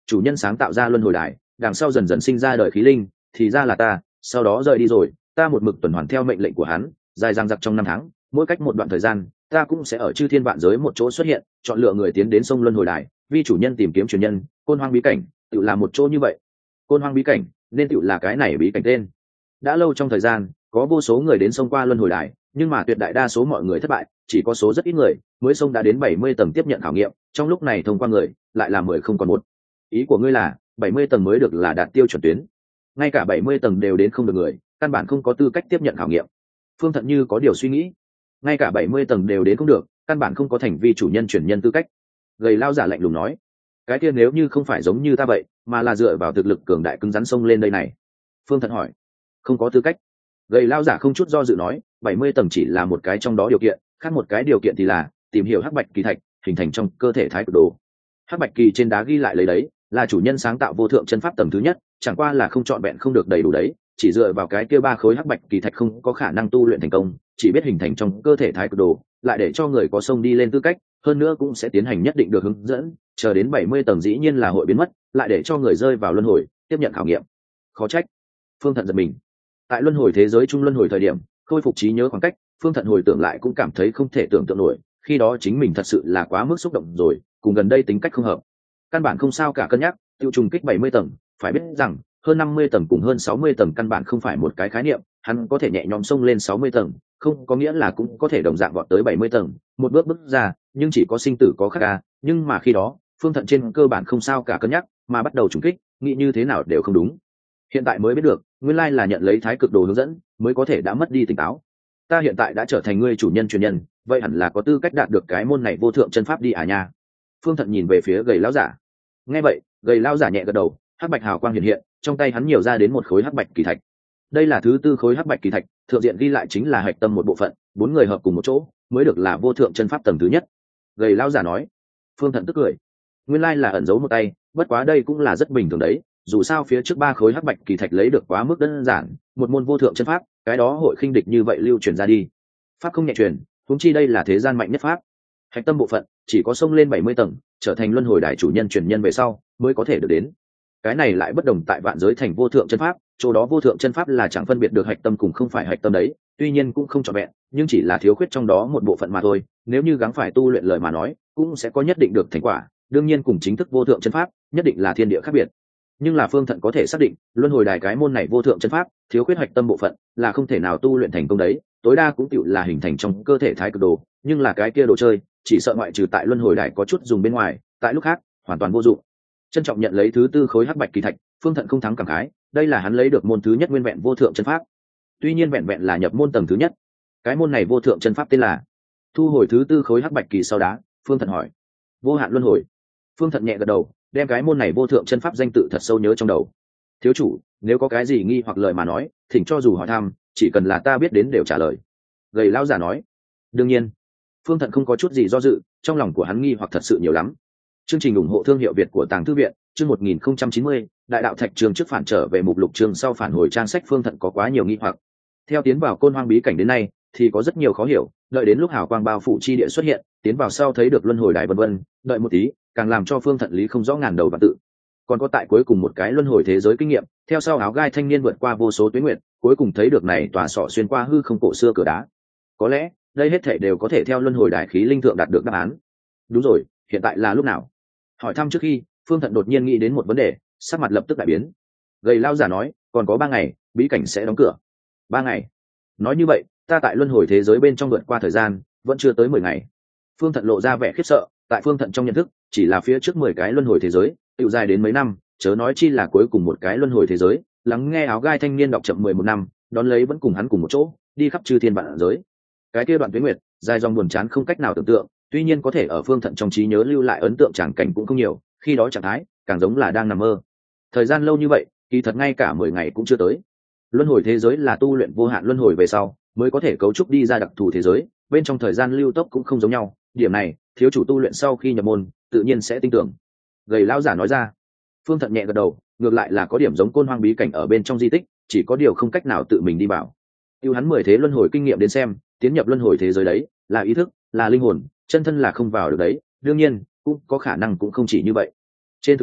chủ nhân sáng tạo ra luân hồi đài, đằng sau dần dần sinh ra đời khí linh, thì ra là ta, sau đó rời đi rồi, ta một mực tuần hoàn theo mệnh lệnh của hắn, dài dằng dặc trong năm tháng, mỗi cách một đoạn thời gian, ta cũng sẽ ở chư thiên vạn giới một chỗ xuất hiện, chọn lựa người tiến đến sông luân hồi đài, vì chủ nhân tìm kiếm truyền nhân. Côn Hoang bí cảnh tự là một chỗ như vậy. Côn Hoang bí cảnh nên tự là cái này bí cảnh tên. Đã lâu trong thời gian, có vô số người đến sông qua luân hồi đài, nhưng mà tuyệt đại đa số mọi người thất bại, chỉ có số rất ít người mới sông đã đến bảy mươi tầng tiếp nhận khảo nghiệm, trong lúc này thông qua người lại là mười không còn một. Ý của ngươi là bảy mươi tầng mới được là đạt tiêu chuẩn tuyến, ngay cả bảy mươi tầng đều đến không được người, căn bản không có tư cách tiếp nhận khảo nghiệm. Phương Thận như có điều suy nghĩ, ngay cả bảy mươi tầng đều đến không được, căn bản không có thành vi chủ nhân chuyển nhân tư cách. Gầy lao giả lạnh lùng nói, cái kia nếu như không phải giống như ta vậy, mà là dựa vào thực lực cường đại cứng rắn sông lên đây này? Phương Thận hỏi. Không có tư cách. Gầy lao giả không chút do dự nói, bảy mươi tầng chỉ là một cái trong đó điều kiện, khác một cái điều kiện thì là tìm hiểu hắc bạch kỳ thạch hình thành trong cơ thể thái cực đồ. Hắc bạch kỳ trên đá ghi lại lấy đấy, là chủ nhân sáng tạo vô thượng chân pháp tầng thứ nhất, chẳng qua là không trọn vẹn không được đầy đủ đấy, chỉ dựa vào cái kia ba khối hắc bạch kỳ thạch không có khả năng tu luyện thành công, chỉ biết hình thành trong cơ thể thái cực đồ, lại để cho người có sông đi lên tư cách, hơn nữa cũng sẽ tiến hành nhất định được hướng dẫn, chờ đến bảy mươi tầng dĩ nhiên là hội biến mất, lại để cho người rơi vào luân hồi, tiếp nhận khảo nghiệm. Khó trách. Phương Thận giật mình. Tại luân hồi thế giới trung luân hồi thời điểm, khôi phục trí nhớ khoảng cách, Phương Thận hồi tưởng lại cũng cảm thấy không thể tưởng tượng nổi, khi đó chính mình thật sự là quá mức xúc động rồi, cùng gần đây tính cách không hợp. Căn bản không sao cả cân nhắc, tiêu trùng kích bảy mươi tầng, phải biết rằng hơn năm mươi tầng cùng hơn sáu mươi tầng căn bản không phải một cái khái niệm, hắn có thể nhẹ nhõm xông lên sáu mươi tầng, không có nghĩa là cũng có thể đồng dạng vọt tới bảy mươi tầng, một bước bước ra, nhưng chỉ có sinh tử có khác ca, nhưng mà khi đó, Phương Thận trên cơ bản không sao cả cân nhắc, mà bắt đầu trùng kích, nghĩ như thế nào đều không đúng. Hiện tại mới biết được, nguyên lai là nhận lấy thái cực đồ hướng dẫn, mới có thể đã mất đi tỉnh táo. Ta hiện tại đã trở thành ngươi chủ nhân truyền nhân, vậy hẳn là có tư cách đạt được cái môn này vô thượng chân pháp đi à nha. Phương Thận nhìn về phía gầy lão giả. Nghe vậy, gầy lão giả nhẹ gật đầu, hắc bạch hào quang hiện hiện, trong tay hắn nhiều ra đến một khối hắc bạch kỳ thạch. Đây là thứ tư khối hắc bạch kỳ thạch, thượng diện ghi lại chính là hạch tâm một bộ phận, bốn người hợp cùng một chỗ, mới được là vô thượng chân pháp tầng thứ nhất. Gầy lão giả nói. Phương Thận tức cười. Nguyên lai là ẩn giấu một tay, bất quá đây cũng là rất bình thường đấy, dù sao phía trước ba khối hắc bạch kỳ thạch lấy được quá mức đơn giản, một môn vô thượng chân pháp, cái đó hội khinh địch như vậy lưu truyền ra đi. Pháp không nhẹ truyền, huống chi đây là thế gian mạnh nhất pháp. Hạch tâm bộ phận chỉ có xông lên bảy mươi tầng, trở thành luân hồi đại chủ nhân truyền nhân về sau mới có thể được đến. Cái này lại bất đồng tại vạn giới thành vô thượng chân pháp, chỗ đó vô thượng chân pháp là chẳng phân biệt được hạch tâm cùng không phải hạch tâm đấy, tuy nhiên cũng không trọn vẹn, nhưng chỉ là thiếu khuyết trong đó một bộ phận mà thôi, nếu như gắng phải tu luyện lời mà nói, cũng sẽ có nhất định được thành quả, đương nhiên cùng chính thức vô thượng chân pháp, nhất định là thiên địa khác biệt. Nhưng là Phương Thận có thể xác định, luân hồi đài cái môn này vô thượng chân pháp, thiếu khuyết hạch tâm bộ phận, là không thể nào tu luyện thành công đấy, tối đa cũng tựu là hình thành trong cơ thể thái cực đồ, nhưng là cái kia đồ chơi, chỉ sợ ngoại trừ tại luân hồi đài có chút dùng bên ngoài, tại lúc khác hoàn toàn vô dụng. Trân trọng nhận lấy thứ tư khối hắc bạch kỳ thạch, Phương Thận không thắng cảm khái, đây là hắn lấy được môn thứ nhất nguyên vẹn vô thượng chân pháp. Tuy nhiên vẹn vẹn là nhập môn tầng thứ nhất, cái môn này vô thượng chân pháp tên là. Thu hồi thứ tư khối hắc bạch kỳ sau đá, Phương Thận hỏi, vô hạn luân hồi. Phương Thận nhẹ gật đầu, đem cái môn này vô thượng chân pháp danh tự thật sâu nhớ trong đầu. Thiếu chủ, nếu có cái gì nghi hoặc lời mà nói, thỉnh cho dù hỏi thăm, chỉ cần là ta biết đến đều trả lời. Gầy lão giả nói. Đương nhiên. Phương Thận không có chút gì do dự, trong lòng của hắn nghi hoặc thật sự nhiều lắm. Chương trình ủng hộ thương hiệu Việt của Tàng Thư viện, chương một nghìn không trăm chín mươi, đại đạo thạch trường trước phản trở về mục lục chương sau phản hồi trang sách. Phương Thận có quá nhiều nghi hoặc. Theo tiến vào Côn Hoang bí cảnh đến nay, thì có rất nhiều khó hiểu, đợi đến lúc hào quang bao phủ chi địa xuất hiện, tiến vào sau thấy được luân hồi đài vân vân, đợi một tí, càng làm cho Phương Thận lý không rõ ngàn đầu và tự. Còn có tại cuối cùng một cái luân hồi thế giới kinh nghiệm, theo sau áo gai thanh niên vượt qua vô số tuyến nguyện, cuối cùng thấy được này tòa sọ xuyên qua hư không cổ xưa cửa đá. Có lẽ đây hết thảy đều có thể theo luân hồi đài khí linh thượng đạt được đáp án. Đúng rồi, hiện tại là lúc nào? Hỏi thăm trước khi, Phương Thận đột nhiên nghĩ đến một vấn đề, sắc mặt lập tức đại biến. Gầy lao giả nói, còn có ba ngày, bí cảnh sẽ đóng cửa. Ba ngày? Nói như vậy, ta tại luân hồi thế giới bên trong vượt qua thời gian, vẫn chưa tới mười ngày. Phương Thận lộ ra vẻ khiếp sợ, tại Phương Thận trong nhận thức, chỉ là phía trước mười cái luân hồi thế giới, tựu dài đến mấy năm, chớ nói chi là cuối cùng một cái luân hồi thế giới. Lắng nghe áo gai thanh niên đọc chậm mười một năm, đón lấy vẫn cùng hắn cùng một chỗ, đi khắp chư thiên vạn giới. Cái kia đoạn tuyến nguyệt, dài dòng buồn chán không cách nào tưởng tượng, tuy nhiên có thể ở Phương Thận trong trí nhớ lưu lại ấn tượng tràng cảnh cũng không nhiều, khi đó trạng thái càng giống là đang nằm mơ. Thời gian lâu như vậy, kỳ thật ngay cả mười ngày cũng chưa tới. Luân hồi thế giới là tu luyện vô hạn luân hồi về sau, mới có thể cấu trúc đi ra đặc thù thế giới, bên trong thời gian lưu tốc cũng không giống nhau, điểm này, thiếu chủ tu luyện sau khi nhập môn, tự nhiên sẽ tin tưởng. Gầy lão giả nói ra. Phương Thận nhẹ gật đầu, ngược lại là có điểm giống Côn Hoang bí cảnh ở bên trong di tích, chỉ có điều không cách nào tự mình đi vào. Tiêu hắn mười thế luân hồi kinh nghiệm đến xem, tiến nhập luân hồi thế giới đấy, là ý thức, là linh hồn, chân thân là không vào được đấy, đương nhiên, cũng có khả năng cũng không chỉ như vậy. Trên thực tế,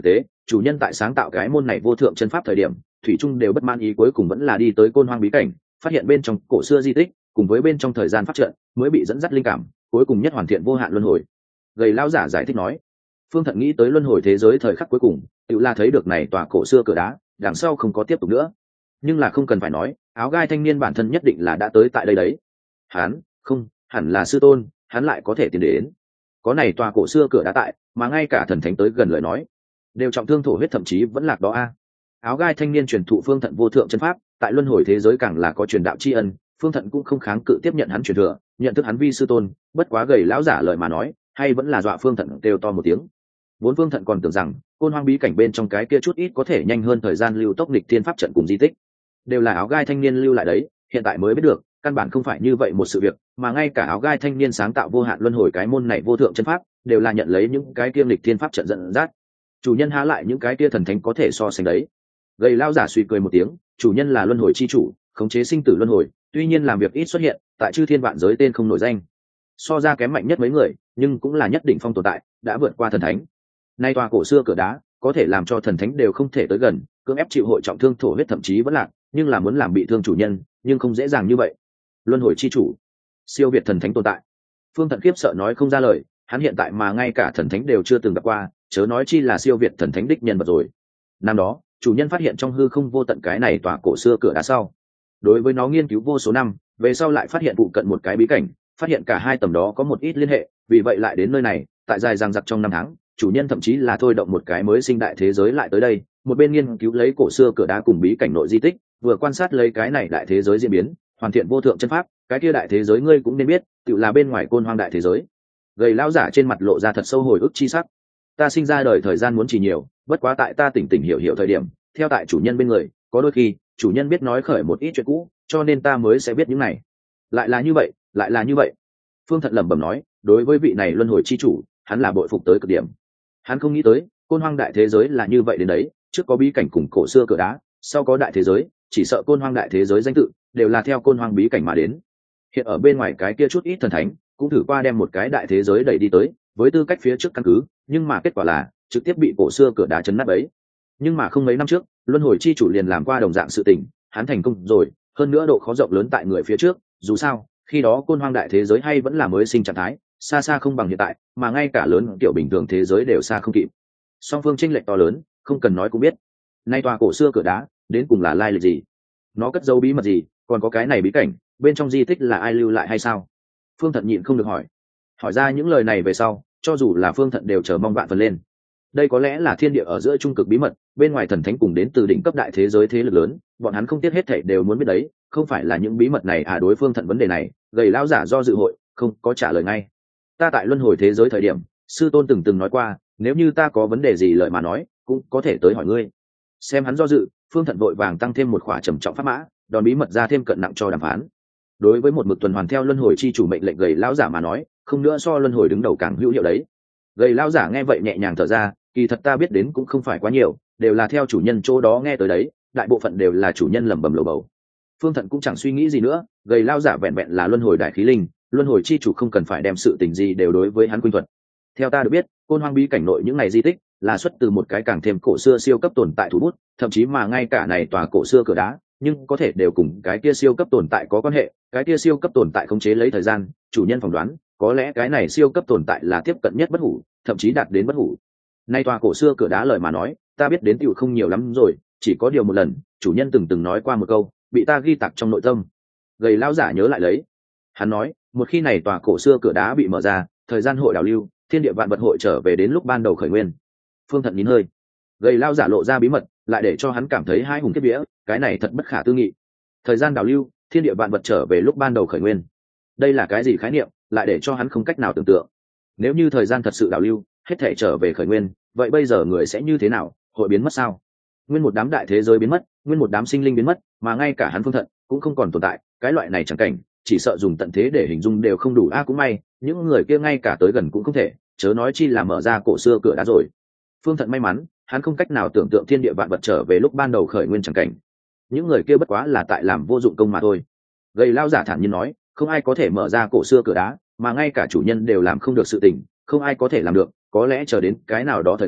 chủ nhân tại sáng tạo cái môn này vô thượng chân pháp thời điểm thủy trung đều bất man ý, cuối cùng vẫn là đi tới côn hoang bí cảnh, phát hiện bên trong cổ xưa di tích cùng với bên trong thời gian phát trận mới bị dẫn dắt linh cảm, cuối cùng nhất hoàn thiện vô hạn luân hồi. Gầy lão giả giải thích nói. Phương Thận nghĩ tới luân hồi thế giới thời khắc cuối cùng, tự là thấy được này tòa cổ xưa cửa đá, đằng sau không có tiếp tục nữa. Nhưng là không cần phải nói, áo gai thanh niên bản thân nhất định là đã tới tại đây đấy. Hắn, không, hẳn là sư tôn, hắn lại có thể tiến đến. Có này tòa cổ xưa cửa đá tại, mà ngay cả thần thánh tới gần lời nói, đều trọng thương thổ huyết, thậm chí vẫn lạc đó a. Áo gai thanh niên truyền thụ Phương Thận vô thượng chân pháp, tại luân hồi thế giới càng là có truyền đạo tri ân, Phương Thận cũng không kháng cự tiếp nhận hắn truyền thừa, nhận thức hắn vi sư tôn, bất quá gầy lão giả lời mà nói, hay vẫn là dọa Phương Thận kêu to một tiếng. Vốn Phương Thận còn tưởng rằng côn hoang bí cảnh bên trong cái kia chút ít có thể nhanh hơn thời gian lưu tốc nghịch thiên pháp trận cùng di tích đều là áo gai thanh niên lưu lại đấy, hiện tại mới biết được căn bản không phải như vậy một sự việc, mà ngay cả áo gai thanh niên sáng tạo vô hạn luân hồi cái môn này vô thượng chân pháp đều là nhận lấy những cái kia nghịch thiên pháp trận dẫn dắt. Chủ nhân há lại những cái kia thần thánh có thể so sánh đấy. Gầy lao giả suy cười một tiếng, chủ nhân là luân hồi chi chủ, khống chế sinh tử luân hồi, tuy nhiên làm việc ít xuất hiện, tại chư thiên vạn giới tên không nổi danh, so ra kém mạnh nhất mấy người, nhưng cũng là nhất định phong tồn tại, đã vượt qua thần thánh. Nay tòa cổ xưa cửa đá có thể làm cho thần thánh đều không thể tới gần, cưỡng ép chịu hội trọng thương thổ huyết thậm chí vẫn lạc, nhưng là muốn làm bị thương chủ nhân, nhưng không dễ dàng như vậy. Luân hồi chi chủ, siêu việt thần thánh tồn tại. Phương Thận khiếp sợ nói không ra lời, hắn hiện tại mà ngay cả thần thánh đều chưa từng gặp qua, chớ nói chi là siêu việt thần thánh đích nhân vật rồi. Năm đó, chủ nhân phát hiện trong hư không vô tận cái này tòa cổ xưa cửa đá sau, đối với nó nghiên cứu vô số năm, về sau lại phát hiện phụ cận một cái bí cảnh, phát hiện cả hai tầm đó có một ít liên hệ, vì vậy lại đến nơi này, tại dài dằng dặc trong năm tháng, chủ nhân thậm chí là thôi động một cái mới sinh đại thế giới lại tới đây, một bên nghiên cứu lấy cổ xưa cửa đá cùng bí cảnh nội di tích, vừa quan sát lấy cái này đại thế giới diễn biến, hoàn thiện vô thượng chân pháp, cái kia đại thế giới ngươi cũng nên biết, tự là bên ngoài côn hoang đại thế giới. Gầy lão giả trên mặt lộ ra thật sâu hồi ức chi sắc. Ta sinh ra đời thời gian muốn chỉ nhiều, bất quá tại ta tỉnh tỉnh hiểu hiểu thời điểm, theo tại chủ nhân bên người, có đôi khi chủ nhân biết nói khởi một ít chuyện cũ, cho nên ta mới sẽ biết những này. Lại là như vậy, lại là như vậy. Phương Thận lẩm bẩm nói, đối với vị này luân hồi chi chủ, hắn là bội phục tới cực điểm. Hắn không nghĩ tới côn hoang đại thế giới là như vậy đến đấy, trước có bí cảnh cùng cổ xưa cửa đá, sau có đại thế giới, chỉ sợ côn hoang đại thế giới danh tự đều là theo côn hoang bí cảnh mà đến. Hiện ở bên ngoài cái kia chút ít thần thánh cũng thử qua đem một cái đại thế giới đẩy đi tới với tư cách phía trước căn cứ, nhưng mà kết quả là trực tiếp bị cổ xưa cửa đá chấn nát ấy. Nhưng mà không mấy năm trước, luân hồi chi chủ liền làm qua đồng dạng sự tình, hắn thành công rồi, hơn nữa độ khó rộng lớn tại người phía trước, dù sao khi đó côn hoang đại thế giới hay vẫn là mới sinh trạng thái, xa xa không bằng hiện tại, mà ngay cả lớn kiểu bình thường thế giới đều xa không kịp. Song phương chênh lệch to lớn, không cần nói cũng biết. Nay tòa cổ xưa cửa đá đến cùng là lai lịch gì, nó cất giấu bí mật gì, còn có cái này bí cảnh bên trong di tích là ai lưu lại hay sao? Phương Thận nhịn không được hỏi. Hỏi ra những lời này về sau, cho dù là Phương Thận đều chờ mong vạn phần lên. Đây có lẽ là thiên địa ở giữa trung cực bí mật, bên ngoài thần thánh cùng đến từ đỉnh cấp đại thế giới thế lực lớn, bọn hắn không tiếc hết thảy đều muốn biết đấy, không phải là những bí mật này à? Đối Phương Thận vấn đề này, gầy lão giả do dự hội, không có trả lời ngay. Ta tại luân hồi thế giới thời điểm, sư tôn từng từng nói qua, nếu như ta có vấn đề gì lời mà nói, cũng có thể tới hỏi ngươi. Xem hắn do dự, Phương Thận vội vàng tăng thêm một khỏa trầm trọng pháp mã, đòn bí mật ra thêm cận nặng cho đàm phán. Đối với một mực tuần hoàn theo luân hồi chi chủ mệnh lệnh gầy lão giả mà nói, không nữa so luân hồi đứng đầu càng hữu hiệu đấy. Gầy lão giả nghe vậy nhẹ nhàng thở ra, kỳ thật ta biết đến cũng không phải quá nhiều, đều là theo chủ nhân chỗ đó nghe tới đấy, đại bộ phận đều là chủ nhân lẩm bẩm lầu bầu. Phương Thận cũng chẳng suy nghĩ gì nữa, gầy lão giả vẹn vẹn là luân hồi đại khí linh, luân hồi chi chủ không cần phải đem sự tình gì đều đối với hắn quynh thuật. Theo ta được biết, côn hoang bí cảnh nội những ngày di tích là xuất từ một cái càng thêm cổ xưa siêu cấp tồn tại thủ bút, thậm chí mà ngay cả này tòa cổ xưa cửa đá, nhưng có thể đều cùng cái kia siêu cấp tồn tại có quan hệ, cái kia siêu cấp tồn tại khống chế lấy thời gian, chủ nhân phỏng đoán, có lẽ cái này siêu cấp tồn tại là tiếp cận nhất bất hủ, thậm chí đạt đến bất hủ. Nay tòa cổ xưa cửa đá lời mà nói, ta biết đến tiểu không nhiều lắm rồi, chỉ có điều một lần, chủ nhân từng từng nói qua một câu, bị ta ghi tạc trong nội tâm. Gầy lão giả nhớ lại lấy. Hắn nói, một khi này tòa cổ xưa cửa đá bị mở ra, thời gian hội đảo lưu, thiên địa vạn vật hội trở về đến lúc ban đầu khởi nguyên. Phương Thận nín hơi. Gầy lão giả lộ ra bí mật, lại để cho hắn cảm thấy hai hùng kiếp vía, cái này thật bất khả tư nghị. Thời gian đảo lưu, thiên địa vạn vật trở về lúc ban đầu khởi nguyên. Đây là cái gì khái niệm, lại để cho hắn không cách nào tưởng tượng. Nếu như thời gian thật sự đảo lưu, hết thể trở về khởi nguyên, vậy bây giờ người sẽ như thế nào, hội biến mất sao? Nguyên một đám đại thế giới biến mất, nguyên một đám sinh linh biến mất, mà ngay cả hắn Phương Thận cũng không còn tồn tại, cái loại này chẳng cảnh, chỉ sợ dùng tận thế để hình dung đều không đủ. A cũng may, những người kia ngay cả tới gần cũng không thể, chớ nói chi là mở ra cổ xưa cửa đá rồi. Phương Thận may mắn, hắn không cách nào tưởng tượng thiên địa vạn vật trở về lúc ban đầu khởi nguyên chẳng cảnh. Những người kia bất quá là tại làm vô dụng công mà thôi. Gầy lão giả thản nhiên nói, không ai có thể mở ra cổ xưa cửa đá, mà ngay cả chủ nhân đều làm không được sự tình, không ai có thể làm được, có lẽ chờ đến cái nào đó thời khắc,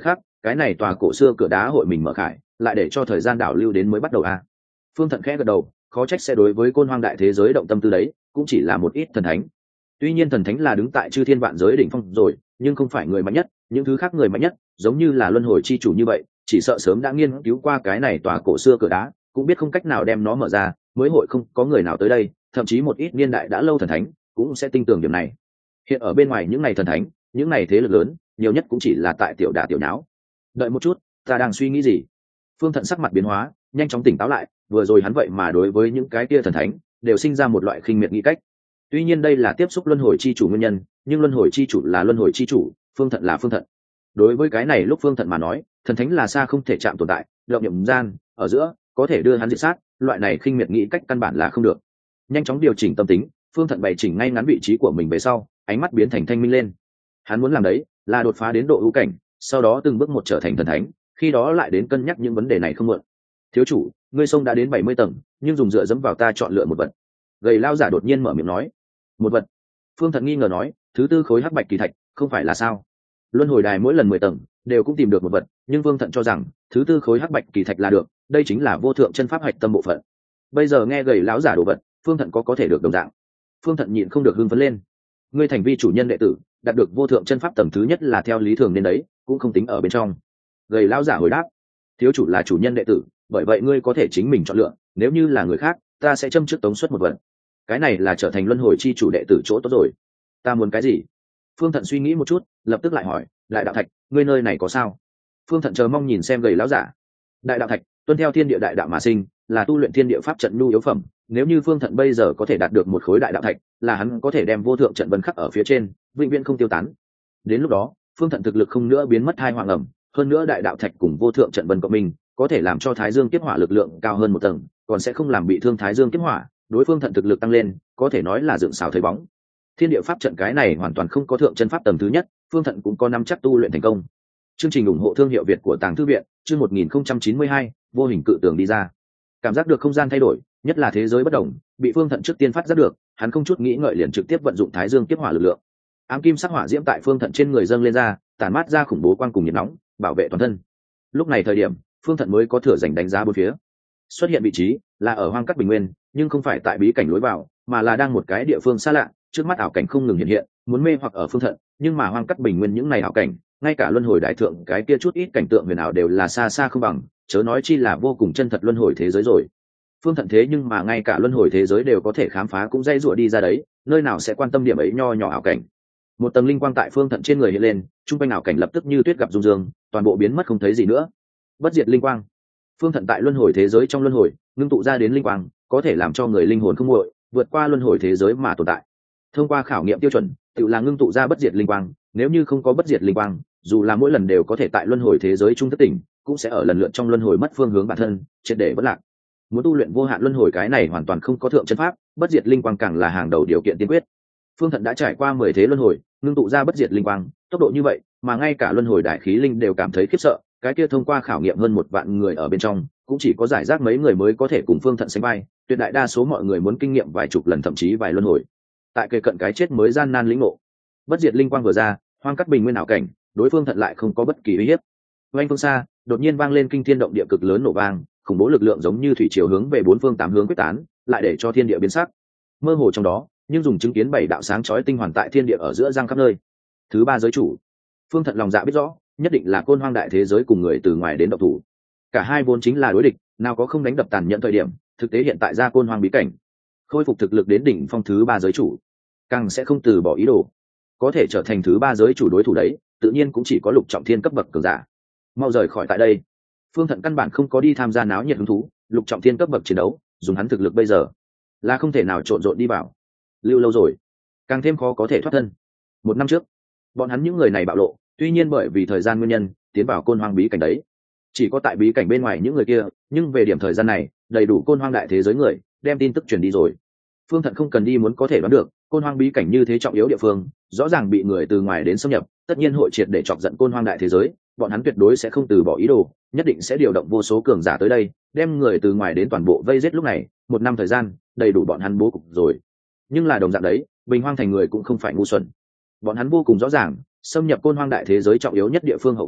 cái này tòa cổ xưa cửa đá hội mình mở khải lại để cho thời gian đảo lưu đến mới bắt đầu à. Phương Thận khẽ gật đầu, khó trách sẽ đối với côn hoang đại thế giới động tâm tư đấy, cũng chỉ là một ít thần thánh. Tuy nhiên thần thánh là đứng tại chư thiên vạn giới đỉnh phong rồi, nhưng không phải người mạnh nhất, những thứ khác người mạnh nhất giống như là luân hồi chi chủ như vậy, chỉ sợ sớm đã nghiên cứu qua cái này tòa cổ xưa cửa đá, cũng biết không cách nào đem nó mở ra, mới hội không có người nào tới đây, thậm chí một ít niên đại đã lâu thần thánh cũng sẽ tin tưởng điểm này. Hiện ở bên ngoài những này thần thánh, những này thế lực lớn, nhiều nhất cũng chỉ là tại tiểu đả tiểu nháo. Đợi một chút, ta đang suy nghĩ gì? Phương Thận sắc mặt biến hóa, nhanh chóng tỉnh táo lại, vừa rồi hắn vậy mà đối với những cái kia thần thánh đều sinh ra một loại khinh miệt nghĩ cách. Tuy nhiên đây là tiếp xúc luân hồi chi chủ nguyên nhân, nhưng luân hồi chi chủ là luân hồi chi chủ, Phương Thận là Phương Thận. Đối với cái này lúc Phương Thận mà nói, thần thánh là xa không thể chạm tồn tại, động niệm gian ở giữa có thể đưa hắn diệt sát, loại này khinh miệt nghĩ cách căn bản là không được. Nhanh chóng điều chỉnh tâm tính, Phương Thận bày chỉnh ngay ngắn vị trí của mình về sau, ánh mắt biến thành thanh minh lên. Hắn muốn làm đấy là đột phá đến độ ưu cảnh, sau đó từng bước một trở thành thần thánh, khi đó lại đến cân nhắc những vấn đề này không muộn. Thiếu chủ, ngươi sông đã đến bảy mươi tầng, nhưng dùng dựa dẫm vào ta chọn lựa một vật. Gầy lao giả đột nhiên mở miệng nói. Một vật? Phương Thận nghi ngờ nói, thứ tư khối hắc bạch kỳ thạch, không phải là sao? Luân hồi đài mỗi lần mười tầng đều cũng tìm được một vật, nhưng Phương Thận cho rằng thứ tư khối hắc bạch kỳ thạch là được, đây chính là vô thượng chân pháp hạch tâm bộ phận. Bây giờ nghe gầy lão giả đồ vật, Phương Thận có có thể được đồng dạng. Phương Thận nhịn không được hưng phấn lên. Ngươi thành vi chủ nhân đệ tử, đạt được vô thượng chân pháp tầng thứ nhất là theo lý thường nên đấy, cũng không tính ở bên trong. Gầy lão giả hồi đáp, thiếu chủ là chủ nhân đệ tử, bởi vậy ngươi có thể chính mình chọn lựa, nếu như là người khác ta sẽ châm trước tống suất một vật. Cái này là trở thành luân hồi chi chủ đệ tử chỗ tốt rồi. Ta muốn cái gì? Phương Thận suy nghĩ một chút, lập tức lại hỏi, đại đạo thạch, ngươi nơi này có sao? Phương Thận chờ mong nhìn xem gầy lão giả. Đại đạo thạch tuân theo thiên địa đại đạo mà sinh, là tu luyện thiên địa pháp trận nhu yếu phẩm, nếu như Phương Thận bây giờ có thể đạt được một khối đại đạo thạch, là hắn có thể đem vô thượng trận vân khắc ở phía trên, vĩnh viễn không tiêu tán. Đến lúc đó Phương Thận thực lực không nữa biến mất hai hoàng ẩm, hơn nữa đại đạo thạch cùng vô thượng trận vân cộng mình có thể làm cho thái dương kiếp hỏa lực lượng cao hơn một tầng, còn sẽ không làm bị thương thái dương kiếp hỏa, đối phương Thận thực lực tăng lên có thể nói là dựng xào thấy bóng. Thiên địa pháp trận cái này hoàn toàn không có thượng chân pháp tầng thứ nhất, Phương Thận cũng có nắm chắc tu luyện thành công. Chương trình ủng hộ thương hiệu Việt của Tàng Thư viện, chương một nghìn không trăm chín mươi hai, vô hình cự tường đi ra. Cảm giác được không gian thay đổi, nhất là thế giới bất động, bị Phương Thận trước tiên phát giác được, hắn không chút nghĩ ngợi liền trực tiếp vận dụng thái dương kiếp hỏa lực lượng. Ám kim sắc hỏa diễm tại Phương Thận trên người dâng lên ra, tản mát ra khủng bố quang cùng nhiệt nóng, bảo vệ toàn thân. Lúc này thời điểm, Phương Thận mới có thừa dành đánh giá bốn phía. Xuất hiện vị trí là ở Hoang Cắt Bình Nguyên, nhưng không phải tại bí cảnh lối vào, mà là đang một cái địa phương xa lạ, trước mắt ảo cảnh không ngừng hiện hiện, muốn mê hoặc ở Phương Thận, nhưng mà Hoang Cắt Bình Nguyên những này ảo cảnh, ngay cả luân hồi đại thượng cái kia chút ít cảnh tượng huyền ảo đều là xa xa không bằng, chớ nói chi là vô cùng chân thật luân hồi thế giới rồi. Phương Thận thế nhưng mà ngay cả luân hồi thế giới đều có thể khám phá cũng dây dụa đi ra đấy, nơi nào sẽ quan tâm điểm ấy nho nhỏ ảo cảnh. Một tầng linh quang tại Phương Thận trên người hiện lên, trung quanh ảo cảnh lập tức như tuyết gặp dung dương, toàn bộ biến mất không thấy gì nữa. Bất diệt linh quang. Phương Thận tại luân hồi thế giới trong luân hồi, ngưng tụ ra đến linh quang, có thể làm cho người linh hồn không nguội, vượt qua luân hồi thế giới mà tồn tại. Thông qua khảo nghiệm tiêu chuẩn, tự là ngưng tụ ra bất diệt linh quang, nếu như không có bất diệt linh quang, dù là mỗi lần đều có thể tại luân hồi thế giới trung thất tỉnh, cũng sẽ ở lần lượt trong luân hồi mất phương hướng bản thân, triệt để bất lạc. Muốn tu luyện vô hạn luân hồi cái này hoàn toàn không có thượng chân pháp, bất diệt linh quang càng là hàng đầu điều kiện tiên quyết. Phương Thận đã trải qua mười thế luân hồi, ngưng tụ ra bất diệt linh quang, tốc độ như vậy, mà ngay cả luân hồi đại khí linh đều cảm thấy khiếp sợ, cái kia thông qua khảo nghiệm hơn một vạn người ở bên trong, cũng chỉ có giải rác mấy người mới có thể cùng Phương Thận sánh vai, tuyệt đại đa số mọi người muốn kinh nghiệm vài chục lần thậm chí vài luân hồi. Tại kề cận cái chết mới gian nan lĩnh ngộ. Bất diệt linh quang vừa ra, Hoang Cắt Bình Nguyên ảo cảnh, đối phương Thận lại không có bất kỳ uy hiếp. Oanh phương xa, đột nhiên vang lên kinh thiên động địa cực lớn nổ vang, khủng bố lực lượng giống như thủy triều hướng về bốn phương tám hướng quyết tán, lại để cho thiên địa biến sắc. Mơ hồ trong đó, nhưng dùng chứng kiến bảy đạo sáng chói tinh hoàn tại thiên địa ở giữa giang khắp nơi. Thứ ba giới chủ. Phương Thận lòng dạ biết rõ, nhất định là Côn Hoang đại thế giới cùng người từ ngoài đến độc thủ. Cả hai vốn chính là đối địch, nào có không đánh đập tàn nhẫn thời điểm, thực tế hiện tại ra Côn Hoang bí cảnh, khôi phục thực lực đến đỉnh phong thứ ba giới chủ, càng sẽ không từ bỏ ý đồ. Có thể trở thành thứ ba giới chủ đối thủ đấy, tự nhiên cũng chỉ có Lục Trọng Thiên cấp bậc cường giả. Mau rời khỏi tại đây. Phương Thận căn bản không có đi tham gia náo nhiệt hứng thú, Lục Trọng Thiên cấp bậc chiến đấu, dùng hắn thực lực bây giờ, là không thể nào trộn rộn đi vào. Lưu lâu rồi, càng thêm khó có thể thoát thân. Một năm trước, bọn hắn những người này bạo lộ, tuy nhiên bởi vì thời gian nguyên nhân, tiến vào Côn Hoang bí cảnh đấy. Chỉ có tại bí cảnh bên ngoài những người kia, nhưng về điểm thời gian này, đầy đủ Côn Hoang đại thế giới người, đem tin tức truyền đi rồi. Phương Thận không cần đi muốn có thể đoán được, Côn Hoang bí cảnh như thế trọng yếu địa phương, rõ ràng bị người từ ngoài đến xâm nhập, tất nhiên hội triệt để chọc giận Côn Hoang đại thế giới, bọn hắn tuyệt đối sẽ không từ bỏ ý đồ, nhất định sẽ điều động vô số cường giả tới đây, đem người từ ngoài đến toàn bộ vây giết. Lúc này, một năm thời gian, đầy đủ bọn hắn bố cục rồi. Nhưng là đồng dạng đấy, Bình Hoang thành người cũng không phải ngu xuẩn. Bọn hắn vô cùng rõ ràng, xâm nhập Côn Hoang đại thế giới trọng yếu nhất địa phương hậu quả,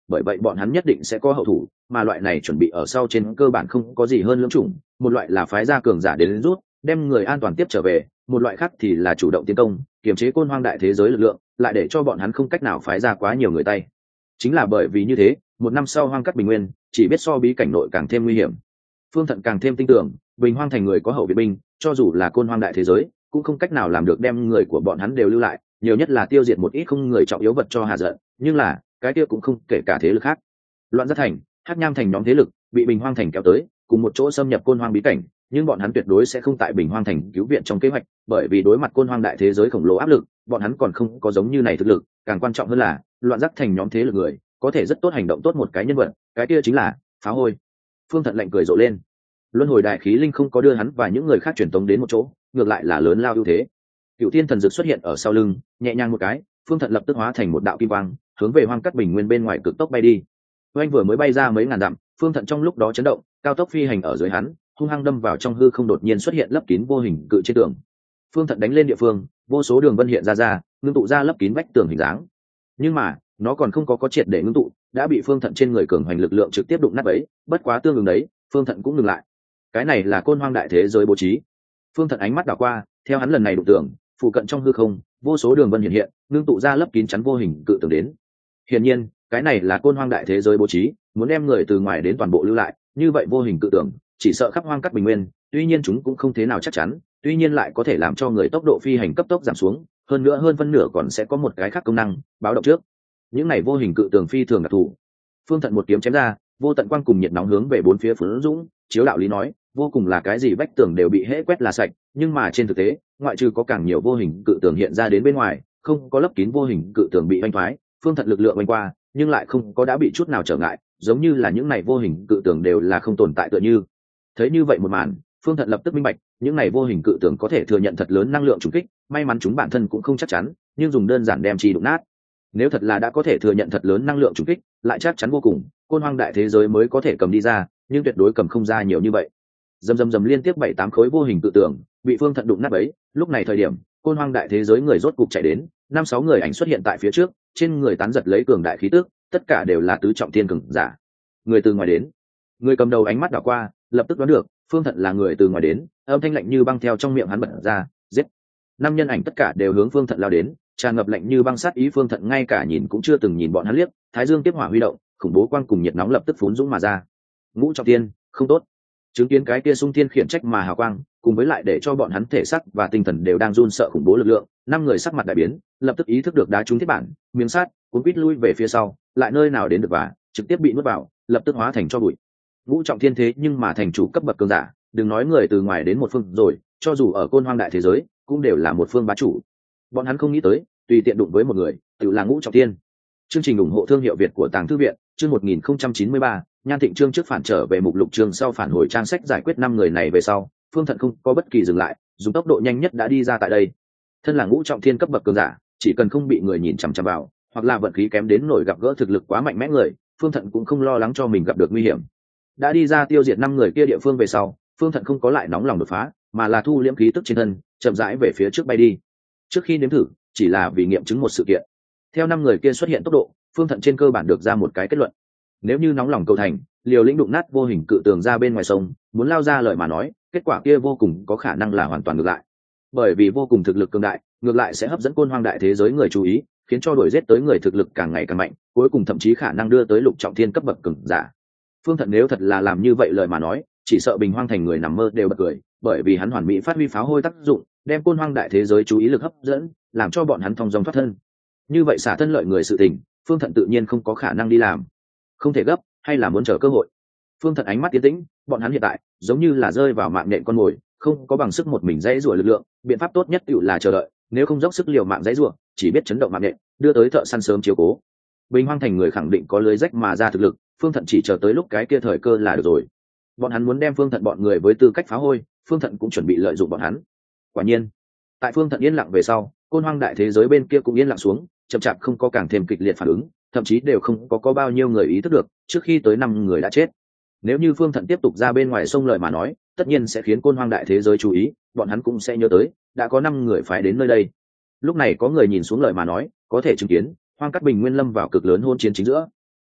bởi vậy bọn hắn nhất định sẽ có hậu thủ, mà loại này chuẩn bị ở sau trên cơ bản không có gì hơn lưỡng chủng, một loại là phái ra cường giả đến, đến rút đem người an toàn tiếp trở về, một loại khác thì là chủ động tiến công kiềm chế côn hoang đại thế giới lực lượng, lại để cho bọn hắn không cách nào phái ra quá nhiều người tay. Chính là bởi vì như thế, một năm sau Hoang Cắt Bình Nguyên chỉ biết so bí cảnh nội càng thêm nguy hiểm. Phương Thận càng thêm tin tưởng Bình Hoang thành người có hậu viện binh, cho dù là côn hoang đại thế giới cũng không cách nào làm được đem người của bọn hắn đều lưu lại, nhiều nhất là tiêu diệt một ít không người trọng yếu vật cho hạ giận, nhưng là cái kia cũng không kể cả thế lực khác. Loạn Giác thành, Hắc Nham thành nhóm thế lực bị Bình Hoang thành kéo tới cùng một chỗ xâm nhập côn hoang bí cảnh, nhưng bọn hắn tuyệt đối sẽ không tại Bình Hoang thành cứu viện trong kế hoạch, bởi vì đối mặt côn hoang đại thế giới khổng lồ áp lực, bọn hắn còn không có giống như này thực lực, càng quan trọng hơn là Loạn Giác thành nhóm thế lực người có thể rất tốt hành động tốt một cái nhân vật, cái kia chính là Phá Hôi. Phương Thận lạnh cười rộ lên. Luân hồi đại khí linh không có đưa hắn và những người khác truyền tống đến một chỗ, ngược lại là lớn lao ưu thế. Cựu Thiên thần dược xuất hiện ở sau lưng, nhẹ nhàng một cái, Phương Thận lập tức hóa thành một đạo kim quang, hướng về Hoang Cắt Bình Nguyên bên ngoài cực tốc bay đi. Oanh vừa mới bay ra mấy ngàn dặm, Phương Thận trong lúc đó chấn động, cao tốc phi hành ở dưới hắn, hung hăng đâm vào trong hư không, đột nhiên xuất hiện lấp kín vô hình cự trên tường. Phương Thận đánh lên địa phương, vô số đường vân hiện ra ra, ngưng tụ ra lấp kín vách tường hình dáng. Nhưng mà nó còn không có có triệt để ngưng tụ, đã bị Phương Thận trên người cường hoành lực lượng trực tiếp đụng nát ấy. Bất quá tương ứng đấy, Phương Thận cũng ngừng lại. Cái này là côn hoang đại thế giới bố trí. Phương Thận ánh mắt đảo qua, theo hắn lần này đụng tưởng, phụ cận trong hư không vô số đường vân hiện hiện, ngưng tụ ra lấp kín chắn vô hình cự tường đến. Hiển nhiên cái này là côn hoang đại thế giới bố trí, muốn đem người từ ngoài đến toàn bộ lưu lại, như vậy vô hình cự tường chỉ sợ khắp Hoang Cắt Bình Nguyên, tuy nhiên chúng cũng không thế nào chắc chắn, tuy nhiên lại có thể làm cho người tốc độ phi hành cấp tốc giảm xuống, hơn nữa hơn phân nửa còn sẽ có một cái khác công năng báo động trước. Những này vô hình cự tường phi thường đặc thù. Phương Thận một kiếm chém ra, vô tận quang cùng nhiệt nóng hướng về bốn phía phấn dũng, chiếu đạo lý nói vô cùng là cái gì vách tường đều bị hễ quét là sạch, nhưng mà trên thực tế ngoại trừ có càng nhiều vô hình cự tường hiện ra đến bên ngoài, không có lấp kín vô hình cự tường bị oanh thoái. Phương Thận lực lượng oanh qua nhưng lại không có đã bị chút nào trở ngại, giống như là những này vô hình cự tường đều là không tồn tại tựa như. Thấy như vậy một màn, Phương Thận lập tức minh bạch, những này vô hình cự tường có thể thừa nhận thật lớn năng lượng trùng kích, may mắn chúng bản thân cũng không chắc chắn, nhưng dùng đơn giản đem chi đụng nát. Nếu thật là đã có thể thừa nhận thật lớn năng lượng trùng kích, lại chắc chắn vô cùng, côn hoang đại thế giới mới có thể cầm đi ra, nhưng tuyệt đối cầm không ra nhiều như vậy. Dầm dầm dầm liên tiếp bảy tám khối vô hình cự tường bị Phương Thận đụng nát ấy. Lúc này thời điểm, côn hoang đại thế giới người rốt cục chạy đến, năm sáu người ảnh xuất hiện tại phía trước, trên người tán giật lấy cường đại khí tức, tất cả đều là tứ trọng thiên cường giả. Người từ ngoài đến, người cầm đầu ánh mắt đảo qua, lập tức đoán được Phương Thận là người từ ngoài đến, âm thanh lạnh như băng theo trong miệng hắn bật ra, giết. Năm nhân ảnh tất cả đều hướng Phương Thận lao đến, tràn ngập lạnh như băng sát ý. Phương Thận ngay cả nhìn cũng chưa từng nhìn bọn hắn liếc, thái dương tiếp hỏa huy động, khủng bố quang cùng nhiệt nóng lập tức phún dũng mà ra. Ngũ trọng thiên, không tốt. Chứng kiến cái kia sung thiên khiển trách mà hào quang, cùng với lại để cho bọn hắn thể xác và tinh thần đều đang run sợ khủng bố lực lượng, năm người sắc mặt đại biến, lập tức ý thức được đá trúng thiết bản, miếng sát, cuốn quít lui về phía sau, lại nơi nào đến được và trực tiếp bị nuốt vào, lập tức hóa thành cho bụi. Ngũ trọng thiên thế nhưng mà thành chủ cấp bậc cường giả, đừng nói người từ ngoài đến một phương rồi, cho dù ở côn hoang đại thế giới, cũng đều là một phương bá chủ. Bọn hắn không nghĩ tới, tùy tiện đụng với một người, tự là ngũ trọng thiên. Chương trình ủng hộ thương hiệu Việt của Tàng Thư viện, chương một nghìn không trăm chín mươi ba, Nhan Thịnh chương trước phản trở về mục lục chương sau phản hồi trang sách giải quyết năm người này về sau, Phương Thận không có bất kỳ dừng lại, dùng tốc độ nhanh nhất đã đi ra tại đây. Thân là ngũ trọng thiên cấp bậc cường giả, chỉ cần không bị người nhìn chằm chằm vào, hoặc là vận khí kém đến nổi gặp gỡ thực lực quá mạnh mẽ người, Phương Thận cũng không lo lắng cho mình gặp được nguy hiểm. Đã đi ra tiêu diệt năm người kia địa phương về sau, Phương Thận không có lại nóng lòng đột phá, mà là thu liễm khí tức trên thân, chậm rãi về phía trước bay đi. Trước khi nếm thử, chỉ là vì nghiệm chứng một sự kiện. Theo năm người kia xuất hiện tốc độ, Phương Thận trên cơ bản được ra một cái kết luận. Nếu như nóng lòng cầu thành, liều lĩnh đụng nát vô hình cự tường ra bên ngoài sông, muốn lao ra lời mà nói, kết quả kia vô cùng có khả năng là hoàn toàn ngược lại. Bởi vì vô cùng thực lực cường đại, ngược lại sẽ hấp dẫn côn hoang đại thế giới người chú ý, khiến cho đuổi giết tới người thực lực càng ngày càng mạnh, cuối cùng thậm chí khả năng đưa tới lục trọng thiên cấp bậc cường giả. Phương Thận nếu thật là làm như vậy lời mà nói, chỉ sợ Bình Hoang thành người nằm mơ đều bật cười, bởi vì hắn hoàn mỹ phát huy pháo hôi tác dụng, đem côn hoang đại thế giới chú ý lực hấp dẫn, làm cho bọn hắn thông dong thoát thân. Như vậy xả thân lợi người sự tình, Phương Thận tự nhiên không có khả năng đi làm. Không thể gấp, hay là muốn chờ cơ hội. Phương Thận ánh mắt tiến tĩnh, bọn hắn hiện tại giống như là rơi vào mạng nhện con mồi, không có bằng sức một mình dãy rủa lực lượng, biện pháp tốt nhất tựu là chờ đợi, nếu không dốc sức liều mạng dãy rủa, chỉ biết chấn động mạng nhện, đưa tới thợ săn sớm chiếu cố. Bình Hoang thành người khẳng định có lưới rách mà ra thực lực, Phương Thận chỉ chờ tới lúc cái kia thời cơ là được rồi. Bọn hắn muốn đem Phương Thận bọn người với tư cách phá hôi, Phương Thận cũng chuẩn bị lợi dụng bọn hắn. Quả nhiên, tại Phương Thận yên lặng về sau, côn hoang đại thế giới bên kia cũng yên lặng xuống, chậm chạp không có càng thêm kịch liệt phản ứng, thậm chí đều không có có bao nhiêu người ý thức được trước khi tới năm người đã chết. Nếu như Phương Thận tiếp tục ra bên ngoài sông lời mà nói, tất nhiên sẽ khiến côn hoang đại thế giới chú ý, bọn hắn cũng sẽ nhớ tới đã có năm người phải đến nơi đây. Lúc này có người nhìn xuống lời mà nói, có thể chứng kiến Hoang Cắt Bình Nguyên lâm vào cực lớn hôn chiến chính giữa.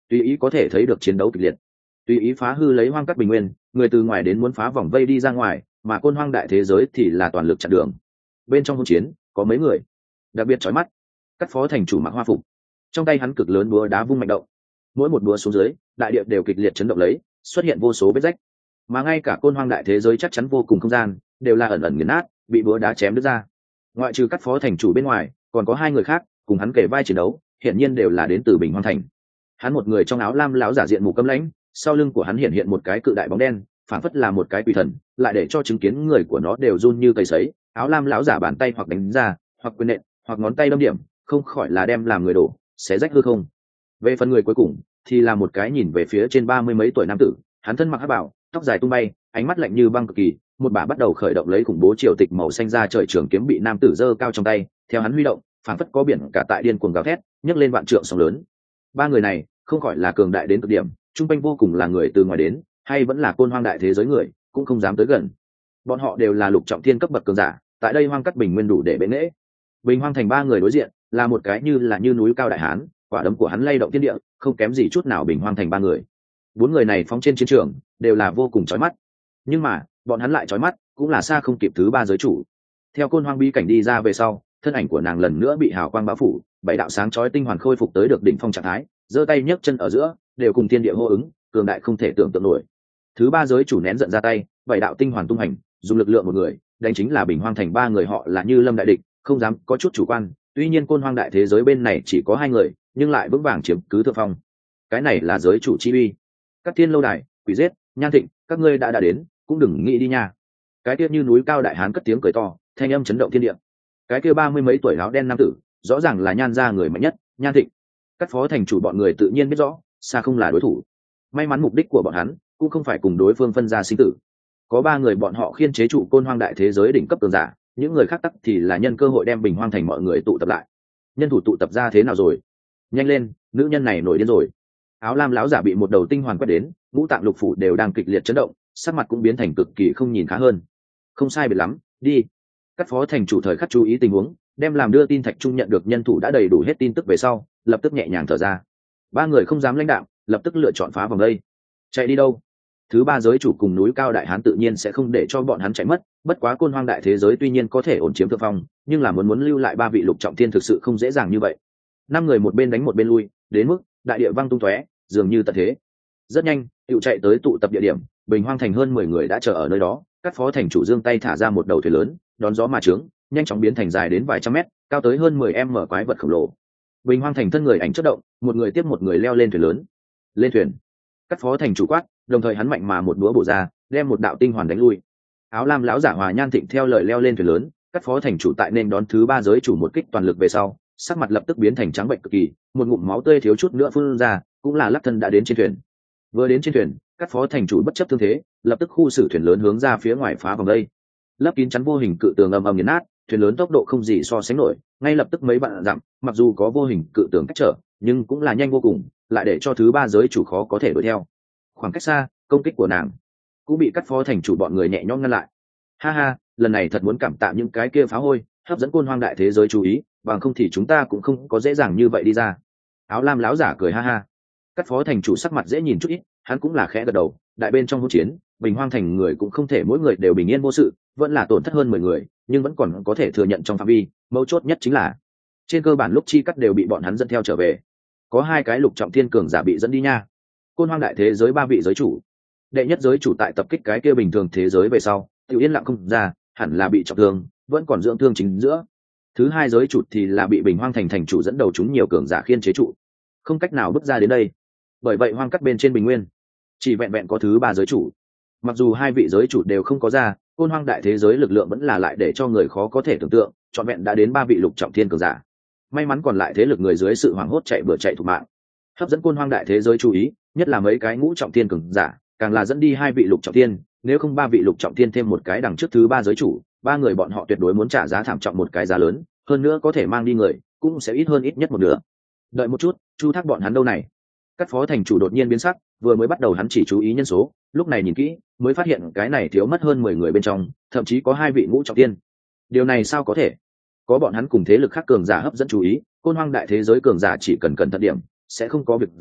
tùy ý có thể thấy được chiến đấu kịch liệt, tùy ý phá hư lấy hoang cắt bình nguyên, người từ ngoài đến muốn phá vòng vây đi ra ngoài, mà côn hoang đại thế giới thì là toàn lực chặn đường. Bên trong hỗn chiến có mấy người đặc biệt chói mắt. Cắt phó thành chủ mặc hoa phục, trong tay hắn cực lớn búa đá vung mạnh động, mỗi một búa xuống dưới đại địa đều kịch liệt chấn động lấy, xuất hiện vô số vết rách, mà ngay cả côn hoang đại thế giới chắc chắn vô cùng không gian đều là ẩn ẩn nghiền nát, bị búa đá chém đứt ra. Ngoại trừ cắt phó thành chủ bên ngoài, còn có hai người khác cùng hắn kể vai chiến đấu, hiển nhiên đều là đến từ Bình Hoang thành. Hắn một người trong áo lam láo giả diện mù cấm lãnh, sau lưng của hắn hiện hiện một cái cự đại bóng đen, phản phất là một cái quỷ thần, lại để cho chứng kiến người của nó đều run như cây sấy. Áo lam láo giả bàn tay hoặc đánh ra, hoặc quyền nện, hoặc ngón tay đâm điểm, không khỏi là đem làm người đổ, xé rách hư không. Về phần người cuối cùng, thì là một cái nhìn về phía trên ba mươi mấy tuổi nam tử, hắn thân mặc hắc bào, tóc dài tung bay, ánh mắt lạnh như băng cực kỳ, một bả bắt đầu khởi động lấy khủng bố triều tịch màu xanh ra trời trường kiếm bị nam tử giơ cao trong tay, theo hắn huy động, phản phất có biển cả tại điên cuồng gào thét, nhấc lên vạn trượng sóng lớn. Ba người này không khỏi là cường đại đến cực điểm, trung quanh vô cùng là người từ ngoài đến, hay vẫn là côn hoang đại thế giới người, cũng không dám tới gần. Bọn họ đều là lục trọng thiên cấp bậc cường giả, tại đây hoang cắt bình nguyên đủ để bệ nghệ. Bình Hoang thành ba người đối diện là một cái như là như núi cao đại hán, quả đấm của hắn lay động thiên địa, không kém gì chút nào Bình Hoang thành ba người. Bốn người này phóng trên chiến trường đều là vô cùng chói mắt, nhưng mà bọn hắn lại chói mắt cũng là xa không kịp thứ ba giới chủ. Theo côn hoang bi cảnh đi ra về sau, thân ảnh của nàng lần nữa bị hào quang bao phủ, bảy đạo sáng chói tinh hoàn khôi phục tới được đỉnh phong trạng thái, giơ tay nhấc chân ở giữa đều cùng thiên địa hô ứng, cường đại không thể tưởng tượng nổi. Thứ ba giới chủ nén giận ra tay, bảy đạo tinh hoàn tung hành, dùng lực lượng một người đánh chính là Bình Hoang thành ba người, họ là như lâm đại địch, không dám có chút chủ quan. Tuy nhiên côn hoang đại thế giới bên này chỉ có hai người, nhưng lại vững vàng chiếm cứ thượng phong. Cái này là giới chủ chi uy. Các thiên lâu đài, quỷ giết, nhan thịnh, các ngươi đã đã đến, cũng đừng nghĩ đi nha. Cái kia như núi cao đại hán cất tiếng cười to, thanh âm chấn động thiên địa. Cái kia ba mươi mấy tuổi áo đen nam tử, rõ ràng là nhan gia người mạnh nhất, nhan thịnh. Các phó thành chủ bọn người tự nhiên biết rõ, xa không là đối thủ. May mắn mục đích của bọn hắn cũng không phải cùng đối phương phân ra sinh tử. Có ba người bọn họ khiên chế trụ côn hoang đại thế giới đỉnh cấp cường giả, những người khác tắc thì là nhân cơ hội đem Bình Hoang thành mọi người tụ tập lại. Nhân thủ tụ tập ra thế nào rồi? Nhanh lên, nữ nhân này nổi điên rồi. Áo lam láo giả bị một đầu tinh hoàn quét đến, ngũ tạng lục phủ đều đang kịch liệt chấn động, sắc mặt cũng biến thành cực kỳ không nhìn khá hơn. Không sai biệt lắm, đi. Các phó thành chủ thời khắc chú ý tình huống, đem làm đưa tin thạch trung nhận được nhân thủ đã đầy đủ hết tin tức về sau, lập tức nhẹ nhàng thở ra. Ba người không dám lãnh đạo, lập tức lựa chọn phá vòng đây. Chạy đi đâu? Thứ ba giới chủ cùng núi cao đại hán tự nhiên sẽ không để cho bọn hắn chạy mất, bất quá côn hoang đại thế giới tuy nhiên có thể ổn chiếm thượng phong, nhưng là muốn muốn lưu lại ba vị lục trọng thiên thực sự không dễ dàng như vậy. Năm người một bên đánh một bên lui, đến mức đại địa vang tung tóe, dường như tận thế. Rất nhanh, hữu chạy tới tụ tập địa điểm, Bình Hoang thành hơn mười người đã chờ ở nơi đó, các phó thành chủ giương tay thả ra một đầu thuyền lớn, đón gió mà trướng, nhanh chóng biến thành dài đến vài trăm mét, cao tới hơn mười mét quái vật khổng lồ. Bình Hoang thành thân người ảnh chớp động, một người tiếp một người leo lên thuyền lớn. Lên thuyền. Các phó thành chủ quát, đồng thời hắn mạnh mà một búa bổ ra, đem một đạo tinh hoàn đánh lui. Áo lam lão giả hòa nhan thịnh theo lời leo lên thuyền lớn, các phó thành chủ tại nên đón thứ ba giới chủ một kích toàn lực về sau, sắc mặt lập tức biến thành trắng bệnh cực kỳ, một ngụm máu tươi thiếu chút nữa phun ra, cũng là lắc thân đã đến trên thuyền. Vừa đến trên thuyền, các phó thành chủ bất chấp thương thế, lập tức khu xử thuyền lớn hướng ra phía ngoài phá vòng đây. Lấp kín chắn vô hình cự tường ầm ầm nghiền nát, thuyền lớn tốc độ không gì so sánh nổi, ngay lập tức mấy bạn dặm, mặc dù có vô hình cự tường cách trở, nhưng cũng là nhanh vô cùng, lại để cho thứ ba giới chủ khó có thể đuổi theo. Khoảng cách xa, công kích của nàng cũng bị các phó thành chủ bọn người nhẹ nhõm ngăn lại. Ha ha, lần này thật muốn cảm tạ những cái kia phá hôi, hấp dẫn côn hoang đại thế giới chú ý, bằng không thì chúng ta cũng không có dễ dàng như vậy đi ra. Áo lam láo giả cười ha ha. Các phó thành chủ sắc mặt dễ nhìn chút ít, hắn cũng là khẽ gật đầu, đại bên trong hỗn chiến, Bình Hoang thành người cũng không thể mỗi người đều bình yên vô sự, vẫn là tổn thất hơn mười người, nhưng vẫn còn có thể thừa nhận trong phạm vi, mấu chốt nhất chính là trên cơ bản lúc chi cắt đều bị bọn hắn dẫn theo trở về. Có hai cái lục trọng thiên cường giả bị dẫn đi nha. Côn hoang đại thế giới ba vị giới chủ, đệ nhất giới chủ tại tập kích cái kia bình thường thế giới về sau tự yên lặng không ra, hẳn là bị trọng thương, vẫn còn dưỡng thương chính giữa. Thứ hai giới chủ thì là bị Bình Hoang thành thành chủ dẫn đầu chúng nhiều cường giả khiên chế trụ, không cách nào bước ra đến đây. Bởi vậy hoang cắt bên trên bình nguyên chỉ vẹn vẹn có thứ ba giới chủ. Mặc dù hai vị giới chủ đều không có ra, côn hoang đại thế giới lực lượng vẫn là lại để cho người khó có thể tưởng tượng, trọn vẹn đã đến ba vị lục trọng thiên cường giả. May mắn còn lại thế lực người dưới sự hoảng hốt chạy bừa chạy thủ mạng, hấp dẫn côn hoang đại thế giới chú ý, nhất là mấy cái ngũ trọng thiên cường giả, càng là dẫn đi hai vị lục trọng thiên. Nếu không ba vị lục trọng thiên thêm một cái đằng trước thứ ba giới chủ, ba người bọn họ tuyệt đối muốn trả giá thảm trọng một cái giá lớn, hơn nữa có thể mang đi người cũng sẽ ít hơn ít nhất một nửa. Đợi một chút, chu thác bọn hắn đâu này? Các phó thành chủ đột nhiên biến sắc, vừa mới bắt đầu hắn chỉ chú ý nhân số, lúc này nhìn kỹ mới phát hiện cái này thiếu mất hơn mười người bên trong, thậm chí có hai vị ngũ trọng thiên. Điều này sao có thể? Có bọn hắn cùng thế lực khác cường giả hấp dẫn chú ý, côn hoang đại thế giới cường giả chỉ cần cẩn thận điểm sẽ không có việc gì,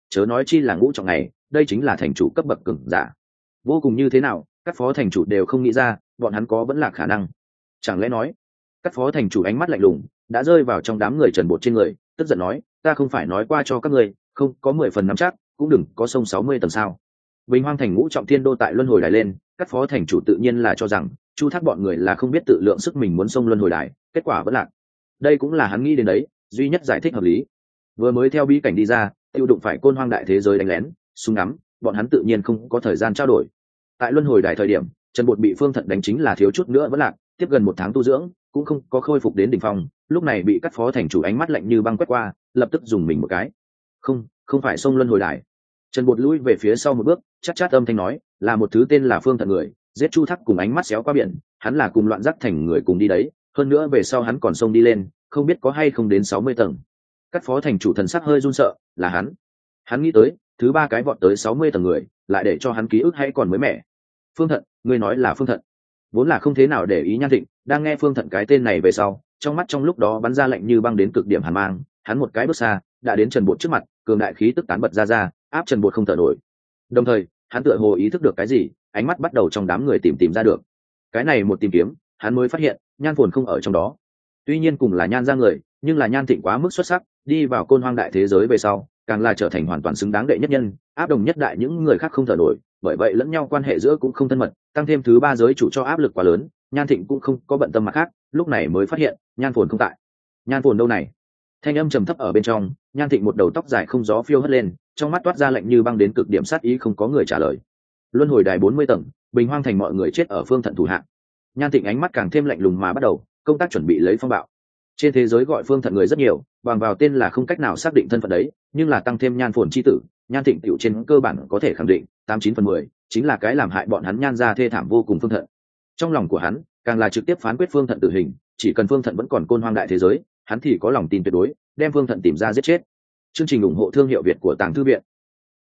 chớ nói chi là ngũ trọng này, đây chính là thành chủ cấp bậc cường giả. Vô cùng như thế nào, các phó thành chủ đều không nghĩ ra bọn hắn có vẫn là khả năng. Chẳng lẽ nói các phó thành chủ ánh mắt lạnh lùng đã rơi vào trong đám người Trần Bột trên người, tức giận nói, ta không phải nói qua cho các ngươi không có mười phần nắm chắc cũng đừng có sông sáu mươi tầng sao? Bình Hoang thành ngũ trọng thiên đô tại luân hồi đài lên, các phó thành chủ tự nhiên là cho rằng Chu Thác bọn người là không biết tự lượng sức mình muốn xông luân hồi đài, kết quả vẫn lạc. Đây cũng là hắn nghĩ đến đấy, duy nhất giải thích hợp lý. Vừa mới theo bí cảnh đi ra, tiêu đụng phải côn hoang đại thế giới đánh lén, súng ngắm, bọn hắn tự nhiên không có thời gian trao đổi. Tại luân hồi đài thời điểm, Trần Bột bị Phương Thận đánh chính là thiếu chút nữa vẫn lạc, tiếp gần một tháng tu dưỡng, cũng không có khôi phục đến đỉnh phong, lúc này bị các phó thành chủ ánh mắt lạnh như băng quét qua, lập tức dùng mình một cái. Không, không phải xông luân hồi đài. Trần Bột lui về phía sau một bước, chát chát âm thanh nói, là một thứ tên là Phương Thận người, giết Chu Thác cùng ánh mắt xéo qua biển, hắn là cùng loạn giác thành người cùng đi đấy, hơn nữa về sau hắn còn xông đi lên, không biết có hay không đến sáu mươi tầng. Các phó thành chủ thần sắc hơi run sợ, là hắn. Hắn nghĩ tới, thứ ba cái vọt tới sáu mươi tầng người, lại để cho hắn ký ức hay còn mới mẻ. Phương Thận, ngươi nói là Phương Thận? Vốn là không thế nào để ý Nhan Thịnh, đang nghe Phương Thận cái tên này về sau, trong mắt trong lúc đó bắn ra lạnh như băng đến cực điểm hàn mang, hắn một cái bước xa, đã đến Trần Bột trước mặt, cường đại khí tức tán bật ra ra, áp Trần Bột không thở nổi. Đồng thời, hắn tựa hồ ý thức được cái gì, ánh mắt bắt đầu trong đám người tìm tìm ra được. Cái này một tìm kiếm, hắn mới phát hiện, Nhan Phồn không ở trong đó. Tuy nhiên cùng là Nhan ra người, nhưng là Nhan Thịnh quá mức xuất sắc, đi vào côn hoang đại thế giới về sau, càng là trở thành hoàn toàn xứng đáng đệ nhất nhân, áp đồng nhất đại những người khác không thở nổi, bởi vậy lẫn nhau quan hệ giữa cũng không thân mật, tăng thêm thứ ba giới chủ cho áp lực quá lớn, Nhan Thịnh cũng không có bận tâm mặt khác, lúc này mới phát hiện, Nhan Phồn không tại. Nhan Phồn đâu này? Thanh âm trầm thấp ở bên trong, Nhan Thịnh một đầu tóc dài không gió phiêu hất lên, trong mắt toát ra lạnh như băng đến cực điểm, sát ý không có người trả lời. Luân hồi đài bốn mươi tầng, Bình Hoang thành mọi người chết ở Phương Thận thủ hạ. Nhan Thịnh ánh mắt càng thêm lạnh lùng mà bắt đầu công tác chuẩn bị lấy phong bạo. Trên thế giới gọi Phương Thận người rất nhiều, bằng vào tên là không cách nào xác định thân phận đấy, nhưng là tăng thêm Nhan Phồn chi tử, Nhan Thịnh tiểu trên cơ bản có thể khẳng định tám chín phần mười chính là cái làm hại bọn hắn Nhan ra thê thảm vô cùng Phương Thận. Trong lòng của hắn càng là trực tiếp phán quyết Phương Thận tử hình, chỉ cần Phương Thận vẫn còn côn hoang đại thế giới, hắn thì có lòng tin tuyệt đối đem Phương Thận tìm ra giết chết. Chương trình ủng hộ thương hiệu Việt của Tàng Thư Viện.